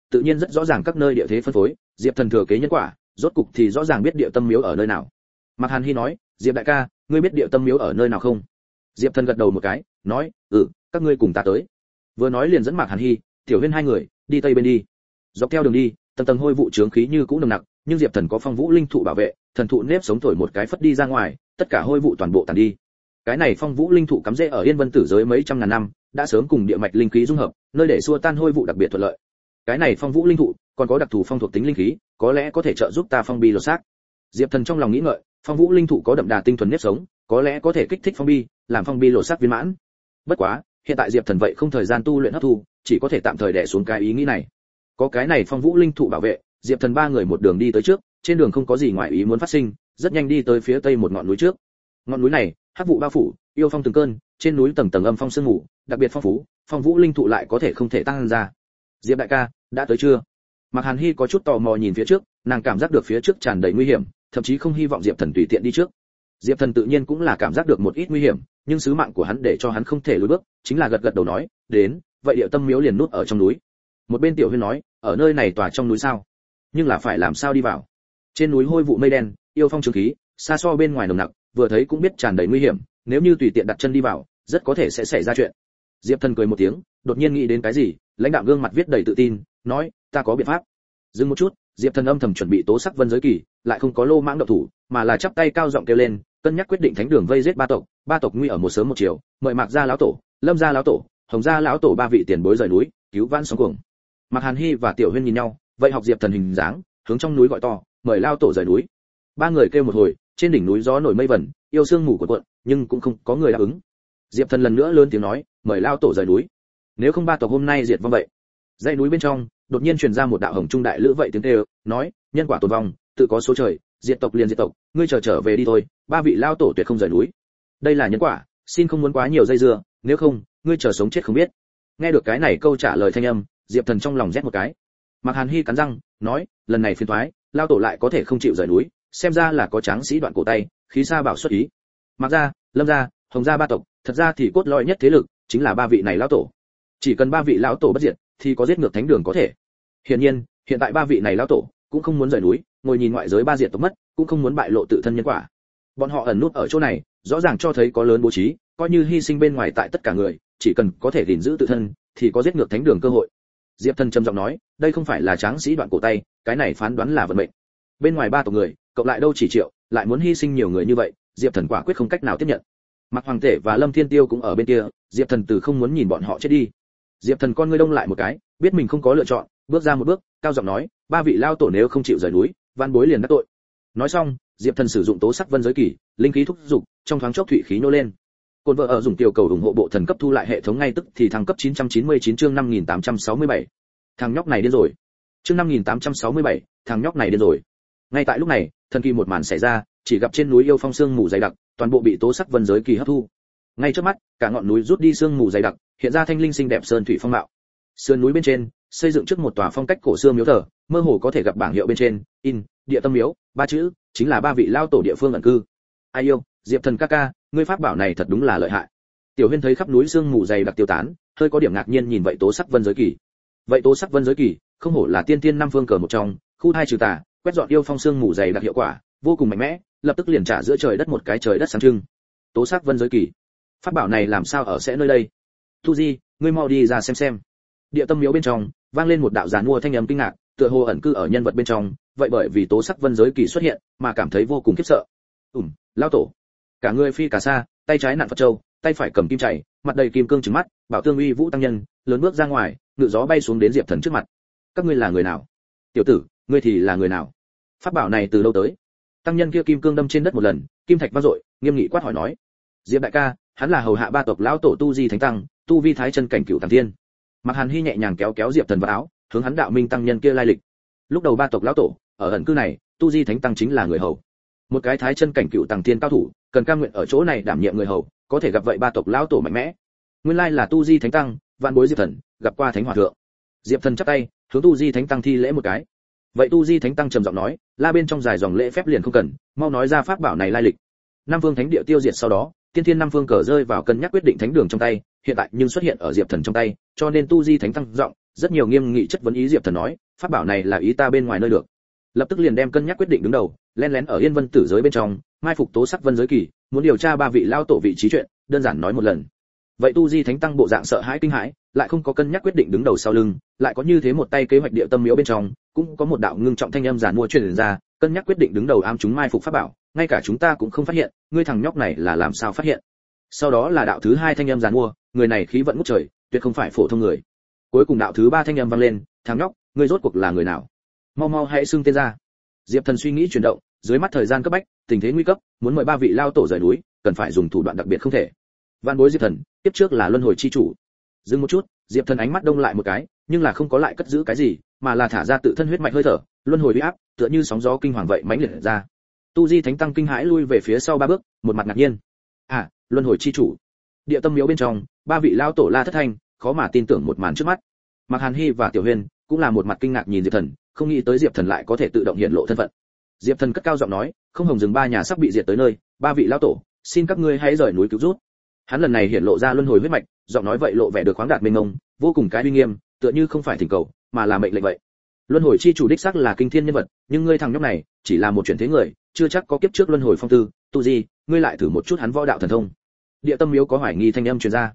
tự nhiên rất rõ ràng các nơi địa thế phân phối, Diệp Thần thừa kế nhân quả, rốt cục thì rõ ràng biết địa tâm miếu ở nơi nào. Mạc Hàn Hi nói, Diệp đại ca, ngươi biết địa tâm miếu ở nơi nào không? Diệp Thần gật đầu một cái, nói, các ngươi cùng ta tới. Vừa nói liền dẫn Mạc Hàn Hi, Tiểu Huyên hai người đi tây bên đi. Dọc theo đường đi, tầng tầng hôi vụ chướng khí như cũ nồng nặc, nhưng Diệp Thần có phong vũ linh thụ bảo vệ, thần thụ nếp sống thổi một cái phất đi ra ngoài, tất cả hôi vụ toàn bộ tàn đi. Cái này phong vũ linh thụ cắm rễ ở Yên Vân Tử giới mấy trăm ngàn năm, đã sớm cùng địa mạch linh khí dung hợp, nơi để xua tan hôi vụ đặc biệt thuận lợi. Cái này phong vũ linh thụ còn có đặc thù phong thuộc tính linh khí, có lẽ có thể trợ giúp ta phong bi lột xác. Diệp Thần trong lòng nghĩ ngợi, phong vũ linh thụ có đậm đà tinh thuần nếp sống, có lẽ có thể kích thích phong bi, làm phong bi lột xác viên mãn. Bất quá, hiện tại Diệp Thần vậy không thời gian tu luyện hấp thu, chỉ có thể tạm thời đè xuống cái ý nghĩ này. Có cái này phong vũ linh thụ bảo vệ, Diệp Thần ba người một đường đi tới trước, trên đường không có gì ngoài ý muốn phát sinh, rất nhanh đi tới phía tây một ngọn núi trước. Ngọn núi này, hắc vụ bao phủ, yêu phong từng cơn, trên núi tầng tầng âm phong sương mù, đặc biệt phong phú, phong vũ linh thụ lại có thể không thể tăng ra. Diệp đại ca, đã tới chưa? Mạc Hàn Hi có chút tò mò nhìn phía trước, nàng cảm giác được phía trước tràn đầy nguy hiểm, thậm chí không hy vọng Diệp Thần tùy tiện đi trước. Diệp Thần tự nhiên cũng là cảm giác được một ít nguy hiểm, nhưng sứ mạng của hắn để cho hắn không thể lùi bước, chính là gật gật đầu nói, đến, vậy địa tâm miếu liền nút ở trong núi. Một bên Tiểu Huyên nói, ở nơi này tòa trong núi sao? Nhưng là phải làm sao đi vào? Trên núi hôi vụ mây đen, yêu phong trường khí, xa so bên ngoài nồng nặc, vừa thấy cũng biết tràn đầy nguy hiểm, nếu như tùy tiện đặt chân đi vào, rất có thể sẽ xảy ra chuyện. Diệp Thần cười một tiếng, đột nhiên nghĩ đến cái gì, lãnh đạo gương mặt viết đầy tự tin, nói, ta có biện pháp. Dừng một chút, Diệp Thần âm thầm chuẩn bị tố sắc vân giới kỳ, lại không có lô mãng động thủ, mà là chắp tay cao giọng kêu lên, cân nhắc quyết định thánh đường vây giết ba tộc nguy ở một sớm một chiều, mời Mạc gia lão tổ, Lâm gia lão tổ, Hồng gia lão tổ ba vị tiền bối rời núi, cứu vãn sóng cuồng. Mạc Hàn Hi và Tiểu Huyên nhìn nhau, vậy học Diệp Thần hình dáng, hướng trong núi gọi to, mời lão tổ rời núi. Ba người kêu một hồi, trên đỉnh núi gió nổi mây vẩn, yêu sương mù cuộn cuộn, nhưng cũng không có người đáp ứng. Diệp Thần lần nữa lớn tiếng nói, mời lão tổ rời núi. Nếu không ba tộc hôm nay diệt vong vậy. Dãy núi bên trong, đột nhiên truyền ra một đạo hồng trung đại lữ vậy tiếng kêu, nói, nhân quả tồn vong, tự có số trời, diệt tộc liền diệt tộc, ngươi trở về đi thôi, ba vị lão tổ tuyệt không rời núi. Đây là nhân quả, xin không muốn quá nhiều dây dưa, nếu không, ngươi chờ sống chết không biết. Nghe được cái này câu trả lời thanh âm, Diệp Thần trong lòng rét một cái. Mạc Hàn Hi cắn răng, nói, lần này phiền toái, lão tổ lại có thể không chịu rời núi, xem ra là có tráng sĩ đoạn cổ tay, khí xa bảo xuất ý. Mạc gia, Lâm gia, Hồng gia ba tộc, thật ra thì cốt lõi nhất thế lực chính là ba vị này lão tổ. Chỉ cần ba vị lão tổ bất diệt, thì có giết ngược thánh đường có thể. Hiển nhiên, hiện tại ba vị này lão tổ cũng không muốn rời núi, ngồi nhìn ngoại giới ba diệt tộc mất, cũng không muốn bại lộ tự thân nhân quả. Bọn họ ẩn nút ở chỗ này, rõ ràng cho thấy có lớn bố trí, coi như hy sinh bên ngoài tại tất cả người, chỉ cần có thể gìn giữ tự thân, thì có giết ngược thánh đường cơ hội. Diệp Thần trầm giọng nói, đây không phải là tráng sĩ đoạn cổ tay, cái này phán đoán là vận mệnh. Bên ngoài ba tộc người, cộng lại đâu chỉ triệu, lại muốn hy sinh nhiều người như vậy, Diệp Thần quả quyết không cách nào tiếp nhận. Mạc Hoàng Tể và Lâm Thiên Tiêu cũng ở bên kia, Diệp Thần từ không muốn nhìn bọn họ chết đi. Diệp Thần con ngươi đông lại một cái, biết mình không có lựa chọn, bước ra một bước, cao giọng nói, ba vị lao tổ nếu không chịu rời núi, van bối liền đắc tội. Nói xong, Diệp Thần sử dụng tố sắc vân giới kỳ, linh khí thúc dục, trong thoáng chốc thủy khí nô lên. Côn vợ ở dùng tiểu cầu ủng hộ bộ thần cấp thu lại hệ thống ngay tức thì thăng cấp 999 chương 5867. Thằng nhóc này điên rồi. Chương 5867, thằng nhóc này điên rồi. Ngay tại lúc này, thần kỳ một màn xảy ra, chỉ gặp trên núi yêu phong sương mù dày đặc, toàn bộ bị tố sắc vân giới kỳ hấp thu. Ngay trước mắt, cả ngọn núi rút đi sương mù dày đặc, hiện ra thanh linh xinh đẹp sơn thủy phong mạo. Sườn núi bên trên, xây dựng trước một tòa phong cách cổ xưa miếu thờ, mơ hồ có thể gặp bảng hiệu bên trên, in, địa tâm miếu, ba chữ, chính là ba vị lao tổ địa phương ẩn cư. Ai yêu, Diệp Thần ca ca, ngươi pháp bảo này thật đúng là lợi hại. Tiểu Huyên thấy khắp núi sương mù dày đặc tiêu tán, hơi có điểm ngạc nhiên nhìn vậy tố sắc vân giới kỳ. Vậy tố sắc vân giới kỳ, không hổ là tiên tiên năm phương cờ một trong, khu thai trừ tà, quét dọn yêu phong sương mù dày đặc hiệu quả, vô cùng mạnh mẽ, lập tức liền trả giữa trời đất một cái trời đất sáng trưng. Tố sắc vân giới kỳ, pháp bảo này làm sao ở sẽ nơi đây? Tu Di, ngươi mau đi ra xem. Địa tâm miếu bên trong, vang lên một đạo giàn mua thanh âm kinh ngạc, tựa hồ ẩn cư ở nhân vật bên trong, vậy bởi vì tố sắc vân giới kỳ xuất hiện, mà cảm thấy vô cùng khiếp sợ. Lão tổ. Cả người phi cả xa, tay trái nặn Phật châu, tay phải cầm kim chảy, mặt đầy kim cương trừng mắt, bảo tương uy vũ tăng nhân, lớn bước ra ngoài, ngự gió bay xuống đến Diệp Thần trước mặt. Các ngươi là người nào? Tiểu tử, ngươi thì là người nào? Pháp bảo này từ đâu tới? Tăng nhân kia kim cương đâm trên đất một lần, kim thạch vang dội, nghiêm nghị quát hỏi nói. Diệp đại ca, hắn là hầu hạ ba tộc lão tổ Tu Di Thánh Tăng, tu vi thái chân cảnh cửu thằng thiên. Mạc Hàn Hi nhẹ nhàng kéo kéo Diệp Thần vào áo, hướng hắn đạo minh tăng nhân kia lai lịch. Lúc đầu ba tộc lão tổ ở ẩn cư này, Tu Di Thánh Tăng chính là người hầu. Một cái thái chân cảnh cửu tầng thiên cao thủ, cần cam nguyện ở chỗ này đảm nhiệm người hầu, có thể gặp vậy ba tộc lão tổ mạnh mẽ. Nguyên lai là Tu Di Thánh Tăng, vạn bối Diệp Thần, gặp qua Thánh Hòa thượng. Diệp Thần chắp tay, hướng Tu Di Thánh Tăng thi lễ một cái. Vậy Tu Di Thánh Tăng trầm giọng nói, la bên trong dài dòng lễ phép liền không cần, mau nói ra pháp bảo này lai lịch. Nam Vương Thánh Địa tiêu diệt sau đó, tiên thiên năm phương cờ rơi vào cân nhắc quyết định thánh đường trong tay, hiện tại nhưng xuất hiện ở Diệp Thần trong tay, cho nên Tu Di Thánh Tăng giọng rất nhiều nghiêm nghị chất vấn ý Diệp Thần nói, pháp bảo này là ý ta bên ngoài nơi được. Lập tức liền đem cân nhắc quyết định đứng đầu, lén lén ở Yên Vân tử giới bên trong, mai phục Tố Sắc Vân giới kỳ, muốn điều tra ba vị lao tổ vị trí chuyện, đơn giản nói một lần. Vậy tu di thánh tăng bộ dạng sợ hãi kinh hãi, lại không có cân nhắc quyết định đứng đầu sau lưng, lại có như thế một tay kế hoạch địa tâm miếu bên trong, cũng có một đạo ngưng trọng thanh âm giản mua truyền ra, cân nhắc quyết định đứng đầu ám chúng mai phục pháp bảo, ngay cả chúng ta cũng không phát hiện, ngươi thằng nhóc này là làm sao phát hiện? Sau đó là đạo thứ hai thanh âm giản mua, người này khí vận ngút trời, tuyệt không phải phổ thông người. Cuối cùng đạo thứ ba thanh âm vang lên, thằng nhóc, ngươi rốt cuộc là người nào? Mau mau hãy xưng tên ra. Diệp Thần suy nghĩ chuyển động, dưới mắt thời gian cấp bách, tình thế nguy cấp, muốn mời ba vị lao tổ rời núi, cần phải dùng thủ đoạn đặc biệt không thể. Vạn bối Diệp Thần, tiếp trước là luân hồi chi chủ. Dừng một chút, Diệp Thần ánh mắt đông lại một cái, nhưng là không có lại cất giữ cái gì, mà là thả ra tự thân huyết mạch hơi thở, luân hồi uy áp, tựa như sóng gió kinh hoàng vậy mãnh liệt ra. Tu Di Thánh Tăng kinh hãi lui về phía sau ba bước, một mặt ngạc nhiên. À, luân hồi chi chủ. Địa tâm miếu bên trong, ba vị lao tổ la thất thanh, khó mà tin tưởng một màn trước mắt. Mạc Hàn Hi và Tiểu Huyền cũng là một mặt kinh ngạc nhìn Diệp Thần, không nghĩ tới Diệp Thần lại có thể tự động hiện lộ thân phận. Diệp Thần cất cao giọng nói, không hồng rừng ba nhà sắp bị diệt tới nơi, ba vị lao tổ, xin các ngươi hãy rời núi cứu rút. Hắn lần này hiện lộ ra luân hồi huyết mạch, giọng nói vậy lộ vẻ được khoáng đạt mênh mông, vô cùng cái uy nghiêm, tựa như không phải thỉnh cầu, mà là mệnh lệnh vậy. Luân hồi chi chủ đích xác là kinh thiên nhân vật, nhưng ngươi thằng nhóc này chỉ là một chuyển thế người, chưa chắc có kiếp trước luân hồi phong tư, tu gì, ngươi lại thử một chút hắn võ đạo thần thông. Địa tâm miếu có hoài nghi thanh âm truyền ra.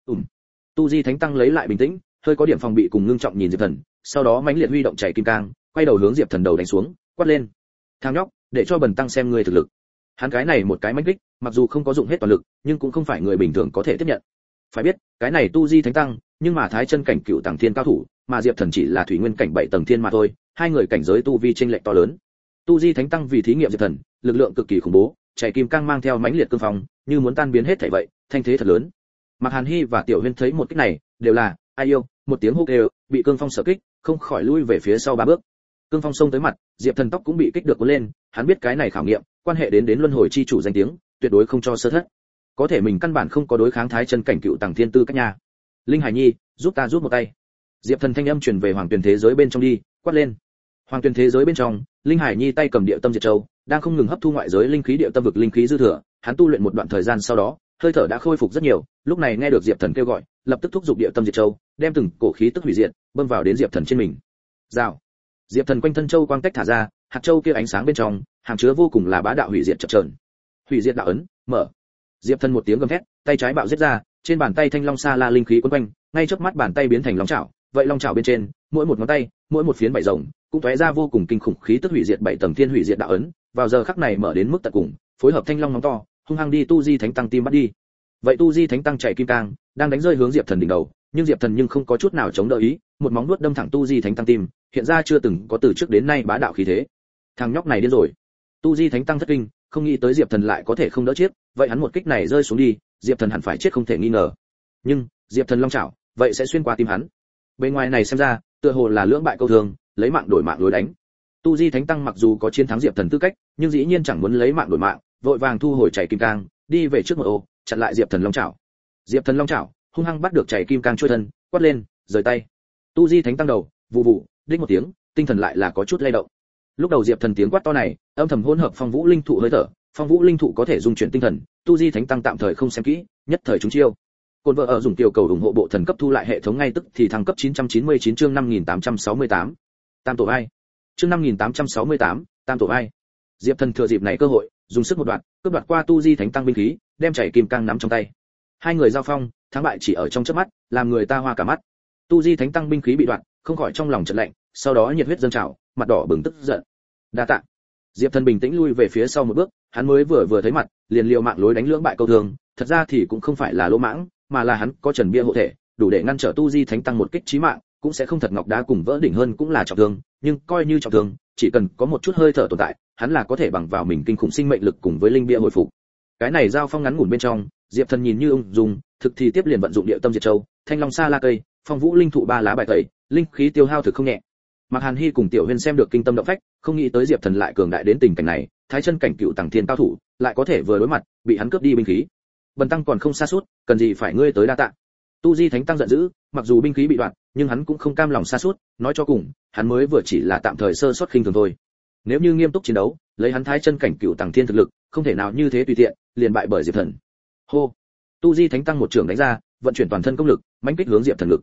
Tu Di Thánh Tăng lấy lại bình tĩnh, hơi có điểm phòng bị cùng ngưng trọng nhìn Diệp Thần, sau đó mãnh liệt huy động chảy kim cang, quay đầu hướng Diệp Thần đầu đánh xuống, quát lên: "Thằng nhóc, để cho bần tăng xem ngươi thực lực." Hắn cái này một cái mãnh kích, mặc dù không có dụng hết toàn lực, nhưng cũng không phải người bình thường có thể tiếp nhận. Phải biết, cái này Tu Di Thánh Tăng, nhưng mà thái chân cảnh cựu tầng thiên cao thủ, mà Diệp Thần chỉ là thủy nguyên cảnh 7 tầng thiên mà thôi, hai người cảnh giới tu vi chênh lệch to lớn. Tu Di Thánh Tăng vì thí nghiệm Diệp Thần, lực lượng cực kỳ khủng bố, chảy kim cang mang theo mãnh liệt cương phong, như muốn tan biến hết thảy vậy, thanh thế thật lớn. Mạc Hàn Hi và Tiểu Huyên thấy một kích này, đều là ai yêu, một tiếng hô kêu, bị cương phong sở kích, không khỏi lui về phía sau ba bước. Cương phong xông tới mặt, Diệp Thần tóc cũng bị kích được cuốn lên, hắn biết cái này khảo nghiệm, quan hệ đến luân hồi chi chủ danh tiếng, tuyệt đối không cho sơ thất. Có thể mình căn bản không có đối kháng thái chân cảnh cựu tầng thiên tư cách nhà. Linh Hải Nhi, giúp ta rút một tay. Diệp Thần thanh âm truyền về hoàng tuyển thế giới bên trong đi, quát lên. Hoàng tuyển thế giới bên trong, Linh Hải Nhi tay cầm địa tâm diệt châu, đang không ngừng hấp thu ngoại giới linh khí địa tâm vực linh khí dư thừa, hắn tu luyện một đoạn thời gian sau đó, hơi thở đã khôi phục rất nhiều, lúc này nghe được Diệp Thần kêu gọi, lập tức thúc giục địa tâm diệt châu, đem từng cổ khí tức hủy diệt, bơm vào đến Diệp Thần trên mình. Rào. Diệp Thần quanh thân châu quang tách thả ra, hạt châu kia ánh sáng bên trong, hàm chứa vô cùng là bá đạo hủy diệt chập chờn. Hủy diệt đạo ấn, mở. Diệp Thần một tiếng gầm thét, tay trái bạo giết ra, trên bàn tay thanh long sa la linh khí quấn quanh, ngay chớp mắt bàn tay biến thành long chảo, vậy long chảo bên trên, mỗi một ngón tay, mỗi một phiến bảy rồng, cũng tóe ra vô cùng kinh khủng khí tức hủy diệt 7 tầng thiên hủy diệt đạo ấn, vào giờ khắc này mở đến mức tận cùng, phối hợp thanh long móng to, hung hăng đi Tu Di Thánh Tăng tim bắt đi. Vậy Tu Di Thánh Tăng chạy kim cang, đang đánh rơi hướng Diệp Thần đỉnh đầu, nhưng Diệp Thần nhưng không có chút nào chống đỡ ý, một móng vuốt đâm thẳng Tu Di Thánh Tăng tim, hiện ra chưa từng có từ trước đến nay bá đạo khí thế. Thằng nhóc này điên rồi. Tu Di Thánh Tăng thất kinh, không nghĩ tới Diệp Thần lại có thể không đỡ chết, vậy hắn một kích này rơi xuống đi, Diệp Thần hẳn phải chết không thể nghi ngờ. Nhưng, Diệp Thần long chảo, vậy sẽ xuyên qua tim hắn. Bên ngoài này xem ra, tựa hồ là lưỡng bại câu thương, lấy mạng đổi mạng đối đánh. Tu Di Thánh Tăng mặc dù có chiến thắng Diệp Thần tư cách, nhưng dĩ nhiên chẳng muốn lấy mạng đổi mạng, vội vàng thu hồi chảy kim cang, đi về trước một ô, chặn lại Diệp Thần long chảo. Diệp Thần long chảo, hung hăng bắt được chảy kim cang trôi thân, quát lên, rời tay. Tu Di Thánh Tăng đầu, vụ vụ, đích một tiếng, tinh thần lại là có chút lay động. Lúc đầu Diệp Thần tiếng quát to này, âm thầm hỗn hợp phong vũ linh thụ hơi thở, phong vũ linh thụ có thể dung chuyển tinh thần, Tu Di Thánh Tăng tạm thời không xem kỹ, nhất thời trúng chiêu. Côn vợ ở dùng tiểu cầu ủng hộ bộ thần cấp thu lại hệ thống ngay tức thì thăng cấp 999 chương 5868. Tam tổ ai? Chương 5868, Tam tổ ai? Diệp Thần thừa dịp này cơ hội, dùng sức một đoạn, cướp đoạt qua Tu Di Thánh Tăng binh khí, đem chảy kim cang nắm trong tay. Hai người giao phong, thắng bại chỉ ở trong chớp mắt, làm người ta hoa cả mắt. Tu Di Thánh Tăng binh khí bị đoạn, không khỏi trong lòng chợt lạnh, sau đó nhiệt huyết dâng trào, mặt đỏ bừng tức giận. Đa tạ. Diệp Thần bình tĩnh lui về phía sau một bước, hắn mới vừa thấy mặt, liền liều mạng lối đánh lưỡng bại câu thường, thật ra thì cũng không phải là lỗ mãng, mà là hắn có Trần Bia hộ thể, đủ để ngăn trở Tu Di Thánh Tăng một kích chí mạng, cũng sẽ không thật ngọc đá cùng vỡ đỉnh hơn cũng là trọng thương, nhưng coi như trọng thương, chỉ cần có một chút hơi thở tồn tại, hắn là có thể bằng vào mình kinh khủng sinh mệnh lực cùng với linh bia hồi phục. Cái này giao phong ngắn ngủn bên trong, Diệp Thần nhìn như ung dung, thực thì tiếp liền vận dụng địa tâm diệt châu, thanh long sa la cây, phong vũ linh thụ ba lá bài tẩy, linh khí tiêu hao thực không nhẹ. Mạc Hàn Hi cùng Tiểu Huyên xem được kinh tâm động phách, không nghĩ tới Diệp Thần lại cường đại đến tình cảnh này, thái chân cảnh cựu tầng thiên cao thủ, lại có thể vừa đối mặt, bị hắn cướp đi binh khí. Bần tăng còn không xa suốt, cần gì phải ngươi tới đa tạ. Tu Di Thánh Tăng giận dữ, mặc dù binh khí bị đoạn, nhưng hắn cũng không cam lòng xa suốt, nói cho cùng, hắn mới vừa chỉ là tạm thời sơ suất khinh thường thôi. Nếu như nghiêm túc chiến đấu, lấy hắn thái chân cảnh cựu tầng thiên thực lực, không thể nào như thế tùy tiện, liền bại bởi Diệp Thần. Hô. Tu Di Thánh Tăng một trường đánh ra, vận chuyển toàn thân công lực, mãnh kích hướng Diệp Thần lực.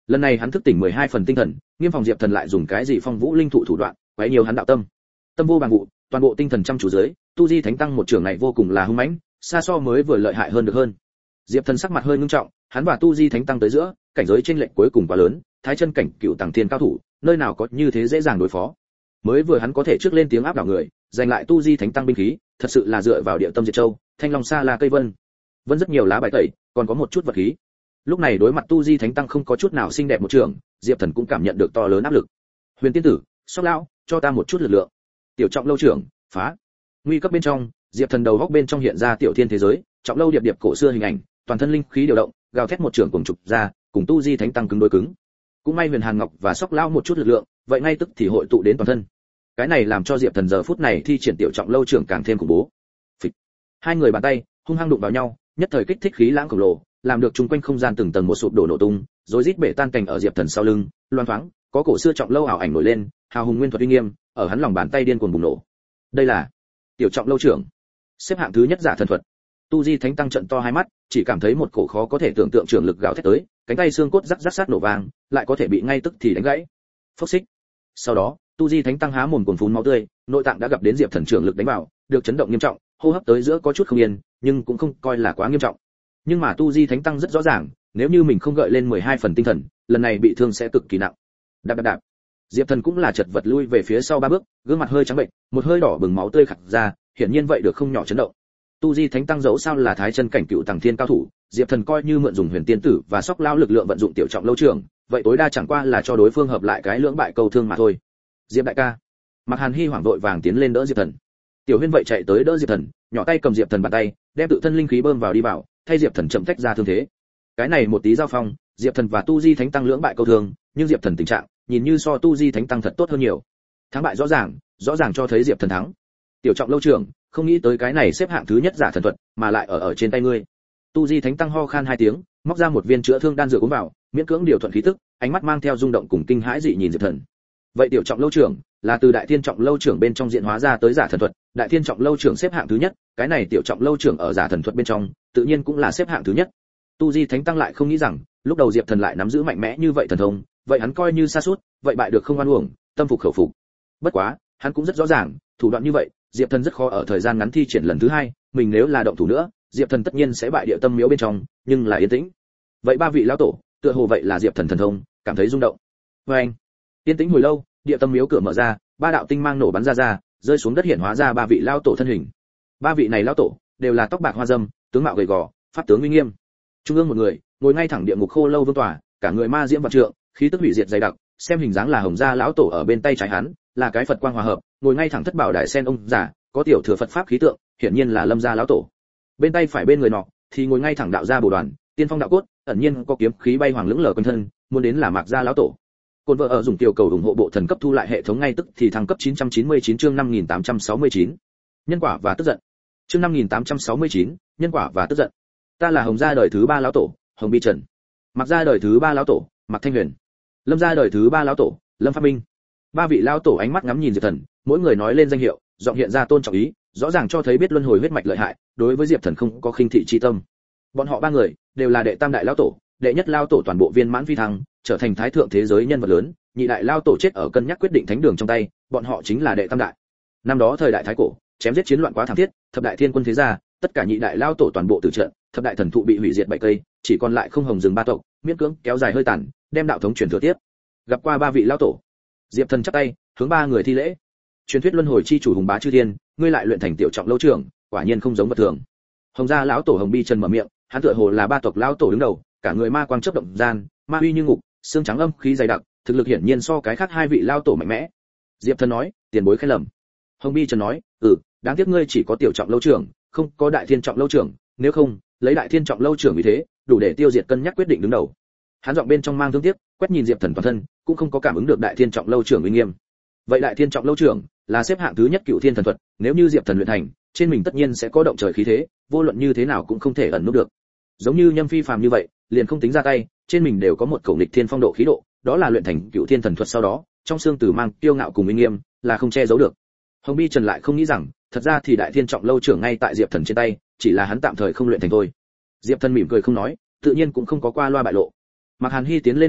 Lần này hắn thức tỉnh 12 phần tinh thần, Nghiêm phòng Diệp Thần lại dùng cái gì phong vũ linh thụ thủ đoạn, quấy nhiều hắn đạo tâm. Tâm vô bằng vụ, toàn bộ tinh thần chăm chú dưới, tu di thánh tăng một trường này vô cùng là hung mãnh, xa so mới vừa lợi hại hơn được hơn. Diệp Thần sắc mặt hơi ngưng trọng, hắn và tu di thánh tăng tới giữa, cảnh giới chênh lệch cuối cùng quá lớn, thái chân cảnh cựu tầng thiên cao thủ, nơi nào có như thế dễ dàng đối phó. Mới vừa hắn có thể trước lên tiếng áp đảo người, giành lại tu di thánh tăng binh khí, thật sự là dựa vào địa tâm diệt châu, thanh long sa la cây vân. Vẫn rất nhiều lá bài tẩy, còn có một chút vật khí. Lúc này đối mặt tu di thánh tăng không có chút nào xinh đẹp một trường, Diệp Thần cũng cảm nhận được to lớn áp lực. Huyền tiên tử, Sóc lão, cho ta một chút lực lượng. Tiểu Trọng lâu trưởng, phá. Nguy cấp bên trong, Diệp Thần đầu góc bên trong hiện ra tiểu thiên thế giới, trọng lâu điệp điệp cổ xưa hình ảnh, toàn thân linh khí điều động, gào thét một trường cùng trục ra, cùng tu di thánh tăng cứng đối cứng. Cũng may Huyền Hàn Ngọc và Sóc lão một chút lực lượng, vậy ngay tức thì hội tụ đến toàn thân. Cái này làm cho Diệp Thần giờ phút này thi triển tiểu Trọng lâu trưởng càng thêm khủng bố. Phịch. Hai người bàn tay hung hăng đụng vào nhau, nhất thời kích thích khí lãng khổng lồ, làm được chung quanh không gian từng tầng một sụp đổ nổ tung, rối rít bể tan cảnh ở Diệp Thần sau lưng, loan thoáng, có cổ xưa Trọng lâu ảo ảnh nổi lên, hào hùng nguyên thuật uy nghiêm, ở hắn lòng bàn tay điên cuồng bùng nổ. Đây là tiểu Trọng lâu trưởng, xếp hạng thứ nhất giả thần thuật. Tu di thánh tăng trận to hai mắt, chỉ cảm thấy một cổ khó có thể tưởng tượng trưởng lực gào thét tới, cánh tay xương cốt rắc rắc sát nổ vang, lại có thể bị ngay tức thì đánh gãy. Phốc xích. Sau đó, tu di thánh tăng há mồm cuồn phun máu tươi, nội tạng đã gặp đến Diệp Thần trưởng lực đánh vào, được chấn động nghiêm trọng, hô hấp tới giữa có chút không yên, nhưng cũng không coi là quá nghiêm trọng. Nhưng mà tu di thánh tăng rất rõ ràng, nếu như mình không gợi lên 12 phần tinh thần, lần này bị thương sẽ cực kỳ nặng. Đạp đạp đạp. Diệp Thần cũng là chật vật lui về phía sau ba bước, gương mặt hơi trắng bệnh, một hơi đỏ bừng máu tươi khạc ra, hiển nhiên vậy được không nhỏ chấn động. Tu di thánh tăng dẫu sao là thái chân cảnh cựu tầng thiên cao thủ, Diệp Thần coi như mượn dùng Huyền tiên tử và Sóc lão lực lượng vận dụng tiểu Trọng lâu trưởng, vậy tối đa chẳng qua là cho đối phương hợp lại cái lưỡng bại câu thương mà thôi. Diệp đại ca. Mạc Hàn Hi hoảng vội vàng tiến lên đỡ Diệp Thần. Tiểu Huyên vậy chạy tới đỡ Diệp Thần, nhỏ tay cầm Diệp Thần bàn tay, đem tự thân linh khí bơm vào đi vào, thay Diệp Thần chậm tách ra thương thế. Cái này một tí giao phong, Diệp Thần và tu di thánh tăng lưỡng bại câu thương, nhưng Diệp Thần tình trạng nhìn như so tu di thánh tăng thật tốt hơn nhiều. Thắng bại rõ ràng cho thấy Diệp Thần thắng. Tiểu Trọng lâu trưởng, không nghĩ tới cái này xếp hạng thứ nhất giả thần thuật, mà lại ở trên tay ngươi. Tu di thánh tăng ho khan hai tiếng, móc ra một viên chữa thương đan dược uống vào, miễn cưỡng điều thuận khí tức, ánh mắt mang theo rung động cùng kinh hãi dị nhìn Diệp Thần. Vậy tiểu Trọng lâu trưởng là từ đại thiên trọng lâu trưởng bên trong diện hóa ra tới giả thần thuật, đại thiên trọng lâu trưởng xếp hạng thứ nhất, cái này tiểu Trọng lâu trưởng ở giả thần thuật bên trong, tự nhiên cũng là xếp hạng thứ nhất. Tu di thánh tăng lại không nghĩ rằng, lúc đầu Diệp Thần lại nắm giữ mạnh mẽ như vậy thần thông, vậy hắn coi như sa sút, vậy bại được không oan uổng, tâm phục khẩu phục. Bất quá, hắn cũng rất rõ ràng, thủ đoạn như vậy, Diệp Thần rất khó ở thời gian ngắn thi triển lần thứ hai, mình nếu là động thủ nữa, Diệp Thần tất nhiên sẽ bại địa tâm miếu bên trong, nhưng là yên tĩnh. Vậy ba vị lão tổ, tựa hồ vậy là Diệp Thần thần thông, cảm thấy rung động. Oeng. Yên tĩnh hồi lâu, địa tâm miếu cửa mở ra, ba đạo tinh mang nổ bắn ra, rơi xuống đất hiển hóa ra ba vị lão tổ thân hình. Ba vị này lão tổ đều là tóc bạc hoa râm, tướng mạo gầy gò, pháp tướng uy nghiêm. Trung ương một người, ngồi ngay thẳng địa ngục khô lâu vương tòa, cả người ma diễm vạn trượng, khí tức hủy diệt dày đặc, xem hình dáng là Hồng gia lão tổ ở bên tay trái hắn, là cái Phật quang hòa hợp, ngồi ngay thẳng thất bảo đại sen ông giả, có tiểu thừa Phật pháp khí tượng, hiển nhiên là Lâm gia lão tổ. Bên tay phải bên người nọ, thì ngồi ngay thẳng đạo gia bồ đoàn, tiên phong đạo cốt, ẩn nhiên có kiếm khí bay hoàng lững lờ quanh thân, muốn đến là Mạc gia lão tổ. Côn vợ ở dùng tiểu cầu ủng hộ bộ thần cấp thu lại hệ thống ngay tức thì thăng cấp 999 chương 5869. Nhân quả và tức giận. Chương 5869, nhân quả và tức giận. Ta là Hồng gia đời thứ ba lão tổ, Hồng Bi Trần. Mạc gia đời thứ ba lão tổ, Mạc Thanh Huyền. Lâm gia đời thứ ba lão tổ, Lâm Pháp Minh. Ba vị lão tổ ánh mắt ngắm nhìn Diệp Thần, mỗi người nói lên danh hiệu, giọng hiện ra tôn trọng ý, rõ ràng cho thấy biết luân hồi huyết mạch lợi hại, đối với Diệp Thần không có khinh thị chi tâm. Bọn họ ba người đều là đệ tam đại lão tổ, đệ nhất lão tổ toàn bộ viên mãn phi thăng, trở thành thái thượng thế giới nhân vật lớn, nhị đại lão tổ chết ở cân nhắc quyết định thánh đường trong tay, bọn họ chính là đệ tam đại. Năm đó thời đại thái cổ, chém giết chiến loạn quá thảm thiết, thập đại thiên quân thế gia, tất cả nhị đại lão tổ toàn bộ tử trận, thập đại thần thụ bị hủy diệt bảy cây, chỉ còn lại không hồng rừng ba tộc, miễn cưỡng kéo dài hơi tàn, đem đạo thống truyền thừa tiếp. Gặp qua ba vị lão tổ, Diệp Thần chắp tay, hướng ba người thi lễ. Truyền thuyết luân hồi chi chủ hùng bá chư thiên, ngươi lại luyện thành tiểu Trọng lâu trưởng, quả nhiên không giống vật thường. Hồng gia lão tổ Hồng Bi Trần mở miệng, hắn tựa hồ là ba tộc lão tổ đứng đầu, cả người ma quang chớp động gian, ma uy như ngục, xương trắng âm khí dày đặc, thực lực hiển nhiên so cái khác hai vị lão tổ mạnh mẽ. Diệp Thần nói, tiền bối khen lầm. Hồng Bi Trần nói, đáng tiếc ngươi chỉ có tiểu Trọng lâu trưởng, không có đại thiên Trọng lâu trưởng, nếu không, lấy đại thiên Trọng lâu trưởng vì thế, đủ để tiêu diệt cân nhắc quyết định đứng đầu. Hắn giọng bên trong mang thương tiếc, quét nhìn Diệp Thần toàn thân, cũng không có cảm ứng được đại thiên Trọng lâu trưởng uy nghiêm. Vậy đại thiên Trọng lâu trưởng là xếp hạng thứ nhất cựu thiên thần thuật, nếu như Diệp Thần luyện thành, trên mình tất nhiên sẽ có động trời khí thế, vô luận như thế nào cũng không thể ẩn núp được. Giống như Nhâm Phi phàm như vậy, liền không tính ra tay, trên mình đều có một cổ nghịch thiên phong độ khí độ, đó là luyện thành cựu thiên thần thuật sau đó, trong xương tử mang kiêu ngạo cùng uy nghiêm, là không che giấu được. Hồng Bi Trần lại không nghĩ rằng, thật ra thì đại thiên Trọng lâu trưởng ngay tại Diệp Thần trên tay, chỉ là hắn tạm thời không luyện thành thôi. Diệp Thần mỉm cười không nói, tự nhiên cũng không có qua loa bại lộ. Mạc Hàn Hi tiến lên một bước,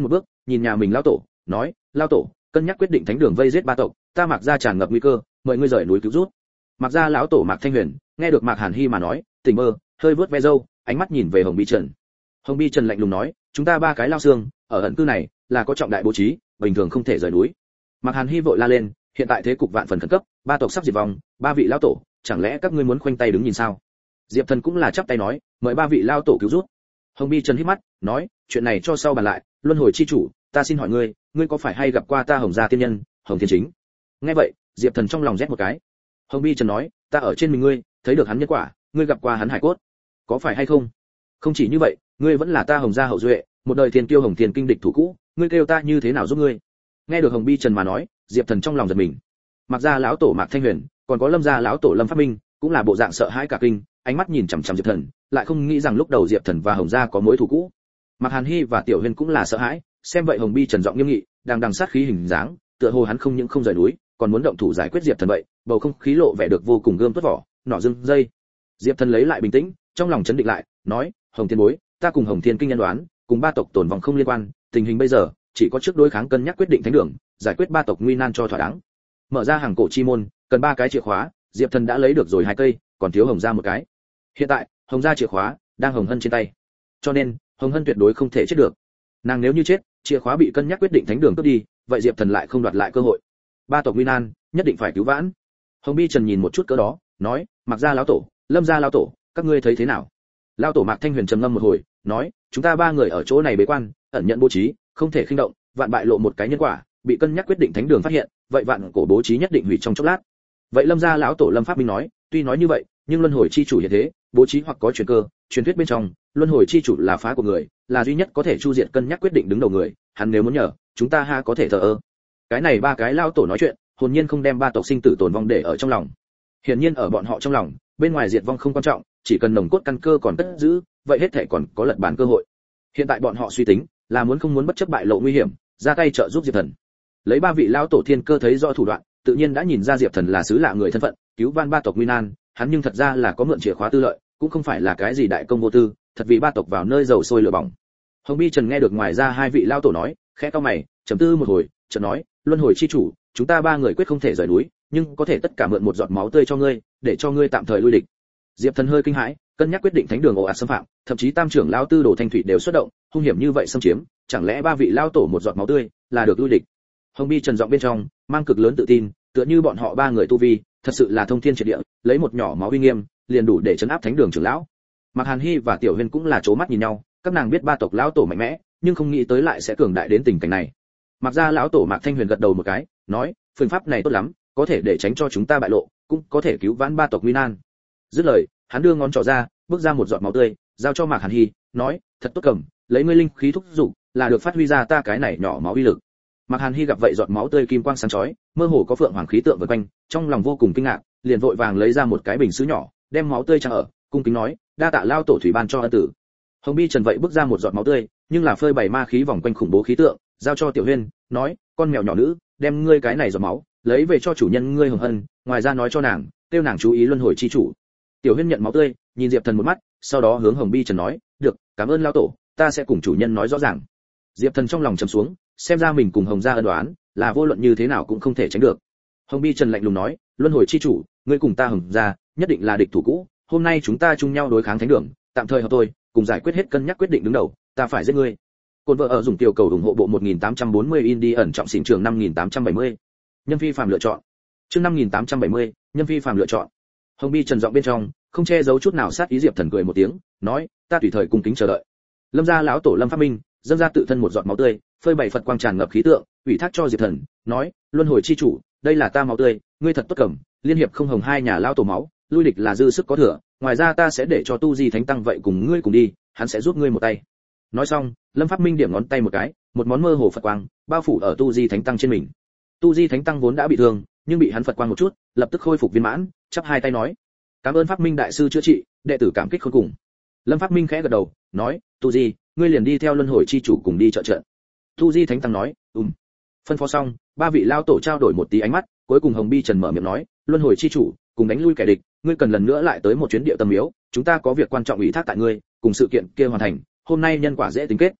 nhìn nhà mình lão tổ, nói, lão tổ, cân nhắc quyết định thánh đường vây giết ba tộc, ta Mạc gia tràn ngập nguy cơ, mời ngươi rời núi cứu rút. Mạc gia lão tổ Mạc Thanh Huyền, nghe được Mạc Hàn Hi mà nói, tỉnh mơ, hơi vớt ve râu, ánh mắt nhìn về Hồng Bi Trần. Hồng Bi Trần lạnh lùng nói, chúng ta ba cái lao xương, ở ẩn cư này, là có trọng đại bố trí, bình thường không thể rời núi. Mạc Hàn Hi vội la lên, hiện tại thế cục vạn phần khẩn cấp, ba tộc sắp diệt vong, ba vị lão tổ, chẳng lẽ các ngươi muốn khoanh tay đứng nhìn sao? Diệp Thần cũng là chắp tay nói, mời ba vị lao tổ cứu rút. Hồng Bi Trần hít mắt, nói, chuyện này cho sau bàn lại, luân hồi chi chủ, ta xin hỏi ngươi, ngươi có phải hay gặp qua ta Hồng gia tiên nhân, Hồng Thiên Chính? Nghe vậy, Diệp Thần trong lòng rét một cái. Hồng Bi Trần nói, ta ở trên mình ngươi, thấy được hắn nhân quả, ngươi gặp qua hắn hải cốt, có phải hay không? Không chỉ như vậy, ngươi vẫn là ta Hồng gia hậu duệ, một đời thiên kiêu Hồng Thiên kinh địch thủ cũ, ngươi kêu ta như thế nào giúp ngươi? Nghe được Hồng Bi Trần mà nói, Diệp Thần trong lòng giật mình. Mạc gia lão tổ Mạc Thanh Huyền, còn có Lâm gia lão tổ Lâm Pháp Minh, cũng là bộ dạng sợ hãi cả kinh, ánh mắt nhìn chằm chằm Diệp Thần, lại không nghĩ rằng lúc đầu Diệp Thần và Hồng gia có mối thù cũ. Mạc Hàn Hi và Tiểu Huyền cũng là sợ hãi, xem vậy Hồng Bi Trần giọng nghiêm nghị, đang đằng sát khí hình dáng, tựa hồ hắn không những không rời núi, còn muốn động thủ giải quyết Diệp Thần vậy, bầu không khí lộ vẻ được vô cùng gươm tuốt vỏ, nỏ dưng dây. Diệp Thần lấy lại bình tĩnh, trong lòng chấn định lại, nói, Hồng Thiên bối, ta cùng Hồng Thiên kinh nhân đoán, cùng ba tộc tồn vong không liên quan, tình hình bây giờ chỉ có trước đối kháng cân nhắc quyết định thánh đường, giải quyết ba tộc nguy nan cho thỏa đáng. Mở ra hàng cổ chi môn, cần ba cái chìa khóa, Diệp Thần đã lấy được rồi 2 cây, còn thiếu Hồng gia một cái. Hiện tại, Hồng gia chìa khóa đang Hồng Hân trên tay, cho nên Hồng Hân tuyệt đối không thể chết được. Nàng nếu như chết, chìa khóa bị cân nhắc quyết định thánh đường cướp đi, vậy Diệp Thần lại không đoạt lại cơ hội. Ba tộc nguy nan, nhất định phải cứu vãn. Hồng Bi Trần nhìn một chút cỡ đó, nói, Mạc gia lão tổ, Lâm gia lão tổ, các ngươi thấy thế nào? Lão tổ Mạc Thanh Huyền trầm ngâm một hồi, nói, chúng ta ba người ở chỗ này bế quan, ẩn nhận bố trí, không thể khinh động, vạn bại lộ một cái nhân quả, bị cân nhắc quyết định thánh đường phát hiện, vậy vạn cổ bố trí nhất định hủy trong chốc lát. Vậy Lâm gia lão tổ Lâm Pháp Minh nói, tuy nói như vậy, nhưng luân hồi chi chủ hiện thế, bố trí hoặc có truyền cơ, truyền thuyết bên trong, luân hồi chi chủ là phá của người, là duy nhất có thể chu diện cân nhắc quyết định đứng đầu người, hắn nếu muốn nhờ, chúng ta ha có thể thờ ơ. Cái này ba cái lão tổ nói chuyện, hồn nhiên không đem ba tộc sinh tử tồn vong để ở trong lòng. Hiển nhiên ở bọn họ trong lòng, bên ngoài diệt vong không quan trọng, chỉ cần nồng cốt căn cơ còn cất giữ, vậy hết thể còn có lật bàn cơ hội. Hiện tại bọn họ suy tính, là muốn không muốn bất chấp bại lộ nguy hiểm, ra tay trợ giúp Diệp Thần. Lấy ba vị lão tổ thiên cơ thấy rõ thủ đoạn, tự nhiên đã nhìn ra Diệp Thần là sứ lạ người thân phận, cứu van ba tộc nguy nan, hắn nhưng thật ra là có mượn chìa khóa tư lợi, cũng không phải là cái gì đại công vô tư, thật vì ba tộc vào nơi dầu sôi lửa bỏng. Hồng Bi Trần nghe được ngoài ra 2 vị lão tổ nói, khẽ cau mày, trầm tư một hồi, chợt nói, luân hồi chi chủ, chúng ta ba người quyết không thể rời núi, nhưng có thể tất cả mượn một giọt máu tươi cho ngươi, để cho ngươi tạm thời lui địch. Diệp Thần hơi kinh hãi, cân nhắc quyết định thánh đường ồ ạt xâm phạm, thậm chí tam trưởng lão tư đồ thanh thủy đều xuất động, hung hiểm như vậy xâm chiếm, chẳng lẽ ba vị lão tổ một giọt máu tươi là được lui địch? Hồng Bi Trần giọng bên trong mang cực lớn tự tin, tựa như bọn họ ba người tu vi thật sự là thông thiên triệt địa, lấy một nhỏ máu uy nghiêm liền đủ để trấn áp thánh đường trưởng lão. Mạc Hàn Hi và Tiểu Huyền cũng là chố mắt nhìn nhau, các nàng biết ba tộc lão tổ mạnh mẽ, nhưng không nghĩ tới lại sẽ cường đại đến tình cảnh này. Mạc gia lão tổ Mạc Thanh Huyền gật đầu một cái, nói, phương pháp này tốt lắm, có thể để tránh cho chúng ta bại lộ, cũng có thể cứu vãn ba tộc nguy nan. Dứt lời, hắn đưa ngón trỏ ra, bước ra một giọt máu tươi, giao cho Mạc Hàn Hi, nói, thật tốt cầm, lấy ngươi linh khí thúc dục, là được phát huy ra ta cái này nhỏ máu uy lực. Mạc Hàn Hi gặp vậy giọt máu tươi kim quang sáng chói, mơ hồ có phượng hoàng khí tượng vần quanh, trong lòng vô cùng kinh ngạc, liền vội vàng lấy ra một cái bình sứ nhỏ, đem máu tươi trang ở, cung kính nói, đa tạ lao tổ thủy ban cho ân tử. Hồng Bi Trần vậy bước ra một giọt máu tươi, nhưng là phơi bày ma khí vòng quanh khủng bố khí tượng, giao cho Tiểu Huyên, nói, con mèo nhỏ nữ, đem ngươi cái này giọt máu, lấy về cho chủ nhân ngươi Hồng Hân, ngoài ra nói cho nàng, tiêu nàng chú ý luân hồi chi chủ. Tiểu Huyên nhận máu tươi, nhìn Diệp Thần một mắt, sau đó hướng Hồng Bi Trần nói, được, cảm ơn lao tổ, ta sẽ cùng chủ nhân nói rõ ràng. Diệp Thần trong lòng trầm xuống, xem ra mình cùng Hồng gia ân oán, là vô luận như thế nào cũng không thể tránh được. Hồng Bi Trần lạnh lùng nói, luân hồi chi chủ, ngươi cùng ta Hồng gia nhất định là địch thủ cũ, hôm nay chúng ta chung nhau đối kháng thánh đường, tạm thời hợp tôi, cùng giải quyết hết cân nhắc quyết định đứng đầu, ta phải giết ngươi. Côn vợ ở dùng tiểu cầu ủng hộ bộ 1840 Indie ẩn trọng xỉn trường 5870. Nhân phi phàm lựa chọn. Chương 5870, nhân phi phàm lựa chọn. Hồng Bi Trần giọng bên trong không che giấu chút nào sát ý. Diệp Thần cười một tiếng, nói, ta tùy thời cung kính chờ đợi. Lâm gia lão tổ Lâm Pháp Minh dâng ra tự thân một giọt máu tươi, phơi bày Phật quang tràn ngập khí tượng, ủy thác cho Diệp Thần, nói, luân hồi chi chủ, đây là ta máu tươi, ngươi thật tốt cầm, liên hiệp không Hồng hai nhà lão tổ máu, lui địch là dư sức có thừa, ngoài ra ta sẽ để cho Tu Di Thánh Tăng vậy cùng ngươi cùng đi, hắn sẽ giúp ngươi một tay. Nói xong, Lâm Pháp Minh điểm ngón tay một cái, một món mơ hồ Phật quang bao phủ ở Tu Di Thánh Tăng trên mình. Tu Di Thánh Tăng vốn đã bị thương, nhưng bị hắn Phật quang một chút, lập tức khôi phục viên mãn, chắp hai tay nói, cảm ơn Pháp Minh đại sư chữa trị, đệ tử cảm kích khôn cùng. Lâm Pháp Minh khẽ gật đầu, nói, Tu Di, ngươi liền đi theo luân hồi chi chủ cùng đi trợ trận. Tu Di Thánh Tăng nói, phân phó xong, ba vị lao tổ trao đổi một tí ánh mắt, cuối cùng Hồng Bi Trần mở miệng nói, luân hồi chi chủ, cùng đánh lui kẻ địch, ngươi cần lần nữa lại tới một chuyến địa tâm miếu, chúng ta có việc quan trọng ủy thác tại ngươi, cùng sự kiện kia hoàn thành, hôm nay nhân quả dễ tính kết.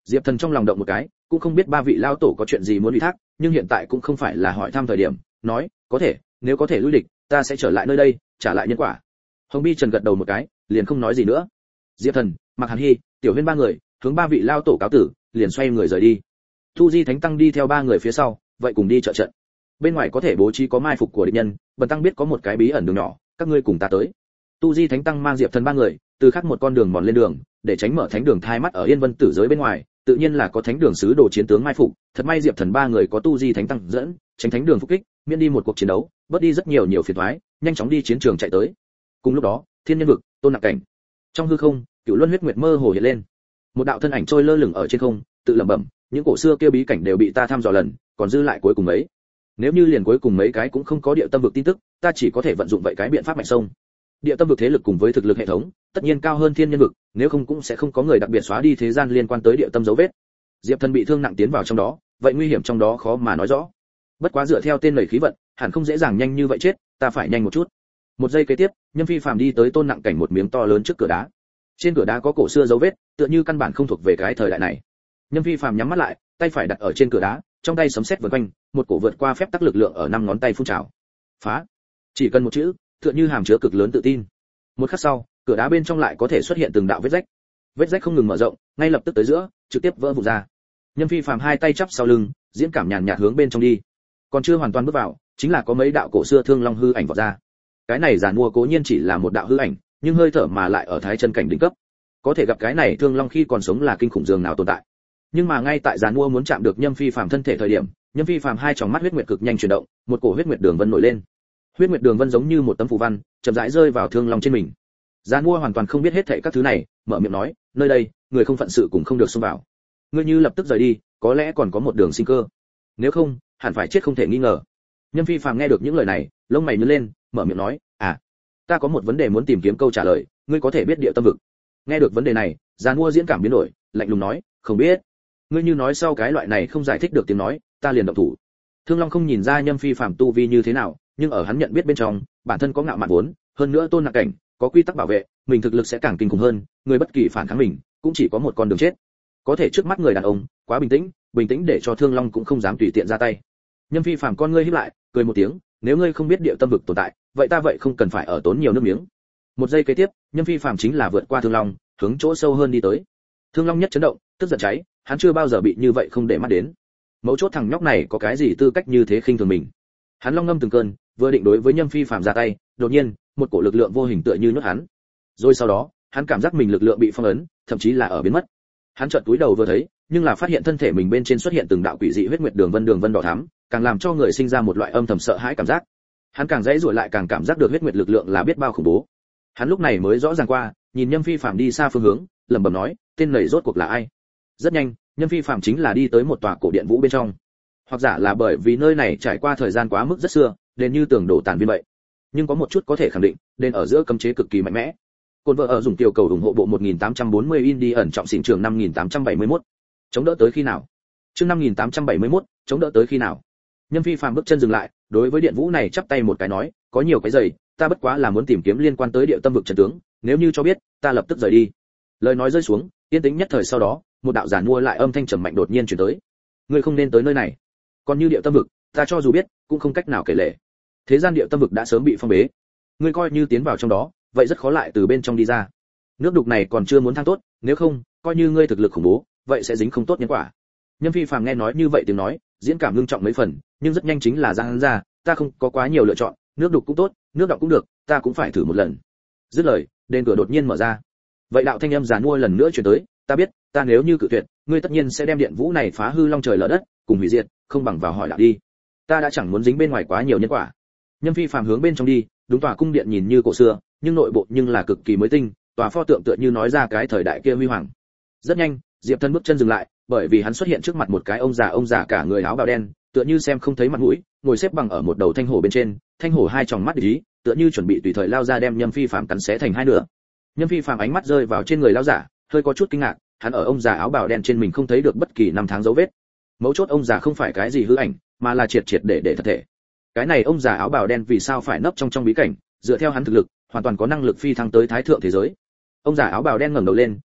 Diệp Thần trong lòng động một cái, cũng không biết ba vị lao tổ có chuyện gì muốn ủy thác, nhưng hiện tại cũng không phải là hỏi thăm thời điểm, nói, có thể, nếu có thể lui địch, ta sẽ trở lại nơi đây, trả lại nhân quả. Hồng Bi Trần gật đầu một cái, liền không nói gì nữa. Diệp Thần, Mạc Hàn Hi, Tiểu Huyên ba người, hướng ba vị lao tổ cáo tử, liền xoay người rời đi. Tu Di Thánh Tăng đi theo ba người phía sau, vậy cùng đi trợ trận. Bên ngoài có thể bố trí có mai phục của địch nhân, Bần Tăng biết có một cái bí ẩn đường nhỏ, các ngươi cùng ta tới. Tu Di Thánh Tăng mang Diệp Thần ba người, từ khắc một con đường mòn lên đường, để tránh mở thánh đường thai mắt ở Yên Vân tử giới bên ngoài, tự nhiên là có thánh đường sứ đồ chiến tướng mai phục, thật may Diệp Thần ba người có Tu Di Thánh Tăng dẫn, tránh thánh đường phục kích, miễn đi một cuộc chiến đấu, bớt đi rất nhiều phiền toái, nhanh chóng đi chiến trường chạy tới. Cùng lúc đó, Thiên Nhân vực, Tôn Nặng Cảnh. Trong hư không, Cửu Luân huyết nguyệt mơ hồ hiện lên. Một đạo thân ảnh trôi lơ lửng ở trên không, tự lẩm bẩm, những cổ xưa kia bí cảnh đều bị ta thăm dò lần, còn dư lại cuối cùng mấy. Nếu như liền cuối cùng mấy cái cũng không có địa tâm vực tin tức, ta chỉ có thể vận dụng vậy cái biện pháp mạnh sông. Địa tâm vực thế lực cùng với thực lực hệ thống, tất nhiên cao hơn Thiên Nhân vực, nếu không cũng sẽ không có người đặc biệt xóa đi thế gian liên quan tới địa tâm dấu vết. Diệp Thần bị thương nặng tiến vào trong đó, vậy nguy hiểm trong đó khó mà nói rõ. Bất quá dựa theo tên lầy khí vận, hẳn không dễ dàng nhanh như vậy chết, ta phải nhanh một chút. Một giây kế tiếp, Nhâm Phi Phàm đi tới Tôn Nặng Cảnh một miếng to lớn trước cửa đá. Trên cửa đá có cổ xưa dấu vết, tựa như căn bản không thuộc về cái thời đại này. Nhâm Phi Phàm nhắm mắt lại, tay phải đặt ở trên cửa đá, trong tay sấm sét vần quanh, một cổ vượt qua phép tắc lực lượng ở năm ngón tay phun trào. Phá! Chỉ cần một chữ, tựa như hàm chứa cực lớn tự tin. Một khắc sau, cửa đá bên trong lại có thể xuất hiện từng đạo vết rách. Vết rách không ngừng mở rộng, ngay lập tức tới giữa, trực tiếp vỡ vụn ra. Nhâm Phi Phàm hai tay chắp sau lưng, diễn cảm nhàn nhạt hướng bên trong đi. Còn chưa hoàn toàn bước vào, chính là có mấy đạo cổ xưa thương long hư ảnh vọt ra. Cái này giản mua cố nhiên chỉ là một đạo hư ảnh, nhưng hơi thở mà lại ở thái chân cảnh đỉnh cấp. Có thể gặp cái này thương long khi còn sống là kinh khủng dường nào tồn tại. Nhưng mà ngay tại giản mua muốn chạm được Nhâm Phi Phàm thân thể thời điểm, Nhâm Phi Phàm hai tròng mắt huyết nguyệt cực nhanh chuyển động, một cổ huyết nguyệt đường vân nổi lên. Huyết nguyệt đường vân giống như một tấm phù văn, chậm rãi rơi vào thương long trên mình. Giản mua hoàn toàn không biết hết thảy các thứ này, mở miệng nói, nơi đây, người không phận sự cũng không được xông vào. Ngươi như lập tức rời đi, có lẽ còn có một đường sinh cơ. Nếu không, hẳn phải chết không thể nghi ngờ. Nhâm Phi Phàm nghe được những lời này, lông mày nhướng lên, mở miệng nói, ta có một vấn đề muốn tìm kiếm câu trả lời, ngươi có thể biết địa tâm vực. Nghe được vấn đề này, Giàn Mua diễn cảm biến đổi, lạnh lùng nói, không biết. Ngươi như nói sau cái loại này không giải thích được tiếng nói, ta liền động thủ. Thương Long không nhìn ra Nhâm Phi Phàm tu vi như thế nào, nhưng ở hắn nhận biết bên trong, bản thân có ngạo mạn vốn, hơn nữa Tôn Nặng Cảnh, có quy tắc bảo vệ, mình thực lực sẽ càng kinh khủng hơn, người bất kỳ phản kháng mình, cũng chỉ có một con đường chết. Có thể trước mắt người đàn ông, quá bình tĩnh để cho Thương Long cũng không dám tùy tiện ra tay. Nhâm Phi Phàm con ngươi híp lại, cười một tiếng, nếu ngươi không biết địa tâm vực tồn tại, vậy ta vậy không cần phải ở tốn nhiều nước miếng. Một giây kế tiếp, Nhâm Phi Phàm chính là vượt qua Thương Long, hướng chỗ sâu hơn đi tới. Thương Long nhất chấn động, tức giận cháy, hắn chưa bao giờ bị như vậy không để mắt đến. Mấu chốt thằng nhóc này có cái gì tư cách như thế khinh thường mình. Hắn long ngâm từng cơn, vừa định đối với Nhâm Phi Phàm ra tay, đột nhiên, một cổ lực lượng vô hình tựa như nhốt hắn. Rồi sau đó, hắn cảm giác mình lực lượng bị phong ấn, thậm chí là ở biến mất. Hắn chợt cúi đầu vừa thấy, nhưng là phát hiện thân thể mình bên trên xuất hiện từng đạo quỷ dị huyết nguyệt đường vân đỏ thắm, càng làm cho người sinh ra một loại âm thầm sợ hãi cảm giác. Hắn càng dãy rủa lại càng cảm giác được huyết nguyệt lực lượng là biết bao khủng bố. Hắn lúc này mới rõ ràng qua, nhìn Nhâm Phi Phàm đi xa phương hướng, lẩm bẩm nói, tên này rốt cuộc là ai? Rất nhanh, Nhâm Phi Phàm chính là đi tới một tòa cổ điện vũ bên trong. Hoặc giả là bởi vì nơi này trải qua thời gian quá mức rất xưa, đền như tường đổ tàn viên vậy. Nhưng có một chút có thể khẳng định, đền ở giữa cấm chế cực kỳ mạnh mẽ. Côn vợ ở dùng tiểu cầu ủng hộ bộ 1840 Indie ẩn trọng xỉn trường 5871. Chống đỡ tới khi nào? Chương 5871, chống đỡ tới khi nào? Nhâm Phi Phàm bước chân dừng lại, đối với điện vũ này chắp tay một cái nói, có nhiều cái giày, ta bất quá là muốn tìm kiếm liên quan tới địa tâm vực trận tướng, nếu như cho biết, ta lập tức rời đi. Lời nói rơi xuống, yên tĩnh nhất thời sau đó, một đạo giản mua lại âm thanh trầm mạnh đột nhiên truyền tới. Ngươi không nên tới nơi này. Còn như địa tâm vực, ta cho dù biết, cũng không cách nào kể lể. Thế gian địa tâm vực đã sớm bị phong bế. Ngươi coi như tiến vào trong đó, vậy rất khó lại từ bên trong đi ra. Nước đục này còn chưa muốn thăng tốt, nếu không, coi như ngươi thực lực khủng bố, vậy sẽ dính không tốt nhân quả. Nhâm Phi Phàm nghe nói như vậy tiếng nói, diễn cảm ngưng trọng mấy phần, nhưng rất nhanh chính là ra hắn ra, ta không có quá nhiều lựa chọn, nước đục cũng tốt, nước đọng cũng được, ta cũng phải thử một lần. Dứt lời, đền cửa đột nhiên mở ra. Vậy đạo thanh âm giàn mua lần nữa truyền tới, ta biết, ta nếu như cự tuyệt, ngươi tất nhiên sẽ đem điện vũ này phá hư long trời lở đất, cùng hủy diệt, không bằng vào hỏi đạo đi. Ta đã chẳng muốn dính bên ngoài quá nhiều nhân quả. Nhâm Phi Phàm hướng bên trong đi, đúng tòa cung điện nhìn như cổ xưa, nhưng nội bộ nhưng là cực kỳ mới tinh, tòa pho tượng tựa như nói ra cái thời đại kia huy hoàng. Rất nhanh, Diệp Thân bước chân dừng lại, bởi vì hắn xuất hiện trước mặt một cái ông già cả người áo bào đen, tựa như xem không thấy mặt mũi, ngồi xếp bằng ở một đầu thanh hổ bên trên, thanh hổ hai tròng mắt ý, tựa như chuẩn bị tùy thời lao ra đem Nhâm Phi Phàm cắn xé thành hai nửa. Nhâm Phi Phàm ánh mắt rơi vào trên người lão giả, hơi có chút kinh ngạc, hắn ở ông già áo bào đen trên mình không thấy được bất kỳ năm tháng dấu vết. Mấu chốt ông già không phải cái gì hư ảnh, mà là triệt để thật thể. Cái này ông già áo bào đen vì sao phải nấp trong bí cảnh, dựa theo hắn thực lực, hoàn toàn có năng lực phi thăng tới thái thượng thế giới. Ông già áo bào đen ngẩng đầu lên,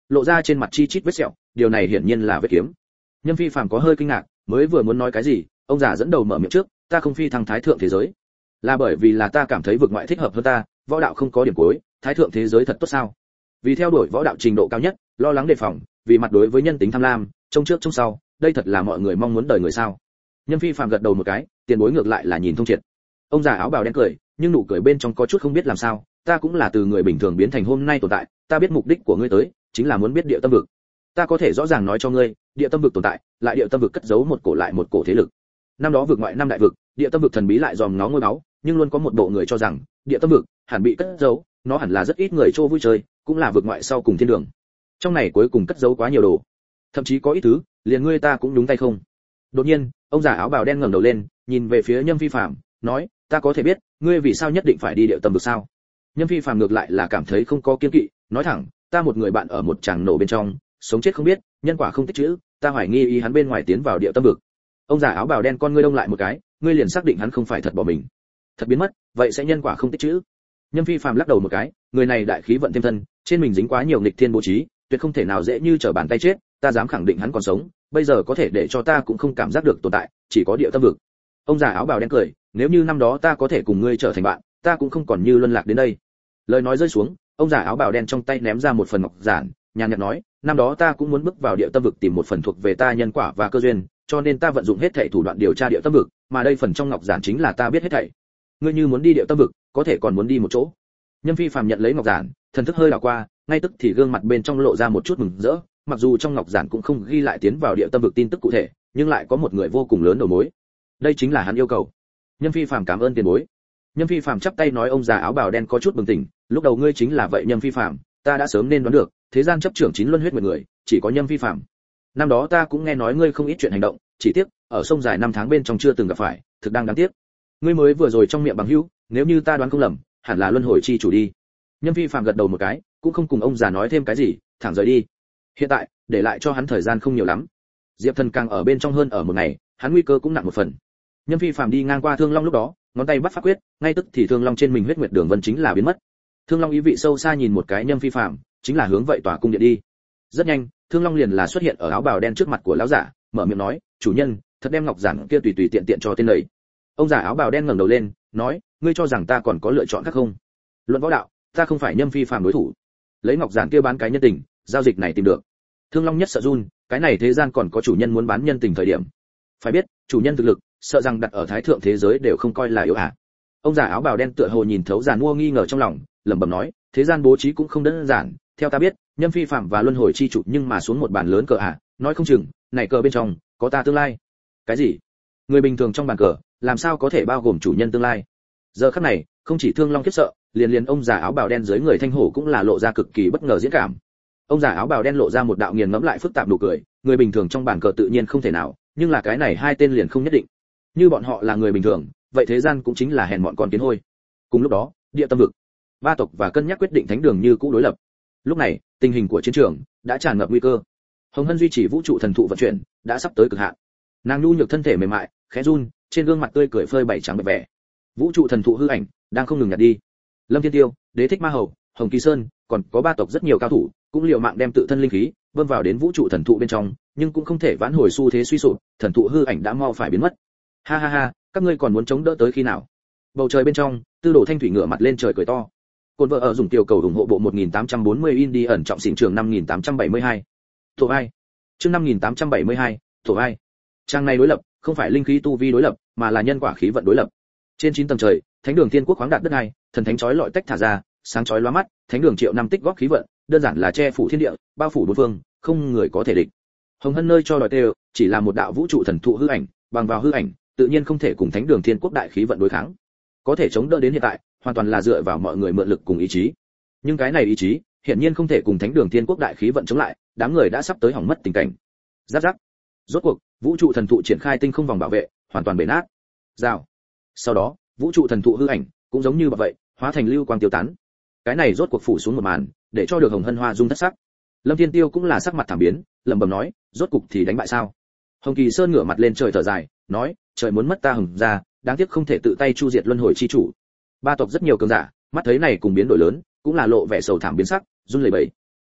lộ ra trên mặt chi chít vết sẹo, điều này hiển nhiên là vết kiếm. Nhâm Phi Phàm có hơi kinh ngạc, mới vừa muốn nói cái gì, ông già dẫn đầu mở miệng trước, ta không phi thăng thái thượng thế giới, là bởi vì là ta cảm thấy vực ngoại thích hợp hơn ta, võ đạo không có điểm cuối, thái thượng thế giới thật tốt sao? Vì theo đuổi võ đạo trình độ cao nhất, lo lắng đề phòng, vì mặt đối với nhân tính tham lam, trông trước trông sau, đây thật là mọi người mong muốn đời người sao? Nhâm Phi Phàm gật đầu một cái, tiền bối ngược lại là nhìn thông triệt. Ông già áo bào đen cười, nhưng nụ cười bên trong có chút không biết làm sao, ta cũng là từ người bình thường biến thành hôm nay tồn tại, ta biết mục đích của ngươi tới, chính là muốn biết địa tâm vực. Ta có thể rõ ràng nói cho ngươi, địa tâm vực tồn tại, lại địa tâm vực cất giấu một cổ lại một cổ thế lực. Năm đó vực ngoại năm đại vực, địa tâm vực thần bí lại dòm ngó ngôi báu, nhưng luôn có một bộ người cho rằng, địa tâm vực hẳn bị cất giấu, nó hẳn là rất ít người trô vui chơi, cũng là vực ngoại sau cùng thiên đường. Trong này cuối cùng cất giấu quá nhiều đồ, thậm chí có ít thứ, liền ngươi ta cũng đúng tay không. Đột nhiên, ông già áo bào đen ngẩng đầu lên, nhìn về phía Nhâm Phi Phàm, nói, ta có thể biết, ngươi vì sao nhất định phải đi địa tâm vực sao? Nhâm Phi Phàm ngược lại là cảm thấy không có kiêng kỵ, nói thẳng, ta một người bạn ở một tràng nổ bên trong, sống chết không biết, nhân quả không tích chữ, ta hoài nghi ý hắn bên ngoài tiến vào địa tâm vực. Ông già áo bào đen con ngươi đông lại một cái, ngươi liền xác định hắn không phải thật bỏ mình, thật biến mất, vậy sẽ nhân quả không tích chữ. Nhâm Phi Phàm lắc đầu một cái, người này đại khí vận thêm thân, trên mình dính quá nhiều nghịch thiên bố trí, tuyệt không thể nào dễ như trở bàn tay chết, ta dám khẳng định hắn còn sống, bây giờ có thể để cho ta cũng không cảm giác được tồn tại, chỉ có địa tâm vực. Ông già áo bào đen cười, nếu như năm đó ta có thể cùng ngươi trở thành bạn, ta cũng không còn như luân lạc đến đây. Lời nói rơi xuống, ông già áo bào đen trong tay ném ra một phần ngọc giản, nhàn nhạt nói, năm đó ta cũng muốn bước vào địa tâm vực tìm một phần thuộc về ta nhân quả và cơ duyên, cho nên ta vận dụng hết thảy thủ đoạn điều tra địa tâm vực, mà đây phần trong ngọc giản chính là ta biết hết thảy. Ngươi như muốn đi địa tâm vực, có thể còn muốn đi một chỗ. Nhâm Phi Phàm nhận lấy ngọc giản, thần thức hơi đảo qua, ngay tức thì gương mặt bên trong lộ ra một chút mừng rỡ, mặc dù trong ngọc giản cũng không ghi lại tiến vào địa tâm vực tin tức cụ thể, nhưng lại có một người vô cùng lớn đầu mối. Đây chính là hắn yêu cầu. Nhâm Phi Phàm cảm ơn tiền bối. Nhâm Phi Phàm chắp tay nói, ông già áo bào đen có chút bừng tỉnh, lúc đầu ngươi chính là vậy Nhâm Phi Phàm, ta đã sớm nên đoán được, thế gian chấp trưởng chín luân huyết nguyệt người, chỉ có Nhâm Phi Phàm. Năm đó ta cũng nghe nói ngươi không ít chuyện hành động, chỉ tiếc, ở sông dài năm tháng bên trong chưa từng gặp phải, thực đang đáng tiếc. Ngươi mới vừa rồi trong miệng bằng hữu, nếu như ta đoán không lầm, hẳn là luân hồi chi chủ đi. Nhâm Phi Phàm gật đầu một cái, cũng không cùng ông già nói thêm cái gì, thẳng rời đi. Hiện tại, để lại cho hắn thời gian không nhiều lắm. Diệp Thần càng ở bên trong hơn ở một ngày, hắn nguy cơ cũng nặng một phần. Nhâm Phi Phàm đi ngang qua Thương Long lúc đó, ngón tay bắt pháp quyết, ngay tức thì Thương Long trên mình huyết nguyệt đường vân chính là biến mất. Thương Long ý vị sâu xa nhìn một cái Nhâm Phi Phàm, chính là hướng vậy tòa cung điện đi. Rất nhanh, Thương Long liền là xuất hiện ở áo bào đen trước mặt của lão giả, mở miệng nói, chủ nhân, thật đem ngọc giản kia tùy tùy tiện tiện cho tên này. Ông già áo bào đen ngẩng đầu lên, nói, ngươi cho rằng ta còn có lựa chọn khác không? Luận võ đạo, ta không phải Nhâm Phi Phàm đối thủ. Lấy ngọc giản kia bán cái nhân tình, giao dịch này tìm được. Thương Long nhất sợ run, cái này thế gian còn có chủ nhân muốn bán nhân tình thời điểm. Phải biết, chủ nhân thực lực, sợ rằng đặt ở thái thượng thế giới đều không coi là yếu à. Ông già áo bào đen tựa hồ nhìn thấu giàn mua nghi ngờ trong lòng, lẩm bẩm nói, thế gian bố trí cũng không đơn giản, theo ta biết, Nhâm Phi Phạm và luân hồi chi chủ nhưng mà xuống một bàn lớn cờ à, nói không chừng, này cờ bên trong có ta tương lai. Cái gì? Người bình thường trong bàn cờ, làm sao có thể bao gồm chủ nhân tương lai? Giờ khắc này, không chỉ Thương Long khiếp sợ, liền ông già áo bào đen dưới người Thanh Hổ cũng là lộ ra cực kỳ bất ngờ diễn cảm. Ông già áo bào đen lộ ra một đạo nghiền ngẫm lại phức tạp nụ cười, người bình thường trong bàn cờ tự nhiên không thể nào, nhưng là cái này hai tên liền không nhất định. Như bọn họ là người bình thường, vậy thế gian cũng chính là hèn mọn con kiến hôi. Cùng lúc đó, địa tâm vực, ba tộc và cân nhắc quyết định thánh đường như cũ đối lập. Lúc này, tình hình của chiến trường đã tràn ngập nguy cơ. Hồng Hân duy trì vũ trụ thần thụ vận chuyển, đã sắp tới cực hạn. Nàng nhu nhược thân thể mềm mại, khẽ run, trên gương mặt tươi cười phơi bày trắng bệ vẻ. Vũ trụ thần thụ hư ảnh đang không ngừng nhạt đi. Lâm Thiên Tiêu, Đế Thích Ma Hầu, Hồng Kỳ Sơn, còn có ba tộc rất nhiều cao thủ, cũng liều mạng đem tự thân linh khí bơm vào đến vũ trụ thần thụ bên trong, nhưng cũng không thể vãn hồi xu thế suy sụp, thần thụ hư ảnh đã mau phải biến mất. Ha ha ha, các ngươi còn muốn chống đỡ tới khi nào? Bầu trời bên trong, Tư Đồ Thanh Thủy ngửa mặt lên trời cười to. Côn vợ ở dùng tiểu cầu ủng hộ bộ 1840 Indie ẩn trọng xỉn trường 5872. Tổ ai? Chương 5872, tổ ai? Trang này đối lập, không phải linh khí tu vi đối lập, mà là nhân quả khí vận đối lập. Trên 9 tầng trời, Thánh đường Tiên Quốc khoáng đạt đất này, thần thánh chói lọi tách thả ra, sáng chói lóa mắt, Thánh đường triệu năm tích góp khí vận, đơn giản là che phủ thiên địa, bao phủ bốn phương, không người có thể địch. Hồng Hân nơi cho đòi tê, chỉ là một đạo vũ trụ thần thụ hư ảnh, bằng vào hư ảnh, tự nhiên không thể cùng Thánh đường Thiên Quốc đại khí vận đối kháng. Có thể chống đỡ đến hiện tại, hoàn toàn là dựa vào mọi người mượn lực cùng ý chí. Nhưng cái này ý chí, hiển nhiên không thể cùng Thánh đường Thiên Quốc đại khí vận chống lại, đám người đã sắp tới hỏng mất tình cảnh. Giáp giáp. Rốt cuộc, vũ trụ thần thụ triển khai tinh không vòng bảo vệ, hoàn toàn bể nát. Rào. Sau đó, vũ trụ thần thụ hư ảnh cũng giống như vậy, hóa thành lưu quang tiêu tán. Cái này rốt cuộc phủ xuống một màn, để cho được Hồng Hân hoa dung thất sắc. Lâm Thiên Tiêu cũng là sắc mặt thảm biến, lẩm bẩm nói, rốt cục thì đánh bại sao? Hồng Kỳ Sơn ngửa mặt lên trời thở dài, nói, trời muốn mất ta Hồng gia, đáng tiếc không thể tự tay chu diệt luân hồi chi chủ. Ba tộc rất nhiều cường giả, mắt thấy này cùng biến đổi lớn, cũng là lộ vẻ sầu thảm biến sắc, run lẩy bẩy.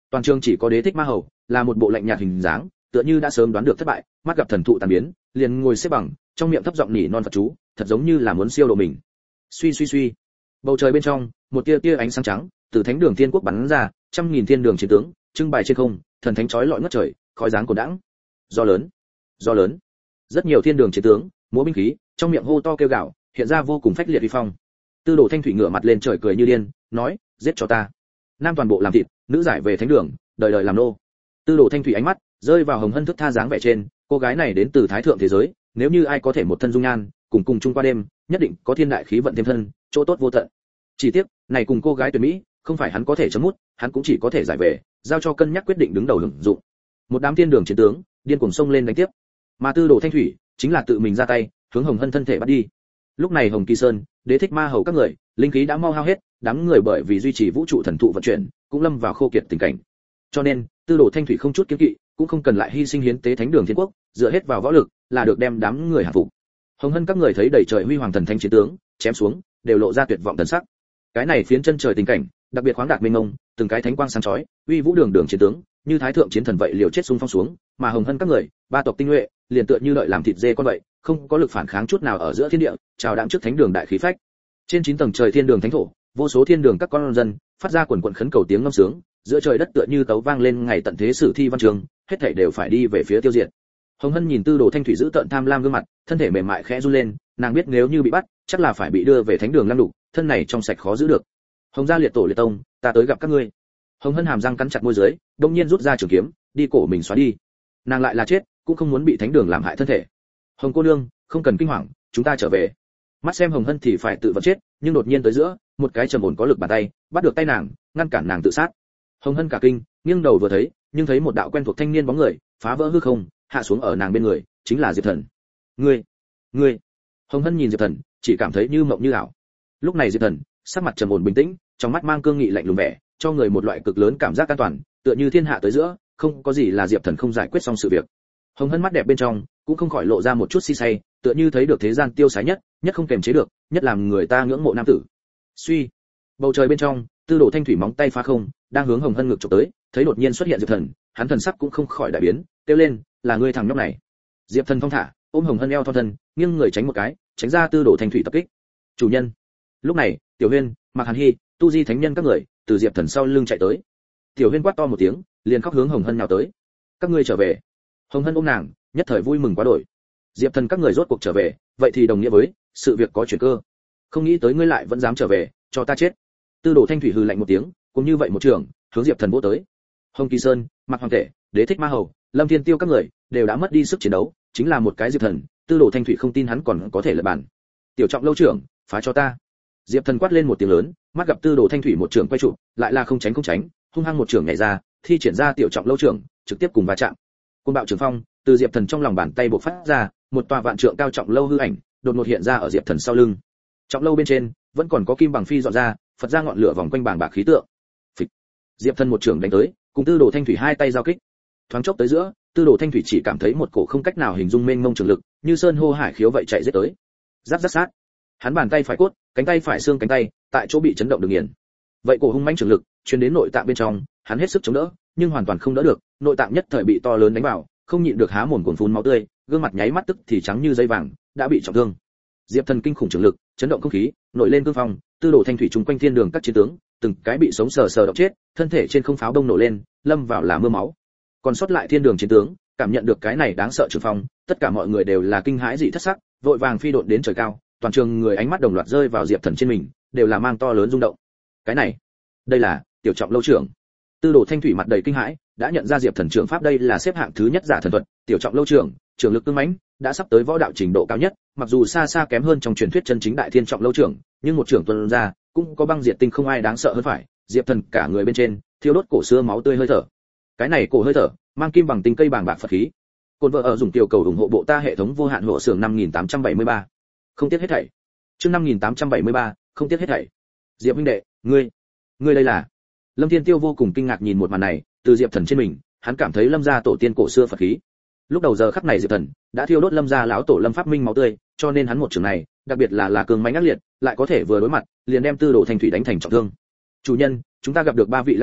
Toàn trường chỉ có Đế Thích Ma Hầu là một bộ lạnh nhạt hình dáng, tựa như đã sớm đoán được thất bại, mắt gặp thần thụ tàn biến, liền ngồi xếp bằng, trong miệng thấp giọng nỉ non Phật chú, thật giống như là muốn siêu độ mình. Suy suy suy, bầu trời bên trong, một tia tia ánh sáng trắng từ thánh đường thiên quốc bắn ra, trăm nghìn thiên đường chiến tướng trưng bày trên không, thần thánh chói lọi ngất trời, khói dáng cổ đãng. Do lớn, rất nhiều thiên đường chiến tướng múa binh khí, trong miệng hô to kêu gào, hiện ra vô cùng phách liệt uy phong. Tư Đồ Thanh Thủy ngửa mặt lên trời cười như điên, nói, giết cho ta. Nam toàn bộ làm thịt, nữ giải về thánh đường, đời đời làm nô. Tư Đồ Thanh Thủy ánh mắt rơi vào Hồng Hân thức tha dáng vẻ trên, cô gái này đến từ thái thượng thế giới, nếu như ai có thể một thân dung nhan, cùng chung qua đêm, nhất định có thiên đại khí vận thêm thân, chỗ tốt vô tận. Chỉ tiếc, này cùng cô gái tuyệt mỹ, không phải hắn có thể chấm mút, hắn cũng chỉ có thể giải về, giao cho cân nhắc quyết định đứng đầu hưởng dụng. Một đám thiên đường chiến tướng, điên cuồng xông lên đánh tiếp. Mà Tư Đồ Thanh Thủy chính là tự mình ra tay, hướng Hồng Hân thân thể bắt đi. Lúc này Hồng Kỳ Sơn, Đế Thích Ma Hầu các người, linh khí đã mau hao hết, đám người bởi vì duy trì vũ trụ thần thụ vận chuyển, cũng lâm vào khô kiệt tình cảnh. Cho nên, Tư Đồ Thanh Thủy không chút kiêng kỵ, cũng không cần lại hy sinh hiến tế thánh đường thiên quốc, dựa hết vào võ lực, là được đem đám người hạ phục. Hồng Hân các người thấy đầy trời huy hoàng thần thánh chiến tướng, chém xuống, đều lộ ra tuyệt vọng thần sắc. Cái này phiến chân trời tình cảnh, đặc biệt khoáng đạt mênh mông, từng cái thánh quang sáng chói, uy vũ đường đường chiến tướng, như thái thượng chiến thần vậy liều chết xung phong xuống, mà Hồng Hân các người, ba tộc tinh nhuệ, liền tựa như đợi làm thịt dê con vậy, không có lực phản kháng chút nào ở giữa thiên địa, chào đạm trước thánh đường đại khí phách. Trên 9 tầng trời thiên đường thánh thổ, vô số thiên đường các con dân phát ra quần quần khấn cầu tiếng ngâm sướng, giữa trời đất tựa như tấu vang lên ngày tận thế sử thi văn trường, hết thảy đều phải đi về phía tiêu diệt. Hồng Hân nhìn Tư Đồ Thanh Thủy giữ tợn tham lam gương mặt, thân thể mềm mại khẽ run lên, nàng biết nếu như bị bắt, chắc là phải bị đưa về thánh đường lăng đục, thân này trong sạch khó giữ được. Hồng gia liệt tổ liệt tông, ta tới gặp các ngươi. Hồng Hân hàm răng cắn chặt môi dưới, đột nhiên rút ra trường kiếm, đi cổ mình xóa đi. Nàng lại là chết, cũng không muốn bị thánh đường làm hại thân thể. Hồng cô nương, không cần kinh hoàng, chúng ta trở về. Mắt xem Hồng Hân thì phải tự vẫn chết, nhưng đột nhiên tới giữa, một cái trầm ổn có lực bàn tay bắt được tay nàng, ngăn cản nàng tự sát. Hồng Hân cả kinh, nghiêng đầu vừa thấy, nhưng thấy một đạo quen thuộc thanh niên bóng người phá vỡ hư không, hạ xuống ở nàng bên người, chính là Diệp Thần. Ngươi. Hồng Hân nhìn Diệp Thần, chỉ cảm thấy như mộng như ảo. Lúc này Diệp Thần, sắc mặt trầm ổn bình tĩnh, trong mắt mang cương nghị lạnh lùng vẻ, cho người một loại cực lớn cảm giác an toàn, tựa như thiên hạ tới giữa, không có gì là Diệp Thần không giải quyết xong sự việc. Hồng Hân mắt đẹp bên trong cũng không khỏi lộ ra một chút si say, tựa như thấy được thế gian tiêu sái nhất, nhất không kềm chế được, nhất làm người ta ngưỡng mộ nam tử. Suy, bầu trời bên trong, Tư Đồ Thanh Thủy móng tay phá không, đang hướng Hồng Hân ngực chụp tới, thấy đột nhiên xuất hiện Diệp Thần, hắn thần sắc cũng không khỏi đại biến, kêu lên, là ngươi thằng nhóc này. Diệp Thần phong thả, ôm Hồng Hân eo thon thân, nghiêng người tránh một cái, tránh ra Tư Đồ Thanh Thủy tập kích. Chủ nhân. Lúc này, Tiểu Huyên, Mạc Hàn Hi, Tu Di thánh nhân các người từ Diệp Thần sau lưng chạy tới. Tiểu Huyên quát to một tiếng, liền khóc hướng Hồng Hân nhào tới. Các ngươi trở về. Hồng Hân ôm nàng, nhất thời vui mừng quá đổi. Diệp Thần các người rốt cuộc trở về, vậy thì đồng nghĩa với sự việc có chuyển cơ. Không nghĩ tới ngươi lại vẫn dám trở về, cho ta chết. Tư Đồ Thanh Thủy hừ lạnh một tiếng, cũng như vậy một trường, hướng Diệp Thần vỗ tới. Hồng Kỳ Sơn, Mạc Hoàng Tể, Đế Thích Ma Hầu, Lâm Thiên Tiêu các người đều đã mất đi sức chiến đấu, chính là một cái Diệp Thần, Tư Đồ Thanh Thủy không tin hắn còn có thể lật bàn. Tiểu Trọng lâu trưởng, phá cho ta. Diệp Thần quát lên một tiếng lớn, mắt gặp Tư Đồ Thanh Thủy một trường quay trụ, lại là không tránh, hung hăng một trường nhảy ra, thi triển ra Tiểu Trọng lâu trưởng, trực tiếp cùng va chạm. Côn bạo trường phong, từ Diệp Thần trong lòng bàn tay bộc phát ra, một tòa vạn trượng cao trọng lâu hư ảnh, đột ngột hiện ra ở Diệp Thần sau lưng. Trọng lâu bên trên, vẫn còn có kim bằng phi dọn ra, phật ra ngọn lửa vòng quanh bảng bạc khí tượng. Phịch. Diệp Thần một trường đánh tới, cùng Tư Đồ Thanh Thủy hai tay giao kích. Thoáng chốc tới giữa, Tư Đồ Thanh Thủy chỉ cảm thấy một cổ không cách nào hình dung mênh mông trường lực, như sơn hô hải khiếu vậy chạy giết tới. Giáp giáp sát. Hắn bàn tay phải cốt, cánh tay phải xương cánh tay, tại chỗ bị chấn động được nghiền. Vậy cổ hung mãnh trường lực truyền đến nội tạng bên trong, hắn hết sức chống đỡ, nhưng hoàn toàn không đỡ được, nội tạng nhất thời bị to lớn đánh vào, không nhịn được há mồm cuồn phun máu tươi, gương mặt nháy mắt tức thì trắng như giấy vàng, đã bị trọng thương. Diệp Thần kinh khủng trường lực, chấn động không khí, nổi lên cương phong, Tư Đồ Thanh Thủy trùng quanh thiên đường các chiến tướng, từng cái bị sống sờ sờ động chết, thân thể trên không pháo đông nổ lên, lâm vào là mưa máu. Còn sót lại thiên đường chiến tướng, cảm nhận được cái này đáng sợ trường phong, tất cả mọi người đều là kinh hãi dị thất sắc, vội vàng phi độn đến trời cao, toàn trường người ánh mắt đồng loạt rơi vào Diệp Thần trên mình, đều là mang to lớn rung động. Cái này, đây là Tiểu Trọng lâu trưởng. Tư Đồ Thanh Thủy mặt đầy kinh hãi, đã nhận ra Diệp Thần trưởng pháp đây là xếp hạng thứ nhất giả thần thuật, Tiểu Trọng lâu trưởng, trưởng lực cương mãnh, đã sắp tới võ đạo trình độ cao nhất, mặc dù xa xa kém hơn trong truyền thuyết chân chính đại thiên trọng lâu trưởng, nhưng một trưởng tuân ra, cũng có băng diệt tinh không ai đáng sợ hơn phải. Diệp Thần cả người bên trên, thiêu đốt cổ xưa máu tươi hơi thở. Cái này cổ hơi thở, mang kim bằng tinh cây bàng bạc Phật khí. Côn vợ ở dùng tiểu cầu ủng hộ bộ ta hệ thống vô hạn hộ xưởng 5873. Không tiếc hết thảy. Chương 5873, không tiếc hết thảy. Diệp huynh đệ, ngươi đây là? Lâm Thiên Tiêu vô cùng kinh ngạc nhìn một màn này, từ Diệp Thần trên mình, hắn cảm thấy Lâm gia tổ tiên cổ xưa Phật khí. Lúc đầu giờ khắc này Diệp Thần đã thiêu đốt Lâm gia lão tổ Lâm Pháp Minh máu tươi, cho nên hắn một trường này, đặc biệt là cường mãnh ác liệt, lại có thể vừa đối mặt, liền đem Tư Đồ Thanh Thủy đánh thành trọng thương. Chủ nhân, chúng ta gặp được ba vị lão tổ,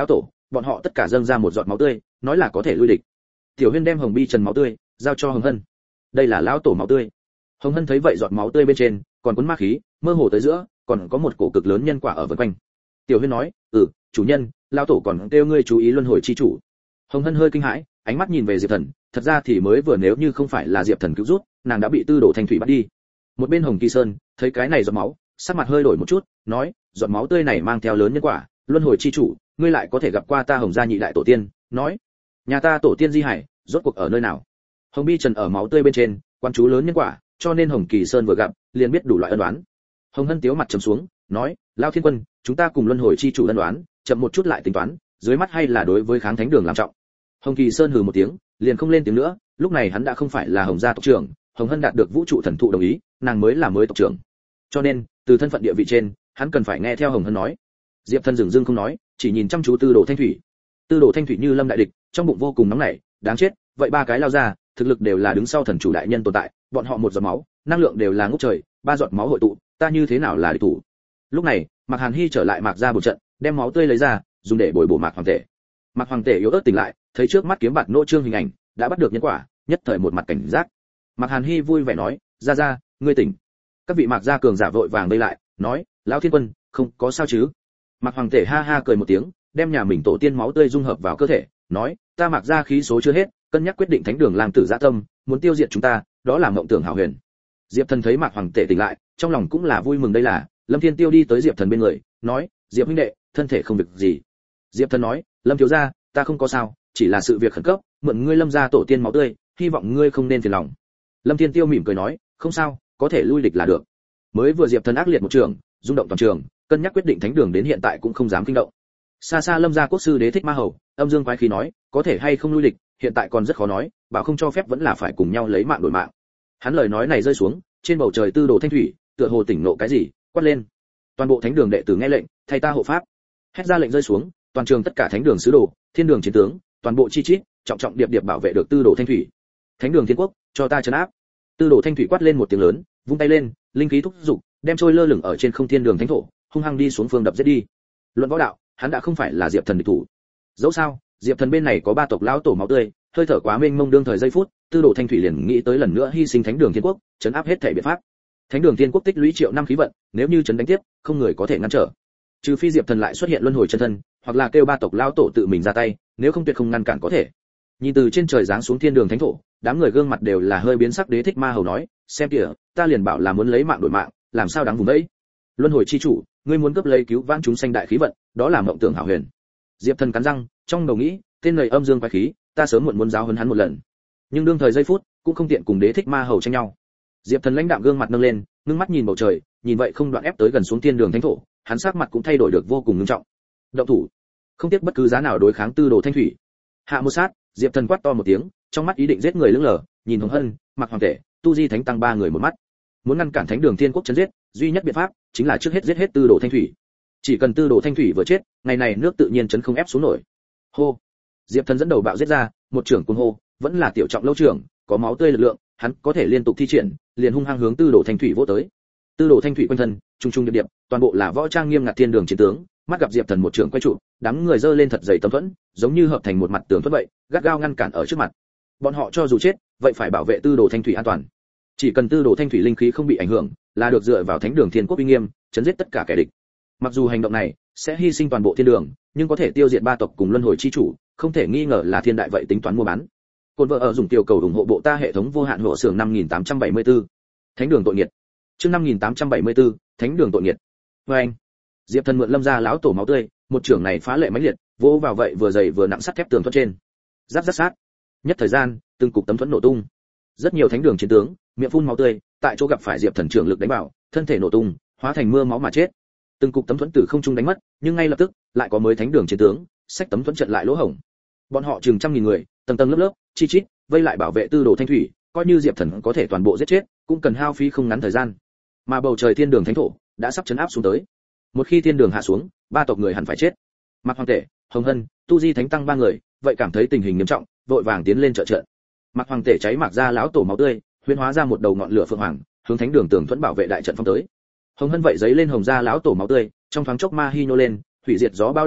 bọn họ tất cả dâng ra một giọt máu tươi, nói là có thể lui địch. Tiểu Huyên đem Hồng Bi Trần máu tươi giao cho Hồng Hân. Đây là lão tổ máu tươi. Hồng Hân thấy vậy giọt máu tươi bên trên còn cuốn ma khí, mơ hồ tới giữa, còn có một cổ cực lớn nhân quả ở vần quanh. Tiểu Huyên nói, chủ nhân, lão tổ còn kêu ngươi chú ý luân hồi chi chủ." Hồng Hân hơi kinh hãi, ánh mắt nhìn về Diệp Thần, thật ra thì mới vừa nếu như không phải là Diệp Thần cứu rút, nàng đã bị Tư Đồ Thanh Thủy bắt đi. Một bên Hồng Kỳ Sơn thấy cái này giọt máu, sắc mặt hơi đổi một chút, nói, giọt máu tươi này mang theo lớn nhân quả, luân hồi chi chủ, ngươi lại có thể gặp qua ta Hồng gia nhị đại tổ tiên, nói, nhà ta tổ tiên di hải, rốt cuộc ở nơi nào? Hồng Bi Trần ở máu tươi bên trên, quan chú lớn nhân quả, cho nên Hồng Kỳ Sơn vừa gặp, liền biết đủ loại ân đoán. Hồng Hân tiếu mặt trầm xuống, nói, Lão Thiên Quân, chúng ta cùng luân hồi chi chủ ân đoán, chậm một chút lại tính toán, dưới mắt hay là đối với kháng thánh đường làm trọng. Hồng Kỳ Sơn hừ một tiếng, liền không lên tiếng nữa, lúc này hắn đã không phải là Hồng gia tộc trưởng, Hồng Hân đạt được vũ trụ thần thụ đồng ý, nàng mới là mới tộc trưởng. Cho nên, từ thân phận địa vị trên, hắn cần phải nghe theo Hồng Hân nói. Diệp Thần dừng dưng không nói, chỉ nhìn chăm chú Tư Đồ Thanh Thủy. Tư Đồ Thanh Thủy như lâm đại địch, trong bụng vô cùng nóng nảy, đáng chết, vậy ba cái lao ra, thực lực đều là đứng sau thần chủ đại nhân tồn tại, bọn họ một giọt máu, năng lượng đều là ngút trời, ba giọt máu hội tụ, ta như thế nào là địch thủ? Lúc này, Mạc Hàn Hy trở lại Mạc gia bổ trận, đem máu tươi lấy ra, dùng để bồi bổ Mạc Hoàng Tể. Mạc Hoàng Tể yếu ớt tỉnh lại, thấy trước mắt kiếm bạt nô trương hình ảnh, đã bắt được nhân quả, nhất thời một mặt cảnh giác. Mạc Hàn Hy vui vẻ nói, ra, ngươi tỉnh. Các vị Mạc gia cường giả vội vàng vây lại, nói, Lão Thiên Quân, không có sao chứ? Mạc Hoàng Tể ha ha cười một tiếng, đem nhà mình tổ tiên máu tươi dung hợp vào cơ thể, nói, ta Mạc gia khí số chưa hết, cân nhắc quyết định thánh đường lang tử dạ tâm, muốn tiêu diệt chúng ta, đó là mộng tưởng hảo huyền. Diệp Thần thấy Mạc Hoàng Tể tỉnh lại, trong lòng cũng là vui mừng. Đây là Lâm Thiên Tiêu đi tới Diệp Thần bên người, nói, Diệp huynh đệ, thân thể không việc gì. Diệp Thần nói, Lâm thiếu gia, ta không có sao, chỉ là sự việc khẩn cấp, mượn ngươi Lâm gia tổ tiên máu tươi, hy vọng ngươi không nên phiền lòng. Lâm Thiên Tiêu mỉm cười nói, không sao, có thể lui địch là được. Mới vừa Diệp Thần ác liệt một trường, rung động toàn trường, cân nhắc quyết định thánh đường đến hiện tại cũng không dám kinh động. Xa xa Lâm gia quốc sư Đế Thích Ma Hầu, âm dương quái khí nói, có thể hay không lui địch, hiện tại còn rất khó nói, bảo không cho phép vẫn là phải cùng nhau lấy mạng đổi mạng. Hắn lời nói này rơi xuống, trên bầu trời Tư Đồ Thanh Thủy, tựa hồ tỉnh nộ cái gì, quát lên. Toàn bộ thánh đường đệ tử nghe lệnh, thay ta hộ pháp. Hét ra lệnh rơi xuống, toàn trường tất cả thánh đường sứ đồ, thiên đường chiến tướng, toàn bộ chi chít, trọng trọng điệp điệp bảo vệ được Tư Đồ Thanh Thủy. Thánh đường thiên quốc, cho ta trấn áp. Tư Đồ Thanh Thủy quát lên một tiếng lớn, vung tay lên, linh khí thúc dục, đem trôi lơ lửng ở trên không thiên đường thánh thổ, hung hăng đi xuống phương đập giết đi. Luận võ đạo, hắn đã không phải là Diệp Thần địch thủ. Dẫu sao, Diệp Thần bên này có ba tộc lão tổ máu tươi, hơi thở quá mênh mông đương thời giây phút, Tư Đồ Thanh Thủy liền nghĩ tới lần nữa hy sinh thánh đường thiên quốc, trấn áp hết thảy biện pháp. Thánh đường thiên quốc tích lũy triệu năm khí vận, nếu như trấn đánh tiếp, không người có thể ngăn trở. Trừ phi Diệp Thần lại xuất hiện luân hồi chân thân, hoặc là kêu ba tộc lão tổ tự mình ra tay, nếu không tuyệt không ngăn cản có thể. Nhìn từ trên trời giáng xuống thiên đường thánh thổ, đám người gương mặt đều là hơi biến sắc. Đế Thích Ma Hầu nói, xem kìa, ta liền bảo là muốn lấy mạng đổi mạng, làm sao đáng vùng đấy. Luân hồi chi chủ, ngươi muốn cướp lấy cứu vãn chúng sanh đại khí vận, đó là mộng tưởng hảo huyền. Diệp Thần cắn răng, trong đầu nghĩ, tên này âm dương quái khí, ta sớm muộn muốn giáo huấn hắn một lần. Nhưng đương thời giây phút, cũng không tiện cùng Đế Thích Ma Hầu tranh nhau. Diệp Thần lãnh đạm gương mặt nâng lên, ngưng mắt nhìn bầu trời, nhìn vậy không đoạn ép tới gần xuống thiên đường thánh thổ, hắn sắc mặt cũng thay đổi được vô cùng nghiêm trọng. Động thủ, không tiếc bất cứ giá nào đối kháng Tư Đồ Thanh Thủy. Hạ một sát, Diệp Thần quát to một tiếng, trong mắt ý định giết người lững lờ, nhìn Hồng Hân, Mạc Hoàng Tể, Tu Di Thánh Tăng ba người một mắt. Muốn ngăn cản thánh đường thiên quốc chấn giết, duy nhất biện pháp chính là trước hết giết hết Tư Đồ Thanh Thủy. Chỉ cần Tư Đồ Thanh Thủy vừa chết, ngày này nước tự nhiên chấn không ép xuống nổi. Hô. Diệp Thần dẫn đầu bạo giết ra, một trưởng cuồng hô, vẫn là tiểu trọng lâu trưởng, có máu tươi lực lượng, hắn có thể liên tục thi triển, liền hung hăng hướng Tư Đồ Thanh Thủy vỗ tới. Tư Đồ Thanh Thủy quanh thân, trung trung điệp điệp, toàn bộ là võ trang nghiêm ngặt thiên đường chiến tướng, mắt gặp Diệp Thần một trưởng quay trụ, đám người giơ lên thật dày tấm thuẫn, giống như hợp thành một mặt tường thuẫn vậy, gắt gao ngăn cản ở trước mặt. Bọn họ cho dù chết, vậy phải bảo vệ Tư Đồ Thanh Thủy an toàn. Chỉ cần Tư Đồ Thanh Thủy linh khí không bị ảnh hưởng, là được dựa vào thánh đường thiên quốc uy nghiêm, chấn giết tất cả kẻ địch. Mặc dù hành động này sẽ hy sinh toàn bộ thiên đường, nhưng có thể tiêu diệt ba tộc cùng luân hồi chi chủ, không thể nghi ngờ là thiên đại vậy tính toán mua bán. Côn vợ ở dùng tiểu cầu ủng hộ bộ ta hệ thống vô hạn hộ xưởng 5874. Thánh đường tội nghiệt. Chương 5874, Thánh đường tội nghiệt. Và anh, Diệp Thần mượn Lâm gia lão tổ máu tươi, một trưởng này phá lệ mãnh liệt, vỗ vào vậy vừa dày vừa nặng sắt thép tường thuẫn trên. Rát rát sát. Nhất thời gian, từng cục tấm thuẫn nổ tung. Rất nhiều thánh đường chiến tướng, miệng phun máu tươi, tại chỗ gặp phải Diệp Thần trưởng lực đánh vào, thân thể nổ tung, hóa thành mưa máu mà chết. Từng cục tấm thuẫn từ không trung đánh mất, nhưng ngay lập tức, lại có mới thánh đường chiến tướng, xách tấm thuẫn trận lại lỗ hổng. Bọn họ chừng trăm nghìn người, tầng tầng lớp lớp, chi chít, vây lại bảo vệ Tư Đồ Thanh Thủy, coi như Diệp Thần có thể toàn bộ giết chết, cũng cần hao phí không ngắn thời gian. Mà bầu trời thiên đường thánh thổ đã sắp chấn áp xuống tới. Một khi thiên đường hạ xuống, ba tộc người hẳn phải chết. Mạc Hoàng Tể, Hồng Hân, Tu Di Thánh Tăng ba người, vậy cảm thấy tình hình nghiêm trọng, vội vàng tiến lên trợ trận. Mạc Hoàng Tể cháy Mạc gia lão tổ máu tươi, huyễn hóa ra một đầu ngọn lửa phượng hoàng, hướng thánh đường tường thuẫn bảo vệ đại trận phong tới. Hồng Hân vậy giấy lên Hồng gia lão tổ máu tươi, trong thoáng chốc ma hi nhô lên, hủy diệt gió bão đại tác,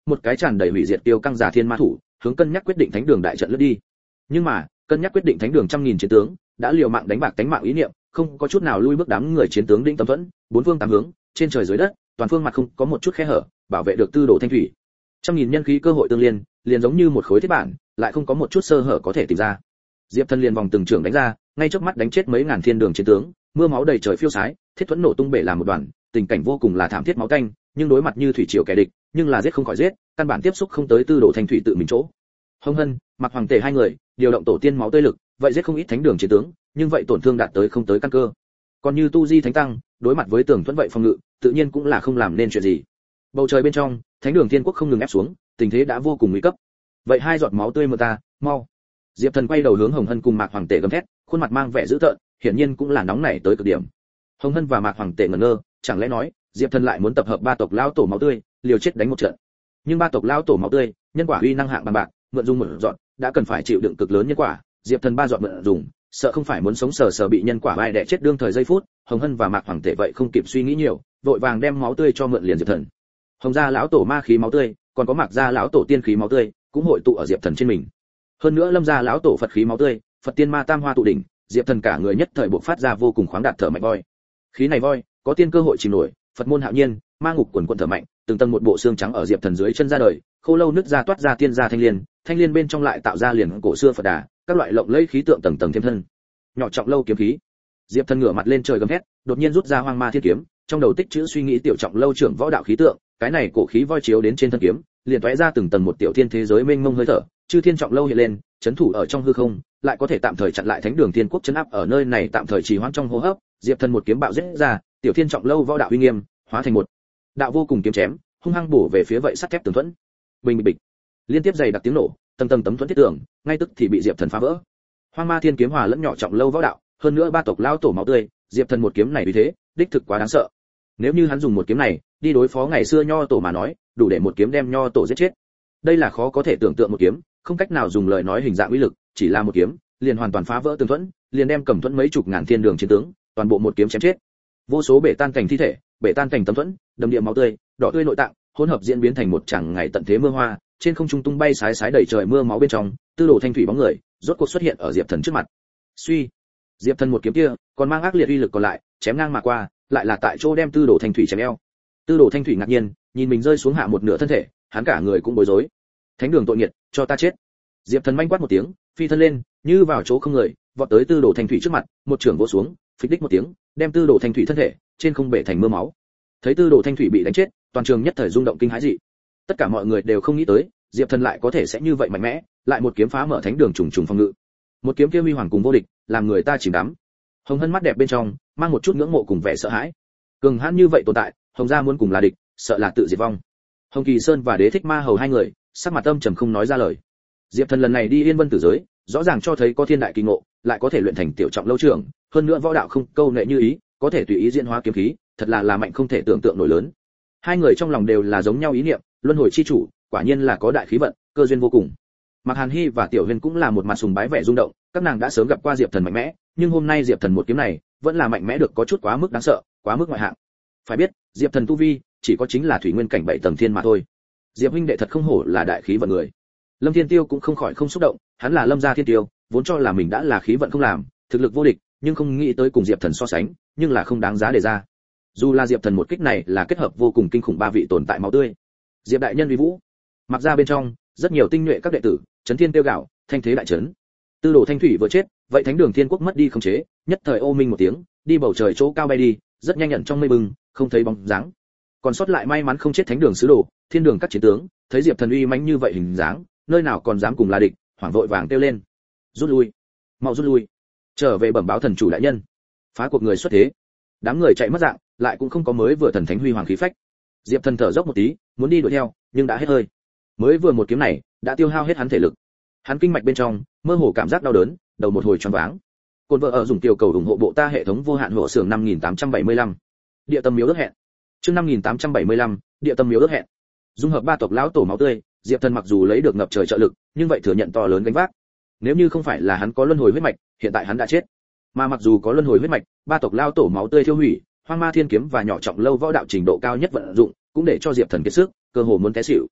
một cái tràn đầy hủy diệt tiêu căng giả thiên ma thủ, hướng cân nhắc quyết định thánh đường đại trận lướt đi. Nhưng mà, cân nhắc quyết định thánh đường trăm nghìn chiến tướng, đã liều mạng đánh bạc tánh mạng ý niệm, không có chút nào lui bước đám người chiến tướng Đinh Tâm Thuẫn, bốn phương tám hướng, trên trời dưới đất, toàn phương mặt không có một chút khe hở, bảo vệ được tư đồ thanh thủy. Trăm nghìn nhân khí cơ hội tương liên, liền giống như một khối thiết bản, lại không có một chút sơ hở có thể tìm ra. Diệp Thần liền vòng từng trưởng đánh ra, ngay chớp mắt đánh chết mấy ngàn thiên đường chiến tướng, mưa máu đầy trời phiêu sái, thiết thuẫn nổ tung bể làm một đoàn, tình cảnh vô cùng là thảm thiết máu tanh, nhưng đối mặt như thủy triều kẻ địch, nhưng là giết không khỏi giết, căn bản tiếp xúc không tới tư đồ thanh thủy tự mình chỗ. Hồng Hân, Mạc Hoàng Tể hai người, điều động tổ tiên máu tươi lực, vậy giết không ít thánh đường chiến tướng, nhưng vậy tổn thương đạt tới không tới căn cơ. Còn như tu di thánh tăng, đối mặt với tường thuẫn vậy phòng ngự, tự nhiên cũng là không làm nên chuyện gì. Bầu trời bên trong, thánh đường thiên quốc không ngừng ép xuống, tình thế đã vô cùng nguy cấp. Vậy hai giọt máu tươi mưa ta, mau. Diệp Thần quay đầu hướng Hồng Hân cùng Mạc Hoàng Tể gầm thét, khuôn mặt mang vẻ dữ tợn, hiển nhiên cũng là nóng nảy tới cực điểm. Hồng Hân và Mạc Hoàng Tể ngẩn ngơ, chẳng lẽ nói, Diệp Thần lại muốn tập hợp ba tộc lão tổ máu tươi, liều chết đánh một trận. Nhưng ba tộc lão tổ máu tươi, nhân quả uy năng hạng bằng bạc, mượn dùng một dọn, đã cần phải chịu đựng cực lớn nhân quả, Diệp Thần ba dọn mượn dùng, sợ không phải muốn sống sờ sờ bị nhân quả vai đè chết đương thời giây phút. Hồng Hân và Mạc Hoàng Tể vậy không kịp suy nghĩ nhiều, vội vàng đem máu tươi cho mượn liền Diệp Thần. Hồng gia lão tổ ma khí máu tươi, còn có Mạc gia lão tổ tiên khí máu tươi, cũng hội tụ ở Diệp Thần trên mình. Hơn nữa Lâm gia lão tổ Phật khí máu tươi, Phật tiên ma tam hoa tụ đỉnh, Diệp Thần cả người nhất thời bộc phát ra vô cùng khoáng đạt thở mạnh voi. Khí này voi, có tiên cơ hội chìm nổi, Phật môn hạo nhiên, ma ngục quần quần thở mạnh, từng tầng một bộ xương trắng ở Diệp Thần dưới chân ra đời, khô lâu nứt ra toát ra tiên gia thanh liên bên trong lại tạo ra liền cổ xưa Phật đà, các loại lộng lẫy khí tượng tầng tầng thêm thân. Nhỏ trọng lâu kiếm khí. Diệp Thần ngửa mặt lên trời gầm hét, đột nhiên rút ra Hoang Ma Thiên kiếm, trong đầu tích trữ suy nghĩ tiểu trọng lâu trưởng võ đạo khí tượng, cái này cổ khí voi chiếu đến trên thân kiếm, liền tóe ra từng tầng một tiểu thiên thế giới mênh mông hơi thở, chư thiên trọng lâu hiện lên, chấn thủ ở trong hư không, lại có thể tạm thời chặn lại thánh đường thiên quốc chấn áp ở nơi này tạm thời trì hoãn trong hô hấp. Diệp Thần một kiếm bạo giết ra, tiểu thiên trọng lâu võ đạo uy nghiêm, hóa thành một đạo vô cùng kiếm chém, hung hăng bổ về phía vậy sắt thép tường thuẫn. Bình bịch, liên tiếp dày đặc tiếng nổ, tầng tầng tấm thuẫn thiết tường, ngay tức thì bị Diệp Thần phá vỡ. Hoang Ma Thiên kiếm hòa lẫn nhỏ trọng lâu võ đạo, hơn nữa ba tộc lao tổ máu tươi, Diệp Thần một kiếm này uy thế, đích thực quá đáng sợ. Nếu như hắn dùng một kiếm này đi đối phó ngày xưa nho tổ mà nói, đủ để một kiếm đem nho tổ giết chết. Đây là khó có thể tưởng tượng một kiếm, không cách nào dùng lời nói hình dạng uy lực, chỉ là một kiếm, liền hoàn toàn phá vỡ tường thuẫn, liền đem cầm thuẫn mấy chục ngàn thiên đường chiến tướng, toàn bộ một kiếm chém chết. Vô số bể tan cảnh thi thể, bể tan cảnh tấm thuẫn, đầm địa máu tươi, đỏ tươi nội tạng, hỗn hợp diễn biến thành một chẳng ngày tận thế mưa hoa, trên không trung tung bay sái sái đầy trời mưa máu bên trong, tư đồ thanh thủy bóng người, rốt cuộc xuất hiện ở Diệp Thần trước mặt. Suy, Diệp Thần một kiếm kia, còn mang ác liệt uy lực còn lại, chém ngang mà qua, lại là tại chỗ đem tư đồ thanh thủy chém eo. Tư đồ thanh thủy ngạc nhiên, nhìn mình rơi xuống hạ một nửa thân thể, hắn cả người cũng bối rối. Thánh đường tội nghiệt, cho ta chết. Diệp Thần manh quát một tiếng, phi thân lên, như vào chỗ không người, vọt tới tư đồ thanh thủy trước mặt, một chưởng vỗ xuống, phịch đích một tiếng, đem tư đồ thanh thủy thân thể trên không bể thành mưa máu. Thấy tư đồ thanh thủy bị đánh chết, toàn trường nhất thời rung động kinh hãi dị. Tất cả mọi người đều không nghĩ tới, Diệp Thần lại có thể sẽ như vậy mạnh mẽ, lại một kiếm phá mở thánh đường trùng trùng phòng ngự. Một kiếm kia huy hoàng cùng vô địch, làm người ta chìm đắm. Hồng Hân mắt đẹp bên trong mang một chút ngưỡng mộ cùng vẻ sợ hãi. Cường hãn như vậy tồn tại, Hồng gia muốn cùng là địch, sợ là tự diệt vong. Hồng Kỳ Sơn và Đế Thích Ma Hầu hai người, sắc mặt âm trầm không nói ra lời. Diệp Thần lần này đi Yên Vân Tử giới, rõ ràng cho thấy có thiên đại kỳ ngộ, lại có thể luyện thành tiểu trọng lâu trưởng, hơn nữa võ đạo không câu nệ như ý, có thể tùy ý diễn hóa kiếm khí, thật là mạnh không thể tưởng tượng nổi lớn. Hai người trong lòng đều là giống nhau ý niệm, luân hồi chi chủ, quả nhiên là có đại khí vận, cơ duyên vô cùng. Mạc Hàn Hi và Tiểu Huyền cũng là một mặt sùng bái vẻ rung động, các nàng đã sớm gặp qua Diệp Thần mạnh mẽ, nhưng hôm nay Diệp Thần một kiếm này, vẫn là mạnh mẽ được có chút quá mức đáng sợ, quá mức ngoại hạng. Phải biết, Diệp Thần tu vi, chỉ có chính là thủy nguyên cảnh 7 tầng thiên mà thôi. Diệp huynh đệ thật không hổ là đại khí vận người. Lâm Thiên Tiêu cũng không khỏi không xúc động, hắn là Lâm gia Thiên Tiêu, vốn cho là mình đã là khí vận không làm, thực lực vô địch, nhưng không nghĩ tới cùng Diệp Thần so sánh, nhưng là không đáng giá để ra. Dù là Diệp Thần một kích này là kết hợp vô cùng kinh khủng ba vị tồn tại máu tươi. Diệp đại nhân uy vũ. Mặc ra bên trong, rất nhiều tinh nhuệ các đệ tử, chấn thiên tiêu gạo, thanh thế đại chấn. Tư đồ thanh thủy vừa chết, vậy thánh đường thiên quốc mất đi khống chế, nhất thời ô minh một tiếng, đi bầu trời chỗ cao bay đi, rất nhanh nhận trong mây bừng, không thấy bóng dáng. Còn sót lại may mắn không chết thánh đường sứ đồ, thiên đường các chiến tướng, thấy Diệp Thần uy mãnh như vậy hình dáng, nơi nào còn dám cùng là địch, hoảng vội vàng kêu lên, rút lui, mau rút lui, trở về bẩm báo thần chủ đại nhân. Phá cuộc người xuất thế. Đám người chạy mất dạng, lại cũng không có mới vừa thần thánh huy hoàng khí phách. Diệp Thần thở dốc một tí, muốn đi đuổi theo, nhưng đã hết hơi. Mới vừa một kiếm này, đã tiêu hao hết hắn thể lực. Hắn kinh mạch bên trong, mơ hồ cảm giác đau đớn, đầu một hồi choáng váng. Côn vợ ở dùng tiểu cầu ủng hộ bộ ta hệ thống vô hạn hộ xưởng 5875. Địa tâm miếu ước hẹn. Chương 5875, địa tâm miếu ước hẹn. Dung hợp ba tộc lão tổ máu tươi, Diệp Thần mặc dù lấy được ngập trời trợ lực, nhưng vậy thừa nhận to lớn gánh vác. Nếu như không phải là hắn có luân hồi huyết mạch, hiện tại hắn đã chết. Mà mặc dù có luân hồi huyết mạch, ba tộc lão tổ máu tươi thiêu hủy, Hoang Ma Thiên kiếm và nhỏ trọng lâu võ đạo trình độ cao nhất vận dụng, cũng để cho Diệp Thần kiệt sức, cơ hồ muốn té xỉu.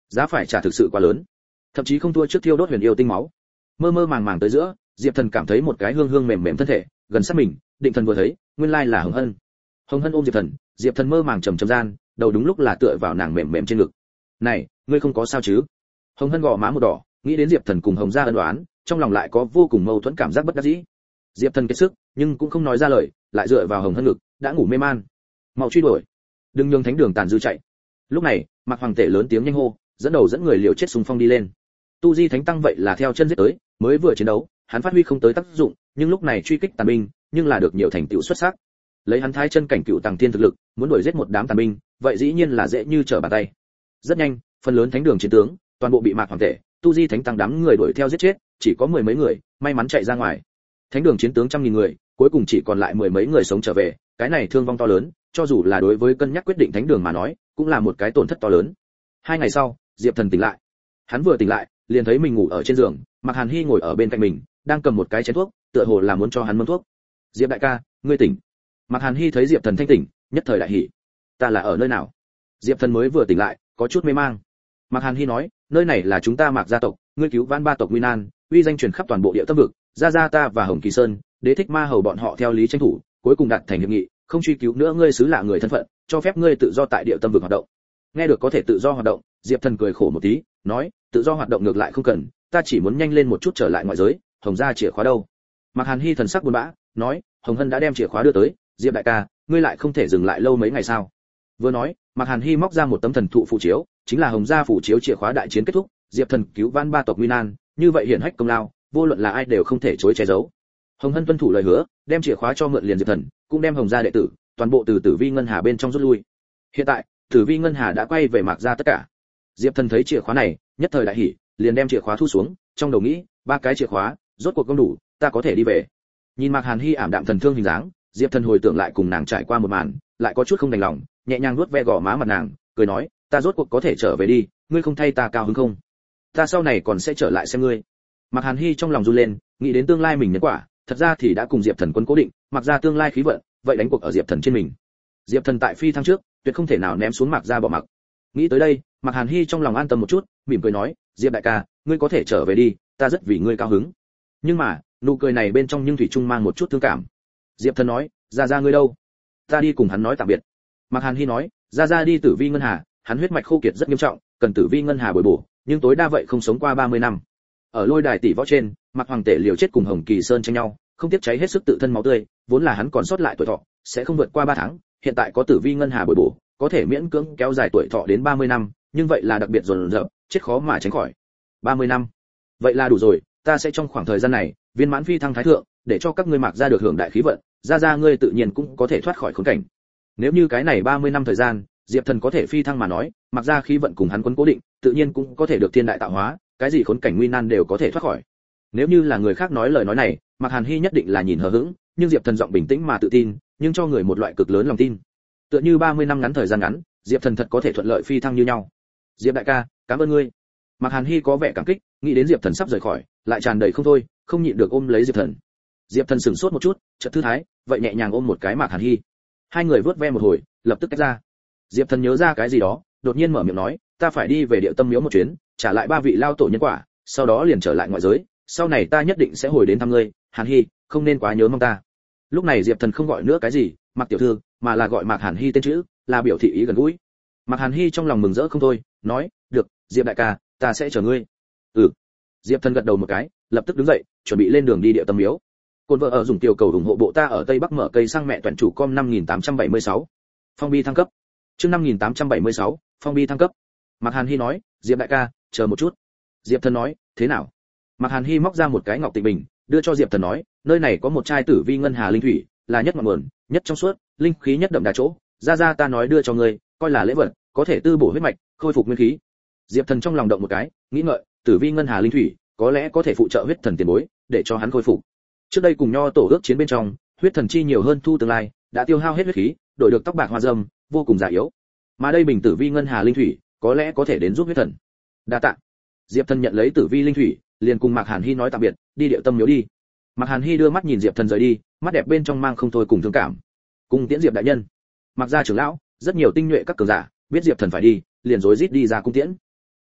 Giá phải trả thực sự quá lớn, thậm chí không thua trước thiêu đốt huyền yêu tinh máu. Mơ mơ màng màng tới giữa, Diệp Thần cảm thấy một cái hương hương mềm mềm thân thể, gần sát mình, định thần vừa thấy, nguyên lai là Hồng Hân. Hồng Hân ôm Diệp Thần mơ màng trầm trầm gian, đầu đúng lúc là tựa vào nàng mềm mềm trên ngực. "Này, ngươi không có sao chứ?" Hồng Hân gò má một đỏ, nghĩ đến Diệp Thần cùng Hồng gia ân oán, trong lòng lại có vô cùng mâu thuẫn cảm giác bất đắc dĩ. Diệp Thần kiệt sức, nhưng cũng không nói ra lời, lại dựa vào Hồng Hân ngực, đã ngủ mê man. "Mau truy đuổi, đừng nhường thánh đường tàn dư chạy." Lúc này, Mạc Hoàng tể lớn tiếng nhanh hô, dẫn đầu dẫn người liều chết xung phong đi lên. Tu Di Thánh Tăng vậy là theo chân giết tới, mới vừa chiến đấu, hắn phát huy không tới tác dụng, nhưng lúc này truy kích tàn binh, nhưng là được nhiều thành tựu xuất sắc. Lấy hắn thái chân cảnh cựu tàng thiên thực lực, muốn đuổi giết một đám tàn binh, vậy dĩ nhiên là dễ như trở bàn tay. Rất nhanh, phần lớn thánh đường chiến tướng, toàn bộ bị Mạc Hoàng tể, Tu Di Thánh Tăng đám người đuổi theo giết chết, chỉ có mười mấy người may mắn chạy ra ngoài. Thánh đường chiến tướng trăm nghìn người, cuối cùng chỉ còn lại mười mấy người sống trở về, cái này thương vong to lớn, cho dù là đối với cân nhắc quyết định thánh đường mà nói, cũng là một cái tổn thất to lớn. 2 ngày sau, Diệp Thần tỉnh lại. Hắn vừa tỉnh lại, liền thấy mình ngủ ở trên giường, Mạc Hàn Hi ngồi ở bên cạnh mình, đang cầm một cái chén thuốc, tựa hồ là muốn cho hắn mơn thuốc. "Diệp đại ca, ngươi tỉnh." Mạc Hàn Hi thấy Diệp Thần thanh tỉnh, nhất thời đại hỉ. "Ta là ở nơi nào?" Diệp Thần mới vừa tỉnh lại, có chút mê mang. Mạc Hàn Hi nói, "Nơi này là chúng ta Mạc gia tộc, ngươi cứu vãn ba tộc nguy nan, uy danh truyền khắp toàn bộ địa tâm vực, gia ta và Hồng Kỳ Sơn, Đế Thích Ma hầu bọn họ theo lý tranh thủ, cuối cùng đạt thành hiệp nghị, không truy cứu nữa ngươi xứ lạ người thân phận, cho phép ngươi tự do tại địa tâm vực hoạt động." Nghe được có thể tự do hoạt động, Diệp Thần cười khổ một tí, nói, "Tự do hoạt động ngược lại không cần, ta chỉ muốn nhanh lên một chút trở lại ngoại giới, Hồng gia chìa khóa đâu?" Mạc Hàn Hi thần sắc buồn bã, nói, "Hồng Hân đã đem chìa khóa đưa tới, Diệp đại ca, ngươi lại không thể dừng lại lâu mấy ngày sao?" Vừa nói, Mạc Hàn Hi móc ra một tấm thần thụ phù chiếu, chính là Hồng gia phù chiếu chìa khóa đại chiến kết thúc, Diệp Thần cứu vãn ba tộc nguy nan, như vậy hiển hách công lao, vô luận là ai đều không thể chối che giấu. Hồng Hân tuân thủ lời hứa, đem chìa khóa cho mượn liền Diệp Thần, cũng đem Hồng gia đệ tử, toàn bộ từ Tử Vi Ngân Hà bên trong rút lui. Hiện tại, Tử Vi Ngân Hà đã quay về Mạc gia tất cả. Diệp Thần thấy chìa khóa này, nhất thời đại hỉ, liền đem chìa khóa thu xuống, trong đầu nghĩ, 3 cái chìa khóa, rốt cuộc công đủ, ta có thể đi về. Nhìn Mạc Hàn Hi ảm đạm thần thương hình dáng, Diệp Thần hồi tưởng lại cùng nàng trải qua một màn, lại có chút không đành lòng, nhẹ nhàng nuốt ve gò má mặt nàng, cười nói, "Ta rốt cuộc có thể trở về đi, ngươi không thay ta cao hứng không? Ta sau này còn sẽ trở lại xem ngươi." Mạc Hàn Hi trong lòng run lên, nghĩ đến tương lai mình nhân quả, thật ra thì đã cùng Diệp Thần quân cố định, mặc ra tương lai khí vận, vậy đánh cuộc ở Diệp Thần trên mình. Diệp Thần tại phi thăng trước, tuyệt không thể nào ném xuống Mạc gia bỏ mặc. Nghĩ tới đây, Mạc Hàn Hi trong lòng an tâm một chút, mỉm cười nói, "Diệp đại ca, ngươi có thể trở về đi, ta rất vì ngươi cao hứng." Nhưng mà, nụ cười này bên trong nhưng thủy chung mang một chút thương cảm. Diệp Thần nói, "Gia ngươi đâu?" "Ta đi cùng hắn nói tạm biệt." Mạc Hàn Hi nói, "Gia đi Tử Vi Ngân Hà, hắn huyết mạch khô kiệt rất nghiêm trọng, cần Tử Vi Ngân Hà bồi bổ, nhưng tối đa vậy không sống qua 30 năm." Ở lôi đài tỷ võ trên, Mạc Hoàng tể liều chết cùng Hồng Kỳ Sơn tranh nhau, không tiếc cháy hết sức tự thân máu tươi, vốn là hắn còn sót lại tuổi thọ, sẽ không vượt qua 3 tháng, hiện tại có Tử Vi Ngân Hà bồi bổ, có thể miễn cưỡng kéo dài tuổi thọ đến 30 năm, nhưng vậy là đặc biệt dồn dập, chết khó mà tránh khỏi. 30 năm. Vậy là đủ rồi, ta sẽ trong khoảng thời gian này, viên mãn phi thăng thái thượng, để cho các ngươi Mạc gia được hưởng đại khí vận, gia ngươi tự nhiên cũng có thể thoát khỏi khốn cảnh. Nếu như cái này 30 năm thời gian, Diệp Thần có thể phi thăng mà nói, Mạc gia khí vận cùng hắn quân cố định, tự nhiên cũng có thể được thiên đại tạo hóa, cái gì khốn cảnh nguy nan đều có thể thoát khỏi. Nếu như là người khác nói lời nói này, Mạc Hàn Hi nhất định là nhìn hờ hững, nhưng Diệp Thần giọng bình tĩnh mà tự tin, nhưng cho người một loại cực lớn lòng tin. Tựa như 30 năm ngắn thời gian ngắn, Diệp Thần thật có thể thuận lợi phi thăng như nhau. "Diệp đại ca, cảm ơn ngươi." Mạc Hàn Hi có vẻ cảm kích, nghĩ đến Diệp Thần sắp rời khỏi, lại tràn đầy không thôi, không nhịn được ôm lấy Diệp Thần. Diệp Thần sững sốt một chút, chợt thư thái, vậy nhẹ nhàng ôm một cái Mạc Hàn Hi. Hai người vớt ve một hồi, lập tức tách ra. Diệp Thần nhớ ra cái gì đó, đột nhiên mở miệng nói, "Ta phải đi về Địa Tâm miếu một chuyến, trả lại 3 vị lao tổ nhân quả, sau đó liền trở lại ngoại giới, sau này ta nhất định sẽ hồi đến thăm ngươi, Hàn Hi, không nên quá nhớ mong ta." Lúc này Diệp Thần không gọi nữa cái gì, Mạc tiểu thư, mà là gọi Mạc Hàn Hi tên chữ, là biểu thị ý gần gũi. Mạc Hàn Hi trong lòng mừng rỡ không thôi, nói, "Được, Diệp đại ca, ta sẽ chờ ngươi." "Ừ." Diệp Thần gật đầu một cái, lập tức đứng dậy, chuẩn bị lên đường đi Địa Tâm miếu. Côn vợ ở dùng tiểu cầu ủng hộ bộ ta ở Tây Bắc mở cây sang mẹ toàn chủ com 5876. Phong bi thăng cấp. Chương 5876, phong bi thăng cấp. Mạc Hàn Hi nói, "Diệp đại ca, chờ một chút." Diệp Thần nói, "Thế nào?" Mạc Hàn Hi móc ra một cái ngọc tịnh bình, đưa cho Diệp Thần nói, "Nơi này có một chai Tử Vi Ngân Hà linh thủy, là nhất ngọn nguồn, nhất trong suốt, linh khí nhất đậm đà chỗ, gia ta nói đưa cho ngươi, coi là lễ vật, có thể tư bổ huyết mạch, khôi phục nguyên khí." Diệp Thần trong lòng động một cái, nghĩ ngợi, Tử Vi Ngân Hà linh thủy, có lẽ có thể phụ trợ huyết thần tiền bối, để cho hắn khôi phục. Trước đây cùng Nho tổ ước chiến bên trong, huyết thần chi nhiều hơn thu tương lai, đã tiêu hao hết huyết khí, đổi được tóc bạc hoa râm, vô cùng già yếu. Mà đây bình Tử Vi Ngân Hà linh thủy, có lẽ có thể đến giúp huyết thần. Đa tạ. Diệp Thần nhận lấy Tử Vi linh thủy, liền cùng Mạc Hàn Hi nói tạm biệt, đi Địa Tâm miếu đi. Mạc Hàn Hi đưa mắt nhìn Diệp Thần rời đi, mắt đẹp bên trong mang không thôi cùng thương cảm. Cung tiễn Diệp đại nhân. Mạc gia trưởng lão, rất nhiều tinh nhuệ các cường giả, biết Diệp Thần phải đi, liền rối rít đi ra cung tiễn.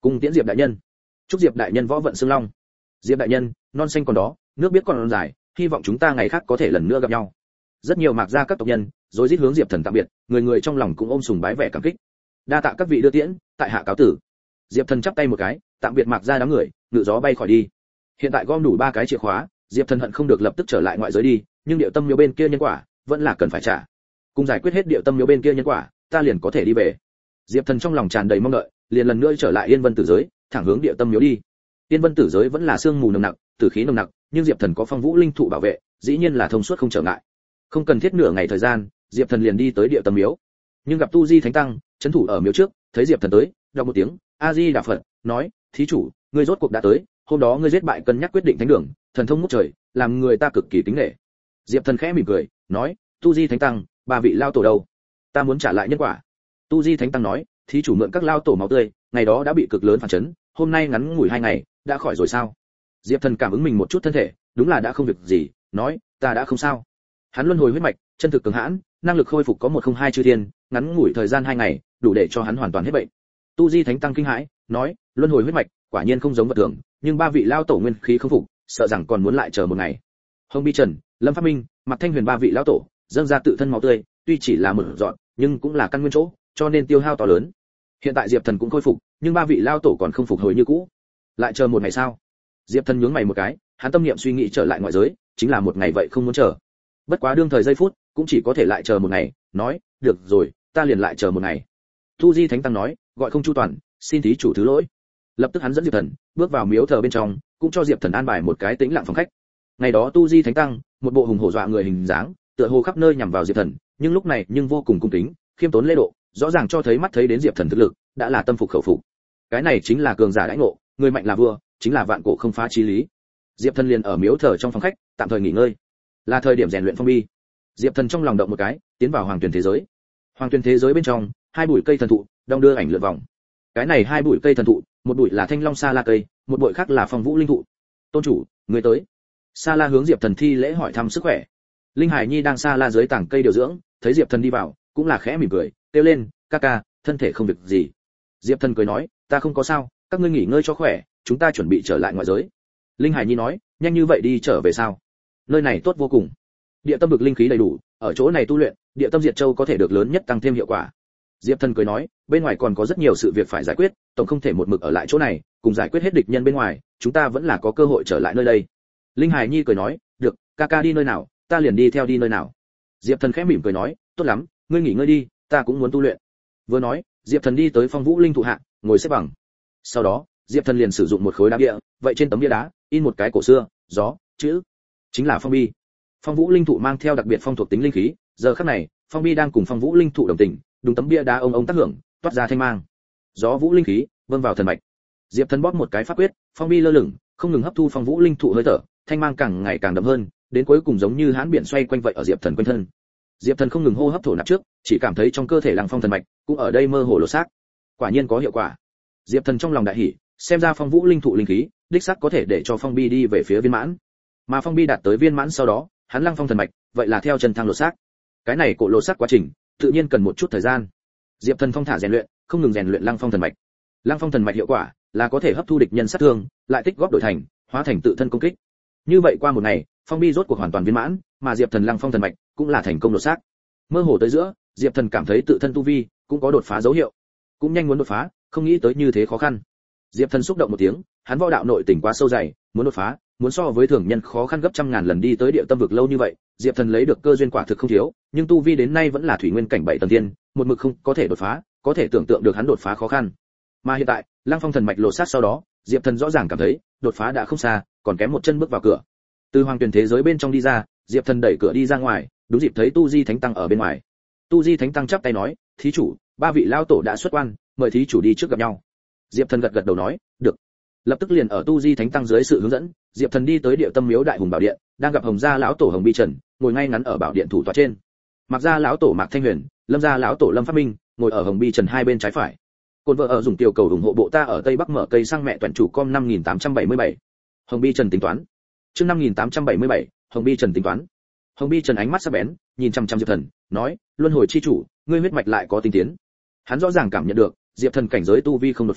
Cùng tiễn Diệp đại nhân. Chúc Diệp đại nhân võ vận xương long. Diệp đại nhân, non xanh còn đó, nước biết còn dài, hy vọng chúng ta ngày khác có thể lần nữa gặp nhau. Rất nhiều Mạc gia các tộc nhân rối rít hướng Diệp Thần tạm biệt, người người trong lòng cũng ôm sùng bái vẻ cảm kích. Đa tạ các vị đưa tiễn, tại hạ cáo tử. Diệp Thần chắp tay một cái, tạm biệt Mạc gia đám người, ngự gió bay khỏi đi. Hiện tại gom đủ 3 cái chìa khóa, Diệp Thần hận không được lập tức trở lại ngoại giới đi, nhưng Điệu Tâm Miếu bên kia nhân quả vẫn là cần phải trả. Cùng giải quyết hết Điệu Tâm Miếu bên kia nhân quả, ta liền có thể đi về. Diệp Thần trong lòng tràn đầy mong đợi, liền lần nữa trở lại Yên Vân Tử giới, thẳng hướng Điệu Tâm Miếu đi. Yên Vân Tử giới vẫn là sương mù nồng nặc, tử khí nồng nặc, nhưng Diệp Thần có Phong Vũ linh thụ bảo vệ, dĩ nhiên là thông suốt không trở ngại. Không cần thiết nửa ngày thời gian, Diệp Thần liền đi tới Điệu Tâm Miếu. Nhưng gặp Tu Di Thánh Tăng trấn thủ ở miếu trước, thấy Diệp Thần tới, đọc một tiếng A Di Đà Phật, nói: "Thí chủ, ngươi rốt cuộc đã tới, hôm đó ngươi giết bại cân nhắc quyết định thánh đường, thần thông ngút trời, làm người ta cực kỳ kính nể." Diệp Thần khẽ mỉm cười, nói: "Tu Di Thánh Tăng, 3 vị lao tổ đâu? Ta muốn trả lại nhân quả." Tu Di Thánh Tăng nói: "Thí chủ mượn các lao tổ máu tươi, ngày đó đã bị cực lớn phản chấn, hôm nay ngắn ngủi 2 ngày, đã khỏi rồi sao?" Diệp Thần cảm ứng mình một chút thân thể, đúng là đã không việc gì, nói: "Ta đã không sao." Hắn luân hồi huyết mạch, chân thực cường hãn, năng lực khôi phục có 102 chư thiên, ngắn ngủi thời gian 2 ngày, đủ để cho hắn hoàn toàn hết bệnh. Tu Di Thánh Tăng kinh hãi, nói: "Luân hồi huyết mạch, quả nhiên không giống vật thường, nhưng 3 vị lao tổ nguyên khí không phục, sợ rằng còn muốn lại chờ một ngày." Hồng Bi Trần, Lâm Pháp Minh, Mạc Thanh Huyền 3 vị lao tổ, dâng ra tự thân máu tươi, tuy chỉ là một giọt, nhưng cũng là căn nguyên chỗ, cho nên tiêu hao to lớn. Hiện tại Diệp Thần cũng khôi phục, nhưng 3 vị lao tổ còn không phục hồi như cũ. Lại chờ một ngày sao? Diệp Thần nhướng mày một cái, hắn tâm niệm suy nghĩ trở lại ngoại giới, chính là một ngày vậy không muốn chờ. Bất quá đương thời giây phút, cũng chỉ có thể lại chờ một ngày, nói: "Được rồi, ta liền lại chờ một ngày." Tu Di Thánh Tăng nói: "Gọi không chu toàn, xin thí chủ thứ lỗi." Lập tức hắn dẫn Diệp Thần bước vào miếu thờ bên trong, cũng cho Diệp Thần an bài một cái tĩnh lặng phòng khách. Ngày đó Tu Di Thánh Tăng, một bộ hùng hổ dọa người hình dáng, tựa hồ khắp nơi nhằm vào Diệp Thần, nhưng lúc này nhưng vô cùng cung kính, khiêm tốn lễ độ, rõ ràng cho thấy mắt thấy đến Diệp Thần thực lực, đã là tâm phục khẩu phục. Cái này chính là cường giả đãi ngộ, người mạnh là vua, chính là vạn cổ không phá chí lý. Diệp Thần liền ở miếu thờ trong phòng khách, tạm thời nghỉ ngơi. Là thời điểm rèn luyện phong bi. Diệp Thần trong lòng động một cái, tiến vào Hoàng Tuyền thế giới. Hoàng Tuyền thế giới bên trong, 2 bụi cây thần thụ đong đưa ảnh lượn vòng. Cái này 2 bụi cây thần thụ, một bụi là Thanh Long Sa La cây, một bụi khác là Phong Vũ linh thụ. "Tôn chủ, người tới." Sa La hướng Diệp Thần thi lễ hỏi thăm sức khỏe. Linh Hải Nhi đang Sa La dưới tảng cây điều dưỡng, thấy Diệp Thần đi vào, cũng là khẽ mỉm cười, kêu lên: "Ca ca, thân thể không việc gì." Diệp Thần cười nói: "Ta không có sao, các ngươi nghỉ ngơi cho khỏe, chúng ta chuẩn bị trở lại ngoại giới." Linh Hải Nhi nói: "Nhanh như vậy đi trở về sao? Nơi này tốt vô cùng. Địa tâm vực linh khí đầy đủ, ở chỗ này tu luyện, địa tâm diệt châu có thể được lớn nhất tăng thêm hiệu quả." Diệp Thần cười nói: "Bên ngoài còn có rất nhiều sự việc phải giải quyết, tổng không thể một mực ở lại chỗ này, cùng giải quyết hết địch nhân bên ngoài, chúng ta vẫn là có cơ hội trở lại nơi đây." Linh Hải Nhi cười nói: "Được, ca ca đi nơi nào, ta liền đi theo đi nơi nào." Diệp Thần khẽ mỉm cười nói: "Tốt lắm, ngươi nghỉ ngơi đi, ta cũng muốn tu luyện." Vừa nói, Diệp Thần đi tới Phong Vũ linh thụ hạ, ngồi xếp bằng. Sau đó, Diệp Thần liền sử dụng một khối đá bia, vậy trên tấm bia đá in một cái cổ xưa, gió chữ, chính là phong bi. Phong Vũ linh thụ mang theo đặc biệt phong thuộc tính linh khí, giờ khắc này, phong bi đang cùng Phong Vũ linh thụ đồng tình, đúng tấm bia đá ông tác hưởng, toát ra thanh mang. Gió vũ linh khí, vâng vào thần mạch. Diệp Thần bóp một cái pháp quyết, phong bi lơ lửng, không ngừng hấp thu Phong Vũ linh thụ hơi thở, thanh mang càng ngày càng đậm hơn, đến cuối cùng giống như hãn biển xoay quanh vậy ở Diệp Thần quanh thân. Diệp Thần không ngừng hô hấp thổ nạp trước, chỉ cảm thấy trong cơ thể Lăng Phong thần mạch cũng ở đây mơ hồ lỗ xác. Quả nhiên có hiệu quả. Diệp Thần trong lòng đại hỉ, xem ra Phong Vũ linh thụ linh khí, đích xác có thể để cho phong bi đi về phía viên mãn. Mà phong bi đạt tới viên mãn sau đó, hắn Lăng Phong thần mạch, vậy là theo chân thang lỗ xác. Cái này cổ lỗ xác quá trình, tự nhiên cần một chút thời gian. Diệp Thần phong thả rèn luyện, không ngừng rèn luyện Lăng Phong thần mạch. Lăng Phong thần mạch hiệu quả là có thể hấp thu địch nhân sát thương, lại tích góp đổi thành, hóa thành tự thân công kích. Như vậy qua một ngày, phong bi rốt cuộc hoàn toàn viên mãn, mà Diệp Thần Lăng Phong thần mạch cũng là thành công đột xác. Mơ hồ tới giữa, Diệp Thần cảm thấy tự thân tu vi cũng có đột phá dấu hiệu, cũng nhanh muốn đột phá, không nghĩ tới như thế khó khăn. Diệp Thần xúc động một tiếng, hắn võ đạo nội tình quá sâu dày, muốn đột phá, muốn so với thường nhân khó khăn gấp trăm ngàn lần đi tới địa tâm vực lâu như vậy, Diệp Thần lấy được cơ duyên quả thực không thiếu, nhưng tu vi đến nay vẫn là thủy nguyên cảnh 7 tầng thiên, một mực không có thể đột phá, có thể tưởng tượng được hắn đột phá khó khăn. Mà hiện tại, Lăng Phong thần mạch lộ sát sau đó, Diệp Thần rõ ràng cảm thấy, đột phá đã không xa, còn kém một chân bước vào cửa. Từ Hoàng Tuyền thế giới bên trong đi ra, Diệp Thần đẩy cửa đi ra ngoài, đúng dịp thấy Tu Di Thánh Tăng ở bên ngoài. Tu Di Thánh Tăng chắp tay nói: "Thí chủ, 3 vị lao tổ đã xuất quan, mời thí chủ đi trước gặp nhau." Diệp Thần gật gật đầu nói: "Được." Lập tức liền ở Tu Di Thánh Tăng dưới sự hướng dẫn, Diệp Thần đi tới Địa Tâm Miếu Đại Hùng Bảo Điện, đang gặp Hồng gia lão tổ Hồng Bi Trần, ngồi ngay ngắn ở bảo điện thủ tọa trên. Mạc gia lão tổ Mạc Thanh Huyền, Lâm gia lão tổ Lâm Pháp Minh, ngồi ở Hồng Bi Trần hai bên trái phải. Côn vợ ở dùng tiểu cầu ủng hộ bộ ta ở Tây Bắc mở cây sang mẹ toàn chủ com 5877. Hồng Bi Trần tính toán. Chương 5877, Hồng Bi Trần tính toán. Hồng Bi Trần ánh mắt sắc bén, nhìn chăm chăm Diệp Thần, nói: "Luân hồi chi chủ, ngươi huyết mạch lại có tinh tiến." Hắn rõ ràng cảm nhận được, Diệp Thần cảnh giới tu vi không đột phá,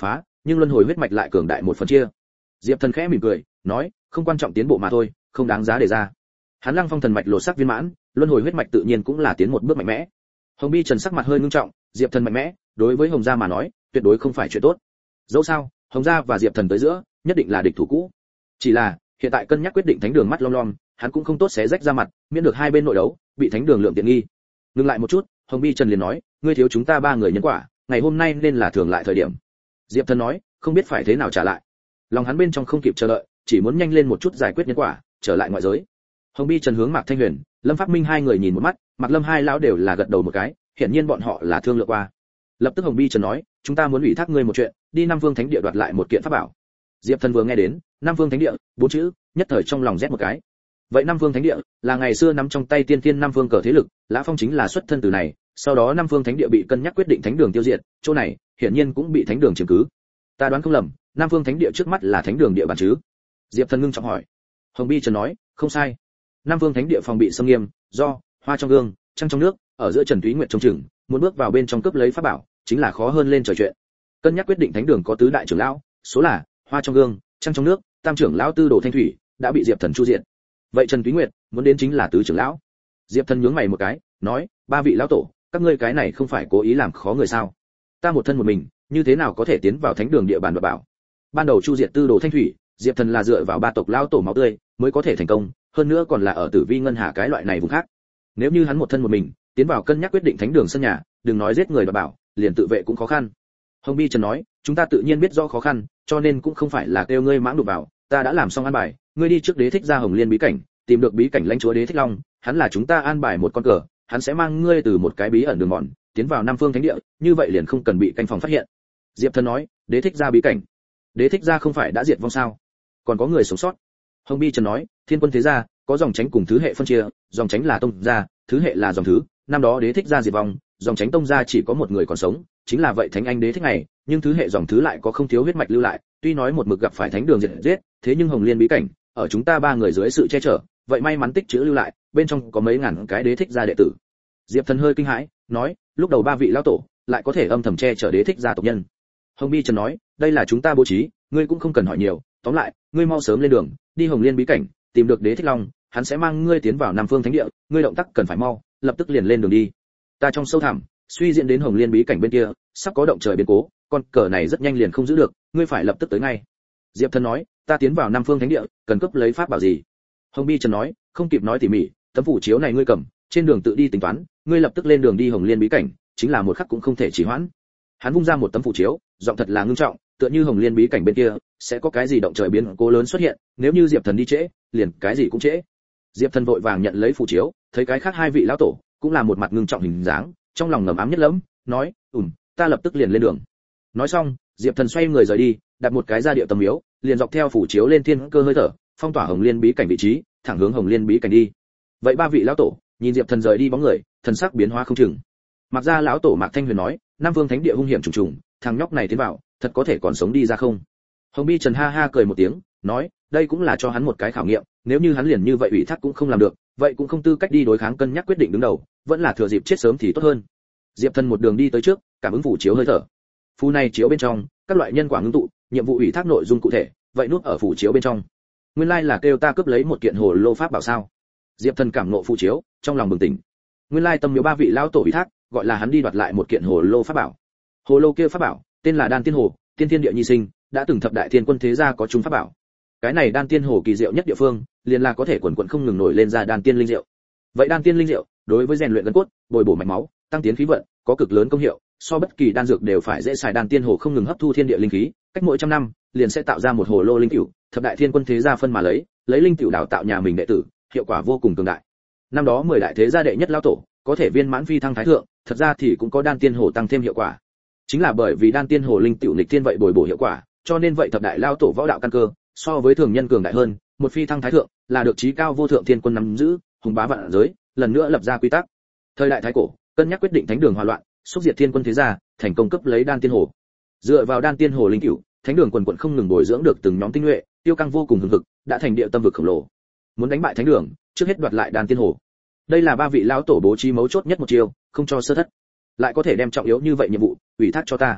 nhưng luân hồi huyết mạch lại cường đại một phần chia. Diệp Thần khẽ mỉm cười, nói, không quan trọng tiến bộ mà thôi, không đáng giá để ra. Hắn Lăng Phong thần mạch lột xác viên mãn, luân hồi huyết mạch tự nhiên cũng là tiến một bước mạnh mẽ. Hồng Bi Trần sắc mặt hơi ngưng trọng, Diệp Thần mạnh mẽ, đối với Hồng gia mà nói, tuyệt đối không phải chuyện tốt. Dẫu sao, Hồng gia và Diệp Thần tới giữa, nhất định là địch thủ cũ. Chỉ là, hiện tại cân nhắc quyết định thánh đường mắt lom lom, hắn cũng không tốt xé rách ra mặt, miễn được hai bên nội đấu, bị thánh đường lượng tiện nghi. Ngừng lại một chút, Hồng Bi Trần liền nói, ngươi thiếu chúng ta ba người nhân quả, ngày hôm nay nên là thường lại thời điểm. Diệp Thần nói, không biết phải thế nào trả lại. Lòng hắn bên trong không kịp chờ đợi, chỉ muốn nhanh lên một chút giải quyết nhân quả, trở lại ngoại giới. Hồng Bi Trần hướng Mạc Thanh Huyền, Lâm Pháp Minh hai người nhìn một mắt, Mạc Lâm hai lão đều là gật đầu một cái, hiển nhiên bọn họ là thương lượng qua. Lập tức Hồng Bi Trần nói, chúng ta muốn ủy thác ngươi một chuyện, đi Nam Vương Thánh Địa đoạt lại một kiện pháp bảo. Diệp Thần vừa nghe đến Nam Vương Thánh Địa bốn chữ, nhất thời trong lòng rét một cái. Vậy Nam Vương Thánh Địa là ngày xưa nắm trong tay tiên thiên Nam Vương cờ thế lực, Lã Phong chính là xuất thân từ này, sau đó Nam Vương Thánh Địa bị cân nhắc quyết định thánh đường tiêu diệt, chỗ này hiển nhiên cũng bị thánh đường chiếm cứ. Ta đoán không lầm, Nam Vương Thánh Địa trước mắt là thánh đường địa bàn chứ? Diệp Thần ngưng trọng hỏi. Hồng Bi Trần nói, không sai. Nam Vương Thánh Địa phòng bị xâm nghiêm, do hoa trong gương, trăng trong nước, ở giữa Trần Túy Nguyệt trông chừng, muốn bước vào bên trong cướp lấy pháp bảo, chính là khó hơn lên trời chuyện. Cân nhắc quyết định thánh đường có tứ đại trưởng lão, số là hoa trong gương, trăng trong nước, tam trưởng lão Tư Đồ Thanh Thủy đã bị Diệp Thần chu diện. Vậy Trần Túy Nguyệt muốn đến chính là tứ trưởng lão. Diệp Thần nhướng mày một cái, nói, ba vị lão tổ, các ngươi cái này không phải cố ý làm khó người sao? Ta một thân một mình, như thế nào có thể tiến vào thánh đường địa bàn đoạt bảo? Ban đầu chu diệt Tư Đồ Thanh Thủy, Diệp Thần là dựa vào ba tộc lão tổ máu tươi mới có thể thành công, hơn nữa còn là ở Tử Vi Ngân Hà cái loại này vùng khác. Nếu như hắn một thân một mình tiến vào cân nhắc quyết định thánh đường sân nhà, đừng nói giết người đoạt bảo, liền tự vệ cũng khó khăn. Hồng Bi Trần nói, chúng ta tự nhiên biết rõ khó khăn, cho nên cũng không phải là kêu ngươi mãng đụng vào, ta đã làm xong an bài, ngươi đi trước Đế Thích Gia Hồng Liên bí cảnh, tìm được bí cảnh lãnh chúa Đế Thích Long, hắn là chúng ta an bài một con cờ, hắn sẽ mang ngươi từ một cái bí ẩn đường mòn tiến vào Nam Phương Thánh Địa, như vậy liền không cần bị canh phòng phát hiện. Diệp Thần nói, Đế Thích Gia bí cảnh, Đế Thích Gia không phải đã diệt vong sao? Còn có người sống sót. Hồng Bi Trần nói, Thiên Quân thế gia có dòng tránh cùng thứ hệ phân chia, dòng tránh là tông gia, thứ hệ là dòng thứ, năm đó Đế Thích Gia diệt vong, dòng tránh tông gia chỉ có một người còn sống, chính là vậy Thánh Anh Đế Thích này, nhưng thứ hệ dòng thứ lại có không thiếu huyết mạch lưu lại, tuy nói một mực gặp phải thánh đường diệt giết, thế nhưng Hồng Liên bí cảnh, ở chúng ta ba người dưới sự che chở, vậy may mắn tích trữ lưu lại, bên trong có mấy ngàn cái Đế Thích Gia đệ tử. Diệp Thần hơi kinh hãi, nói, lúc đầu ba vị lão tổ lại có thể âm thầm che chở Đế Thích Gia tộc nhân. Hồng Bi Trần nói, đây là chúng ta bố trí, ngươi cũng không cần hỏi nhiều, tóm lại, ngươi mau sớm lên đường, đi Hồng Liên bí cảnh, tìm được Đế Thích Long, hắn sẽ mang ngươi tiến vào Nam Phương Thánh Địa, ngươi động tác cần phải mau, lập tức liền lên đường đi. Ta trong sâu thẳm, suy diễn đến Hồng Liên bí cảnh bên kia, sắp có động trời biến cố, con cờ này rất nhanh liền không giữ được, ngươi phải lập tức tới ngay. Diệp Thần nói, ta tiến vào Nam Phương Thánh Địa, cần cướp lấy pháp bảo gì? Hồng Bi Trần nói, không kịp nói tỉ mỉ, tấm phủ chiếu này ngươi cầm, trên đường tự đi tính toán, ngươi lập tức lên đường đi Hồng Liên bí cảnh, chính là một khắc cũng không thể trì hoãn. Hắn vung ra một tấm phủ chiếu, giọng thật là ngưng trọng, tựa như Hồng Liên bí cảnh bên kia sẽ có cái gì động trời biến cố lớn xuất hiện, nếu như Diệp Thần đi trễ, liền cái gì cũng trễ. Diệp Thần vội vàng nhận lấy phủ chiếu, thấy cái khác hai vị lão tổ cũng là một mặt ngưng trọng hình dáng, trong lòng ngầm ám nhất lắm, nói, ta lập tức liền lên đường. Nói xong, Diệp Thần xoay người rời đi, đặt một cái ra địa tầm miếu, liền dọc theo phủ chiếu lên thiên cơ hơi thở, phong tỏa Hồng Liên bí cảnh vị trí, thẳng hướng Hồng Liên bí cảnh đi. Vậy ba vị lão tổ nhìn Diệp Thần rời đi bóng người, thần sắc biến hóa không chừng. Mặc ra lão tổ Mạc Thanh Huyền nói, Nam Vương Thánh Địa hung hiểm trùng trùng, thằng nhóc này tiến vào, thật có thể còn sống đi ra không? Hồng Bi Trần ha ha cười một tiếng, nói, đây cũng là cho hắn một cái khảo nghiệm, nếu như hắn liền như vậy ủy thác cũng không làm được, vậy cũng không tư cách đi đối kháng cân nhắc quyết định đứng đầu, vẫn là thừa dịp chết sớm thì tốt hơn. Diệp Thần một đường đi tới trước, cảm ứng phủ chiếu hơi thở. Phù này chiếu bên trong, các loại nhân quả ngưng tụ, nhiệm vụ ủy thác nội dung cụ thể, vậy nút ở phủ chiếu bên trong. Nguyên lai là kêu ta cướp lấy một kiện hồ lô pháp bảo sao? Diệp Thần cảm ngộ phủ chiếu, trong lòng bừng tỉnh. Nguyên lai tâm miếu ba vị lão tổ ủy thác, gọi là hắn đi đoạt lại một kiện hồ lô pháp bảo. Hồ lô kia pháp bảo, tên là Đan Tiên Hồ, tiên thiên địa nhi sinh, đã từng thập đại thiên quân thế gia có chung pháp bảo. Cái này Đan Tiên Hồ kỳ diệu nhất địa phương, liền là có thể quần quần không ngừng nổi lên ra đan tiên linh diệu. Vậy đan tiên linh diệu, đối với rèn luyện gân cốt, bồi bổ mạch máu, tăng tiến khí vận, có cực lớn công hiệu, so bất kỳ đan dược đều phải dễ xài. Đan Tiên Hồ không ngừng hấp thu thiên địa linh khí, cách mỗi trăm năm, liền sẽ tạo ra một hồ lô linh cửu, thập đại thiên quân thế gia phân mà lấy linh cửu đào tạo nhà mình đệ tử, hiệu quả vô cùng cường đại. Năm đó 10 đại thế gia đệ nhất lão tổ, có thể viên mãn phi thăng thái thượng, thật ra thì cũng có Đan Tiên Hồ tăng thêm hiệu quả. Chính là bởi vì Đan Tiên Hồ linh cửu nghịch thiên vậy bồi bổ hiệu quả, cho nên vậy thập đại lão tổ võ đạo căn cơ, so với thường nhân cường đại hơn, một phi thăng thái thượng, là được chí cao vô thượng thiên quân nắm giữ, hùng bá vạn giới, lần nữa lập ra quy tắc. Thời đại thái cổ, cân nhắc quyết định thánh đường hòa loạn, xúc diệt thiên quân thế gia, thành công cấp lấy Đan Tiên Hồ. Dựa vào Đan Tiên Hồ linh cửu, thánh đường quần quần không ngừng bồi dưỡng được từng nhóm tinh nhuệ, tiêu căng vô cùng hùng hực, đã thành địa tâm vực khổng lồ. Muốn đánh bại thánh đường, trước hết đoạt lại Đan Tiên Hồ. Đây là ba vị lão tổ bố trí mấu chốt nhất một chiêu, không cho sơ thất. Lại có thể đem trọng yếu như vậy nhiệm vụ ủy thác cho ta.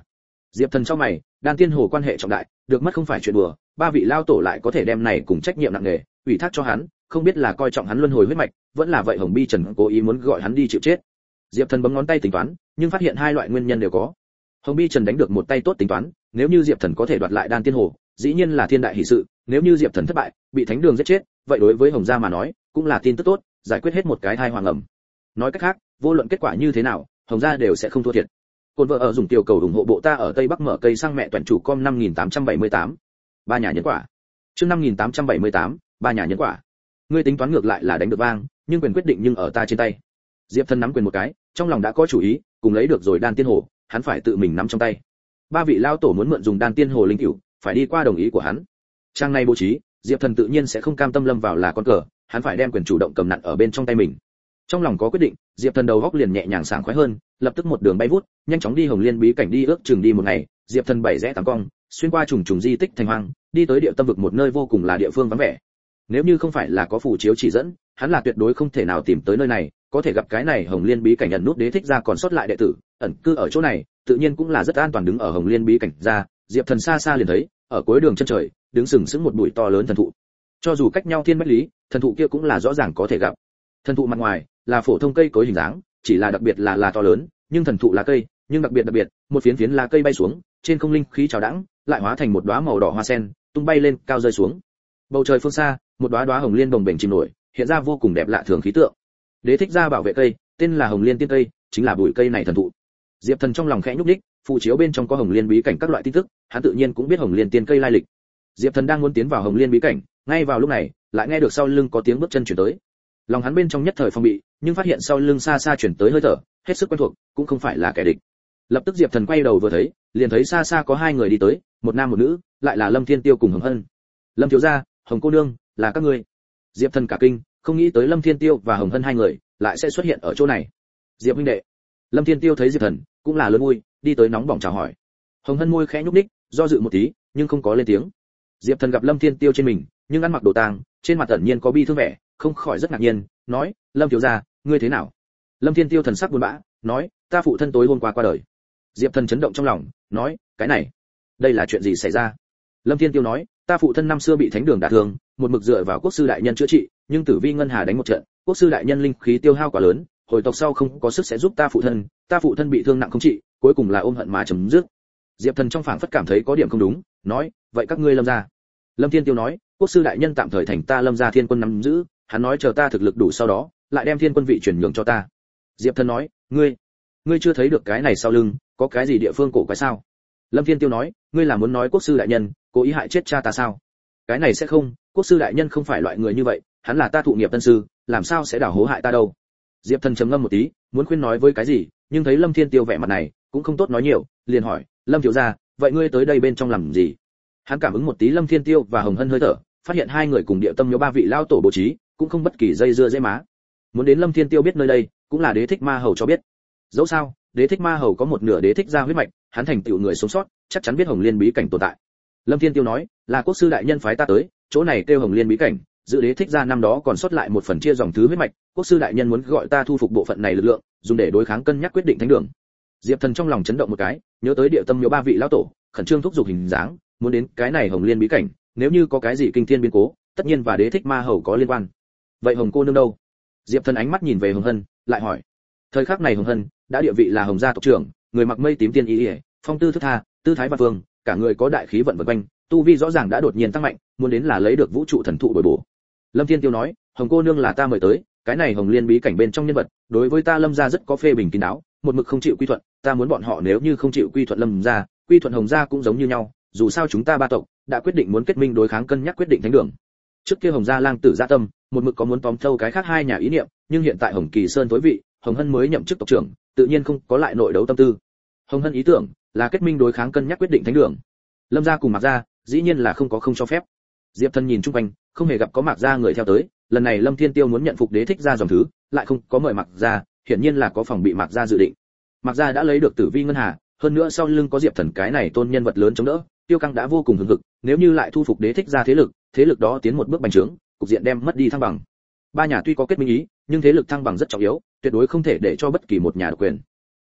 Diệp Thần trong mày, đan tiên hồ quan hệ trọng đại, được mất không phải chuyện đùa, ba vị lao tổ lại có thể đem này cùng trách nhiệm nặng nề ủy thác cho hắn, không biết là coi trọng hắn luân hồi huyết mạch, vẫn là vậy Hồng Bi Trần cố ý muốn gọi hắn đi chịu chết. Diệp Thần bấm ngón tay tính toán, nhưng phát hiện hai loại nguyên nhân đều có. Hồng Bi Trần đánh được một tay tốt tính toán, nếu như Diệp Thần có thể đoạt lại đan tiên hồ, dĩ nhiên là thiên đại hỷ sự, nếu như Diệp Thần thất bại, bị thánh đường giết chết, vậy đối với Hồng gia mà nói, cũng là tin tức tốt, giải quyết hết một cái tai họa ngầm. Nói cách khác, vô luận kết quả như thế nào, Hồng gia đều sẽ không thua thiệt. Côn vợ ở dùng tiểu cầu ủng hộ bộ ta ở Tây Bắc mở cây sang mẹ toàn chủ com 5878. Ba nhà nhân quả. Chương 5878, ba nhà nhân quả. Ngươi tính toán ngược lại là đánh được vang, nhưng quyền quyết định nhưng ở ta trên tay. Diệp Thần nắm quyền một cái, trong lòng đã có chủ ý, cùng lấy được rồi đan tiên hồ, hắn phải tự mình nắm trong tay. Ba vị lao tổ muốn mượn dùng đan tiên hồ linh cửu, phải đi qua đồng ý của hắn. Trang này bố trí, Diệp Thần tự nhiên sẽ không cam tâm lâm vào là con cờ, hắn phải đem quyền chủ động cầm nặn ở bên trong tay mình. Trong lòng có quyết định, Diệp Thần đầu góc liền nhẹ nhàng sảng khoái hơn, lập tức một đường bay vút, nhanh chóng đi Hồng Liên bí cảnh đi ước chừng đi một ngày, Diệp Thần bảy rẽ tám cong, xuyên qua trùng trùng di tích thành hoang, đi tới địa tâm vực một nơi vô cùng là địa phương vắng vẻ. Nếu như không phải là có phù chiếu chỉ dẫn, hắn là tuyệt đối không thể nào tìm tới nơi này, có thể gặp cái này Hồng Liên bí cảnh ẩn nút đế thích ra còn sót lại đệ tử, ẩn cư ở chỗ này, tự nhiên cũng là rất an toàn. Đứng ở Hồng Liên bí cảnh ra, Diệp Thần xa xa liền thấy, ở cuối đường chân trời, đứng sừng sững một bụi to lớn thần thụ. Cho dù cách nhau thiên bách lý, thần thụ kia cũng là rõ ràng có thể gặp. Thần thụ mặt ngoài là phổ thông cây cối hình dáng, chỉ là đặc biệt là to lớn, nhưng thần thụ là cây, nhưng đặc biệt, một phiến phiến lá cây bay xuống, trên không linh khí trào đãng, lại hóa thành một đóa màu đỏ hoa sen, tung bay lên, cao rơi xuống. Bầu trời phương xa, một đóa hồng liên bồng bềnh chìm nổi, hiện ra vô cùng đẹp lạ thường khí tượng. Đế thích gia bảo vệ cây, tên là Hồng Liên tiên cây, chính là bụi cây này thần thụ. Diệp Thần trong lòng khẽ nhúc nhích, phù chiếu bên trong có Hồng Liên bí cảnh các loại tin tức, hắn tự nhiên cũng biết Hồng Liên tiên cây lai lịch. Diệp Thần đang muốn tiến vào Hồng Liên bí cảnh, ngay vào lúc này, lại nghe được sau lưng có tiếng bước chân chuyển tới. Lòng hắn bên trong nhất thời phòng bị, nhưng phát hiện sau lưng xa xa chuyển tới hơi thở, hết sức quen thuộc, cũng không phải là kẻ địch. Lập tức Diệp Thần quay đầu vừa thấy, liền thấy xa xa có hai người đi tới, một nam một nữ, lại là Lâm Thiên Tiêu cùng Hồng Hân. Lâm thiếu gia, Hồng cô nương, là các ngươi. Diệp Thần cả kinh, không nghĩ tới Lâm Thiên Tiêu và Hồng Hân hai người lại sẽ xuất hiện ở chỗ này. Diệp huynh đệ. Lâm Thiên Tiêu thấy Diệp Thần, cũng là lớn vui, đi tới nóng bỏng chào hỏi. Hồng Hân môi khẽ nhúc nhích, do dự một tí, nhưng không có lên tiếng. Diệp Thần gặp Lâm Thiên Tiêu trên mình, nhưng ăn mặc đồ tang, trên mặt ẩn nhiên có bi thương vẻ, không khỏi rất ngạc nhiên, nói: "Lâm thiếu gia, ngươi thế nào?" Lâm Thiên Tiêu thần sắc buồn bã, nói: "Ta phụ thân tối hôm qua qua đời." Diệp Thần chấn động trong lòng, nói: "Cái này, đây là chuyện gì xảy ra?" Lâm Thiên Tiêu nói: "Ta phụ thân năm xưa bị thánh đường đả thương, một mực dựa vào quốc sư đại nhân chữa trị, nhưng Tử Vi ngân hà đánh một trận, quốc sư đại nhân linh khí tiêu hao quá lớn, hồi tộc sau không có sức sẽ giúp ta phụ thân bị thương nặng không trị, cuối cùng là ôm hận mà chấm dứt." Diệp Thần trong phảng phất cảm thấy có điểm không đúng, nói: "Vậy các ngươi Lâm gia?" Lâm Thiên Tiêu nói: "Quốc sư đại nhân tạm thời thành ta Lâm gia thiên quân nắm giữ, hắn nói chờ ta thực lực đủ sau đó, lại đem thiên quân vị chuyển nhượng cho ta." Diệp Thần nói: "Ngươi chưa thấy được cái này sau lưng, có cái gì địa phương cổ quái sao?" Lâm Thiên Tiêu nói: "Ngươi là muốn nói quốc sư đại nhân cố ý hại chết cha ta sao?" "Cái này sẽ không, quốc sư đại nhân không phải loại người như vậy, hắn là ta thụ nghiệp tân sư, làm sao sẽ đảo hố hại ta đâu." Diệp Thần trầm ngâm một tí, muốn khuyên nói với cái gì, nhưng thấy Lâm Thiên Tiêu vẻ mặt này, cũng không tốt nói nhiều, liền hỏi: "Lâm thiếu gia, vậy ngươi tới đây bên trong làm gì?" Hắn cảm ứng một tí Lâm Thiên Tiêu và Hồng Hân hơi thở, phát hiện hai người cùng địa tâm nhớ ba vị lao tổ bố trí, cũng không bất kỳ dây dưa dễ má. Muốn đến Lâm Thiên Tiêu biết nơi đây, cũng là Đế Thích Ma Hầu cho biết. Dẫu sao, Đế Thích Ma Hầu có một nửa Đế Thích gia huyết mạch, hắn thành tựu người sống sót, chắc chắn biết Hồng Liên bí cảnh tồn tại. Lâm Thiên Tiêu nói: "Là quốc sư đại nhân phái ta tới, chỗ này kêu Hồng Liên bí cảnh, dự Đế Thích gia năm đó còn sót lại một phần chia dòng thứ huyết mạch, quốc sư đại nhân muốn gọi ta thu phục bộ phận này lực lượng, dùng để đối kháng cân nhắc quyết định thánh đường." Diệp Thần trong lòng chấn động một cái, nhớ tới địa tâm nhớ ba vị lão tổ, khẩn trương thúc giục hình dáng, muốn đến cái này Hồng Liên bí cảnh, nếu như có cái gì kinh thiên biến cố, tất nhiên và Đế Thích Ma Hầu có liên quan. Vậy Hồng cô nương đâu? Diệp Thần ánh mắt nhìn về Hồng Hân, lại hỏi. Thời khắc này Hồng Hân đã địa vị là Hồng gia tộc trưởng, người mặc mây tím tiên y, phong tư thức tha, tư thái văn vương, cả người có đại khí vận vần quanh, tu vi rõ ràng đã đột nhiên tăng mạnh, muốn đến là lấy được vũ trụ thần thụ bồi bổ. Lâm Thiên Tiêu nói: "Hồng cô nương là ta mời tới, cái này Hồng Liên bí cảnh bên trong nhân vật, đối với ta Lâm gia rất có phê bình kín đáo, một mực không chịu quy thuận, ta muốn bọn họ nếu như không chịu quy thuận Lâm gia, quy thuận Hồng gia cũng giống như nhau, dù sao chúng ta ba tộc đã quyết định muốn kết minh đối kháng cân nhắc quyết định thánh đường." Trước kia Hồng gia lang tử dạ tâm, một mực có muốn tóm thâu cái khác hai nhà ý niệm, nhưng hiện tại Hồng Kỳ Sơn tối vị, Hồng Hân mới nhậm chức tộc trưởng, tự nhiên không có lại nội đấu tâm tư. Hồng Hân ý tưởng là kết minh đối kháng cân nhắc quyết định thánh đường. Lâm gia cùng Mạc gia, dĩ nhiên là không cho phép. Diệp Thần nhìn chung quanh, không hề gặp có Mạc gia người theo tới, lần này Lâm Thiên Tiêu muốn nhận phục Đế Thích gia dòng thứ, lại không có mời Mạc gia, hiển nhiên là có phòng bị Mạc gia dự định. Mạc gia đã lấy được Tử Vi ngân hà, hơn nữa sau lưng có Diệp Thần cái này tôn nhân vật lớn chống đỡ, Tiêu Căng đã vô cùng hùng hực, nếu như lại thu phục Đế Thích gia thế lực đó tiến một bước bành trướng, cục diện đem mất đi thăng bằng. Ba nhà tuy có kết minh ý, nhưng thế lực thăng bằng rất trọng yếu, tuyệt đối không thể để cho bất kỳ một nhà độc quyền.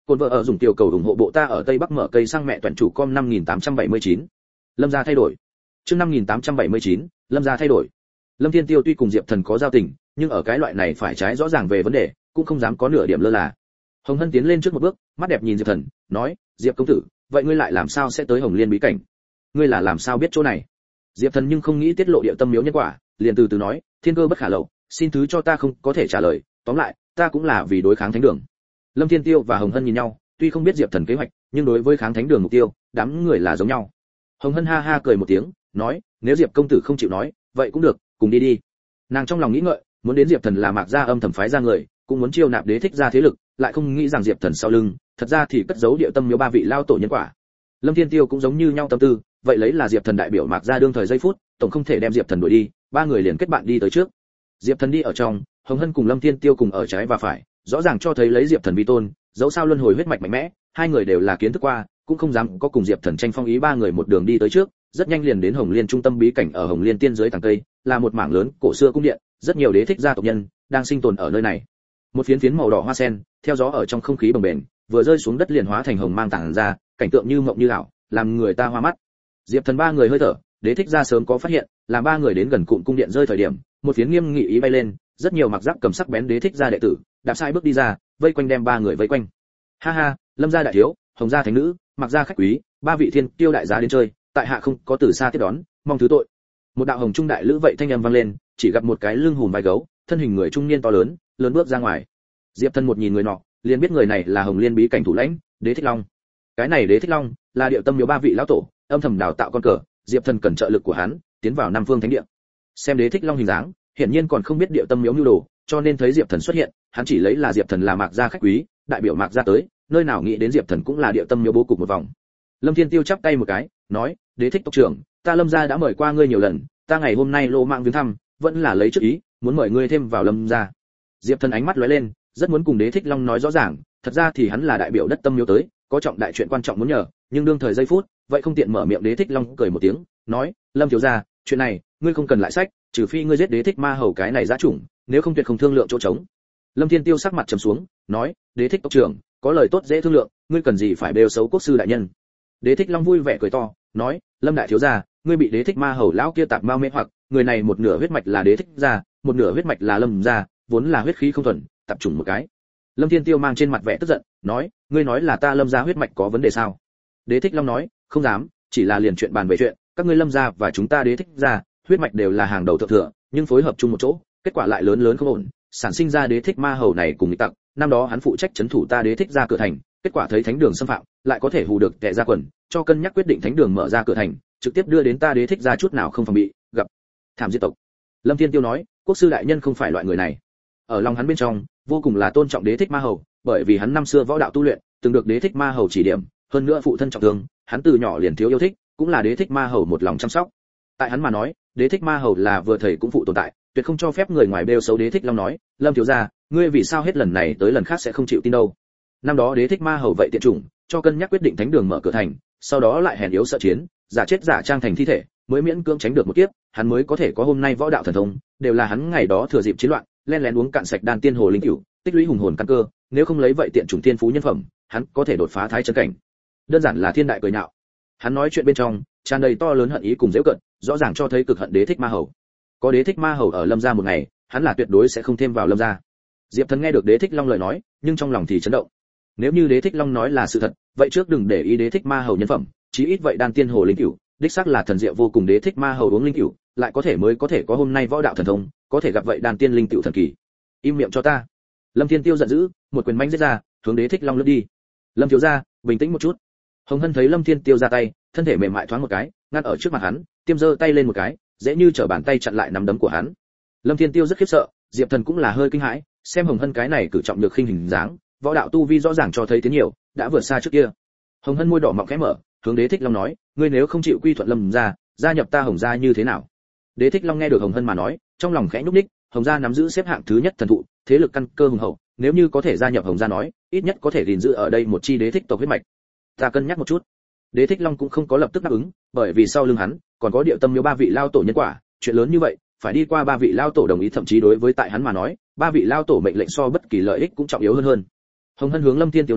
Côn vợ ở dùng tiểu cầu ủng hộ bộ ta ở Tây Bắc mở cây sang mẹ toàn chủ com 5879. Lâm gia thay đổi. Chương 5879, Lâm gia thay đổi. Lâm Thiên Tiêu tuy cùng Diệp Thần có giao tình, nhưng ở cái loại này phải trái rõ ràng về vấn đề, cũng không dám có nửa điểm lơ là. Hồng Hân tiến lên trước một bước, mắt đẹp nhìn Diệp Thần, nói: "Diệp công tử, vậy ngươi lại làm sao sẽ tới Hồng Liên bí cảnh? Ngươi là làm sao biết chỗ này?" Diệp Thần nhưng không nghĩ tiết lộ địa tâm miếu nhân quả, liền từ từ nói: "Thiên cơ bất khả lậu, xin thứ cho ta không có thể trả lời, tóm lại, ta cũng là vì đối kháng thánh đường." Lâm Thiên Tiêu và Hồng Hân nhìn nhau, tuy không biết Diệp Thần kế hoạch, nhưng đối với kháng thánh đường mục tiêu, đám người là giống nhau. Hồng Hân ha ha cười một tiếng, nói: "Nếu Diệp công tử không chịu nói, vậy cũng được, cùng đi đi." Nàng trong lòng nghĩ ngợi, muốn đến Diệp Thần là Mạc gia âm thầm phái ra người, cũng muốn chiêu nạp Đế thích gia thế lực, lại không nghĩ rằng Diệp Thần sau lưng, thật ra thì cất giấu địa tâm miếu ba vị lao tổ nhân quả. Lâm Thiên Tiêu cũng giống như nhau tâm tư, vậy lấy là Diệp Thần đại biểu Mạc gia đương thời giây phút, tổng không thể đem Diệp Thần đuổi đi, ba người liền kết bạn đi tới trước. Diệp Thần đi ở trong, Hồng Hân cùng Lâm Thiên Tiêu cùng ở trái và phải, rõ ràng cho thấy lấy Diệp Thần vi tôn, dẫu sao luân hồi huyết mạch mạnh mẽ, hai người đều là kiến thức qua, cũng không dám có cùng Diệp Thần tranh phong ý, ba người một đường đi tới trước, rất nhanh liền đến Hồng Liên trung tâm bí cảnh. Ở Hồng Liên tiên dưới tầng cây, là một mảng lớn cổ xưa cung điện, rất nhiều đế thích gia tộc nhân đang sinh tồn ở nơi này. Một phiến phiến màu đỏ hoa sen, theo gió ở trong không khí bồng bềnh, vừa rơi xuống đất liền hóa thành hồng mang tản ra, cảnh tượng như mộng như ảo, làm người ta hoa mắt. Diệp Thần ba người hơi thở, đế thích gia sớm có phát hiện, làm ba người đến gần cụm cung điện rơi thời điểm, một phiến nghiêm nghị ý bay lên, rất nhiều mặc giáp cầm sắc bén đế thích gia đệ tử, đạp sai bước đi ra, vây quanh đem ba người vây quanh. Ha ha, Lâm gia đại thiếu, Hồng gia thánh nữ, Mạc gia khách quý, ba vị thiên tiêu đại giá đến chơi, tại hạ không có từ xa tiếp đón, mong thứ tội. Một đạo hồng trung đại lữ vậy thanh âm vang lên, chỉ gặp một cái lưng hùm vai gấu, thân hình người trung niên to lớn, lớn bước ra ngoài. Diệp Thần một nhìn người nọ, liền biết người này là Hồng Liên bí cảnh thủ lãnh, Đế Thích Long. Cái này Đế Thích Long là điệu tâm miếu ba vị lão tổ, âm thầm đào tạo con cờ, Diệp Thần cần trợ lực của hắn, tiến vào Nam Phương Thánh Địa. Xem Đế Thích Long hình dáng, hiển nhiên còn không biết điệu tâm miếu nhu đồ, cho nên thấy Diệp Thần xuất hiện, hắn chỉ lấy là Diệp Thần là Mạc gia khách quý, đại biểu Mạc gia tới, nơi nào nghĩ đến Diệp Thần cũng là điệu tâm miếu bố cục một vòng. Lâm Thiên Tiêu chắp tay một cái, nói: "Đế Thích tộc trưởng, ta Lâm gia đã mời qua ngươi nhiều lần, ta ngày hôm nay lô mạng viếng thăm, vẫn là lấy trước ý, muốn mời ngươi thêm vào Lâm gia." Diệp Thần ánh mắt lóe lên, rất muốn cùng Đế Thích Long nói rõ ràng, thật ra thì hắn là đại biểu đất tâm miếu tới, có trọng đại chuyện quan trọng muốn nhờ, nhưng đương thời giây phút, vậy không tiện mở miệng. Đế Thích Long cười một tiếng, nói: "Lâm thiếu gia, chuyện này, ngươi không cần lại sách, trừ phi ngươi giết Đế Thích ma hầu cái này dã chủng, nếu không tuyệt không thương lượng chỗ trống." Lâm Thiên Tiêu sắc mặt trầm xuống, nói: "Đế Thích tộc trưởng, có lời tốt dễ thương lượng, ngươi cần gì phải bêu xấu quốc sư đại nhân." Đế Thích Long vui vẻ cười to, nói: "Lâm đại thiếu gia, ngươi bị Đế Thích ma hầu lão kia tạp mao mê hoặc, người này một nửa huyết mạch là Đế Thích gia, một nửa huyết mạch là Lâm gia, vốn là huyết khí không thuần, tập trùng một cái." Lâm Thiên Tiêu mang trên mặt vẻ tức giận, nói: "Ngươi nói là ta Lâm gia huyết mạch có vấn đề sao?" Đế Thích Long nói: "Không dám, chỉ là liền chuyện bàn về chuyện, các ngươi Lâm gia và chúng ta Đế Thích gia, huyết mạch đều là hàng đầu thượng thừa, nhưng phối hợp chung một chỗ, kết quả lại lớn lớn không ổn, sản sinh ra Đế Thích ma hầu này cùng nghịch tặc. Năm đó hắn phụ trách trấn thủ ta Đế Thích gia cửa thành, kết quả thấy thánh đường xâm phạm, lại có thể hù được kẻ ra quần, cho cân nhắc quyết định thánh đường mở ra cửa thành, trực tiếp đưa đến ta Đế Thích gia chút nào không phòng bị, gặp thảm diệt tộc." Lâm Thiên Tiêu nói: "Quốc sư đại nhân không phải loại người này." Ở lòng hắn bên trong, vô cùng là tôn trọng Đế Thích ma hầu, bởi vì hắn năm xưa võ đạo tu luyện, từng được Đế Thích ma hầu chỉ điểm, hơn nữa phụ thân trọng thương, hắn từ nhỏ liền thiếu yêu thích, cũng là Đế Thích ma hầu một lòng chăm sóc. Tại hắn mà nói, Đế Thích ma hầu là vừa thầy cũng phụ tồn tại, tuyệt không cho phép người ngoài bêu xấu. Đế Thích Long nói: "Lâm thiếu gia, ngươi vì sao hết lần này tới lần khác sẽ không chịu tin đâu? Năm đó Đế Thích ma hầu vậy tiện chủng, cho cân nhắc quyết định thánh đường mở cửa thành, sau đó lại hèn yếu sợ chiến, giả chết giả trang thành thi thể, mới miễn cưỡng tránh được một kiếp, hắn mới có thể có hôm nay võ đạo thần thông, đều là hắn ngày đó thừa dịp chiến loạn, len lén uống cạn sạch đan tiên hồ linh cửu, tích lũy hùng hồn căn cơ, nếu không lấy vậy tiện chủng tiên phú nhân phẩm, hắn có thể đột phá thái chân cảnh." Đơn giản là thiên đại cười nhạo. Hắn nói chuyện bên trong tràn đầy to lớn hận ý cùng giễu cận, rõ ràng cho thấy cực hận Đế Thích ma hầu. Có Đế Thích ma hầu ở Lâm gia một ngày, hắn là tuyệt đối sẽ không thêm vào Lâm gia. Diệp Thần nghe được Đế Thích Long lời nói, nhưng trong lòng thì chấn động. Nếu như Đế Thích Long nói là sự thật, vậy trước đừng để ý Đế Thích ma hầu nhân phẩm, chí ít vậy đan tiên hồ linh cửu, đích xác là thần diệu vô cùng. Đế Thích ma hầu uống linh cửu, lại có thể mới có thể có hôm nay võ đạo thần thông, có thể gặp vậy đan tiên linh cửu thần kỳ. Im miệng cho ta. Lâm Thiên Tiêu giận dữ, một quyền mãnh giết ra, hướng Đế Thích Long lướt đi. Lâm thiếu gia, bình tĩnh một chút. Hồng Hân thấy Lâm Thiên Tiêu ra tay, thân thể mềm mại thoáng một cái, ngăn ở trước mặt hắn, tiêm giơ tay lên một cái, dễ như trở bàn tay chặn lại nắm đấm của hắn. Lâm Thiên Tiêu rất khiếp sợ, Diệp Thần cũng là hơi kinh hãi, xem Hồng Hân cái này cử trọng nhược khinh hình dáng, võ đạo tu vi rõ ràng cho thấy tiến nhiều, đã vượt xa trước kia. Hồng Hân môi đỏ mọng khẽ mở, hướng Đế Thích Long nói: "Ngươi nếu không chịu quy thuận Lâm gia, gia nhập ta Hồng gia như thế nào?" Đế Thích Long nghe được Hồng Hân mà nói, trong lòng khẽ nhúc nhích, Hồng gia nắm giữ xếp hạng thứ nhất thần thụ, thế lực căn cơ hùng hậu, nếu như có thể gia nhập Hồng gia nói, ít nhất có thể gìn giữ ở đây một chi Đế Thích tộc huyết mạch. Ta cân nhắc một chút. Đế Thích Long cũng không có lập tức đáp ứng, bởi vì sau lưng hắn còn có điệu tâm miếu ba vị lao tổ nhân quả, chuyện lớn như vậy, phải đi qua ba vị lao tổ đồng ý, thậm chí đối với tại hắn mà nói, ba vị lao tổ mệnh lệnh so bất kỳ lợi ích cũng trọng yếu hơn. Hồng Hân hướng Lâm Thiên Tiêu nói: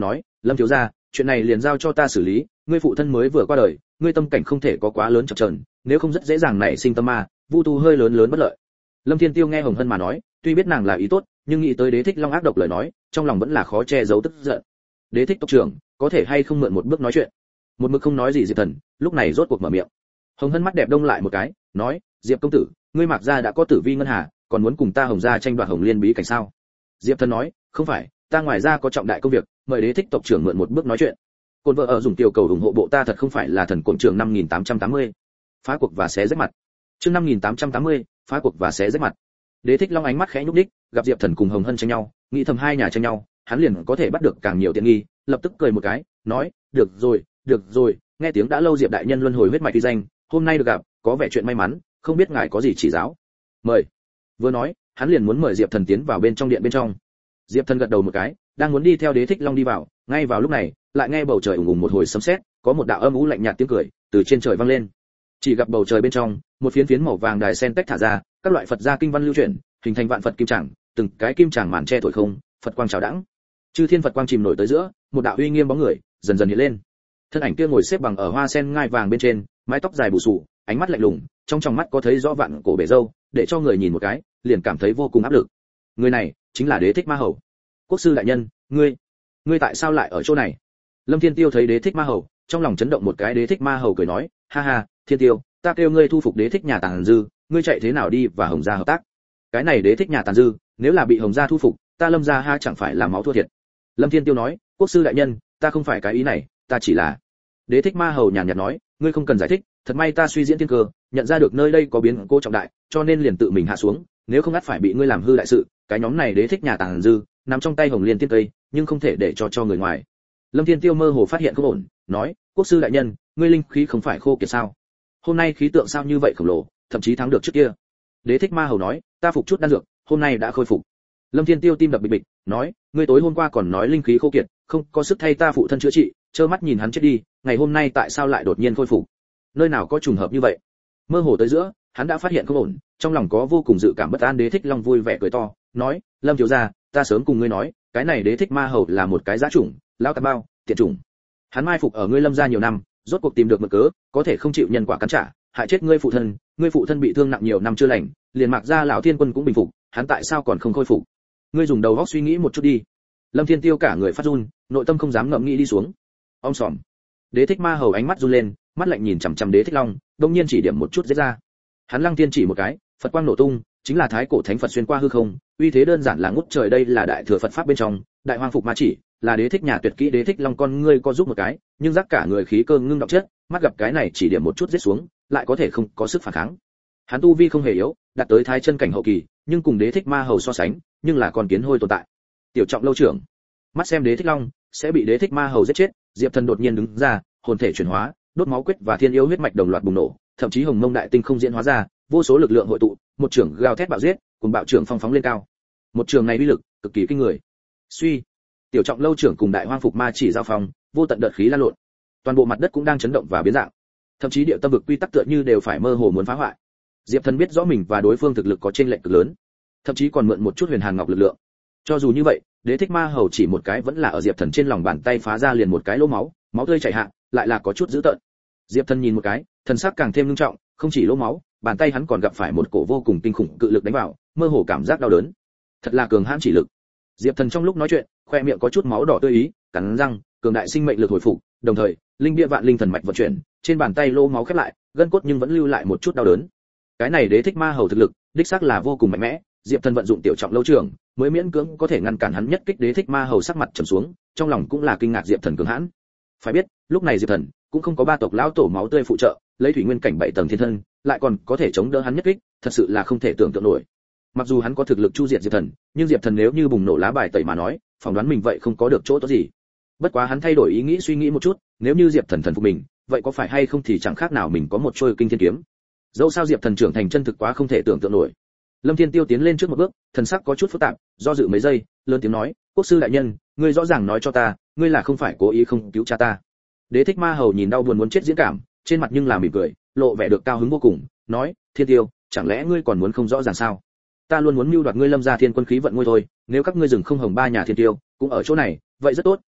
Lâm thiếu gia, chuyện này liền giao cho ta xử lý, ngươi phụ thân mới vừa qua đời, ngươi tâm cảnh không thể có quá lớn chập chờn, nếu không rất dễ dàng nảy sinh tâm ma, vu tu hơi lớn lớn bất lợi. Lâm Thiên Tiêu nghe Hồng Hân mà nói, tuy biết nàng là ý tốt, nhưng nghĩ tới Đế Thích Long ác độc lời nói, trong lòng vẫn là khó che giấu tức giận. Đế Thích tộc trưởng, có thể hay không mượn một bước nói chuyện? Một mực không nói gì Diệp Thần, lúc này rốt cuộc mở miệng. Hồng Hân mắt đẹp đông lại một cái, nói, Diệp công tử, ngươi Mạc gia đã có Tử Vi ngân hà, còn muốn cùng ta Hồng gia tranh đoạt Hồng Liên bí cảnh sao? Diệp Thần nói, không phải, ta ngoài ra có trọng đại công việc, mời Đế Thích tộc trưởng mượn một bước nói chuyện. Côn vợ ở dùng tiểu cầu ủng hộ bộ ta thật không phải là thần cổn trưởng 5880. Phá cuộc và xé rách mặt. Chương 5880, phá cuộc và xé rách mặt. Đế Thích Long ánh mắt khẽ nhúc nhích, gặp Diệp Thần cùng Hồng Hân tranh nhau, nghĩ thầm hai nhà tranh nhau, hắn liền có thể bắt được càng nhiều tiện nghi, lập tức cười một cái, nói, được rồi, nghe tiếng đã lâu Diệp đại nhân luân hồi huyết mạch uy danh, hôm nay được gặp, có vẻ chuyện may mắn, không biết ngài có gì chỉ giáo. Mời. Vừa nói, hắn liền muốn mời Diệp Thần tiến vào bên trong điện bên trong. Diệp Thần gật đầu một cái, đang muốn đi theo Đế Thích Long đi vào, ngay vào lúc này, lại nghe bầu trời ùng ùng một hồi sấm sét, có một đạo âm u lạnh nhạt tiếng cười từ trên trời vang lên. Chỉ gặp bầu trời bên trong, một phiến phiến màu vàng đài sen tách thả ra, các loại Phật gia kinh văn lưu chuyển, hình thành vạn Phật kim tràng, từng cái kim tràng màn che thổi không, Phật quang chào đãng. Chư thiên Phật quang chìm nổi tới giữa, một đạo uy nghiêm bóng người dần dần hiện lên. Thân ảnh kia ngồi xếp bằng ở hoa sen ngai vàng bên trên, mái tóc dài bù xù, ánh mắt lạnh lùng, trong tròng mắt có thấy rõ vạn cổ bể râu, để cho người nhìn một cái, liền cảm thấy vô cùng áp lực. Người này chính là Đế Thích Ma Hầu. Quốc sư đại nhân, ngươi tại sao lại ở chỗ này? Lâm Thiên Tiêu thấy Đế Thích Ma Hầu, trong lòng chấn động một cái. Đế Thích Ma Hầu cười nói, ha ha, Thiên Tiêu, ta kêu ngươi thu phục Đế Thích nhà Tàn Dư, ngươi chạy thế nào đi và Hồng gia hợp tác? Cái này Đế Thích nhà Tàn Dư, nếu là bị Hồng gia thu phục, ta Lâm gia ha chẳng phải là máu thua thiệt. Lâm Thiên Tiêu nói, quốc sư đại nhân, ta không phải cái ý này, ta chỉ là. Đế Thích Ma Hầu nhàn nhạt nói, ngươi không cần giải thích, thật may ta suy diễn thiên cơ, nhận ra được nơi đây có biến cố trọng đại, cho nên liền tự mình hạ xuống, nếu không ắt phải bị ngươi làm hư đại sự. Cái nhóm này Đế Thích nhà Tàn Dư, nằm trong tay Hồng Liên tiên cây, nhưng không thể để cho người ngoài. Lâm Thiên Tiêu mơ hồ phát hiện không ổn, nói, quốc sư đại nhân, ngươi linh khí không phải khô kiệt sao? Hôm nay khí tượng sao như vậy khổng lồ, thậm chí thắng được trước kia. Đế Thích Ma Hầu nói, ta phục chút đan dược, hôm nay đã khôi phục. Lâm Thiên Tiêu tim đập bịch bịch, nói, ngươi tối hôm qua còn nói linh khí khô kiệt, không có sức thay ta phụ thân chữa trị, trơ mắt nhìn hắn chết đi, ngày hôm nay tại sao lại đột nhiên khôi phục? Nơi nào có trùng hợp như vậy? Mơ hồ tới giữa, hắn đã phát hiện không ổn, trong lòng có vô cùng dự cảm bất an. Đế Thích Long vui vẻ cười to, nói, Lâm thiếu gia, ta sớm cùng ngươi nói, cái này Đế Thích Ma Hầu là một cái giá chủng, lão tạp bao, tiện chủng. Hắn mai phục ở ngươi Lâm gia nhiều năm, rốt cuộc tìm được mực cớ, có thể không chịu nhân quả cắn trả, hại chết ngươi phụ thân bị thương nặng nhiều năm chưa lành, liền Mạc gia lão thiên quân cũng bình phục, hắn tại sao còn không khôi phục? Ngươi dùng đầu óc suy nghĩ một chút đi. Lâm Thiên Tiêu cả người phát run, nội tâm không dám ngậm nghĩ đi xuống. Om sòm. Đế Thích Ma Hầu ánh mắt run lên, mắt lạnh nhìn chằm chằm Đế Thích Long, đột nhiên chỉ điểm một chút giết ra. Hắn lăng tiên chỉ một cái, Phật quang nổ tung, chính là thái cổ thánh Phật xuyên qua hư không, uy thế đơn giản là ngút trời. Đây là đại thừa Phật pháp bên trong, đại hoang phục ma chỉ, là Đế Thích nhà tuyệt kỹ. Đế Thích Long con ngươi co giúp một cái, nhưng giác cả người khí cơ ngưng động chết, mắt gặp cái này chỉ điểm một chút giết xuống, lại có thể không có sức phản kháng. Hắn tu vi không hề yếu, đạt tới thái chân cảnh hậu kỳ, nhưng cùng Đế Thích Ma Hầu so sánh, nhưng là con kiến hôi tồn tại. Tiểu Trọng lâu trưởng, mắt xem Đế Thích Long sẽ bị Đế Thích Ma Hầu giết chết, Diệp Thần đột nhiên đứng ra, hồn thể chuyển hóa, đốt máu quyết và thiên yêu huyết mạch đồng loạt bùng nổ, thậm chí hồng mông đại tinh không diễn hóa ra, vô số lực lượng hội tụ, một trường gào thét bạo giết, cùng bạo trường phong phóng lên cao. Một trường này uy lực cực kỳ kinh người. Suy, Tiểu Trọng lâu trưởng cùng đại hoang phục ma chỉ giao phong, vô tận đợt khí lan lộn, toàn bộ mặt đất cũng đang chấn động và biến dạng, thậm chí địa tâm vực quy tắc tựa như đều phải mơ hồ muốn phá hoại. Diệp Thần biết rõ mình và đối phương thực lực có chênh lệch cực lớn, thậm chí còn mượn một chút huyền hàn ngọc lực lượng. Cho dù như vậy, Đế Thích Ma Hầu chỉ một cái vẫn là ở Diệp Thần trên lòng bàn tay phá ra liền một cái lỗ máu, máu tươi chảy hạ, lại là có chút dữ tợn. Diệp Thần nhìn một cái, thần sắc càng thêm nghiêm trọng, không chỉ lỗ máu, bàn tay hắn còn gặp phải một cổ vô cùng kinh khủng cự lực đánh vào, mơ hồ cảm giác đau đớn. Thật là cường hãn chỉ lực. Diệp Thần trong lúc nói chuyện, khoe miệng có chút máu đỏ tươi ý, cắn răng, cường đại sinh mệnh lực hồi phục, đồng thời, linh bia vạn linh thần mạch vận chuyển, trên bàn tay lỗ máu khép lại, gân cốt nhưng vẫn lưu lại một chút đau đớn. Cái này Đế Thích Ma Hầu thực lực, đích xác là vô cùng mạnh mẽ, Diệp Thần vận dụng Tiểu Trọng lâu trưởng, mới miễn cưỡng có thể ngăn cản hắn nhất kích. Đế Thích Ma Hầu sắc mặt trầm xuống, trong lòng cũng là kinh ngạc Diệp Thần cường hãn. Phải biết, lúc này Diệp Thần cũng không có ba tộc lão tổ máu tươi phụ trợ, lấy thủy nguyên cảnh 7 tầng thiên thân, lại còn có thể chống đỡ hắn nhất kích, thật sự là không thể tưởng tượng nổi. Mặc dù hắn có thực lực chu diệt Diệp Thần, nhưng Diệp Thần nếu như bùng nổ lá bài tẩy mà nói, phỏng đoán mình vậy không có được chỗ tốt gì. Bất quá hắn thay đổi ý nghĩ suy nghĩ một chút, nếu như Diệp Thần thần phục mình, vậy có phải hay không thì chẳng khác nào mình có một trôi kinh thiên kiếm. Dẫu sao Diệp Thần trưởng thành chân thực quá không thể tưởng tượng nổi. Lâm Thiên Tiêu tiến lên trước một bước, thần sắc có chút phức tạp, do dự mấy giây, lớn tiếng nói, quốc sư đại nhân, ngươi rõ ràng nói cho ta, ngươi là không phải cố ý không cứu cha ta. Đế Thích Ma Hầu nhìn đau buồn muốn chết diễn cảm, trên mặt nhưng là mỉm cười, lộ vẻ được cao hứng vô cùng, nói, Thiên Tiêu, chẳng lẽ ngươi còn muốn không rõ ràng sao? Ta luôn muốn mưu đoạt ngươi Lâm gia thiên quân khí vận ngôi thôi, nếu các ngươi dừng không hồng ba nhà Thiên Tiêu cũng ở chỗ này, vậy rất tốt,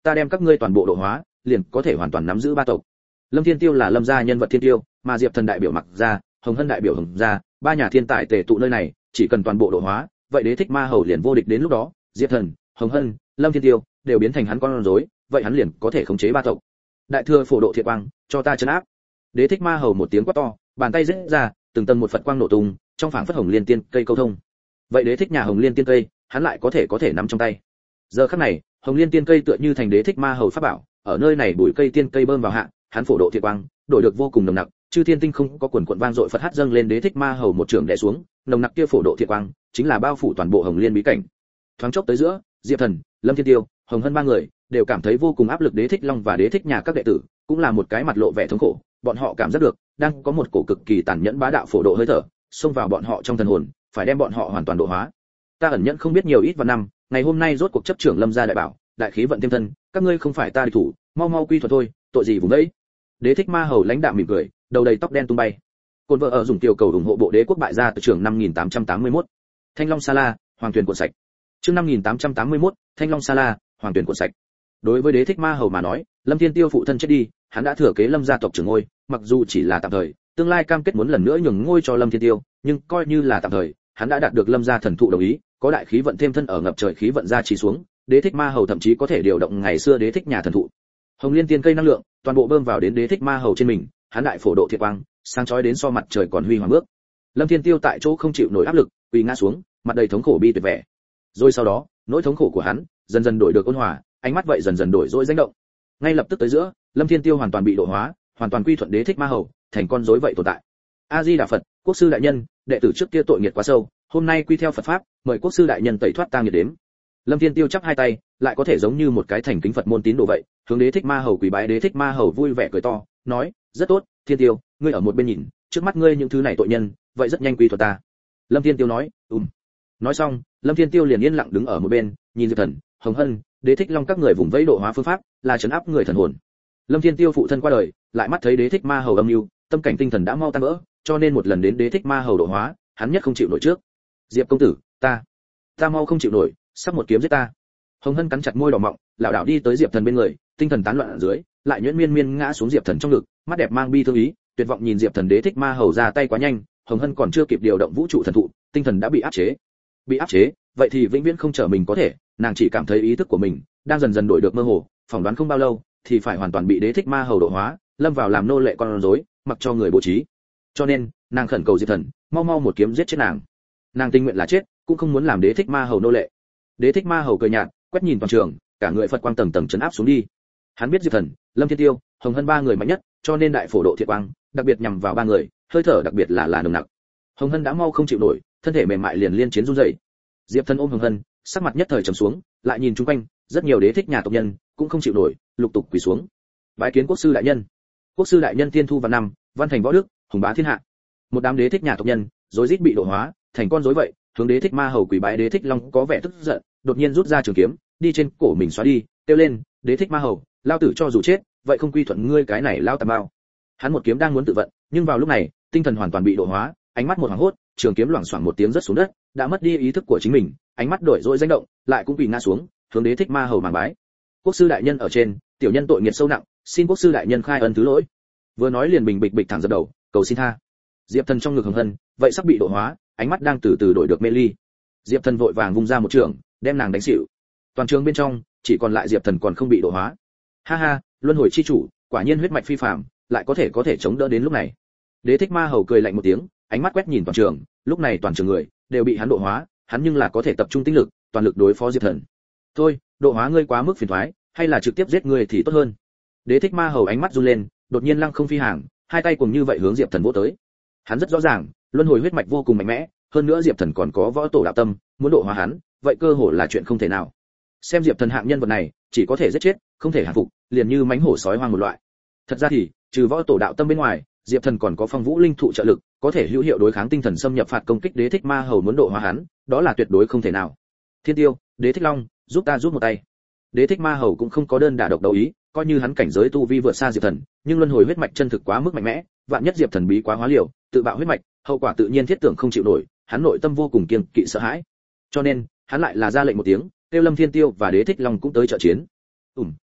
ta đem các ngươi toàn bộ độ hóa, liền có thể hoàn toàn nắm giữ ba tộc. Lâm Thiên Tiêu là Lâm gia nhân vật thiên tiêu, mà Diệp Thần đại biểu Mặc gia, Hồng Hân đại biểu Hồng gia, ba nhà thiên tài tề tụ nơi này, chỉ cần toàn bộ độ hóa, vậy Đế Thích Ma Hầu liền vô địch đến lúc đó, Diệp Thần, Hồng Hân, Lâm Thiên Tiêu đều biến thành hắn con rối, vậy hắn liền có thể khống chế ba tộc. Đại thừa phổ độ thiệt quang, cho ta trấn áp. Đế Thích Ma Hầu một tiếng quát to, bàn tay giết ra, từng tầng một Phật quang nổ tung, trong phảng phất hồng liên tiên cây câu thông. Vậy Đế Thích nhà hồng liên tiên cây, hắn lại có thể nắm trong tay. Giờ khắc này, hồng liên tiên cây tựa như thành Đế Thích Ma Hầu pháp bảo, ở nơi này bụi cây tiên cây bơm vào hạ, hắn phổ độ thiệt quang, đổi được vô cùng nồng nặc, chư thiên tinh không có quần quần vang dội Phật hát dâng lên Đế Thích Ma Hầu một trường đè xuống, nồng nặc kia phổ độ thiệt quang, chính là bao phủ toàn bộ hồng liên bí cảnh. Thoáng chốc tới giữa, Diệp Thần, Lâm Thiên Tiêu, Hồng Hân ba người đều cảm thấy vô cùng áp lực. Đế Thích Long và Đế Thích nhà các đệ tử cũng là một cái mặt lộ vẻ thống khổ, bọn họ cảm giác được đang có một cổ cực kỳ tàn nhẫn bá đạo phổ độ hơi thở xông vào bọn họ trong thần hồn, phải đem bọn họ hoàn toàn độ hóa. Ta ẩn nhẫn không biết nhiều ít vào năm, ngày hôm nay rốt cuộc chấp trưởng Lâm gia đại bảo, đại khí vận thêm thân, các ngươi không phải ta địch thủ, mau mau quy thuật thôi, tội gì vùng đấy. Đế Thích Ma Hầu lãnh đạm mỉm cười, đầu đầy tóc đen tung bay. Côn vợ ở dùng tiểu cầu ủng hộ bộ Đế quốc bại gia từ trường 5881. Thanh Long Sa La, Hoàng Tuyền cuộn sạch. Chương 5881, Thanh Long Sa La, Hoàng Tuyền cuộn sạch. Đối với Đế Thích Ma Hầu mà nói, Lâm Thiên Tiêu phụ thân chết đi, hắn đã thừa kế Lâm gia tộc trưởng ngôi, mặc dù chỉ là tạm thời, tương lai cam kết muốn lần nữa nhường ngôi cho Lâm Thiên Tiêu, nhưng coi như là tạm thời, hắn đã đạt được Lâm gia thần thụ đồng ý, có đại khí vận thêm thân ở ngập trời khí vận ra chỉ xuống, Đế Thích Ma Hầu thậm chí có thể điều động ngày xưa Đế Thích nhà thần thụ. Hồng Liên tiên cây năng lượng, toàn bộ bơm vào đến Đế Thích Ma Hầu trên mình, hắn đại phổ độ thiệt quang, sáng chói đến so mặt trời còn huy hoàng bước. Lâm Thiên Tiêu tại chỗ không chịu nổi áp lực, quỳ ngã xuống, mặt đầy thống khổ bi tuyệt vẻ. Rồi sau đó, nỗi thống khổ của hắn dần dần đổi được ôn hòa, ánh mắt vậy dần dần đổi dỗi danh động. Ngay lập tức tới giữa, Lâm Thiên Tiêu hoàn toàn bị độ hóa, hoàn toàn quy thuận Đế Thích Ma Hầu, thành con rối vậy tồn tại. A Di Đà Phật, quốc sư đại nhân, đệ tử trước kia tội nghiệp quá sâu, hôm nay quy theo Phật pháp, mời quốc sư đại nhân tẩy thoát ta nghiệt đếm. Lâm Thiên Tiêu chắp hai tay, lại có thể giống như một cái thành kính Phật môn tín đồ vậy, hướng Đế Thích Ma Hầu quỳ bái. Đế Thích Ma Hầu vui vẻ cười to, nói, rất tốt, Thiên Tiêu, ngươi ở một bên nhìn, trước mắt ngươi những thứ này tội nhân, vậy rất nhanh quy thuận ta. Lâm Thiên Tiêu nói, Nói xong, Lâm Thiên Tiêu liền yên lặng đứng ở một bên, nhìn Diệp Thần, Hồng Hân, Đế Thích Long các người vùng vẫy độ hóa phương pháp, là trấn áp người thần hồn. Lâm Thiên Tiêu phụ thân qua đời, lại mắt thấy Đế Thích Ma Hầu âm mưu, tâm cảnh tinh thần đã mau tan vỡ, cho nên một lần đến Đế Thích Ma Hầu độ hóa, hắn nhất không chịu nổi trước. Diệp công tử, ta mau không chịu nổi, sắp một kiếm giết ta. Hồng Hân cắn chặt môi đỏ mọng, lảo đảo đi tới Diệp Thần bên người, tinh thần tán loạn ở dưới, lại nhuyễn miên miên ngã xuống Diệp Thần trong ngực, mắt đẹp mang bi thương ý, tuyệt vọng nhìn Diệp Thần. Đế Thích Ma Hầu ra tay quá nhanh, Hồng Hân còn chưa kịp điều động vũ trụ thần thụ, tinh thần đã bị áp chế. Bị áp chế, vậy thì vĩnh viễn không trở mình có thể, nàng chỉ cảm thấy ý thức của mình đang dần dần đổi được mơ hồ, phỏng đoán không bao lâu thì phải hoàn toàn bị Đế Thích Ma Hầu độ hóa, lâm vào làm nô lệ con rối, mặc cho người bố trí. Cho nên, nàng khẩn cầu Diệp Thần, mau mau một kiếm giết chết nàng. Nàng tình nguyện là chết, cũng không muốn làm Đế Thích Ma Hầu nô lệ. Đế Thích Ma Hầu cười nhạt, quét nhìn toàn trường, cả người Phật quang tầng tầng trấn áp xuống đi. Hắn biết Diệp Thần, Lâm Thiên Tiêu, Hồng Hân ba người mạnh nhất, cho nên đại phổ độ thiệt quang, đặc biệt nhằm vào ba người, hơi thở đặc biệt là nồng nặc. Hồng Hân đã mau không chịu nổi, thân thể mềm mại liền liên chiến run rẩy. Diệp Thần ôm Hồng Hân, sắc mặt nhất thời trầm xuống, lại nhìn chung quanh, rất nhiều Đế Thích nhà tộc nhân cũng không chịu nổi, lục tục quỳ xuống. Bái kiến quốc sư đại nhân. Quốc sư đại nhân tiên thu và năm, văn thành võ đức, hùng bá thiên hạ. Một đám Đế Thích nhà tộc nhân, rối rít bị độ hóa, thành con rối vậy, hướng Đế Thích Ma Hầu quỳ bái. Đế Thích Long có vẻ tức giận, đột nhiên rút ra trường kiếm, đi trên cổ mình xóa đi, kêu lên, Đế Thích Ma Hầu, lao tử cho dù chết, vậy không quy thuận ngươi cái này lao tà bao. Hắn một kiếm đang muốn tự vận, nhưng vào lúc này, tinh thần hoàn toàn bị độ hóa, ánh mắt một hoảng hốt, trường kiếm loảng xoảng một tiếng rớt xuống đất, đã mất đi ý thức của chính mình, ánh mắt đổi dỗi danh động, lại cũng quỳ ngã xuống, hướng Đế Thích Ma Hầu màng bái. Quốc sư đại nhân ở trên, tiểu nhân tội nghiệp sâu nặng, xin quốc sư đại nhân khai ân thứ lỗi. Vừa nói liền bình bịch bịch thẳng dập đầu, cầu xin tha. Diệp Thần trong ngực Hồng Hân, vậy sắp bị độ hóa, ánh mắt đang từ từ đổi được mê ly. Diệp Thần vội vàng vung ra một trường, đem nàng đánh xỉu. Toàn trường bên trong, chỉ còn lại Diệp Thần còn không bị độ hóa. Ha ha, luân hồi chi chủ, quả nhiên huyết mạch phi phàm, lại có thể chống đỡ đến lúc này. Đế Thích Ma Hầu cười lạnh một tiếng, ánh mắt quét nhìn toàn trường, lúc này toàn trường người đều bị hắn độ hóa, hắn nhưng là có thể tập trung tinh lực, toàn lực đối phó Diệp Thần. Thôi, độ hóa ngươi quá mức phiền toái, hay là trực tiếp giết ngươi thì tốt hơn. Đế Thích Ma Hầu ánh mắt run lên, đột nhiên lăng không phi hàng, hai tay cùng như vậy hướng Diệp Thần vỗ tới. Hắn rất rõ ràng, luân hồi huyết mạch vô cùng mạnh mẽ, hơn nữa Diệp Thần còn có võ tổ đạo tâm, muốn độ hóa hắn, vậy cơ hội là chuyện không thể nào. Xem Diệp Thần hạng nhân vật này, chỉ có thể giết chết, không thể hạ phục, liền như mãnh hổ sói hoang một loại. Thật ra thì, trừ võ tổ đạo tâm bên ngoài, Diệp Thần còn có phong vũ linh thụ trợ lực, có thể hữu hiệu đối kháng tinh thần xâm nhập phạt công kích Đế Thích Ma Hầu muốn độ hóa hắn, đó là tuyệt đối không thể nào. Thiên Tiêu, Đế Thích Long, giúp ta giúp một tay. Đế Thích Ma Hầu cũng không có đơn đả độc đấu ý, coi như hắn cảnh giới tu vi vượt xa Diệp Thần, nhưng luân hồi huyết mạch chân thực quá mức mạnh mẽ, vạn nhất Diệp Thần bí quá hóa liều, tự bạo huyết mạch, hậu quả tự nhiên thiết tưởng không chịu nổi, hắn nội tâm vô cùng kiêng kỵ sợ hãi. Cho nên, hắn lại là ra lệnh một tiếng, kêu Lâm Thiên Tiêu và Đế Thích Long cũng tới trợ chiến.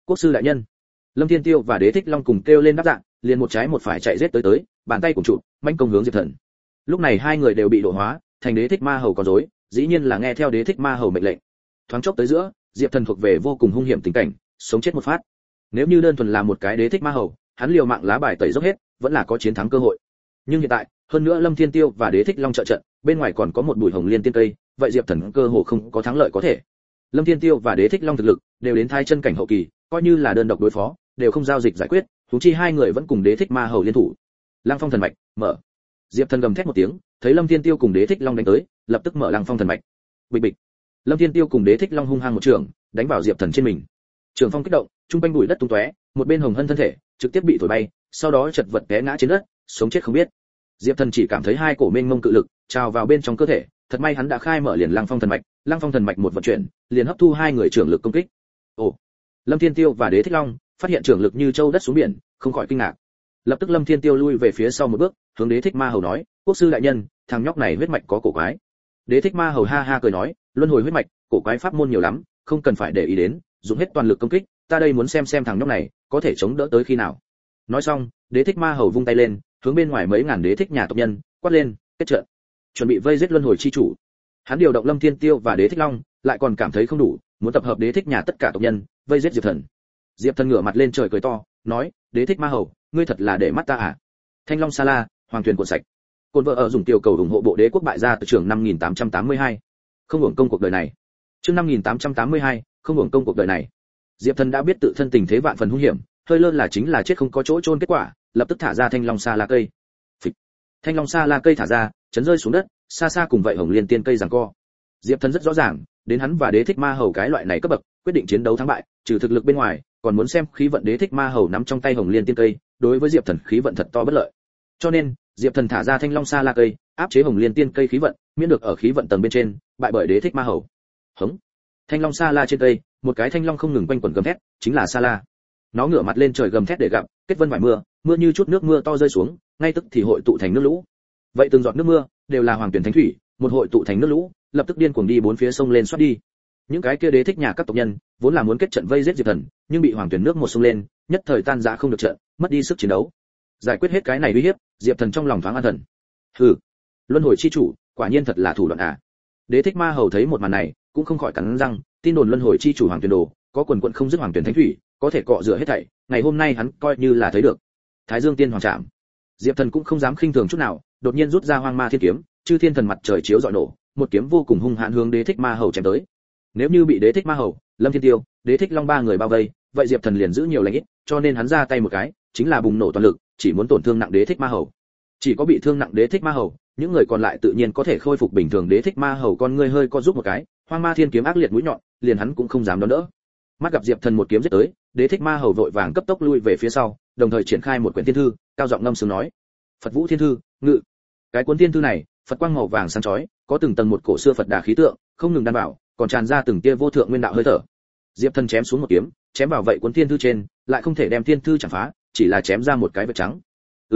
quốc sư đại nhân. Lâm Thiên Tiêu và Đế Thích Long cùng kêu lên đáp dạng, liền một trái một phải chạy giết tới, bàn tay cùng trụ, manh công hướng Diệp Thần. Lúc này hai người đều bị độ hóa, thành Đế Thích Ma Hầu con rối, dĩ nhiên là nghe theo Đế Thích Ma Hầu mệnh lệnh. Thoáng chốc tới giữa, Diệp Thần thuộc về vô cùng hung hiểm tình cảnh, sống chết một phát. Nếu như đơn thuần là một cái Đế Thích Ma Hầu, hắn liều mạng lá bài tẩy dốc hết, vẫn là có chiến thắng cơ hội. Nhưng hiện tại, hơn nữa Lâm Thiên Tiêu và Đế Thích Long trợ trận, bên ngoài còn có một bụi hồng liên tiên cây, vậy Diệp Thần cơ hồ không có thắng lợi có thể. Lâm Thiên Tiêu và Đế Thích Long thực lực đều đến thai chân cảnh hậu kỳ, coi như là đơn độc đối phó, đều không giao dịch giải quyết, huống chi hai người vẫn cùng Đế Thích Ma Hầu liên thủ. Lăng Phong thần mạch, mở. Diệp Thần gầm thét một tiếng, thấy Lâm Thiên Tiêu cùng Đế Thích Long đánh tới, lập tức mở Lăng Phong thần mạch. Bịch bịch. Lâm Thiên Tiêu cùng Đế Thích Long hung hăng một trường, đánh vào Diệp Thần trên mình. Trường phong kích động, trung quanh bụi đất tung tóe, một bên Hồng Hân thân thể trực tiếp bị thổi bay, sau đó chật vật té ngã trên đất, sống chết không biết. Diệp Thần chỉ cảm thấy hai cổ mênh mông cự lực trào vào bên trong cơ thể, thật may hắn đã khai mở liền Lăng Phong thần mạch, Lăng Phong thần mạch một vận chuyển, liền hấp thu hai người trưởng lực công kích. Ồ. Lâm Thiên Tiêu và Đế Thích Long phát hiện trưởng lực như châu đất xuống biển, không khỏi kinh ngạc. Lập tức Lâm Thiên Tiêu lui về phía sau một bước, hướng Đế Thích Ma Hầu nói, quốc sư đại nhân, thằng nhóc này huyết mạch có cổ quái. Đế Thích Ma Hầu ha ha cười nói, luân hồi huyết mạch, cổ quái pháp môn nhiều lắm, không cần phải để ý đến, dùng hết toàn lực công kích, ta đây muốn xem thằng nhóc này có thể chống đỡ tới khi nào. Nói xong, Đế Thích Ma Hầu vung tay lên, hướng bên ngoài mấy ngàn Đế Thích nhà tộc nhân quát lên, kết trận, chuẩn bị vây giết luân hồi chi chủ. Hắn điều động Lâm Thiên Tiêu và Đế Thích Long, lại còn cảm thấy không đủ, muốn tập hợp Đế Thích nhà tất cả tộc nhân, vây giết Diệp Thần. Diệp Thần ngửa mặt lên trời cười to, nói, Đế Thích Ma Hầu, ngươi thật là để mắt ta à? Thanh Long Sa La, hoàng thuyền cuộn sạch. Côn vợ ở dùng tiểu cầu ủng hộ bộ Đế quốc bại gia từ trường 5882. Không hưởng công cuộc đời này. Chương 5882, không hưởng công cuộc đời này. Diệp Thần đã biết tự thân tình thế vạn phần hung hiểm, hơi lơ là chính là chết không có chỗ chôn kết quả, lập tức thả ra Thanh Long Sa La cây. Phịch. Thanh Long Sa La cây thả ra, chấn rơi xuống đất, xa xa cùng vậy Hồng Liên tiên cây giằng co. Diệp Thần rất rõ ràng, đến hắn và Đế Thích Ma Hầu cái loại này cấp bậc, quyết định chiến đấu thắng bại, trừ thực lực bên ngoài, còn muốn xem khí vận Đế Thích Ma Hầu nắm trong tay Hồng Liên tiên cây, đối với Diệp Thần khí vận thật to bất lợi. Cho nên, Diệp Thần thả ra Thanh Long Sa La cây, áp chế Hồng Liên tiên cây khí vận, miễn được ở khí vận tầng bên trên bại bởi Đế Thích Ma Hầu. Hống. Thanh Long Sa La trên cây, một cái thanh long không ngừng quanh quẩn gầm thét, chính là Sa La. Nó ngửa mặt lên trời gầm thét để gặp, kết vân vải mưa, mưa như chút nước mưa to rơi xuống, ngay tức thì hội tụ thành nước lũ. Vậy từng giọt nước mưa đều là hoàng tuyển thánh thủy, một hội tụ thành nước lũ, lập tức điên cuồng đi bốn phía sông lên xoát đi. Những cái kia Đế Thích nhà các tộc nhân, vốn là muốn kết trận vây giết Diệp Thần, nhưng bị hoàng tuyển nước một sông lên, nhất thời tan rã không được trận, mất đi sức chiến đấu. Giải quyết hết cái này uy hiếp, Diệp Thần trong lòng thoáng an thần. Hừ, luân hồi chi chủ, quả nhiên thật là thủ đoạn à. Đế Thích Ma Hầu thấy một màn này, cũng không khỏi cắn răng, tin đồn luân hồi chi chủ hoàng tuyển đồ, có quần quần không dứt hoàng tuyển thánh thủy, có thể cọ rửa hết thảy, ngày hôm nay hắn coi như là thấy được. Thái Dương tiên hoàng trảm. Diệp Thần cũng không dám khinh thường chút nào, đột nhiên rút ra Hoang Ma Thiên kiếm, chư thiên thần mặt trời chiếu rọi nổ, một kiếm vô cùng hung hãn hướng Đế Thích Ma Hầu chém tới. Nếu như bị Đế Thích Ma Hầu, Lâm Thiên Tiêu, Đế Thích Long ba người bao vây, vậy Diệp Thần liền giữ nhiều lãnh ít, cho nên hắn ra tay một cái, chính là bùng nổ toàn lực, chỉ muốn tổn thương nặng Đế Thích Ma Hầu. Chỉ có bị thương nặng Đế Thích Ma Hầu, những người còn lại tự nhiên có thể khôi phục bình thường. Đế Thích Ma Hầu con ngươi hơi co giúp một cái, Hoang Ma Thiên kiếm ác liệt mũi nhọn, liền hắn cũng không dám đón đỡ. Mắt gặp Diệp Thần một kiếm giết tới, Đế Thích Ma Hầu vội vàng cấp tốc lui về phía sau, đồng thời triển khai một quyển thiên thư, cao giọng ngâm sướng nói: Phật Vũ Thiên Thư, ngự. Cái cuốn thiên thư này, Phật quang màu vàng sáng chói, có từng tầng một cổ xưa Phật đà khí tượng, không ngừng đan bảo, còn tràn ra từng tia vô thượng nguyên đạo hơi thở. Diệp Thần chém xuống một kiếm, chém vào vậy cuốn thiên thư trên, lại không thể đem thiên thư chặt phá, chỉ là chém ra một cái vết trắng.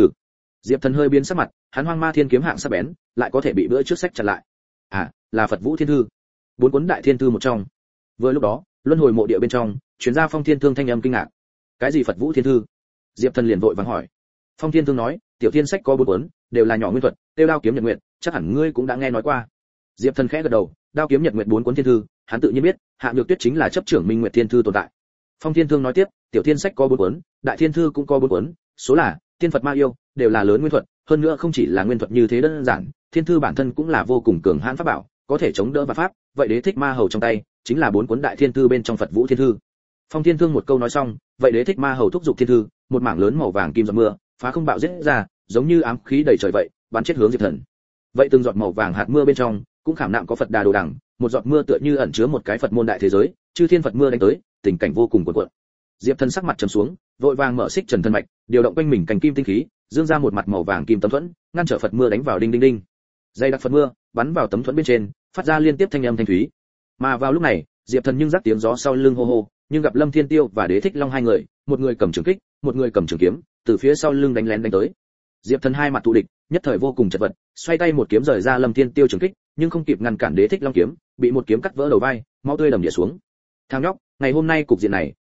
Diệp Thần hơi biến sắc mặt, hắn Hoang Ma Thiên kiếm hạng sắc bén, lại có thể bị bữa trước sách chặt lại. À, là Phật Vũ Thiên Thư, bốn cuốn đại thiên thư một trong. Vừa lúc đó, luân hồi mộ địa bên trong, truyền ra Phong Thiên Thương thanh âm kinh ngạc. Cái gì Phật Vũ Thiên Thư? Diệp Thần liền vội vàng hỏi. Phong Thiên Thương nói, tiểu thiên sách có bốn cuốn, đều là nhỏ nguyên thuật, tiêu đao kiếm nhật nguyện, chắc hẳn ngươi cũng đã nghe nói qua. Diệp Thần khẽ gật đầu, đao kiếm nhật nguyện bốn cuốn thiên thư, hắn tự nhiên biết, Hạ Nhược Tuyết chính là chấp trưởng Minh Nguyệt Thiên Thư tồn tại. Phong Thiên Thương nói tiếp, tiểu thiên sách có bốn cuốn, đại thiên thư cũng có bốn cuốn, số là tiên Phật ma yêu, đều là lớn nguyên thuật, hơn nữa không chỉ là nguyên thuật như thế đơn giản, thiên thư bản thân cũng là vô cùng cường hãn pháp bảo, có thể chống đỡ và pháp, vậy Đế Thích Ma Hầu trong tay chính là bốn cuốn đại thiên thư bên trong Phật Vũ Thiên Thư. Phong Thiên Thương một câu nói xong, vậy Đế Thích Ma Hầu thúc giục thiên thư, một mảng lớn màu vàng kim giọt mưa, phá không bạo giết ra, giống như ám khí đầy trời vậy, bắn chết hướng Diệp Thần. Vậy từng giọt màu vàng hạt mưa bên trong, cũng khảm nạm có Phật Đà đồ đằng, một giọt mưa tựa như ẩn chứa một cái Phật môn đại thế giới, chư thiên Phật mưa đánh tới, tình cảnh vô cùng cuồn cuộn. Diệp Thần sắc mặt trầm xuống, vội vàng mở xích trần thân mạch, điều động quanh mình cành kim tinh khí, dương ra một mặt màu vàng kim tấm thuẫn, ngăn trở Phật mưa đánh vào đinh đinh đinh. Dây đặc Phật mưa bắn vào tấm thuẫn bên trên, phát ra liên tiếp thanh âm thanh thúy. Mà vào lúc này, Diệp Thần nhưng rắc tiếng gió sau lưng hô hô, nhưng gặp Lâm Thiên Tiêu và Đế Thích Long hai người, một người cầm trường kích, một người cầm trường kiếm, từ phía sau lưng đánh lén đánh tới. Diệp Thần hai mặt thù địch, nhất thời vô cùng chật vật, xoay tay một kiếm rời ra Lâm Thiên Tiêu trường kích, nhưng không kịp ngăn cản Đế Thích Long kiếm, bị một kiếm cắt vỡ đầu vai, máu tươi đầm đìa xuống. Thằng nhóc, ngày hôm nay cục diện này,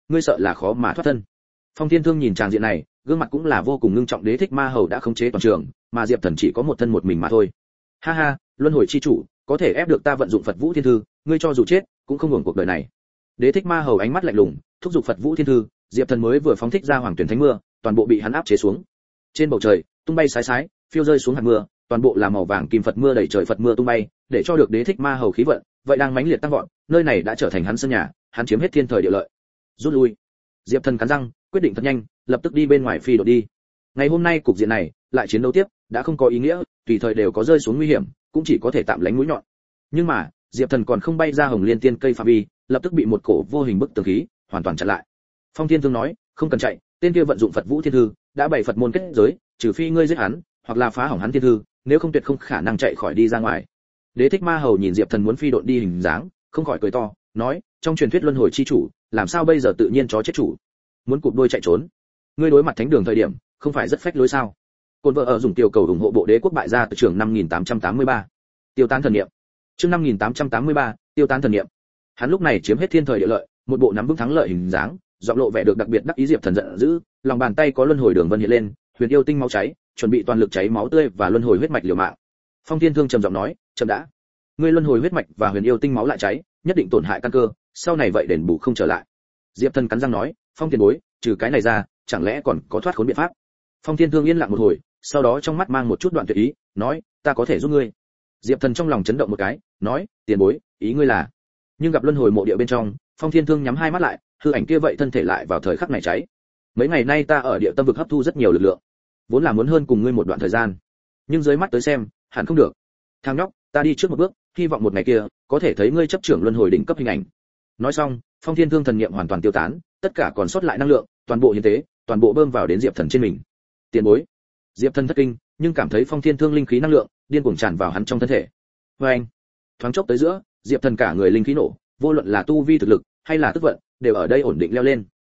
ngươi sợ là khó mà thoát thân. Phong Thiên Thương nhìn tràng diện này, gương mặt cũng là vô cùng ngưng trọng. Đế thích ma hầu đã khống chế toàn trường, mà Diệp Thần chỉ có một thân một mình mà thôi. Ha ha, luân hồi chi chủ, có thể ép được ta vận dụng Phật Vũ Thiên Thư, ngươi cho dù chết cũng không hưởng cuộc đời này. Đế thích ma hầu ánh mắt lạnh lùng, thúc giục Phật Vũ Thiên Thư. Diệp Thần mới vừa phóng thích ra Hoàng Tuyển Thánh Mưa, toàn bộ bị hắn áp chế xuống. Trên bầu trời tung bay sái sái, phiêu rơi xuống hạt mưa, toàn bộ là màu vàng kim Phật mưa đầy trời. Phật mưa tung bay, để cho được Đế thích ma hầu khí vận vậy đang mãnh liệt tăng vọt. Nơi này đã trở thành hắn sân nhà, hắn chiếm hết thiên thời địa lợi. Rút lui. Diệp Thần cắn răng, quyết định thật nhanh, lập tức đi bên ngoài phi đột đi. Ngày hôm nay cục diện này lại chiến đấu tiếp đã không có ý nghĩa, tùy thời đều có rơi xuống nguy hiểm, cũng chỉ có thể tạm lánh mũi nhọn. Nhưng mà Diệp Thần còn không bay ra Hồng Liên Tiên cây phạm vi, lập tức bị một cổ vô hình bức tường khí hoàn toàn chặn lại. Phong Thiên Thương nói, không cần chạy, tên kia vận dụng Phật Vũ Thiên Thư đã bày Phật môn kết giới, trừ phi ngươi giết hắn hoặc là phá hỏng hắn thiên thư, nếu không tuyệt không khả năng chạy khỏi đi ra ngoài. Đế thích ma hầu nhìn Diệp Thần muốn phi độn đi hình dáng, không khỏi cười to, nói, trong truyền thuyết luân hồi chi chủ, làm sao bây giờ tự nhiên chó chết chủ, muốn cụp đuôi chạy trốn. Ngươi đối mặt thánh đường thời điểm, không phải rất phách lối sao? Côn vợ ở dùng tiểu cầu ủng hộ bộ đế quốc bại gia từ trường 5883. Tiêu tán thần niệm. Chương 5883, tiêu tán thần niệm. Hắn lúc này chiếm hết thiên thời địa lợi, một bộ nắm vững thắng lợi hình dáng, giọng lộ vẻ được đặc biệt đắc ý. Diệp Thần giận dữ, lòng bàn tay có luân hồi đường vân hiện lên, huyền yêu tinh máu cháy, chuẩn bị toàn lực cháy máu tươi và luân hồi huyết mạch liều mạng. Phong Thiên Thương trầm giọng nói, chậm đã. Ngươi luân hồi huyết mạch và huyền yêu tinh máu lại cháy, nhất định tổn hại căn cơ, sau này vậy đền bù không trở lại. Diệp Thần cắn răng nói, Phong tiền bối, trừ cái này ra, chẳng lẽ còn có thoát khốn biện pháp? Phong Thiên Thương yên lặng một hồi, sau đó trong mắt mang một chút đoạn tuyệt ý, nói, ta có thể giúp ngươi. Diệp Thần trong lòng chấn động một cái, nói, tiền bối, ý ngươi là? Nhưng gặp luân hồi mộ địa bên trong, Phong Thiên Thương nhắm hai mắt lại, hư ảnh kia vậy thân thể lại vào thời khắc này cháy. Mấy ngày nay ta ở địa tâm vực hấp thu rất nhiều lực lượng, vốn là muốn hơn cùng ngươi một đoạn thời gian, nhưng dưới mắt tới xem, hẳn không được. Thằng nhóc, ta đi trước một bước, hy vọng một ngày kia có thể thấy ngươi chấp trưởng luân hồi đỉnh cấp hình ảnh. Nói xong, Phong Thiên Thương thần niệm hoàn toàn tiêu tán, tất cả còn sót lại năng lượng, toàn bộ hiến tế, toàn bộ bơm vào đến Diệp Thần trên mình. Tiền bối. Diệp Thần thất kinh, nhưng cảm thấy Phong Thiên Thương linh khí năng lượng điên cuồng tràn vào hắn trong thân thể. Oeng! Thoáng chốc tới giữa, Diệp Thần cả người linh khí nổ, vô luận là tu vi thực lực hay là tức vận, đều ở đây ổn định leo lên.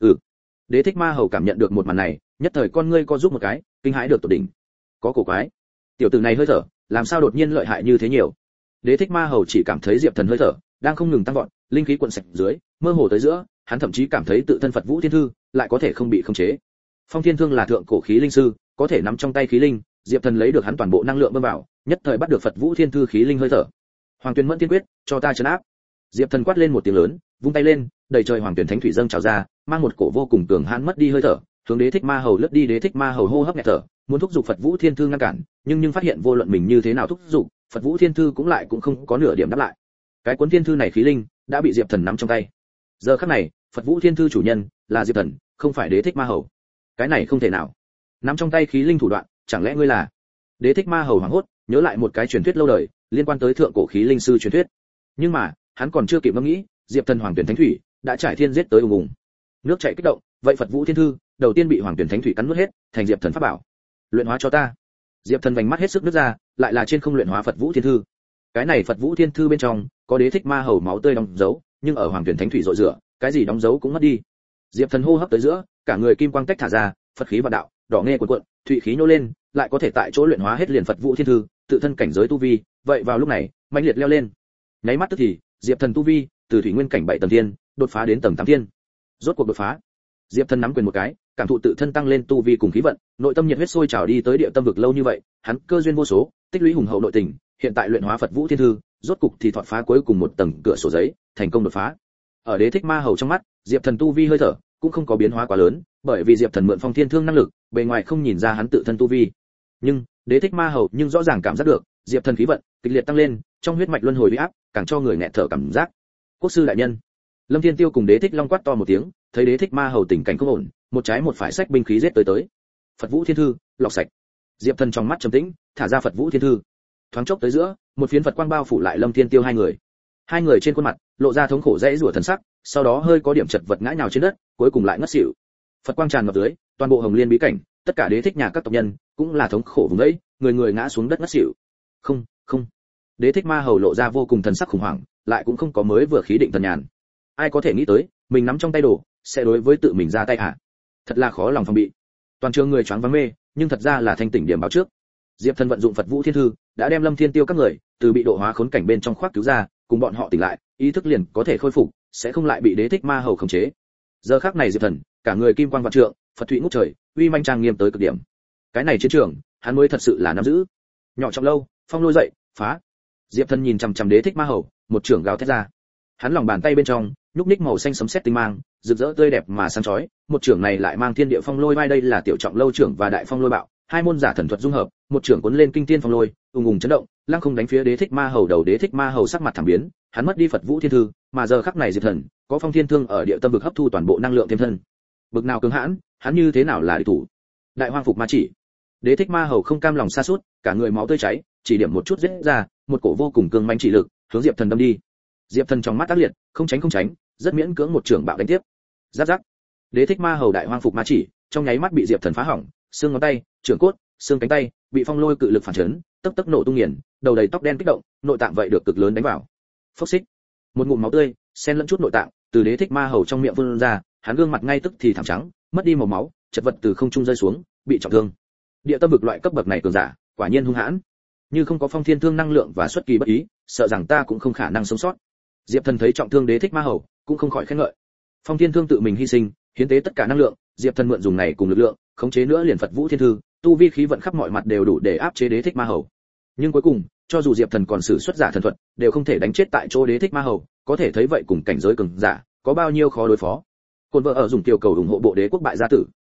Đế thích ma hầu cảm nhận được một màn này, nhất thời con ngươi co rút một cái, kinh hãi được tột đỉnh. Có cổ quái, tiểu tử này hơi thở, làm sao đột nhiên lợi hại như thế nhiều? Đế thích ma hầu chỉ cảm thấy Diệp Thần hơi thở đang không ngừng tăng vọt, linh khí cuộn sạch dưới, mơ hồ tới giữa, hắn thậm chí cảm thấy tự thân Phật Vũ Thiên Thư lại có thể không bị khống chế. Phong Thiên Thương là thượng cổ khí linh sư, có thể nắm trong tay khí linh, Diệp Thần lấy được hắn toàn bộ năng lượng bơm vào, nhất thời bắt được Phật Vũ Thiên Thư khí linh hơi thở. Hoàng Tuyên Mẫn Tiên Quyết, cho ta trấn áp. Diệp Thần quát lên một tiếng lớn, vung tay lên, đầy trời Hoàng Tuyển Thánh thủy dâng trào ra, mang một cổ vô cùng cường hãn mất đi hơi thở, hướng Đế thích ma hầu lướt đi. Đế thích ma hầu hô hấp nghẹt thở, muốn thúc giục Phật Vũ Thiên Thư ngăn cản, nhưng phát hiện vô luận mình như thế nào thúc giục, Phật Vũ Thiên Thư cũng không có nửa điểm đáp lại. Cái cuốn thiên thư này khí linh đã bị Diệp Thần nắm trong tay. Giờ khắc này, Phật Vũ Thiên Thư chủ nhân là Diệp Thần, không phải Đế thích ma hầu. Cái này không thể nào. Nắm trong tay khí linh thủ đoạn, chẳng lẽ ngươi là? Đế thích ma hầu hoảng hốt, nhớ lại một cái truyền thuyết lâu đời, liên quan tới thượng cổ khí linh sư truyền thuyết. Nhưng mà, hắn còn chưa kịp ngẫm nghĩ, Diệp Thần Hoàng Tuyển Thánh thủy đã trải thiên giết tới ùng ùng. Nước chảy kích động, vậy Phật Vũ Thiên Thư đầu tiên bị Hoàng Tuyển Thánh thủy cắn nuốt hết, thành Diệp Thần pháp bảo. Luyện hóa cho ta. Diệp Thần vành mắt hết sức nứt ra, lại là trên không luyện hóa Phật Vũ Thiên Thư. Cái này Phật Vũ Thiên Thư bên trong có Đế thích ma hầu máu tươi đóng dấu, nhưng ở Hoàng Tuyển Thánh thủy rọi rửa, cái gì đóng dấu cũng mất đi. Diệp Thần hô hấp tới giữa, cả người kim quang tách thả ra, Phật khí và đạo, đỏ nghe cuộn cuộn, thủy khí nhô lên, lại có thể tại chỗ luyện hóa hết liền Phật Vũ Thiên Thư, tự thân cảnh giới tu vi, vậy vào lúc này, mãnh liệt leo lên. Nháy mắt tức thì, Diệp Thần tu vi từ thủy nguyên cảnh 7 tầng thiên, đột phá đến tầng 8 thiên. Rốt cuộc đột phá. Diệp Thần nắm quyền một cái, cảm thụ tự thân tăng lên tu vi cùng khí vận, nội tâm nhiệt huyết sôi trào. Đi tới địa tâm vực lâu như vậy, hắn cơ duyên vô số, tích lũy hùng hậu nội tình, hiện tại luyện hóa Phật Vũ Thiên Thư, rốt cục thì thoát phá cuối cùng một tầng cửa sổ giấy, thành công đột phá. Ở Đế thích ma hầu trong mắt, Diệp Thần tu vi hơi thở cũng không có biến hóa quá lớn, bởi vì Diệp Thần mượn Phong Thiên Thương năng lực, bề ngoài không nhìn ra hắn tự thân tu vi. Nhưng, Đế thích ma hầu rõ ràng cảm giác được, Diệp Thần khí vận kịch liệt tăng lên, trong huyết mạch luân hồi uy áp, càng cho người nghẹt thở cảm giác. Quốc sư đại nhân. Lâm Thiên Tiêu cùng Đế thích long quát to một tiếng, thấy Đế thích ma hầu tình cảnh không ổn, một trái một phải xách binh khí giết tới. Phật Vũ Thiên Thư, lọc sạch. Diệp Thần trong mắt trầm tĩnh, thả ra Phật Vũ Thiên Thư. Thoáng chốc tới giữa, một phiến Phật quang bao phủ lại Lâm Thiên Tiêu hai người. Hai người trên khuôn mặt lộ ra thống khổ dãy rủa thần sắc, sau đó hơi có điểm chật vật ngã nhào trên đất, cuối cùng lại ngất xỉu. Phật quang tràn ngập dưới, toàn bộ Hồng Liên bí cảnh, tất cả Đế thích nhà các tộc nhân cũng là thống khổ vùng ấy, người ngã xuống đất ngất xỉu. Không. Đế thích ma hầu lộ ra vô cùng thần sắc khủng hoảng, lại cũng không có mới vừa khí định thần nhàn. Ai có thể nghĩ tới, mình nắm trong tay đồ, sẽ đối với tự mình ra tay hả? Thật là khó lòng phòng bị. Toàn trường người choáng váng mê, nhưng thật ra là thanh tỉnh điểm báo trước. Diệp Thần vận dụng Phật Vũ Thiên Thư, đã đem Lâm Thiên Tiêu các người từ bị độ hóa khốn cảnh bên trong khoác cứu ra, cùng bọn họ tỉnh lại, ý thức liền có thể khôi phục, sẽ không lại bị Đế thích ma hầu khống chế. Giờ khắc này Diệp Thần, cả người kim quang vạn trượng, Phật thụy ngút trời, uy manh trang nghiêm tới cực điểm. Cái này chiến trường, hắn mới thật sự là nắm giữ. Nhỏ Trọng Lâu, phong lôi dậy, phá. Diệp Thần nhìn chằm chằm Đế Thích Ma Hầu, một trưởng gào thét ra. Hắn lòng bàn tay bên trong, nhúc nhích màu xanh sấm sét tinh mang, rực rỡ tươi đẹp mà sáng chói, một trưởng này lại mang thiên địa phong lôi vai, đây là Tiểu Trọng Lâu trưởng và Đại Phong Lôi Bạo, hai môn giả thần thuật dung hợp, một trưởng cuốn lên kinh thiên phong lôi, ùng ùng chấn động, lăng không đánh phía Đế Thích Ma Hầu đầu. Đế Thích Ma Hầu sắc mặt thảm biến, hắn mất đi Phật Vũ Thiên Thư, mà giờ khắc này Diệp Thần có Phong Thiên Thương ở địa tâm vực hấp thu toàn bộ năng lượng thêm thân. Bực nào cứng hãn, hắn như thế nào là địch thủ? Đại Hoang Phục Ma Chỉ. Đế Thích Ma Hầu không cam lòng sa sút, cả người máu tươi cháy, chỉ điểm một chút giết ra, một cổ vô cùng cương mãnh chỉ lực, hướng Diệp Thần đâm đi. Diệp Thần trong mắt ác liệt, không tránh, rất miễn cưỡng một trưởng bạo đánh tiếp. Giáp giáp. Đế Thích Ma Hầu Đại Hoang Phục Ma Chỉ, trong nháy mắt bị Diệp Thần phá hỏng, xương ngón tay, trưởng cốt, xương cánh tay, bị phong lôi cự lực phản chấn, tấp tấp nổ tung nghiền, đầu đầy tóc đen kích động, nội tạng vậy được cực lớn đánh vào. Phốc xích. Một ngụm máu tươi, xen lẫn chút nội tạng, từ Đế Thích Ma Hầu trong miệng phun ra, hắn gương mặt ngay tức thì thảm trắng, mất đi màu máu, chật vật từ không trung rơi xuống, bị trọng thương. Địa tâm vực loại cấp bậc này cường giả, quả nhiên hung hãn. Như không có Phong Thiên Thương năng lượng và xuất kỳ bất ý, sợ rằng ta cũng không khả năng sống sót. Diệp Thần thấy trọng thương Đế Thích Ma Hầu, cũng không khỏi khen ngợi. Phong Thiên Thương tự mình hy sinh, hiến tế tất cả năng lượng, Diệp Thần mượn dùng này cùng lực lượng, khống chế nữa liền Phật Vũ Thiên Thư, tu vi khí vận khắp mọi mặt đều đủ để áp chế Đế Thích Ma Hầu. Nhưng cuối cùng, cho dù Diệp Thần còn sử xuất giả thần thuật, đều không thể đánh chết tại chỗ Đế Thích Ma Hầu, có thể thấy vậy cùng cảnh giới cường giả, có bao nhiêu khó đối phó. Côn vợ ở dùng tiểu cầu ủng hộ bộ Đế Quốc bại gia tử.